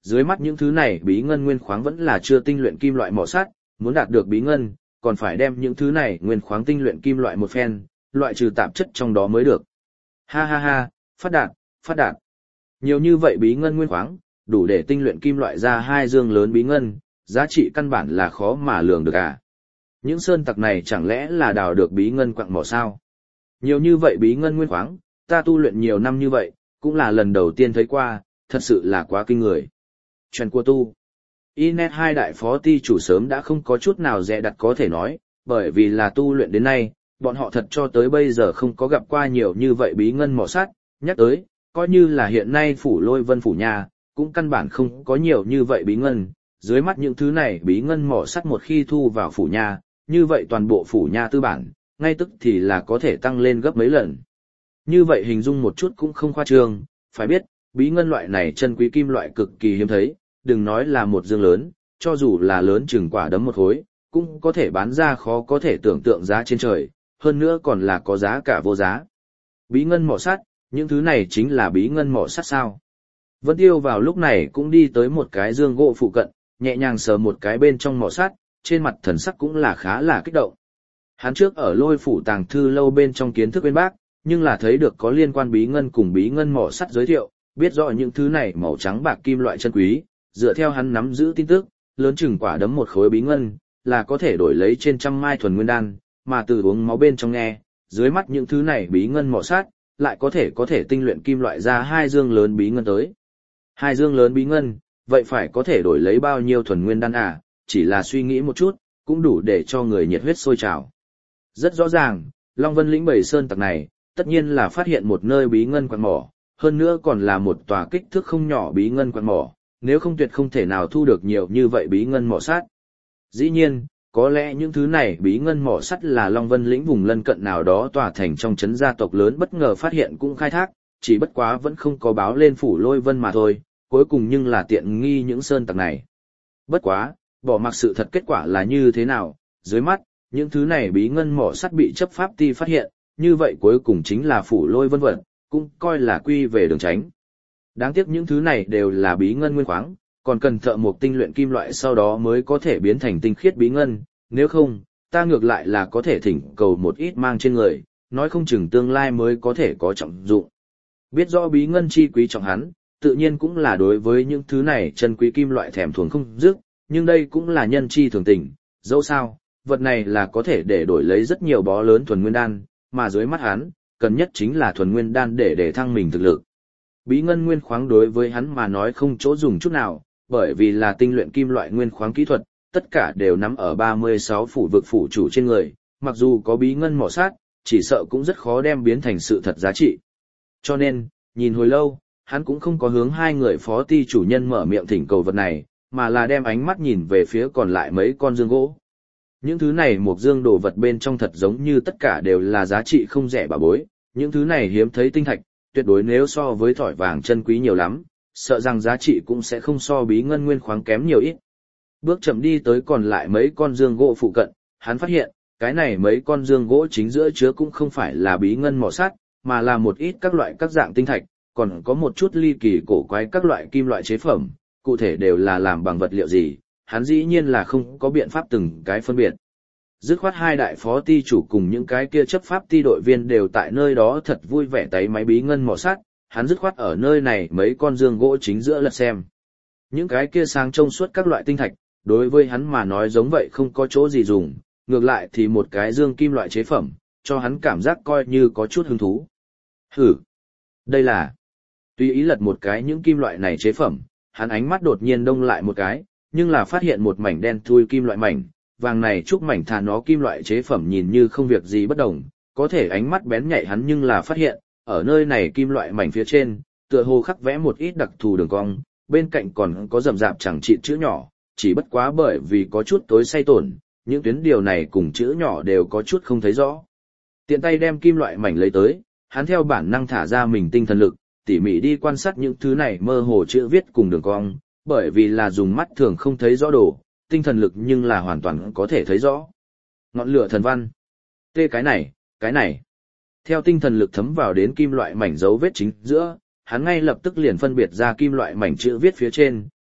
Dưới mắt những thứ này bí ngân nguyên khoáng vẫn là chưa tinh luyện kim loại mỏ sắt, muốn đạt được bí ngân, còn phải đem những thứ này nguyên khoáng tinh luyện kim loại một phen, loại trừ tạp chất trong đó mới được. Ha ha ha, phát đạt, phát đạt. Nhiều như vậy bí ngân nguyên khoáng, đủ để tinh luyện kim loại ra 2 dương lớn bí ngân, giá trị căn bản là khó mà lường được à. Những sơn tặc này chẳng lẽ là đào được bí ngân quặng mỏ sao? Nhiều như vậy bí ngân nguyên khoáng, ta tu luyện nhiều năm như vậy, cũng là lần đầu tiên thấy qua, thật sự là quá kinh người. Chuyện của tu. Inet 2 đại phó ty chủ sớm đã không có chút nào dè đặt có thể nói, bởi vì là tu luyện đến nay, bọn họ thật cho tới bây giờ không có gặp qua nhiều như vậy bí ngân mỏ sắt, nhắc tới, coi như là hiện nay phủ Lôi Vân phủ nhà, cũng căn bản không có nhiều như vậy bí ngân, dưới mắt những thứ này bí ngân mỏ sắt một khi thu vào phủ nhà, như vậy toàn bộ phủ nhà tư bản, ngay tức thì là có thể tăng lên gấp mấy lần. Như vậy hình dung một chút cũng không khoa trương, phải biết, bí ngân loại này chân quý kim loại cực kỳ hiếm thấy, đừng nói là một dương lớn, cho dù là lớn chừng quả đấm một khối, cũng có thể bán ra khó có thể tưởng tượng giá trên trời, hơn nữa còn là có giá cả vô giá. Bí ngân mỏ sắt, những thứ này chính là bí ngân mỏ sắt sao? Vân Tiêu vào lúc này cũng đi tới một cái dương gỗ phụ cận, nhẹ nhàng sờ một cái bên trong mỏ sắt, trên mặt thần sắc cũng là khá là kích động. Hắn trước ở Lôi phủ tàng thư lâu bên trong kiến thức bên bác, nhưng là thấy được có liên quan bí ngân cùng bí ngân mỏ sắt giới thiệu, biết rõ những thứ này màu trắng bạc kim loại chân quý, dựa theo hắn nắm giữ tin tức, lớn chừng quả đấm một khối bí ngân, là có thể đổi lấy trên trăm mai thuần nguyên đan, mà từ uống máu bên trong nghe, dưới mắt những thứ này bí ngân mỏ sắt, lại có thể tinh luyện kim loại ra 2 dương lớn bí ngân tới. 2 dương lớn bí ngân, vậy phải có thể đổi lấy bao nhiêu thuần nguyên đan à, chỉ là suy nghĩ một chút, cũng đủ để cho người nhiệt huyết sôi trào. Rất rõ ràng, Long Vân lĩnh Bảy Sơn tặc này, tất nhiên là phát hiện một nơi bí ngân quặng mỏ, hơn nữa còn là một tòa kích thước không nhỏ bí ngân quặng mỏ, nếu không tuyệt không thể nào thu được nhiều như vậy bí ngân mỏ sắt. Dĩ nhiên, có lẽ những thứ này bí ngân mỏ sắt là Long Vân lĩnh vùng lân cận nào đó tòa thành trong trấn gia tộc lớn bất ngờ phát hiện cũng khai thác, chỉ bất quá vẫn không có báo lên phủ Lôi Vân mà thôi, cuối cùng nhưng là tiện nghi những sơn tặc này. Bất quá, bỏ mặc sự thật kết quả là như thế nào, dưới mắt, những thứ này bí ngân mỏ sắt bị chấp pháp ty phát hiện, như vậy cuối cùng chính là phủ Lôi Vân vật, cũng coi là quy về đường tránh. Đáng tiếc những thứ này đều là bí ngân nguyên khoáng, còn cần thợ mộc tinh luyện kim loại sau đó mới có thể biến thành tinh khiết bí ngân, nếu không, ta ngược lại là có thể thỉnh cầu một ít mang trên người, nói không chừng tương lai mới có thể có trọng dụng. Biết rõ bí ngân chi quý trọng hắn, tự nhiên cũng là đối với những thứ này chân quý kim loại thèm thuồng không dứt, nhưng đây cũng là nhân chi thường tình, dẫu sao, vật này là có thể để đổi lấy rất nhiều bó lớn thuần nguyên đan, mà dưới mắt hắn, cần nhất chính là thuần nguyên đan để thăng mình thực lực. Bí ngân nguyên khoáng đối với hắn mà nói không chỗ dùng chút nào, bởi vì là tinh luyện kim loại nguyên khoáng kỹ thuật, tất cả đều nắm ở 36 phủ vực phủ chủ trên người, mặc dù có bí ngân mỏ sát, chỉ sợ cũng rất khó đem biến thành sự thật giá trị. Cho nên, nhìn hồi lâu, hắn cũng không có hướng 2 người phó ty chủ nhân mở miệng thỉnh cầu vật này, mà là đem ánh mắt nhìn về phía còn lại mấy con dương gỗ. Những thứ này một dương đồ vật bên trong thật giống như tất cả đều là giá trị không rẻ bà bối, những thứ này hiếm thấy tinh thạch, tuyệt đối nếu so với thỏi vàng chân quý nhiều lắm, sợ rằng giá trị cũng sẽ không so bí ngân nguyên khoáng kém nhiều ít. Bước chậm đi tới còn lại mấy con dương gỗ phụ cận, hắn phát hiện, cái này mấy con dương gỗ chính giữa chứa cũng không phải là bí ngân mỏ sắt, mà là một ít các loại các dạng tinh thạch, còn có một chút ly kỳ cổ quái các loại kim loại chế phẩm, cụ thể đều là làm bằng vật liệu gì, hắn dĩ nhiên là không có biện pháp từng cái phân biệt. Dứt khoát 2 đại phó ty chủ cùng những cái kia chấp pháp ty đội viên đều tại nơi đó thật vui vẻ táy máy bí ngân mỏ sắt, hắn dứt khoát ở nơi này mấy con dương gỗ chính giữa lật xem. Những cái kia sáng trông suốt các loại tinh thạch, đối với hắn mà nói giống vậy không có chỗ gì dùng, ngược lại thì một cái dương kim loại chế phẩm, cho hắn cảm giác coi như có chút hứng thú. Hử! Đây là... Tùy ý lật một cái những kim loại này chế phẩm, hắn ánh mắt đột nhiên đông lại một cái, nhưng là phát hiện một mảnh đen thui kim loại mảnh, vàng này trúc mảnh thà nó kim loại chế phẩm nhìn như không việc gì bất đồng, có thể ánh mắt bén nhạy hắn nhưng là phát hiện, ở nơi này kim loại mảnh phía trên, tựa hồ khắc vẽ một ít đặc thù đường cong, bên cạnh còn có rậm rạp chẳng chịt chữ nhỏ, chỉ bất quá bởi vì có chút tối say tổn, những tuyến điều này cùng chữ nhỏ đều có chút không thấy rõ. Tiện tay đem kim loại mảnh lấy tới, hắn theo bản năng thả ra mình tinh thần lực, tỉ mỉ đi quan sát những thứ này mơ hồ chữ viết cùng đường cong, bởi vì là dùng mắt thường không thấy rõ đồ, tinh thần lực nhưng là hoàn toàn có thể thấy rõ. Ngọn lửa thần văn. Tê cái này. Theo tinh thần lực thấm vào đến kim loại mảnh dấu vết chính giữa, hắn ngay lập tức liền phân biệt ra kim loại mảnh chữ viết phía trên,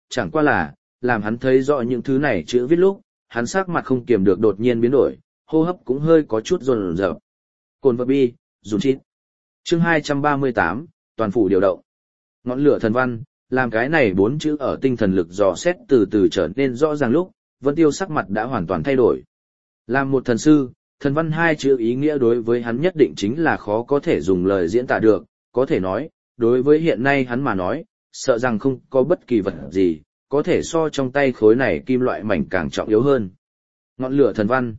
chẳng qua là, làm hắn thấy rõ những thứ này chữ viết lúc, hắn sắc mặt không kiềm được đột nhiên biến đổi, hô hấp cũng hơi có chút run rợn. Cồn vật bi, dùn chít. Chương 238, toàn phủ điều động. Ngọn lửa thần văn, làm cái này 4 chữ ở tinh thần lực dò xét từ từ trở nên rõ ràng lúc, Vân Tiêu sắc mặt đã hoàn toàn thay đổi. Làm một thần sư, thần văn 2 chữ ý nghĩa đối với hắn nhất định chính là khó có thể dùng lời diễn tả được, có thể nói, đối với hiện nay hắn mà nói, sợ rằng không có bất kỳ vật gì, có thể so trong tay khối này kim loại mảnh càng trọng yếu hơn. Ngọn lửa thần văn,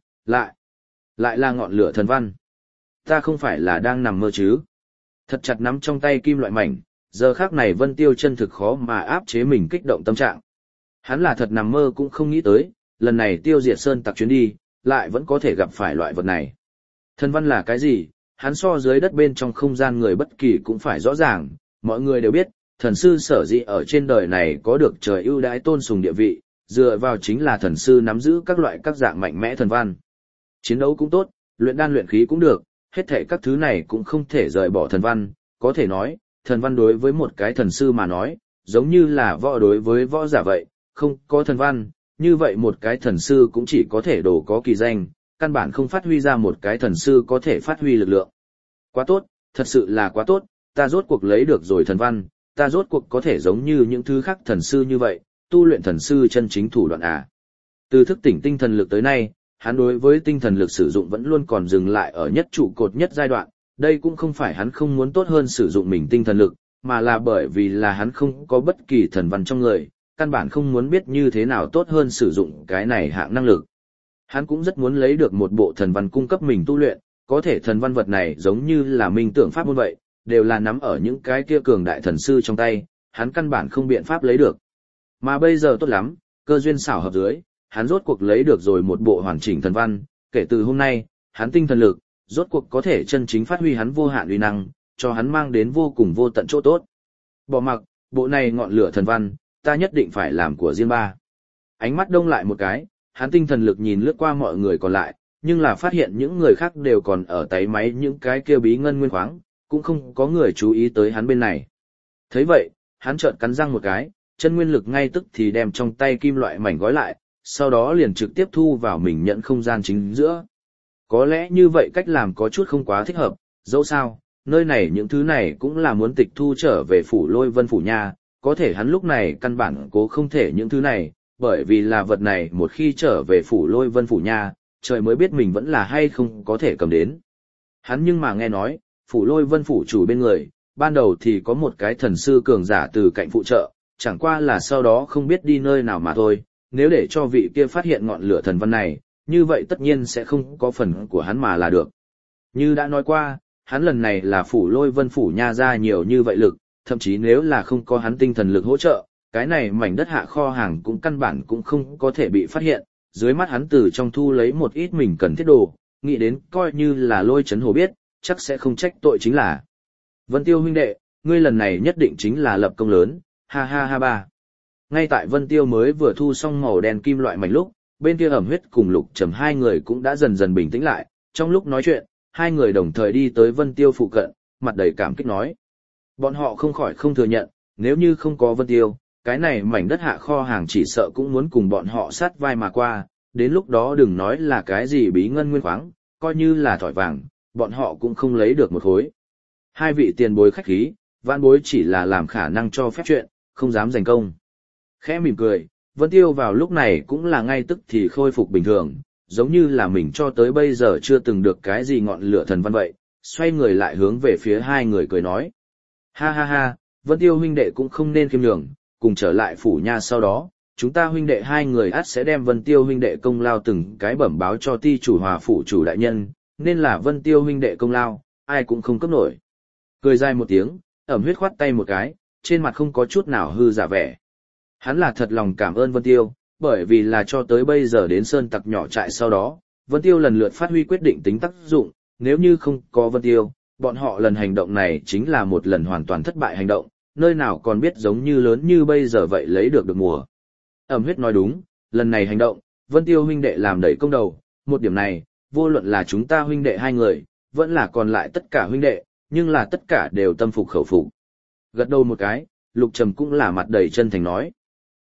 lại là ngọn lửa thần văn. Ta không phải là đang nằm mơ chứ? Thật chặt nắm trong tay kim loại mảnh, giờ khác này Vân Tiêu chân thực khó mà áp chế mình kích động tâm trạng. Hắn là thật nằm mơ cũng không nghĩ tới, lần này tiêu diệt sơn tặc chuyến đi, lại vẫn có thể gặp phải loại vật này. Thần văn là cái gì? Hắn so dưới đất bên trong không gian người bất kỳ cũng phải rõ ràng, mọi người đều biết, thần sư sở dĩ ở trên đời này có được trời ưu đãi tôn sùng địa vị, dựa vào chính là thần sư nắm giữ các loại các dạng mạnh mẽ thần văn. Chiến đấu cũng tốt, luyện đan luyện khí cũng được, hết thảy các thứ này cũng không thể rời bỏ thần văn, có thể nói, thần văn đối với một cái thần sư mà nói, giống như là võ đối với võ giả vậy, không có thần văn, như vậy một cái thần sư cũng chỉ có thể đồ có kỳ danh, căn bản không phát huy ra một cái thần sư có thể phát huy lực lượng. Quá tốt, thật sự là quá tốt, ta rốt cuộc lấy được rồi thần văn, ta rốt cuộc có thể giống như những thứ khác thần sư như vậy, tu luyện thần sư chân chính thủ đoạn à. Từ thức tỉnh tinh thần lực tới nay, hắn đối với tinh thần lực sử dụng vẫn luôn còn dừng lại ở nhất trụ cột nhất giai đoạn, đây cũng không phải hắn không muốn tốt hơn sử dụng mình tinh thần lực, mà là bởi vì là hắn không có bất kỳ thần văn trong người, căn bản không muốn biết như thế nào tốt hơn sử dụng cái này hạng năng lực. Hắn cũng rất muốn lấy được một bộ thần văn cung cấp mình tu luyện, có thể thần văn vật này giống như là minh tưởng pháp môn vậy, đều là nắm ở những cái kia cường đại thần sư trong tay, hắn căn bản không biện pháp lấy được. Mà bây giờ tốt lắm, cơ duyên xảo hợp dưới, hắn rốt cuộc lấy được rồi một bộ hoàn chỉnh thần văn, kể từ hôm nay, hắn tinh thần lực, rốt cuộc có thể chân chính phát huy hắn vô hạn uy năng, cho hắn mang đến vô cùng vô tận chỗ tốt. Bỏ mặc, bộ này ngọn lửa thần văn, ta nhất định phải làm của riêng ba. Ánh mắt đông lại một cái, hắn tinh thần lực nhìn lướt qua mọi người còn lại, nhưng là phát hiện những người khác đều còn ở tay máy những cái kia bí ngân nguyên khoáng, cũng không có người chú ý tới hắn bên này. Thấy vậy, hắn chợt cắn răng một cái, chân nguyên lực ngay tức thì đem trong tay kim loại mảnh gói lại, sau đó liền trực tiếp thu vào mình nhận không gian chính giữa. Có lẽ như vậy cách làm có chút không quá thích hợp, dẫu sao, nơi này những thứ này cũng là muốn tịch thu trở về phủ Lôi Vân phủ nha, có thể hắn lúc này căn bản cố không thể những thứ này, bởi vì là vật này một khi trở về phủ Lôi Vân phủ nha, trời mới biết mình vẫn là hay không có thể cầm đến. Hắn nhưng mà nghe nói, phủ Lôi Vân phủ chủ bên người, ban đầu thì có một cái thần sư cường giả từ cạnh phụ trợ, chẳng qua là sau đó không biết đi nơi nào mà thôi, nếu để cho vị kia phát hiện ngọn lửa thần văn này, như vậy tất nhiên sẽ không có phần của hắn mà là được. Như đã nói qua, hắn lần này là phủ Lôi Vân phủ nha ra nhiều như vậy lực, thậm chí nếu là không có hắn tinh thần lực hỗ trợ, cái này mảnh đất hạ kho hàng cũng căn bản cũng không có thể bị phát hiện, dưới mắt hắn từ trong thu lấy một ít mình cần thiết đồ, nghĩ đến coi như là Lôi Chấn Hồ biết, chắc sẽ không trách tội chính là. Vân Tiêu huynh đệ, ngươi lần này nhất định chính là lập công lớn, ha ha ha ba. Ngay tại Vân Tiêu mới vừa thu xong màu đen kim loại mảnh lúc, bên kia Ẩm Huyết cùng Lục Trầm hai người cũng đã dần dần bình tĩnh lại, trong lúc nói chuyện, hai người đồng thời đi tới Vân Tiêu phụ cận, mặt đầy cảm kích nói. Bọn họ không khỏi không thừa nhận, nếu như không có Vân Tiêu, cái này mảnh đất hạ kho hàng chỉ sợ cũng muốn cùng bọn họ sát vai mà qua, đến lúc đó đừng nói là cái gì bí ngân nguyên khoáng, coi như là thỏi vàng, bọn họ cũng không lấy được một khối. Hai vị tiền bối khách khí, vãn bối chỉ là làm khả năng cho phép chuyện, không dám giành công. Khẽ mỉm cười, Vân Tiêu vào lúc này cũng là ngay tức thì khôi phục bình thường, giống như là mình cho tới bây giờ chưa từng được cái gì ngọn lửa thần văn vậy, xoay người lại hướng về phía hai người cười nói. Ha ha ha, Vân Tiêu huynh đệ cũng không nên khiêm nhường, cùng trở lại phủ nha sau đó, chúng ta huynh đệ hai người ắt sẽ đem Vân Tiêu huynh đệ công lao từng cái bẩm báo cho ti chủ Hòa phủ chủ đại nhân, nên là Vân Tiêu huynh đệ công lao, ai cũng không cấp nổi. Cười dài một tiếng, Ẩm Huyết khoát tay một cái, trên mặt không có chút nào hư giả vẻ. Hắn là thật lòng cảm ơn Vân Tiêu, bởi vì là cho tới bây giờ đến sơn tặc nhỏ trại sau đó, Vân Tiêu lần lượt phát huy quyết định tính tác dụng, nếu như không có Vân Tiêu, bọn họ lần hành động này chính là một lần hoàn toàn thất bại hành động, nơi nào còn biết giống như lớn như bây giờ vậy lấy được mùa. Ẩm Huyết nói đúng, lần này hành động, Vân Tiêu huynh đệ làm đẩy công đầu, một điểm này, vô luận là chúng ta huynh đệ hai người, vẫn là còn lại tất cả huynh đệ, nhưng là tất cả đều tâm phục khẩu phục. Gật đầu một cái, Lục Trầm cũng là mặt đầy chân thành nói.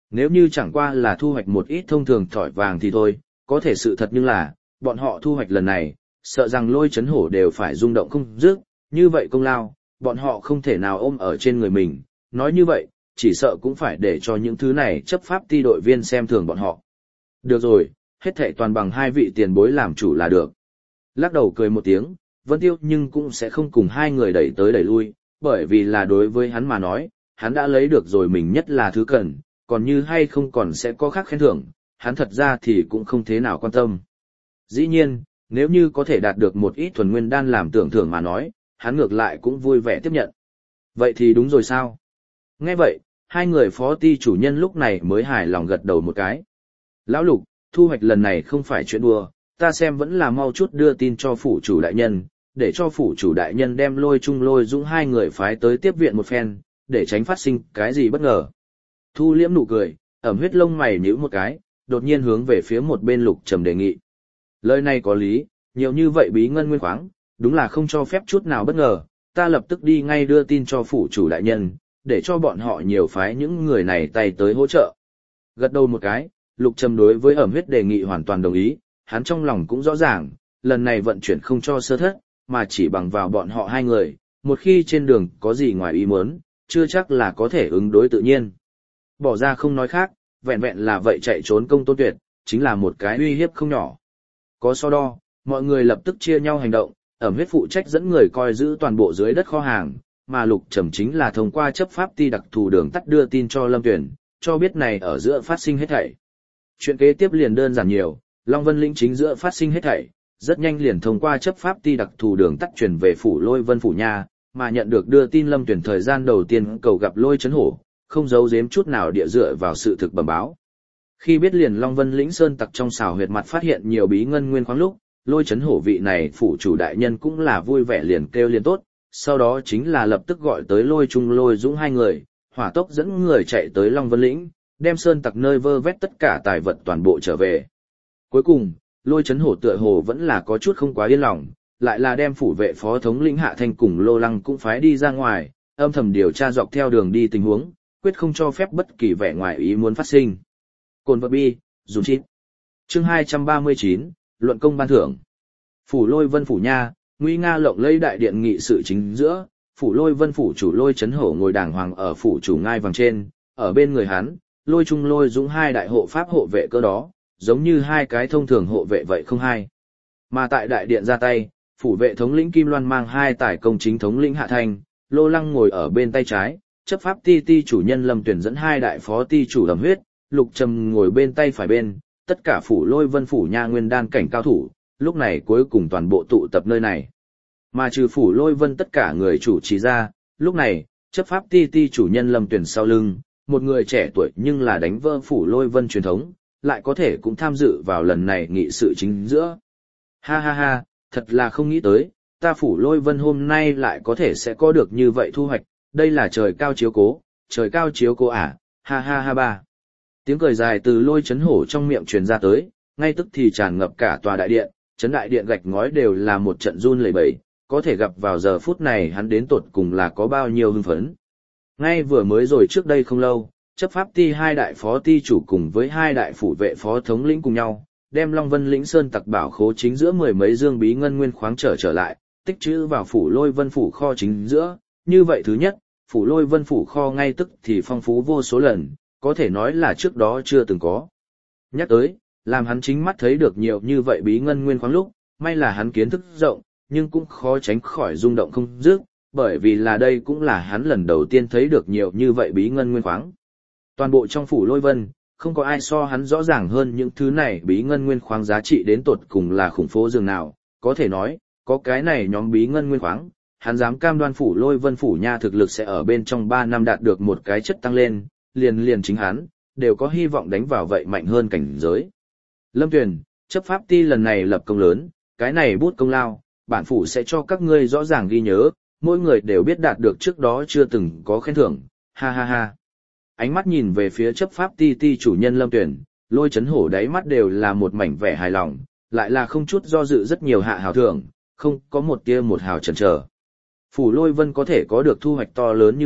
Nếu như chẳng qua là thu hoạch một ít thông thường thỏi vàng thì thôi, có thể sự thật nhưng là, bọn họ thu hoạch lần này, sợ rằng Lôi Chấn Hổ đều phải rung động không dứt, như vậy công lao, bọn họ không thể nào ôm ở trên người mình, nói như vậy, chỉ sợ cũng phải để cho những thứ này chấp pháp ti đội viên xem thường bọn họ. Được rồi, hết thảy toàn bằng hai vị tiền bối làm chủ là được. Lắc đầu cười một tiếng, Vân Tiêu nhưng cũng sẽ không cùng hai người đẩy tới đẩy lui, bởi vì là đối với hắn mà nói, hắn đã lấy được rồi mình nhất là thứ cần, còn như hay không còn sẽ có khác khen thưởng, hắn thật ra thì cũng không thế nào quan tâm. Dĩ nhiên, nếu như có thể đạt được một ít thuần nguyên đan làm tưởng thưởng mà nói, hắn ngược lại cũng vui vẻ tiếp nhận. Vậy thì đúng rồi sao? Nghe vậy, hai người phó ti chủ nhân lúc này mới hài lòng gật đầu một cái. Lão Lục, thu hoạch lần này không phải chuyện đùa, ta xem vẫn là mau chút đưa tin cho phủ chủ đại nhân, để cho phủ chủ đại nhân đem Lôi Trung Lôi Dũng hai người phái tới tiếp viện một phen, để tránh phát sinh cái gì bất ngờ. Thu liễm nụ cười, ẩm huyết lông mày nhíu một cái, đột nhiên hướng về phía một bên Lục Trầm đề nghị. Lời này có lý, nhiều như vậy bí ngân nguyên khoáng, đúng là không cho phép chút nào bất ngờ, ta lập tức đi ngay đưa tin cho phủ chủ đại nhân, để cho bọn họ nhiều phái những người này tay tới hỗ trợ. Gật đầu một cái, Lục Trầm đối với ẩm huyết đề nghị hoàn toàn đồng ý, hắn trong lòng cũng rõ ràng, lần này vận chuyển không cho sơ thất, mà chỉ bằng vào bọn họ hai người, một khi trên đường có gì ngoài ý muốn, chưa chắc là có thể ứng đối tự nhiên. Bỏ ra không nói khác, vẹn vẹn là vậy chạy trốn Công Tôn Tuyệt, chính là một cái uy hiếp không nhỏ. Có so đo, mọi người lập tức chia nhau hành động, ẩm huyết phụ trách dẫn người coi giữ toàn bộ dưới đất kho hàng, mà Lục Trầm chính là thông qua chấp pháp ti đặc thù đường tắt đưa tin cho Lâm Tuyển, cho biết này ở giữa phát sinh hết thảy. Chuyện kế tiếp liền đơn giản nhiều, Long Vân Lĩnh chính giữa phát sinh hết thảy, rất nhanh liền thông qua chấp pháp ti đặc thù đường tắt truyền về phủ Lôi Vân phủ nha, mà nhận được đưa tin Lâm Tuyển thời gian đầu tiên cầu gặp Lôi Chấn Hổ, không giấu giếm chút nào địa dựa vào sự thực bẩm báo. Khi biết liền Long Vân Lĩnh sơn tặc trong xào huyệt mặt phát hiện nhiều bí ngân nguyên khoáng lúc, Lôi Chấn Hổ vị này phủ chủ đại nhân cũng là vui vẻ liền kêu liền tốt, sau đó chính là lập tức gọi tới Lôi Trung Lôi Dũng hai người, hỏa tốc dẫn người chạy tới Long Vân Lĩnh, đem sơn tặc nơi vơ vét tất cả tài vật toàn bộ trở về. Cuối cùng, Lôi Chấn Hổ tựa hồ vẫn là có chút không quá yên lòng, lại là đem phủ vệ phó thống lĩnh Hạ Thanh cùng Lô Lăng cũng phái đi ra ngoài, âm thầm điều tra dọc theo đường đi tình huống, quyết không cho phép bất kỳ vẻ ngoài ý muốn phát sinh. Cồn vật bi, dùng chít. Chương 239, luận công ban thưởng. Phủ Lôi Vân phủ nha, nguy nga lộng lẫy đại điện nghị sự chính giữa, phủ Lôi Vân phủ chủ Lôi Chấn Hổ ngồi đàng hoàng ở phủ chủ ngai vàng trên, ở bên người hắn, Lôi Trung Lôi Dũng hai đại hộ pháp hộ vệ cơ đó, giống như hai cái thông thường hộ vệ vậy không hai. Mà tại đại điện ra tay, phủ vệ thống lĩnh Kim Loan mang hai tài công chính thống lĩnh Hạ Thanh, Lô Lăng ngồi ở bên tay trái, chấp pháp ti ti chủ nhân Lâm Tuyển dẫn hai đại phó ti chủ Lâm Huyết, Lục Trầm ngồi bên tay phải bên, tất cả phủ Lôi Vân phủ nha nguyên đan cảnh cao thủ, lúc này cuối cùng toàn bộ tụ tập nơi này. Mà trừ phủ Lôi Vân tất cả người chủ trì ra, lúc này, chấp pháp ti ti chủ nhân Lâm Tuyển sau lưng, một người trẻ tuổi nhưng là đánh vỡ phủ Lôi Vân truyền thống, lại có thể cũng tham dự vào lần này nghị sự chính giữa. Ha ha ha, thật là không nghĩ tới, ta phủ Lôi Vân hôm nay lại có thể sẽ có được như vậy thu hoạch, đây là trời cao chiếu cố, trời cao chiếu cố à, ha ha ha ba. Tiếng cười dài từ Lôi Chấn Hổ trong miệng truyền ra tới, ngay tức thì tràn ngập cả tòa đại điện, chấn đại điện gạch ngói đều là một trận run lẩy bẩy, có thể gặp vào giờ phút này hắn đến tột cùng là có bao nhiêu hưng phấn. Ngay vừa mới rồi trước đây không lâu, chấp pháp ti hai đại phó ti chủ cùng với hai đại phủ vệ phó thống lĩnh cùng nhau, đem Long Vân Lĩnh sơn tặc bảo khố chính giữa mười mấy dương bí ngân nguyên khoáng trở lại, tích trữ vào phủ Lôi Vân phủ kho chính giữa. Như vậy thứ nhất, phủ Lôi Vân phủ kho ngay tức thì phong phú vô số lần, có thể nói là trước đó chưa từng có. Nhắc tới, làm hắn chính mắt thấy được nhiều như vậy bí ngân nguyên khoáng lúc, may là hắn kiến thức rộng, nhưng cũng khó tránh khỏi rung động không dứt, bởi vì là đây cũng là hắn lần đầu tiên thấy được nhiều như vậy bí ngân nguyên khoáng. Toàn bộ trong phủ Lôi Vân, không có ai so hắn rõ ràng hơn những thứ này bí ngân nguyên khoáng giá trị đến tột cùng là khủng phố dường nào, có thể nói, có cái này nhóm bí ngân nguyên khoáng, hắn dám cam đoan phủ Lôi Vân phủ nha thực lực sẽ ở bên trong 3 năm đạt được một cái chất tăng lên, liền chính hắn, đều có hy vọng đánh vào vậy mạnh hơn cảnh giới. Lâm Tuyền, chấp pháp ti lần này lập công lớn, cái này bút công lao, bản phủ sẽ cho các ngươi rõ ràng ghi nhớ, mỗi người đều biết đạt được trước đó chưa từng có khen thưởng, ha ha ha. Ánh mắt nhìn về phía chấp pháp ti ti chủ nhân Lâm Tuyển, Lôi Chấn Hổ đáy mắt đều là một mảnh vẻ hài lòng, lại là không chút do dự rất nhiều hạ hào thưởng, không có một tia một hào chần chờ. Phủ Lôi Vân có thể có được thu hoạch to lớn như vậy,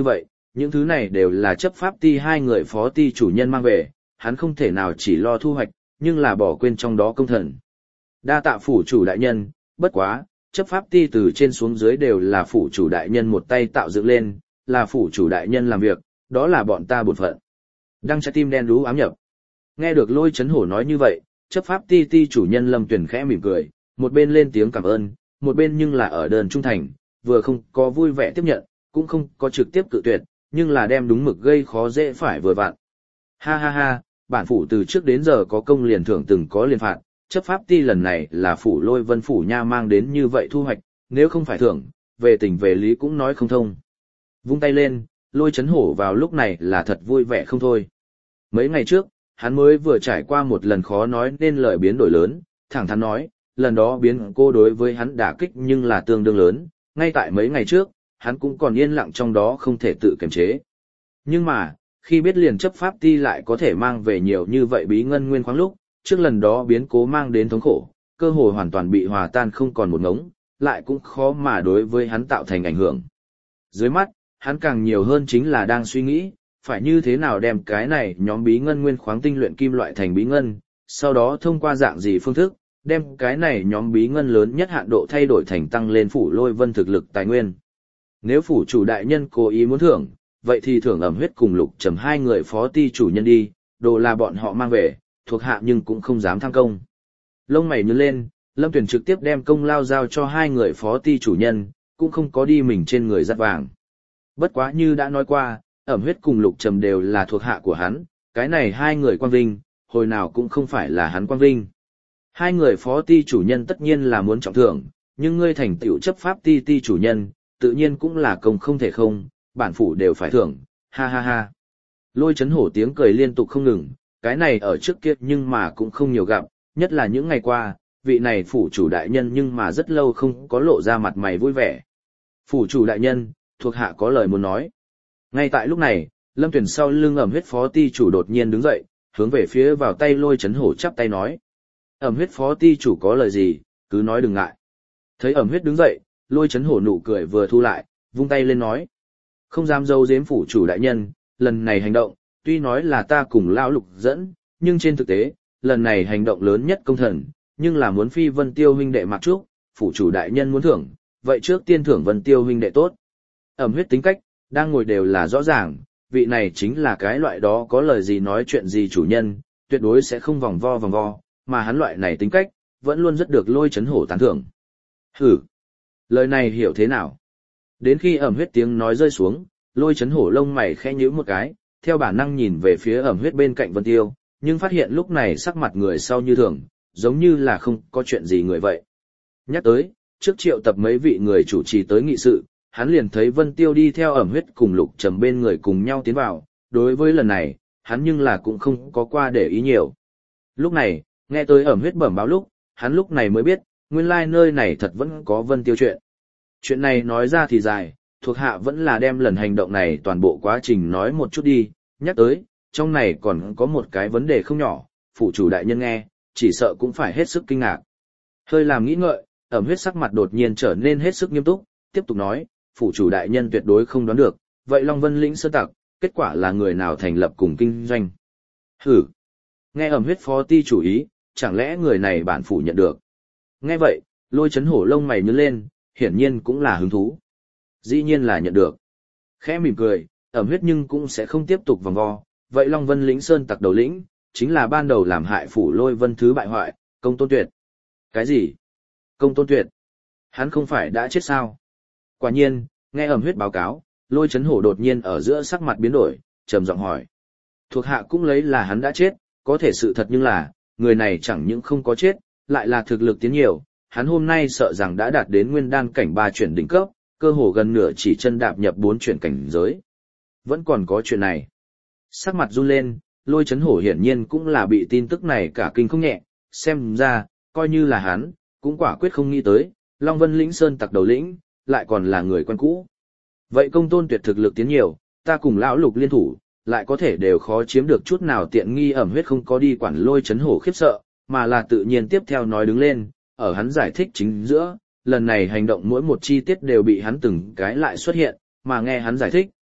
những thứ này đều là chấp pháp ti hai người phó ti chủ nhân mang về, hắn không thể nào chỉ lo thu hoạch, nhưng là bỏ quên trong đó công thần. Đa tạ phủ chủ đại nhân, bất quá, chấp pháp ti từ trên xuống dưới đều là phủ chủ đại nhân một tay tạo dựng lên, là phủ chủ đại nhân làm việc, đó là bọn ta bổn phận. Đăng trái tim đen đú ám nhập. Nghe được Lôi Chấn Hổ nói như vậy, chấp pháp ti ti chủ nhân Lâm Tuyển khẽ mỉm cười, một bên lên tiếng cảm ơn, một bên nhưng là ở đơn trung thành, vừa không có vui vẻ tiếp nhận, cũng không có trực tiếp cự tuyệt, nhưng là đem đúng mực gây khó dễ phải vừa vặn. Ha ha ha, bản phủ từ trước đến giờ có công liền thưởng từng có liền phạt, chấp pháp ti lần này là phủ Lôi Vân phủ nha mang đến như vậy thu hoạch, nếu không phải thưởng, về tình về lý cũng nói không thông. Vung tay lên, Lôi Chấn Hổ vào lúc này là thật vui vẻ không thôi. Mấy ngày trước, hắn mới vừa trải qua một lần khó nói nên lời biến đổi lớn, thẳng thắn nói, lần đó biến cô đối với hắn đả kích nhưng là tương đương lớn, ngay tại mấy ngày trước, hắn cũng còn yên lặng trong đó không thể tự kiềm chế. Nhưng mà, khi biết liền chấp pháp ti lại có thể mang về nhiều như vậy bí ngân nguyên khoáng lúc, trước lần đó biến cố mang đến thống khổ, cơ hội hoàn toàn bị hòa tan không còn một ngống, lại cũng khó mà đối với hắn tạo thành ảnh hưởng. Dưới mắt, hắn càng nhiều hơn chính là đang suy nghĩ, phải như thế nào đem cái này nhóm bí ngân nguyên khoáng tinh luyện kim loại thành bí ngân, sau đó thông qua dạng gì phương thức, đem cái này nhóm bí ngân lớn nhất hạn độ thay đổi thành tăng lên phủ Lôi Vân thực lực tài nguyên. Nếu phủ chủ đại nhân cố ý muốn thưởng, vậy thì thưởng Ẩm Huyết cùng Lục Trầm hai người phó ti chủ nhân đi, đồ là bọn họ mang về, thuộc hạ nhưng cũng không dám tham công. Lông mày nhướng lên, Lâm Tuyển trực tiếp đem công lao giao cho hai người phó ti chủ nhân, cũng không có đi mình trên người dắt vàng. Bất quá như đã nói qua, Ẩm Huyết cùng Lục Trầm đều là thuộc hạ của hắn, cái này hai người quang vinh, hồi nào cũng không phải là hắn quang vinh. Hai người phó ti chủ nhân tất nhiên là muốn trọng thưởng, nhưng ngươi thành tựu chấp pháp ti ti chủ nhân, tự nhiên cũng là công không thể không, bản phủ đều phải thưởng, ha ha ha. Lôi Chấn Hổ tiếng cười liên tục không ngừng, cái này ở trước kia nhưng mà cũng không nhiều gặp, nhất là những ngày qua, vị này phủ chủ đại nhân nhưng mà rất lâu không có lộ ra mặt mày vui vẻ. Phủ chủ đại nhân, thuộc hạ có lời muốn nói. Ngay tại lúc này, Lâm Tuyển sau lưng Ẩm Huyết phó ti chủ đột nhiên đứng dậy, hướng về phía vào tay Lôi Chấn Hổ chắp tay nói. Ẩm Huyết phó ti chủ có lời gì, cứ nói đừng ngại. Thấy Ẩm Huyết đứng dậy, Lôi Chấn Hổ nụ cười vừa thu lại, vung tay lên nói. Không dám giấu giếm phủ chủ đại nhân, lần này hành động, tuy nói là ta cùng Lão Lục dẫn, nhưng trên thực tế, lần này hành động lớn nhất công thần, nhưng là muốn phi Vân Tiêu huynh đệ mặc trúc, phủ chủ đại nhân muốn thưởng, vậy trước tiên thưởng Vân Tiêu huynh đệ tốt. Ẩm Huyết tính cách, đang ngồi đều là rõ ràng, vị này chính là cái loại đó có lời gì nói chuyện gì chủ nhân, tuyệt đối sẽ không vòng vo, mà hắn loại này tính cách, vẫn luôn rất được Lôi Chấn Hổ tán thưởng. Hử! Lời này hiểu thế nào? Đến khi Ẩm Huyết tiếng nói rơi xuống, Lôi Chấn Hổ lông mày khẽ nhíu một cái, theo bản năng nhìn về phía Ẩm Huyết bên cạnh Vân Tiêu, nhưng phát hiện lúc này sắc mặt người sau như thường, giống như là không có chuyện gì người vậy. Nhắc tới, trước triệu tập mấy vị người chủ trì tới nghị sự, hắn liền thấy Vân Tiêu đi theo Ẩm Huyết cùng Lục Trầm bên người cùng nhau tiến vào, đối với lần này, hắn nhưng là cũng không có qua để ý nhiều. Lúc này, nghe tới Ẩm Huyết bẩm báo lúc, hắn lúc này mới biết, nguyên lai nơi này thật vẫn có Vân Tiêu chuyện. Chuyện này nói ra thì dài, thuộc hạ vẫn là đem lần hành động này toàn bộ quá trình nói một chút đi, nhắc tới, trong này còn có một cái vấn đề không nhỏ, phủ chủ đại nhân nghe, chỉ sợ cũng phải hết sức kinh ngạc. Hơi làm nghĩ ngợi, Ẩm Huyết sắc mặt đột nhiên trở nên hết sức nghiêm túc, tiếp tục nói, phủ chủ đại nhân tuyệt đối không đoán được, vậy Long Vân lĩnh sơn tặc, kết quả là người nào thành lập cùng kinh doanh. Hử! Nghe Ẩm Huyết phó ti chủ ý, chẳng lẽ người này bản phủ nhận được. Nghe vậy, Lôi Chấn Hổ lông mày nhướng lên, hiển nhiên cũng là hứng thú. Dĩ nhiên là nhận được. Khẽ mỉm cười, Ẩm Huyết nhưng cũng sẽ không tiếp tục vòng vo, vậy Long Vân lĩnh sơn tặc đầu lĩnh, chính là ban đầu làm hại phủ Lôi Vân thứ bại hoại, Công Tôn Tuyệt. Cái gì? Công Tôn Tuyệt? Hắn không phải đã chết sao? Quả nhiên, nghe Ẩm Huyết báo cáo, Lôi Chấn Hổ đột nhiên ở giữa sắc mặt biến đổi, trầm giọng hỏi. Thuộc hạ cũng lấy là hắn đã chết, có thể sự thật nhưng là, người này chẳng những không có chết, lại là thực lực tiến nhiều, hắn hôm nay sợ rằng đã đạt đến nguyên đan cảnh 3 chuyển đỉnh cấp, cơ hồ gần nửa chỉ chân đạp nhập 4 chuyển cảnh giới. Vẫn còn có chuyện này. Sắc mặt run lên, Lôi Chấn Hổ hiển nhiên cũng là bị tin tức này cả kinh không nhẹ, xem ra, coi như là hắn, cũng quả quyết không nghĩ tới, Long Vân lĩnh sơn tặc đầu lĩnh, lại còn là người quen cũ. Vậy Công Tôn Tuyệt thực lực tiến nhiều, ta cùng Lão Lục liên thủ, lại có thể đều khó chiếm được chút nào tiện nghi. Ẩm Huyết không có đi quản Lôi Chấn Hổ khiếp sợ, mà là tự nhiên tiếp theo nói đứng lên, ở hắn giải thích chính giữa, lần này hành động mỗi một chi tiết đều bị hắn từng cái lại xuất hiện, mà nghe hắn giải thích,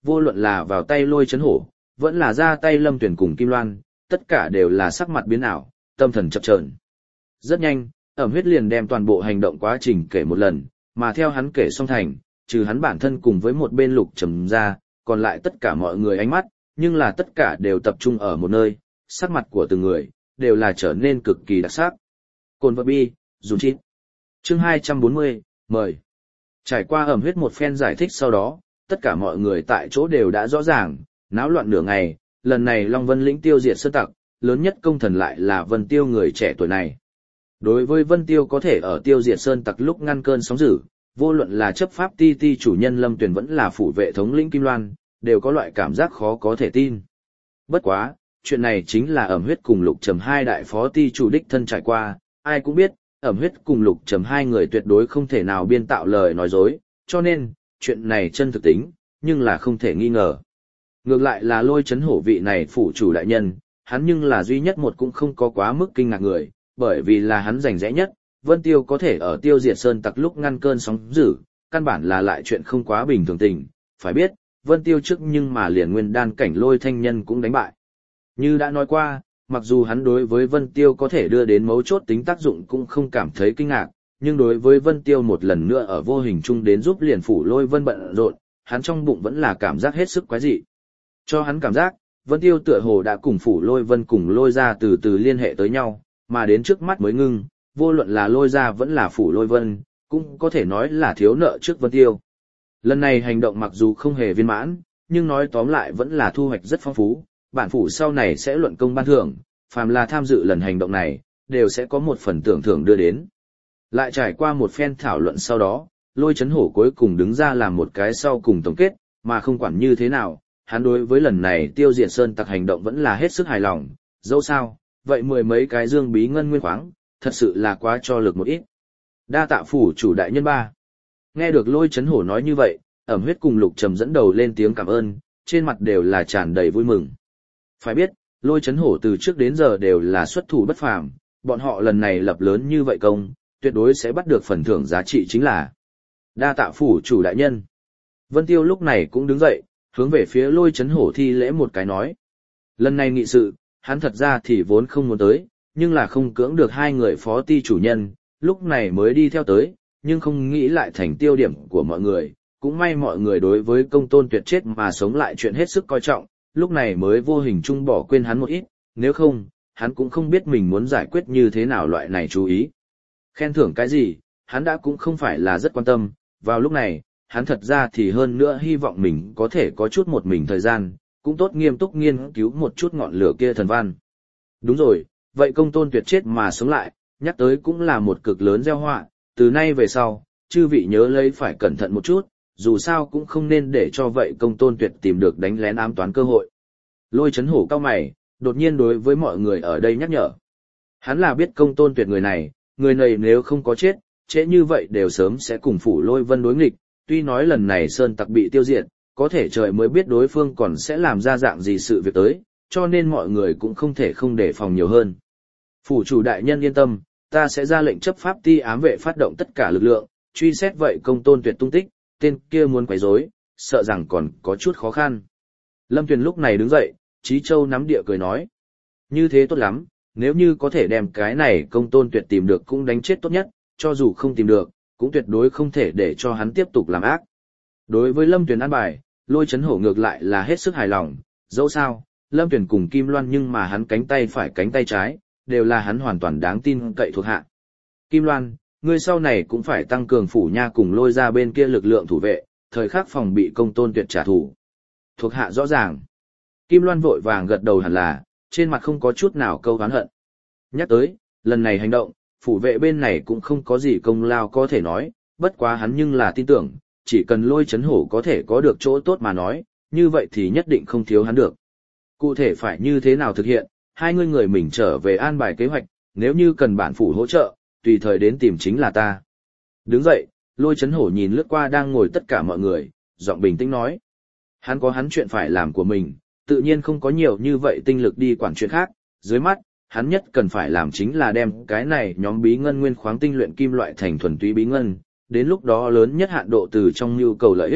vô luận là vào tay Lôi Chấn Hổ, vẫn là ra tay Lâm Tuyền cùng Kim Loan, tất cả đều là sắc mặt biến ảo, tâm thần chập chờn. Rất nhanh, Ẩm Huyết liền đem toàn bộ hành động quá trình kể một lần, mà theo hắn kể xong thành, trừ hắn bản thân cùng với một bên Lục Trầm ra, còn lại tất cả mọi người ánh mắt, nhưng là tất cả đều tập trung ở một nơi, sắc mặt của từng người, đều là trở nên cực kỳ đặc sắc. Cồn vật bi, dùng chít. Chương 240, mời. Trải qua Ẩm Huyết một phen giải thích sau đó, tất cả mọi người tại chỗ đều đã rõ ràng, náo loạn nửa ngày, lần này Long Vân lĩnh tiêu diệt sơn tặc, lớn nhất công thần lại là Vân Tiêu người trẻ tuổi này. Đối với Vân Tiêu có thể ở tiêu diệt sơn tặc lúc ngăn cơn sóng dữ, vô luận là chấp pháp ti ti chủ nhân Lâm Tuyền vẫn là phủ vệ thống lĩnh Kim Loan, đều có loại cảm giác khó có thể tin. Bất quá, chuyện này chính là Ẩm Huyết cùng Lục Trầm hai đại phó ti chủ đích thân trải qua, ai cũng biết, Ẩm Huyết cùng Lục Trầm hai người tuyệt đối không thể nào biên tạo lời nói dối, cho nên, chuyện này chân thực tính, nhưng là không thể nghi ngờ. Ngược lại là Lôi Chấn Hổ vị này phủ chủ đại nhân, hắn nhưng là duy nhất một cũng không có quá mức kinh ngạc người, bởi vì là hắn rành rẽ nhất, Vân Tiêu có thể ở tiêu diệt sơn tặc lúc ngăn cơn sóng dữ, căn bản là lại chuyện không quá bình thường tình, phải biết, Vân Tiêu trước nhưng mà liền nguyên đan cảnh Lôi Thanh Nhân cũng đánh bại. Như đã nói qua, mặc dù hắn đối với Vân Tiêu có thể đưa đến mấu chốt tính tác dụng cũng không cảm thấy kinh ngạc, nhưng đối với Vân Tiêu một lần nữa ở vô hình chung đến giúp liền phủ Lôi Vân bận rộn, hắn trong bụng vẫn là cảm giác hết sức quái dị. Cho hắn cảm giác, Vân Tiêu tựa hồ đã cùng phủ Lôi Vân cùng Lôi ra từ từ liên hệ tới nhau, mà đến trước mắt mới ngưng, vô luận là Lôi ra vẫn là phủ Lôi Vân, cũng có thể nói là thiếu nợ trước Vân Tiêu. Lần này hành động mặc dù không hề viên mãn, nhưng nói tóm lại vẫn là thu hoạch rất phong phú, bản phủ sau này sẽ luận công ban thưởng, phàm là tham dự lần hành động này, đều sẽ có một phần tưởng thưởng đưa đến. Lại trải qua một phen thảo luận sau đó, Lôi Chấn Hổ cuối cùng đứng ra làm một cái sau cùng tổng kết, mà không quản như thế nào, hắn đối với lần này tiêu diệt sơn tặc hành động vẫn là hết sức hài lòng, dẫu sao, vậy mười mấy cái dương bí ngân nguyên khoáng, thật sự là quá cho lực một ít. Đa tạ phủ chủ đại nhân ba. Nghe được Lôi Chấn Hổ nói như vậy, Ẩm Huyết cùng Lục Trầm dẫn đầu lên tiếng cảm ơn, trên mặt đều là tràn đầy vui mừng. Phải biết, Lôi Chấn Hổ từ trước đến giờ đều là xuất thủ bất phàm, bọn họ lần này lập lớn như vậy công, tuyệt đối sẽ bắt được phần thưởng giá trị chính là. Đa tạ phủ chủ đại nhân. Vân Tiêu lúc này cũng đứng dậy, hướng về phía Lôi Chấn Hổ thi lễ một cái nói. Lần này nghị sự, hắn thật ra thì vốn không muốn tới, nhưng là không cưỡng được hai người phó ti chủ nhân, lúc này mới đi theo tới, nhưng không nghĩ lại thành tiêu điểm của mọi người. Cũng may mọi người đối với Công Tôn Tuyệt chết mà sống lại chuyện hết sức coi trọng, lúc này mới vô hình chung bỏ quên hắn một ít, nếu không, hắn cũng không biết mình muốn giải quyết như thế nào loại này chú ý. Khen thưởng cái gì, hắn đã cũng không phải là rất quan tâm, vào lúc này, hắn thật ra thì hơn nữa hy vọng mình có thể có chút một mình thời gian, cũng tốt nghiêm túc nghiên cứu một chút ngọn lửa kia thần văn. Đúng rồi, vậy Công Tôn Tuyệt chết mà sống lại, nhắc tới cũng là một cực lớn gieo họa, từ nay về sau, chư vị nhớ lấy phải cẩn thận một chút, dù sao cũng không nên để cho vậy Công Tôn Tuyệt tìm được đánh lén ám toán cơ hội. Lôi Chấn Hổ cao mày, đột nhiên đối với mọi người ở đây nhắc nhở. Hắn là biết Công Tôn Tuyệt người này nếu không có chết, trễ như vậy đều sớm sẽ cùng phủ Lôi Vân đối nghịch, tuy nói lần này sơn tặc bị tiêu diệt, có thể trời mới biết đối phương còn sẽ làm ra dạng gì sự việc tới, cho nên mọi người cũng không thể không đề phòng nhiều hơn. Phủ chủ đại nhân yên tâm, ta sẽ ra lệnh chấp pháp ti ám vệ phát động tất cả lực lượng, truy xét vậy Công Tôn Tuyệt tung tích, tên kia muốn quấy rối, sợ rằng còn có chút khó khăn. Lâm Tuyền lúc này đứng dậy, Chí Châu nắm địa cười nói. Như thế tốt lắm, nếu như có thể đem cái này Công Tôn Tuyệt tìm được cũng đánh chết tốt nhất, cho dù không tìm được, cũng tuyệt đối không thể để cho hắn tiếp tục làm ác. Đối với Lâm Tuyền an bài, Lôi Chấn Hổ ngược lại là hết sức hài lòng, dẫu sao, Lâm Tuyền cùng Kim Loan nhưng mà hắn cánh tay phải cánh tay trái, đều là hắn hoàn toàn đáng tin cậy thuộc hạ. Kim Loan, ngươi sau này cũng phải tăng cường phủ nha cùng Lôi ra bên kia lực lượng thủ vệ, thời khắc phòng bị Công Tôn Tuyệt trả thù. Thuộc hạ rõ ràng. Kim Loan vội vàng gật đầu hẳn là, trên mặt không có chút nào câu oán hận. Nhắc tới, lần này hành động, phủ vệ bên này cũng không có gì công lao có thể nói, bất quá hắn nhưng là tin tưởng, chỉ cần Lôi Chấn Hổ có thể có được chỗ tốt mà nói, như vậy thì nhất định không thiếu hắn được. Cụ thể phải như thế nào thực hiện, hai người mình trở về an bài kế hoạch, nếu như cần bản phủ hỗ trợ, tùy thời đến tìm chính là ta. Đứng dậy, Lôi Chấn Hổ nhìn lướt qua đang ngồi tất cả mọi người, giọng bình tĩnh nói. Hắn có hắn chuyện phải làm của mình, tự nhiên không có nhiều như vậy tinh lực đi quản chuyện khác, dưới mắt, hắn nhất cần phải làm chính là đem cái này nhóm bí ngân nguyên khoáng tinh luyện kim loại thành thuần túy bí ngân, đến lúc đó lớn nhất hạn độ từ trong nhu cầu lợi ích,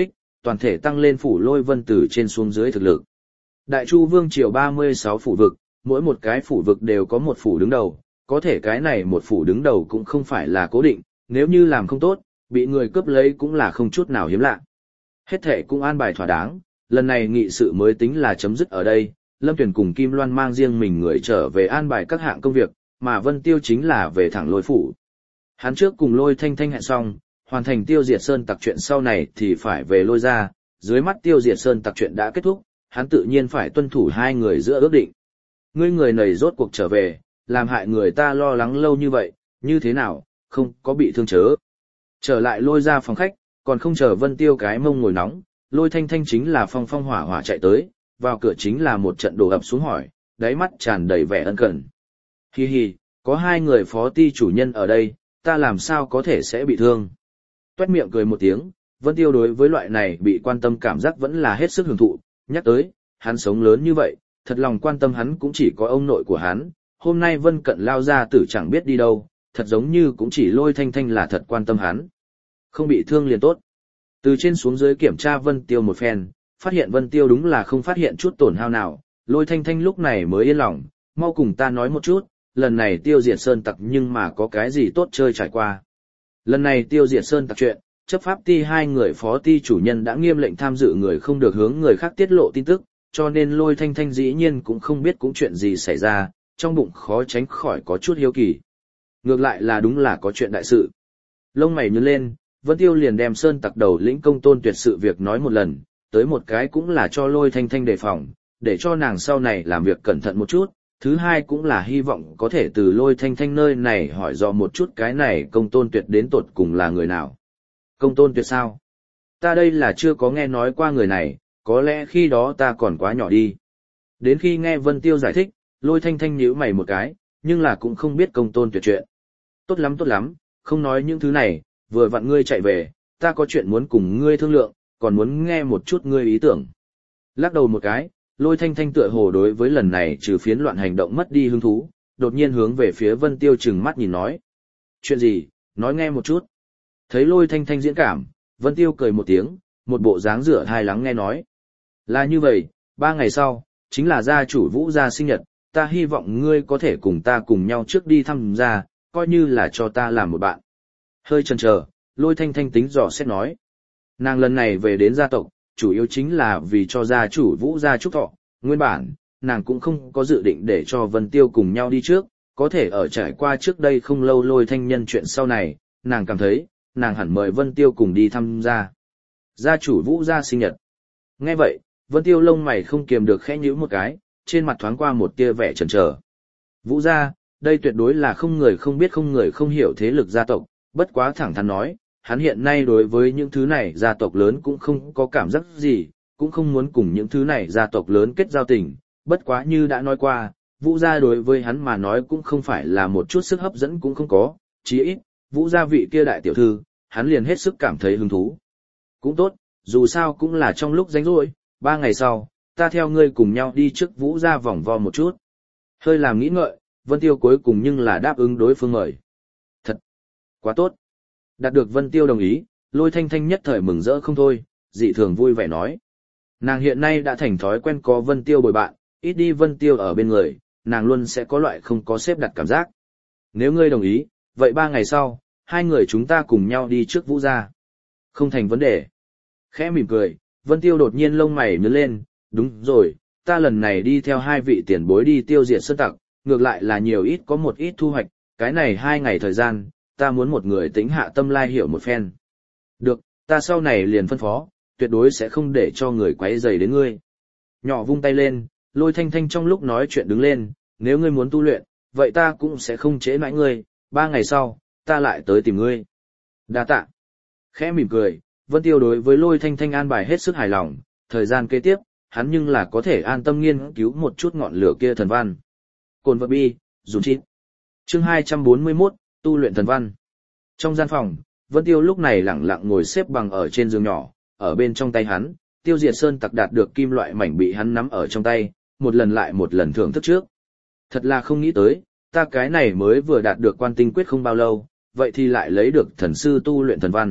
toàn thể tăng lên phủ lôi vân từ trên xuống dưới thực lực. Đại Chu Vương triều 36 phủ vực, mỗi một cái phủ vực đều có một phủ đứng đầu, có thể cái này một phủ đứng đầu cũng không phải là cố định, nếu như làm không tốt, bị người cướp lấy cũng là không chút nào hiếm lạ. Hết thể cũng an bài thỏa đáng, lần này nghị sự mới tính là chấm dứt ở đây, Lâm Tuyển cùng Kim Loan mang riêng mình người trở về an bài các hạng công việc, mà Vân Tiêu chính là về thẳng Lôi phủ. Hắn trước cùng Lôi Thanh Thanh hẹn xong, hoàn thành tiêu diệt sơn tặc chuyện sau này thì phải về Lôi ra, dưới mắt tiêu diệt sơn tặc chuyện đã kết thúc, hắn tự nhiên phải tuân thủ hai người giữa ước định. Ngươi người này rốt cuộc trở về, làm hại người ta lo lắng lâu như vậy, như thế nào, không có bị thương chớ. Trở lại Lôi ra phòng khách, còn không chờ Vân Tiêu cái mông ngồi nóng, Lôi Thanh Thanh chính là phong phong hỏa hỏa chạy tới, vào cửa chính là một trận đổ ập xuống hỏi, đáy mắt tràn đầy vẻ ân cần. Hi hi, có hai người phó ty chủ nhân ở đây, ta làm sao có thể sẽ bị thương. Tuét miệng cười một tiếng, Vân Tiêu đối với loại này bị quan tâm cảm giác vẫn là hết sức hưởng thụ, nhắc tới, hắn sống lớn như vậy, thật lòng quan tâm hắn cũng chỉ có ông nội của hắn, hôm nay Vân Cận lao ra tử chẳng biết đi đâu, thật giống như cũng chỉ Lôi Thanh Thanh là thật quan tâm hắn. Không bị thương liền tốt. Từ trên xuống dưới kiểm tra Vân Tiêu một phen, phát hiện Vân Tiêu đúng là không phát hiện chút tổn hao nào, Lôi Thanh Thanh lúc này mới yên lòng, mau cùng ta nói một chút, lần này tiêu diệt sơn tặc nhưng mà có cái gì tốt chơi trải qua. Lần này tiêu diệt sơn tặc chuyện, chấp pháp ty hai người phó ty chủ nhân đã nghiêm lệnh tham dự người không được hướng người khác tiết lộ tin tức, cho nên Lôi Thanh Thanh dĩ nhiên cũng không biết cũng chuyện gì xảy ra, trong bụng khó tránh khỏi có chút hiếu kỳ. Ngược lại là đúng là có chuyện đại sự. Lông mày nhướng lên, Vân Tiêu liền đem sơn tặc đầu lĩnh Công Tôn Tuyệt sự việc nói một lần, tới một cái cũng là cho Lôi Thanh Thanh đề phòng, để cho nàng sau này làm việc cẩn thận một chút, thứ hai cũng là hy vọng có thể từ Lôi Thanh Thanh nơi này hỏi dò một chút cái này Công Tôn Tuyệt đến tột cùng là người nào. Công Tôn Tuyệt sao? Ta đây là chưa có nghe nói qua người này, có lẽ khi đó ta còn quá nhỏ đi. Đến khi nghe Vân Tiêu giải thích, Lôi Thanh Thanh nhíu mày một cái, nhưng là cũng không biết Công Tôn Tuyệt chuyện. Tốt lắm, không nói những thứ này, vừa vặn ngươi chạy về, ta có chuyện muốn cùng ngươi thương lượng, còn muốn nghe một chút ngươi ý tưởng. Lắc đầu một cái, Lôi Thanh Thanh tựa hồ đối với lần này trừ phiến loạn hành động mất đi hứng thú, đột nhiên hướng về phía Vân Tiêu trừng mắt nhìn nói. Chuyện gì, nói nghe một chút. Thấy Lôi Thanh Thanh diễn cảm, Vân Tiêu cười một tiếng, một bộ dáng rửa thai lắng nghe nói. Là như vậy, 3 ngày sau, chính là gia chủ Vũ gia sinh nhật, ta hy vọng ngươi có thể cùng ta cùng nhau trước đi thăm gia, coi như là cho ta làm một bạn. Hơi chần chờ, Lôi Thanh Thanh tính dò xét nói. Nàng lần này về đến gia tộc, chủ yếu chính là vì cho gia chủ Vũ gia chúc thọ, nguyên bản, nàng cũng không có dự định để cho Vân Tiêu cùng nhau đi trước, có thể ở trải qua trước đây không lâu Lôi Thanh nhân chuyện sau này, nàng cảm thấy, nàng hẳn mời Vân Tiêu cùng đi thăm gia. Gia chủ Vũ gia sinh nhật. Nghe vậy, Vân Tiêu lông mày không kiềm được khẽ nhíu một cái, trên mặt thoáng qua một tia vẻ chần chờ. Vũ gia, đây tuyệt đối là không người không biết không người không hiểu thế lực gia tộc, bất quá thẳng thắn nói, hắn hiện nay đối với những thứ này gia tộc lớn cũng không có cảm giác gì, cũng không muốn cùng những thứ này gia tộc lớn kết giao tình, bất quá như đã nói qua, Vũ gia đối với hắn mà nói cũng không phải là một chút sức hấp dẫn cũng không có, chí ít, Vũ gia vị kia đại tiểu thư, hắn liền hết sức cảm thấy hứng thú. Cũng tốt, dù sao cũng là trong lúc rảnh rỗi, 3 ngày sau, ta theo ngươi cùng nhau đi trước Vũ gia vòng vo một chút. Hơi làm nghĩ ngợi, Vân Tiêu cuối cùng nhưng là đáp ứng đối phương mời. Thật, quá tốt. Đạt được Vân Tiêu đồng ý, Lôi Thanh Thanh nhất thời mừng rỡ không thôi, dị thường vui vẻ nói. Nàng hiện nay đã thành thói quen có Vân Tiêu bồi bạn, ít đi Vân Tiêu ở bên người, nàng luôn sẽ có loại không có xếp đặt cảm giác. Nếu ngươi đồng ý, vậy 3 ngày sau, hai người chúng ta cùng nhau đi trước Vũ gia. Không thành vấn đề. Khẽ mỉm cười, Vân Tiêu đột nhiên lông mày nhướng lên, đúng rồi, ta lần này đi theo hai vị tiền bối đi tiêu diệt sơn tặc, ngược lại là nhiều ít có một ít thu hoạch, cái này 2 ngày thời gian, ta muốn một người tính hạ tâm lai hiểu một phen. Được, ta sau này liền phân phó, tuyệt đối sẽ không để cho người quấy rầy đến ngươi. Nhỏ vung tay lên, Lôi Thanh Thanh trong lúc nói chuyện đứng lên, nếu ngươi muốn tu luyện, vậy ta cũng sẽ không chế mãi ngươi, 3 ngày sau, ta lại tới tìm ngươi. Đa tạ. Khẽ mỉm cười, Vân Tiêu đối với Lôi Thanh Thanh an bài hết sức hài lòng, thời gian kế tiếp, hắn nhưng là có thể an tâm nghiên cứu một chút ngọn lửa kia thần văn. Cồn vật bi, dùng chít. Chương 241, tu luyện thần văn. Trong gian phòng, Vân Tiêu lúc này lặng lặng ngồi xếp bằng ở trên giường nhỏ, ở bên trong tay hắn, tiêu diệt sơn tặc đạt được kim loại mảnh bị hắn nắm ở trong tay, một lần lại một lần thưởng thức trước. Thật là không nghĩ tới, ta cái này mới vừa đạt được quan tinh quyết không bao lâu, vậy thì lại lấy được thần sư tu luyện thần văn,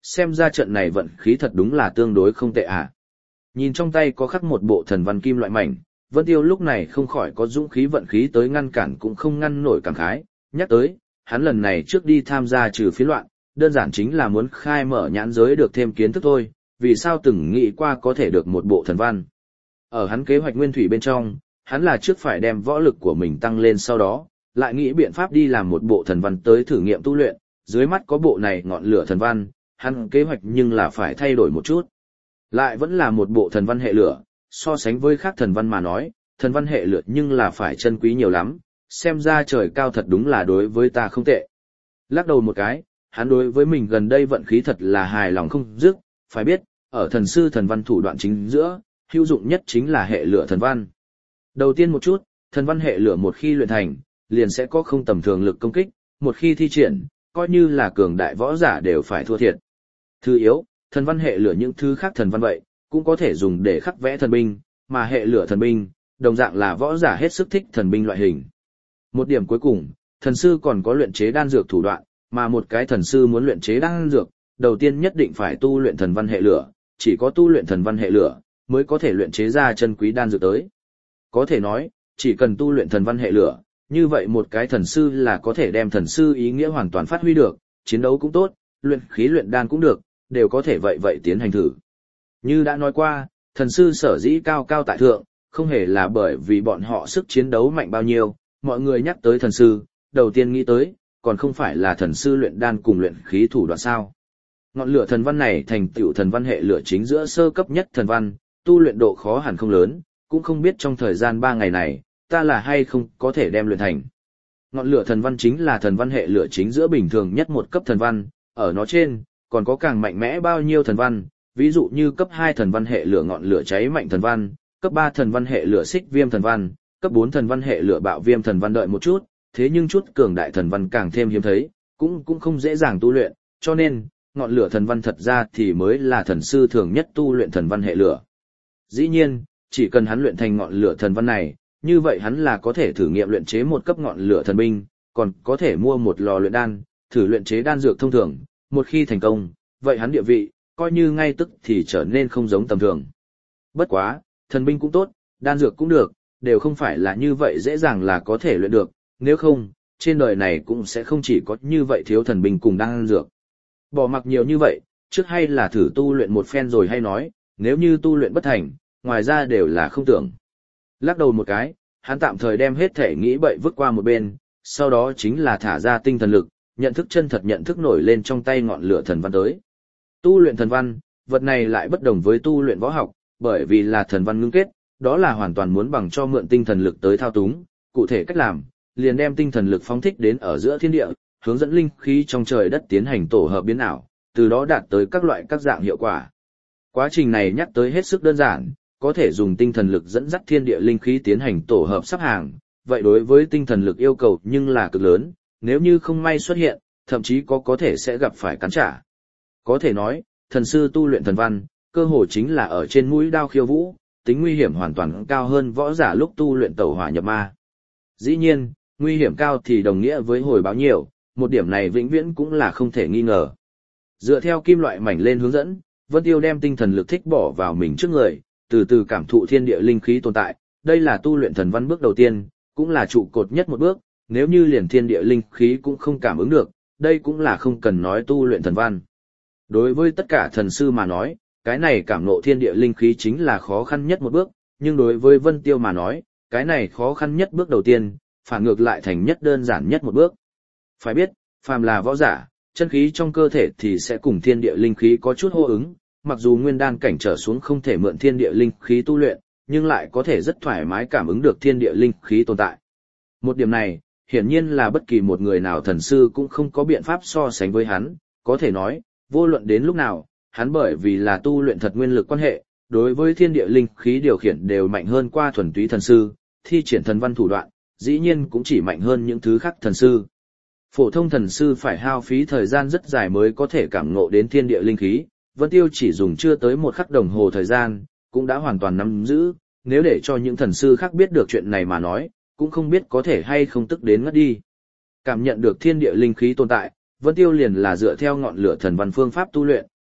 xem ra trận này vận khí thật đúng là tương đối không tệ à. Nhìn trong tay có khắc một bộ thần văn kim loại mảnh, Vân Tiêu lúc này không khỏi có dũng khí vận khí tới ngăn cản cũng không ngăn nổi cảm khái, nhắc tới, hắn lần này trước đi tham gia trừ phiến loạn, đơn giản chính là muốn khai mở nhãn giới được thêm kiến thức thôi, vì sao từng nghĩ qua có thể được một bộ thần văn. Ở hắn kế hoạch nguyên thủy bên trong, hắn là trước phải đem võ lực của mình tăng lên sau đó, lại nghĩ biện pháp đi làm một bộ thần văn tới thử nghiệm tu luyện, dưới mắt có bộ này ngọn lửa thần văn, hắn kế hoạch nhưng là phải thay đổi một chút. Lại vẫn là một bộ thần văn hệ lửa, so sánh với khác thần văn mà nói, thần văn hệ lửa nhưng là phải chân quý nhiều lắm, xem ra trời cao thật đúng là đối với ta không tệ. Lắc đầu một cái, hắn đối với mình gần đây vận khí thật là hài lòng không dứt, phải biết, ở thần sư thần văn thủ đoạn chính giữa, hữu dụng nhất chính là hệ lửa thần văn. Đầu tiên một chút, thần văn hệ lửa một khi luyện thành, liền sẽ có không tầm thường lực công kích, một khi thi triển, coi như là cường đại võ giả đều phải thua thiệt. Thứ yếu, thần văn hệ lửa những thứ khác thần văn vậy, cũng có thể dùng để khắc vẽ thần binh, mà hệ lửa thần binh, đồng dạng là võ giả hết sức thích thần binh loại hình. Một điểm cuối cùng, thần sư còn có luyện chế đan dược thủ đoạn, mà một cái thần sư muốn luyện chế đan dược, đầu tiên nhất định phải tu luyện thần văn hệ lửa, chỉ có tu luyện thần văn hệ lửa, mới có thể luyện chế ra chân quý đan dược tới. Có thể nói, chỉ cần tu luyện thần văn hệ lửa, như vậy một cái thần sư là có thể đem thần sư ý nghĩa hoàn toàn phát huy được, chiến đấu cũng tốt, luyện khí luyện đan cũng được, đều có thể vậy tiến hành thử. Như đã nói qua, thần sư sở dĩ cao cao tại thượng, không hề là bởi vì bọn họ sức chiến đấu mạnh bao nhiêu, mọi người nhắc tới thần sư, đầu tiên nghĩ tới, còn không phải là thần sư luyện đan cùng luyện khí thủ đoạn sao. Ngọn lửa thần văn này thành tựu thần văn hệ lửa chính giữa sơ cấp nhất thần văn, tu luyện độ khó hẳn không lớn, cũng không biết trong thời gian 3 ngày này, ta là hay không có thể đem luyện thành. Ngọn lửa thần văn chính là thần văn hệ lửa chính giữa bình thường nhất một cấp thần văn, ở nó trên, còn có càng mạnh mẽ bao nhiêu thần văn, ví dụ như cấp 2 thần văn hệ lửa ngọn lửa cháy mạnh thần văn, cấp 3 thần văn hệ lửa xích viêm thần văn, cấp 4 thần văn hệ lửa bạo viêm thần văn đợi một chút, thế nhưng chút cường đại thần văn càng thêm hiếm thấy, cũng không dễ dàng tu luyện, cho nên, ngọn lửa thần văn thật ra thì mới là thần sư thường nhất tu luyện thần văn hệ lửa. Dĩ nhiên, chỉ cần hắn luyện thành ngọn lửa thần văn này, như vậy hắn là có thể thử nghiệm luyện chế một cấp ngọn lửa thần binh, còn có thể mua một lò luyện đan, thử luyện chế đan dược thông thường, một khi thành công, vậy hắn địa vị, coi như ngay tức thì trở nên không giống tầm thường. Bất quá, thần binh cũng tốt, đan dược cũng được, đều không phải là như vậy dễ dàng là có thể luyện được, nếu không, trên đời này cũng sẽ không chỉ có như vậy thiếu thần binh cùng đan dược. Bỏ mặc nhiều như vậy, trước hay là thử tu luyện một phen rồi hay nói, nếu như tu luyện bất thành, ngoài ra đều là không tưởng. Lắc đầu một cái, hắn tạm thời đem hết thể nghĩ bậy vứt qua một bên, sau đó chính là thả ra tinh thần lực, nhận thức chân thật nhận thức nổi lên trong tay ngọn lửa thần văn tới. Tu luyện thần văn, vật này lại bất đồng với tu luyện võ học, bởi vì là thần văn ngưng kết, đó là hoàn toàn muốn bằng cho mượn tinh thần lực tới thao túng, cụ thể cách làm, liền đem tinh thần lực phóng thích đến ở giữa thiên địa, hướng dẫn linh khí trong trời đất tiến hành tổ hợp biến ảo, từ đó đạt tới các loại các dạng hiệu quả. Quá trình này nhắc tới hết sức đơn giản, có thể dùng tinh thần lực dẫn dắt thiên địa linh khí tiến hành tổ hợp sắp hàng, vậy đối với tinh thần lực yêu cầu nhưng là cực lớn, nếu như không may xuất hiện, thậm chí có thể sẽ gặp phải cắn trả. Có thể nói, thần sư tu luyện thần văn, cơ hội chính là ở trên mũi đao khiêu vũ, tính nguy hiểm hoàn toàn cao hơn võ giả lúc tu luyện tẩu hỏa nhập ma. Dĩ nhiên, nguy hiểm cao thì đồng nghĩa với hồi báo nhiều, một điểm này vĩnh viễn cũng là không thể nghi ngờ. Dựa theo kim loại mảnh lên hướng dẫn, Vân Tiêu đem tinh thần lực thích bỏ vào mình trước người, từ từ cảm thụ thiên địa linh khí tồn tại, đây là tu luyện thần văn bước đầu tiên, cũng là trụ cột nhất một bước, nếu như liền thiên địa linh khí cũng không cảm ứng được, đây cũng là không cần nói tu luyện thần văn. Đối với tất cả thần sư mà nói, cái này cảm ngộ thiên địa linh khí chính là khó khăn nhất một bước, nhưng đối với Vân Tiêu mà nói, cái này khó khăn nhất bước đầu tiên, phản ngược lại thành nhất đơn giản nhất một bước. Phải biết, phàm là võ giả, chân khí trong cơ thể thì sẽ cùng thiên địa linh khí có chút hô ứng, mặc dù nguyên đan cảnh trở xuống không thể mượn thiên địa linh khí tu luyện, nhưng lại có thể rất thoải mái cảm ứng được thiên địa linh khí tồn tại. Một điểm này, hiển nhiên là bất kỳ một người nào thần sư cũng không có biện pháp so sánh với hắn, có thể nói, vô luận đến lúc nào, hắn bởi vì là tu luyện thật nguyên lực quan hệ, đối với thiên địa linh khí điều khiển đều mạnh hơn qua thuần túy thần sư, thi triển thần văn thủ đoạn, dĩ nhiên cũng chỉ mạnh hơn những thứ khác thần sư. Phổ thông thần sư phải hao phí thời gian rất dài mới có thể cảm ngộ đến thiên địa linh khí, Vân Tiêu chỉ dùng chưa tới 1 khắc đồng hồ thời gian, cũng đã hoàn toàn nắm giữ, nếu để cho những thần sư khác biết được chuyện này mà nói, cũng không biết có thể hay không tức đến ngất đi. Cảm nhận được thiên địa linh khí tồn tại, Vân Tiêu liền là dựa theo ngọn lửa thần văn phương pháp tu luyện,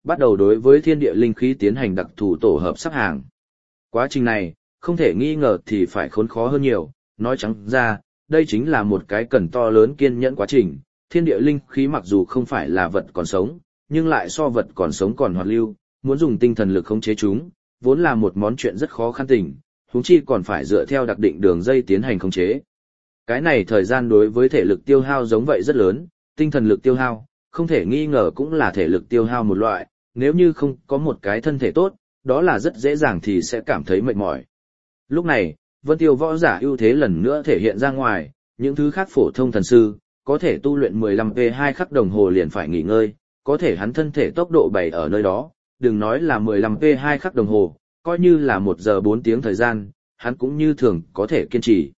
bắt đầu đối với thiên địa linh khí tiến hành đặc thù tổ hợp sắp hàng. Quá trình này, không thể nghi ngờ thì phải khốn khó hơn nhiều, nói trắng ra, đây chính là một cái cần to lớn kiên nhẫn quá trình. Thiên địa linh khí mặc dù không phải là vật còn sống, nhưng lại so vật còn sống còn hoạt lưu, muốn dùng tinh thần lực khống chế chúng, vốn là một món chuyện rất khó khăn tình, huống chi còn phải dựa theo đặc định đường dây tiến hành khống chế. Cái này thời gian đối với thể lực tiêu hao giống vậy rất lớn, tinh thần lực tiêu hao, không thể nghi ngờ cũng là thể lực tiêu hao một loại, nếu như không có một cái thân thể tốt, đó là rất dễ dàng thì sẽ cảm thấy mệt mỏi. Lúc này, Vân Tiêu võ giả ưu thế lần nữa thể hiện ra ngoài, những thứ khác phổ thông thần sư, có thể tu luyện 15p2 khắc đồng hồ liền phải nghỉ ngơi, có thể hắn thân thể tốc độ bày ở nơi đó, đừng nói là 15p2 khắc đồng hồ, coi như là 1 giờ 4 tiếng thời gian, hắn cũng như thường có thể kiên trì.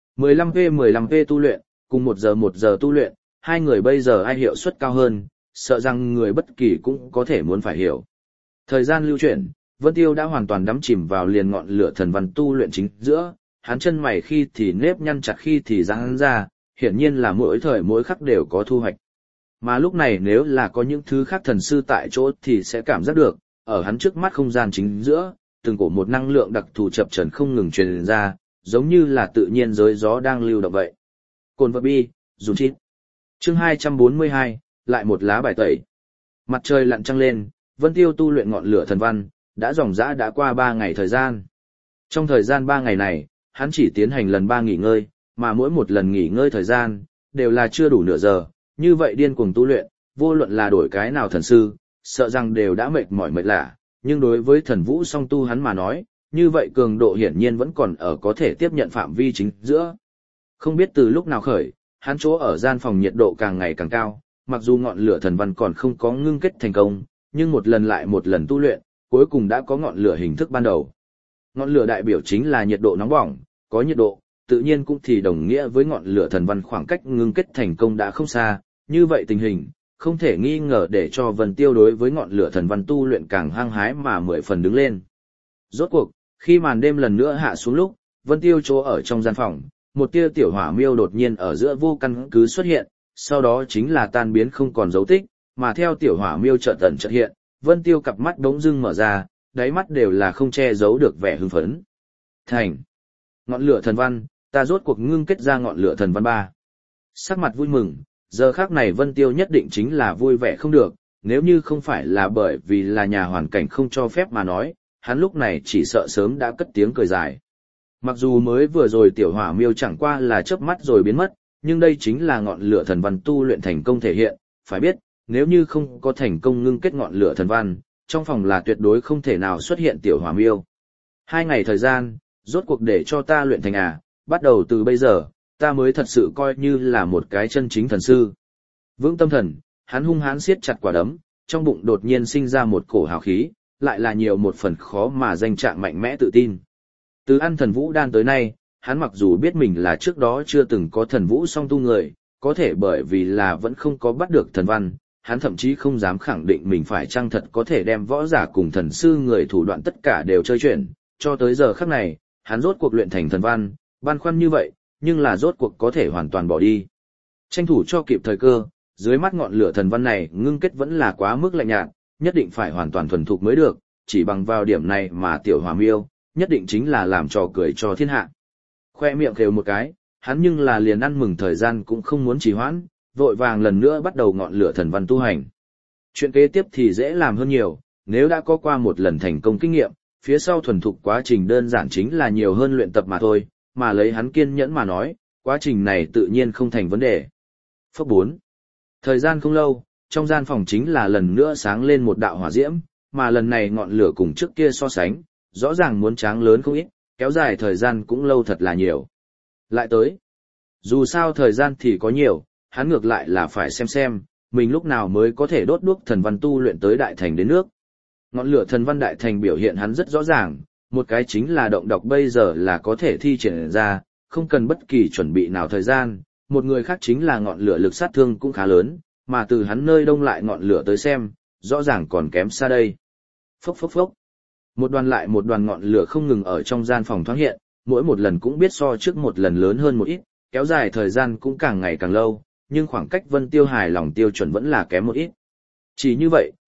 15p tu luyện, cùng 1 giờ tu luyện, hai người bây giờ ai hiệu suất cao hơn, sợ rằng người bất kỳ cũng có thể muốn phải hiểu. Thời gian lưu chuyển, Vân Tiêu đã hoàn toàn đắm chìm vào liền ngọn lửa thần văn tu luyện chính giữa, hắn chân mày khi thì nếp nhăn chặt khi thì giãn ra, hiển nhiên là mỗi thời mỗi khắc đều có thu hoạch. Mà lúc này nếu là có những thứ khác thần sư tại chỗ thì sẽ cảm giác được, ở hắn trước mắt không gian chính giữa, từng cổ một năng lượng đặc thù chập chờn không ngừng truyền ra, giống như là tự nhiên giới gió đang lưu động vậy. Cồn vật bi, dùng chít. Chương 242, lại một lá bài tẩy. Mặt trời lặn trăng lên, Vân Tiêu tu luyện ngọn lửa thần văn, đã dòng dã đã qua 3 ngày thời gian. Trong thời gian 3 ngày này, hắn chỉ tiến hành lần 3 nghỉ ngơi, mà mỗi một lần nghỉ ngơi thời gian, đều là chưa đủ nửa giờ, như vậy điên cuồng tu luyện, vô luận là đổi cái nào thần sư, sợ rằng đều đã mệt mỏi mệt lạ, nhưng đối với thần vũ song tu hắn mà nói, như vậy cường độ hiển nhiên vẫn còn ở có thể tiếp nhận phạm vi chính giữa. Không biết từ lúc nào khởi, hắn chỗ ở gian phòng nhiệt độ càng ngày càng cao, mặc dù ngọn lửa thần văn còn không có ngưng kết thành công, nhưng một lần lại một lần tu luyện, cuối cùng đã có ngọn lửa hình thức ban đầu. Ngọn lửa đại biểu chính là nhiệt độ nóng bỏng, có nhiệt độ, tự nhiên cũng thì đồng nghĩa với ngọn lửa thần văn khoảng cách ngưng kết thành công đã không xa, như vậy tình hình, không thể nghi ngờ để cho Vân Tiêu đối với ngọn lửa thần văn tu luyện càng hăng hái mà 10 phần đứng lên. Rốt cuộc, khi màn đêm lần nữa hạ xuống lúc, Vân Tiêu chỗ ở trong gian phòng, một tia tiểu hỏa miêu đột nhiên ở giữa vô căn cứ xuất hiện, sau đó chính là tan biến không còn dấu tích, mà theo tiểu hỏa miêu chợt tẩn chợt hiện, Vân Tiêu cặp mắt bỗng dưng mở ra, đáy mắt đều là không che giấu được vẻ hưng phấn. Thành! Ngọn lửa thần văn, ta rốt cuộc ngưng kết ra ngọn lửa thần văn 3. Sắc mặt vui mừng, giờ khác này Vân Tiêu nhất định chính là vui vẻ không được, nếu như không phải là bởi vì là nhà hoàn cảnh không cho phép mà nói, hắn lúc này chỉ sợ sớm đã cất tiếng cười dài. Mặc dù mới vừa rồi tiểu hỏa miêu chẳng qua là chớp mắt rồi biến mất, nhưng đây chính là ngọn lửa thần văn tu luyện thành công thể hiện, phải biết, nếu như không có thành công ngưng kết ngọn lửa thần văn, trong phòng là tuyệt đối không thể nào xuất hiện tiểu hỏa miêu. 2 ngày thời gian, rốt cuộc để cho ta luyện thành bắt đầu từ bây giờ, ta mới thật sự coi như là một cái chân chính thần sư. Vững tâm thần, hắn hung hãn siết chặt quả đấm, trong bụng đột nhiên sinh ra một cổ hào khí, lại là nhiều một phần khó mà danh trạng mạnh mẽ tự tin. Từ ăn thần vũ đan tới nay, hắn mặc dù biết mình là trước đó chưa từng có thần vũ song tu người, có thể bởi vì là vẫn không có bắt được thần văn, hắn thậm chí không dám khẳng định mình phải chăng thật có thể đem võ giả cùng thần sư người thủ đoạn tất cả đều chơi chuyển, cho tới giờ khắc này, hắn rốt cuộc luyện thành thần văn, băn khoăn như vậy, nhưng là rốt cuộc có thể hoàn toàn bỏ đi. Tranh thủ cho kịp thời cơ, dưới mắt ngọn lửa thần văn này ngưng kết vẫn là quá mức lạnh nhạt, nhất định phải hoàn toàn thuần thục mới được, chỉ bằng vào điểm này mà tiểu hỏa miêu, nhất định chính là làm trò cười cho thiên hạ. Khoe miệng khều một cái, hắn nhưng là liền ăn mừng thời gian cũng không muốn trì hoãn, vội vàng lần nữa bắt đầu ngọn lửa thần văn tu hành. Chuyện kế tiếp thì dễ làm hơn nhiều, nếu đã có qua một lần thành công kinh nghiệm, phía sau thuần thục quá trình đơn giản chính là nhiều hơn luyện tập mà thôi, mà lấy hắn kiên nhẫn mà nói, quá trình này tự nhiên không thành vấn đề. Phước 4. Thời gian không lâu, trong gian phòng chính là lần nữa sáng lên một đạo hỏa diễm, mà lần này ngọn lửa cùng trước kia so sánh, rõ ràng muốn tráng lớn không ít, kéo dài thời gian cũng lâu thật là nhiều. Lại tới. Dù sao thời gian thì có nhiều, hắn ngược lại là phải xem, mình lúc nào mới có thể đốt đuốc thần văn tu luyện tới đại thành đến nước. Ngọn lửa thần văn đại thành biểu hiện hắn rất rõ ràng, một cái chính là động đọc bây giờ là có thể thi triển ra, không cần bất kỳ chuẩn bị nào thời gian, một người khác chính là ngọn lửa lực sát thương cũng khá lớn, mà từ hắn nơi đông lại ngọn lửa tới xem, rõ ràng còn kém xa đây. Phốc phốc phốc. Một đoàn lại một đoàn ngọn lửa không ngừng ở trong gian phòng thoáng hiện, mỗi một lần cũng biết so trước một lần lớn hơn một ít, kéo dài thời gian cũng càng ngày càng lâu, nhưng khoảng cách Vân Tiêu hài lòng tiêu chuẩn vẫn là kém một ít. Chỉ như vậy,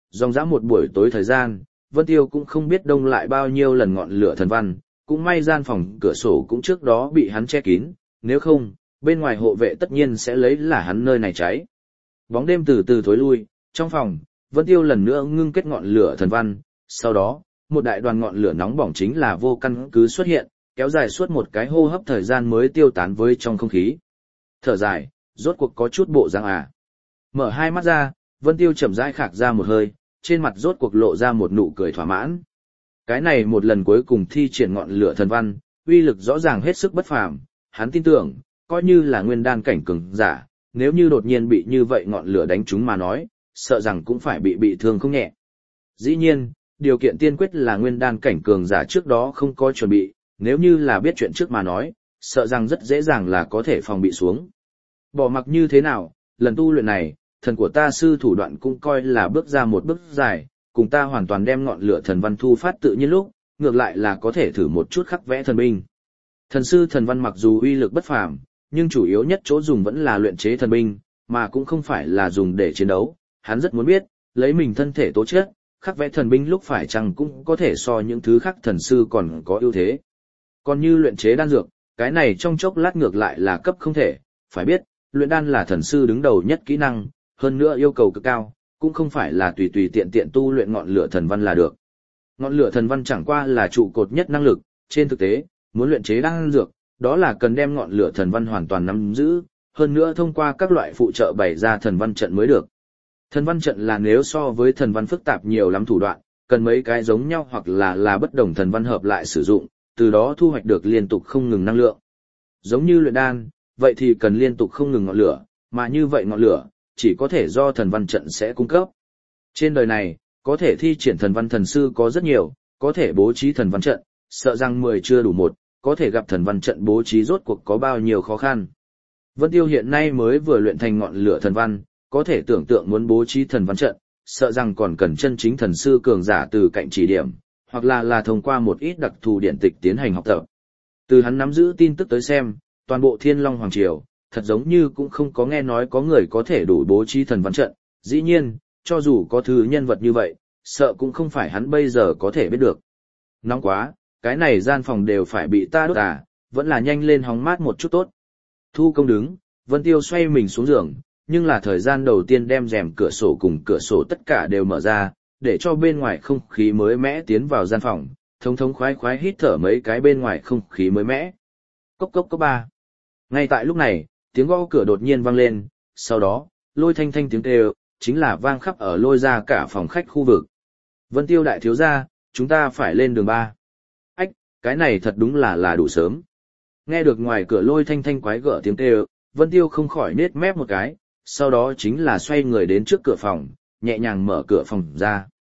dòng dã một buổi tối thời gian, Vân Tiêu cũng không biết đông lại bao nhiêu lần ngọn lửa thần văn, cũng may gian phòng cửa sổ cũng trước đó bị hắn che kín, nếu không, bên ngoài hộ vệ tất nhiên sẽ lấy là hắn nơi này cháy. Bóng đêm từ từ thối lui, trong phòng, Vân Tiêu lần nữa ngưng kết ngọn lửa thần văn, sau đó, một đại đoàn ngọn lửa nóng bỏng chính là vô căn cứ xuất hiện, kéo dài suốt một cái hô hấp thời gian mới tiêu tán với trong không khí. Thở dài, rốt cuộc có chút bộ răng à. Mở hai mắt ra, Vân Tiêu chậm rãi khạc ra một hơi, trên mặt rốt cuộc lộ ra một nụ cười thỏa mãn. Cái này một lần cuối cùng thi triển ngọn lửa thần văn, uy lực rõ ràng hết sức bất phàm, hắn tin tưởng, coi như là nguyên đan cảnh cường giả, nếu như đột nhiên bị như vậy ngọn lửa đánh trúng mà nói, sợ rằng cũng phải bị thương không nhẹ. Dĩ nhiên, điều kiện tiên quyết là nguyên đan cảnh cường giả trước đó không có chuẩn bị, nếu như là biết chuyện trước mà nói, sợ rằng rất dễ dàng là có thể phòng bị xuống. Bỏ mặc như thế nào, lần tu luyện này, thần của ta sư thủ đoạn cũng coi là bước ra một bước dài, cùng ta hoàn toàn đem ngọn lửa thần văn thu phát tự nhiên lúc, ngược lại là có thể thử một chút khắc vẽ thần binh. Thần sư thần văn mặc dù uy lực bất phàm, nhưng chủ yếu nhất chỗ dùng vẫn là luyện chế thần binh, mà cũng không phải là dùng để chiến đấu. Hắn rất muốn biết, lấy mình thân thể tố chất, khắc vẽ thần binh lúc phải chăng cũng có thể so những thứ khác thần sư còn có ưu thế. Còn như luyện chế đan dược, cái này trong chốc lát ngược lại là cấp không thể, phải biết, luyện đan là thần sư đứng đầu nhất kỹ năng, hơn nữa yêu cầu cực cao, cũng không phải là tùy tùy tiện tiện tu luyện ngọn lửa thần văn là được. Ngọn lửa thần văn chẳng qua là trụ cột nhất năng lực, trên thực tế, muốn luyện chế đan dược, đó là cần đem ngọn lửa thần văn hoàn toàn nắm giữ, hơn nữa thông qua các loại phụ trợ bày ra thần văn trận mới được. Thần văn trận là nếu so với thần văn phức tạp nhiều lắm thủ đoạn, cần mấy cái giống nhau hoặc là bất đồng thần văn hợp lại sử dụng, từ đó thu hoạch được liên tục không ngừng năng lượng. Giống như luyện đan, vậy thì cần liên tục không ngừng ngọn lửa, mà như vậy ngọn lửa chỉ có thể do thần văn trận sẽ cung cấp. Trên đời này, có thể thi triển thần văn thần sư có rất nhiều, có thể bố trí thần văn trận, sợ rằng 10 chưa đủ một, có thể gặp thần văn trận bố trí rốt cuộc có bao nhiêu khó khăn. Vân Tiêu hiện nay mới vừa luyện thành ngọn lửa thần văn, có thể tưởng tượng muốn bố trí thần văn trận, sợ rằng còn cần chân chính thần sư cường giả từ cạnh chỉ điểm, hoặc là thông qua một ít đặc thù điển tịch tiến hành học tập. Từ hắn nắm giữ tin tức tới xem, toàn bộ Thiên Long Hoàng Triều, thật giống như cũng không có nghe nói có người có thể đủ bố trí thần văn trận, dĩ nhiên, cho dù có thứ nhân vật như vậy, sợ cũng không phải hắn bây giờ có thể biết được. Nóng quá, cái này gian phòng đều phải bị ta đốt à, vẫn là nhanh lên hóng mát một chút tốt. Thu công đứng, Vân Tiêu xoay mình xuống giường, nhưng là thời gian đầu tiên đem rèm cửa sổ cùng cửa sổ tất cả đều mở ra, để cho bên ngoài không khí mới mẻ tiến vào gian phòng, thống khoái khoái hít thở mấy cái bên ngoài không khí mới mẻ. Cốc cốc cốc ba. Ngay tại lúc này, tiếng gõ cửa đột nhiên vang lên, sau đó, Lôi Thanh Thanh tiếng kêu, chính là vang khắp ở lôi ra cả phòng khách khu vực. Vân Tiêu đại thiếu gia, chúng ta phải lên đường 3. Ách, cái này thật đúng là đủ sớm. Nghe được ngoài cửa Lôi Thanh Thanh quái gở tiếng kêu, Vân Tiêu không khỏi nết mép một cái, sau đó chính là xoay người đến trước cửa phòng, nhẹ nhàng mở cửa phòng ra.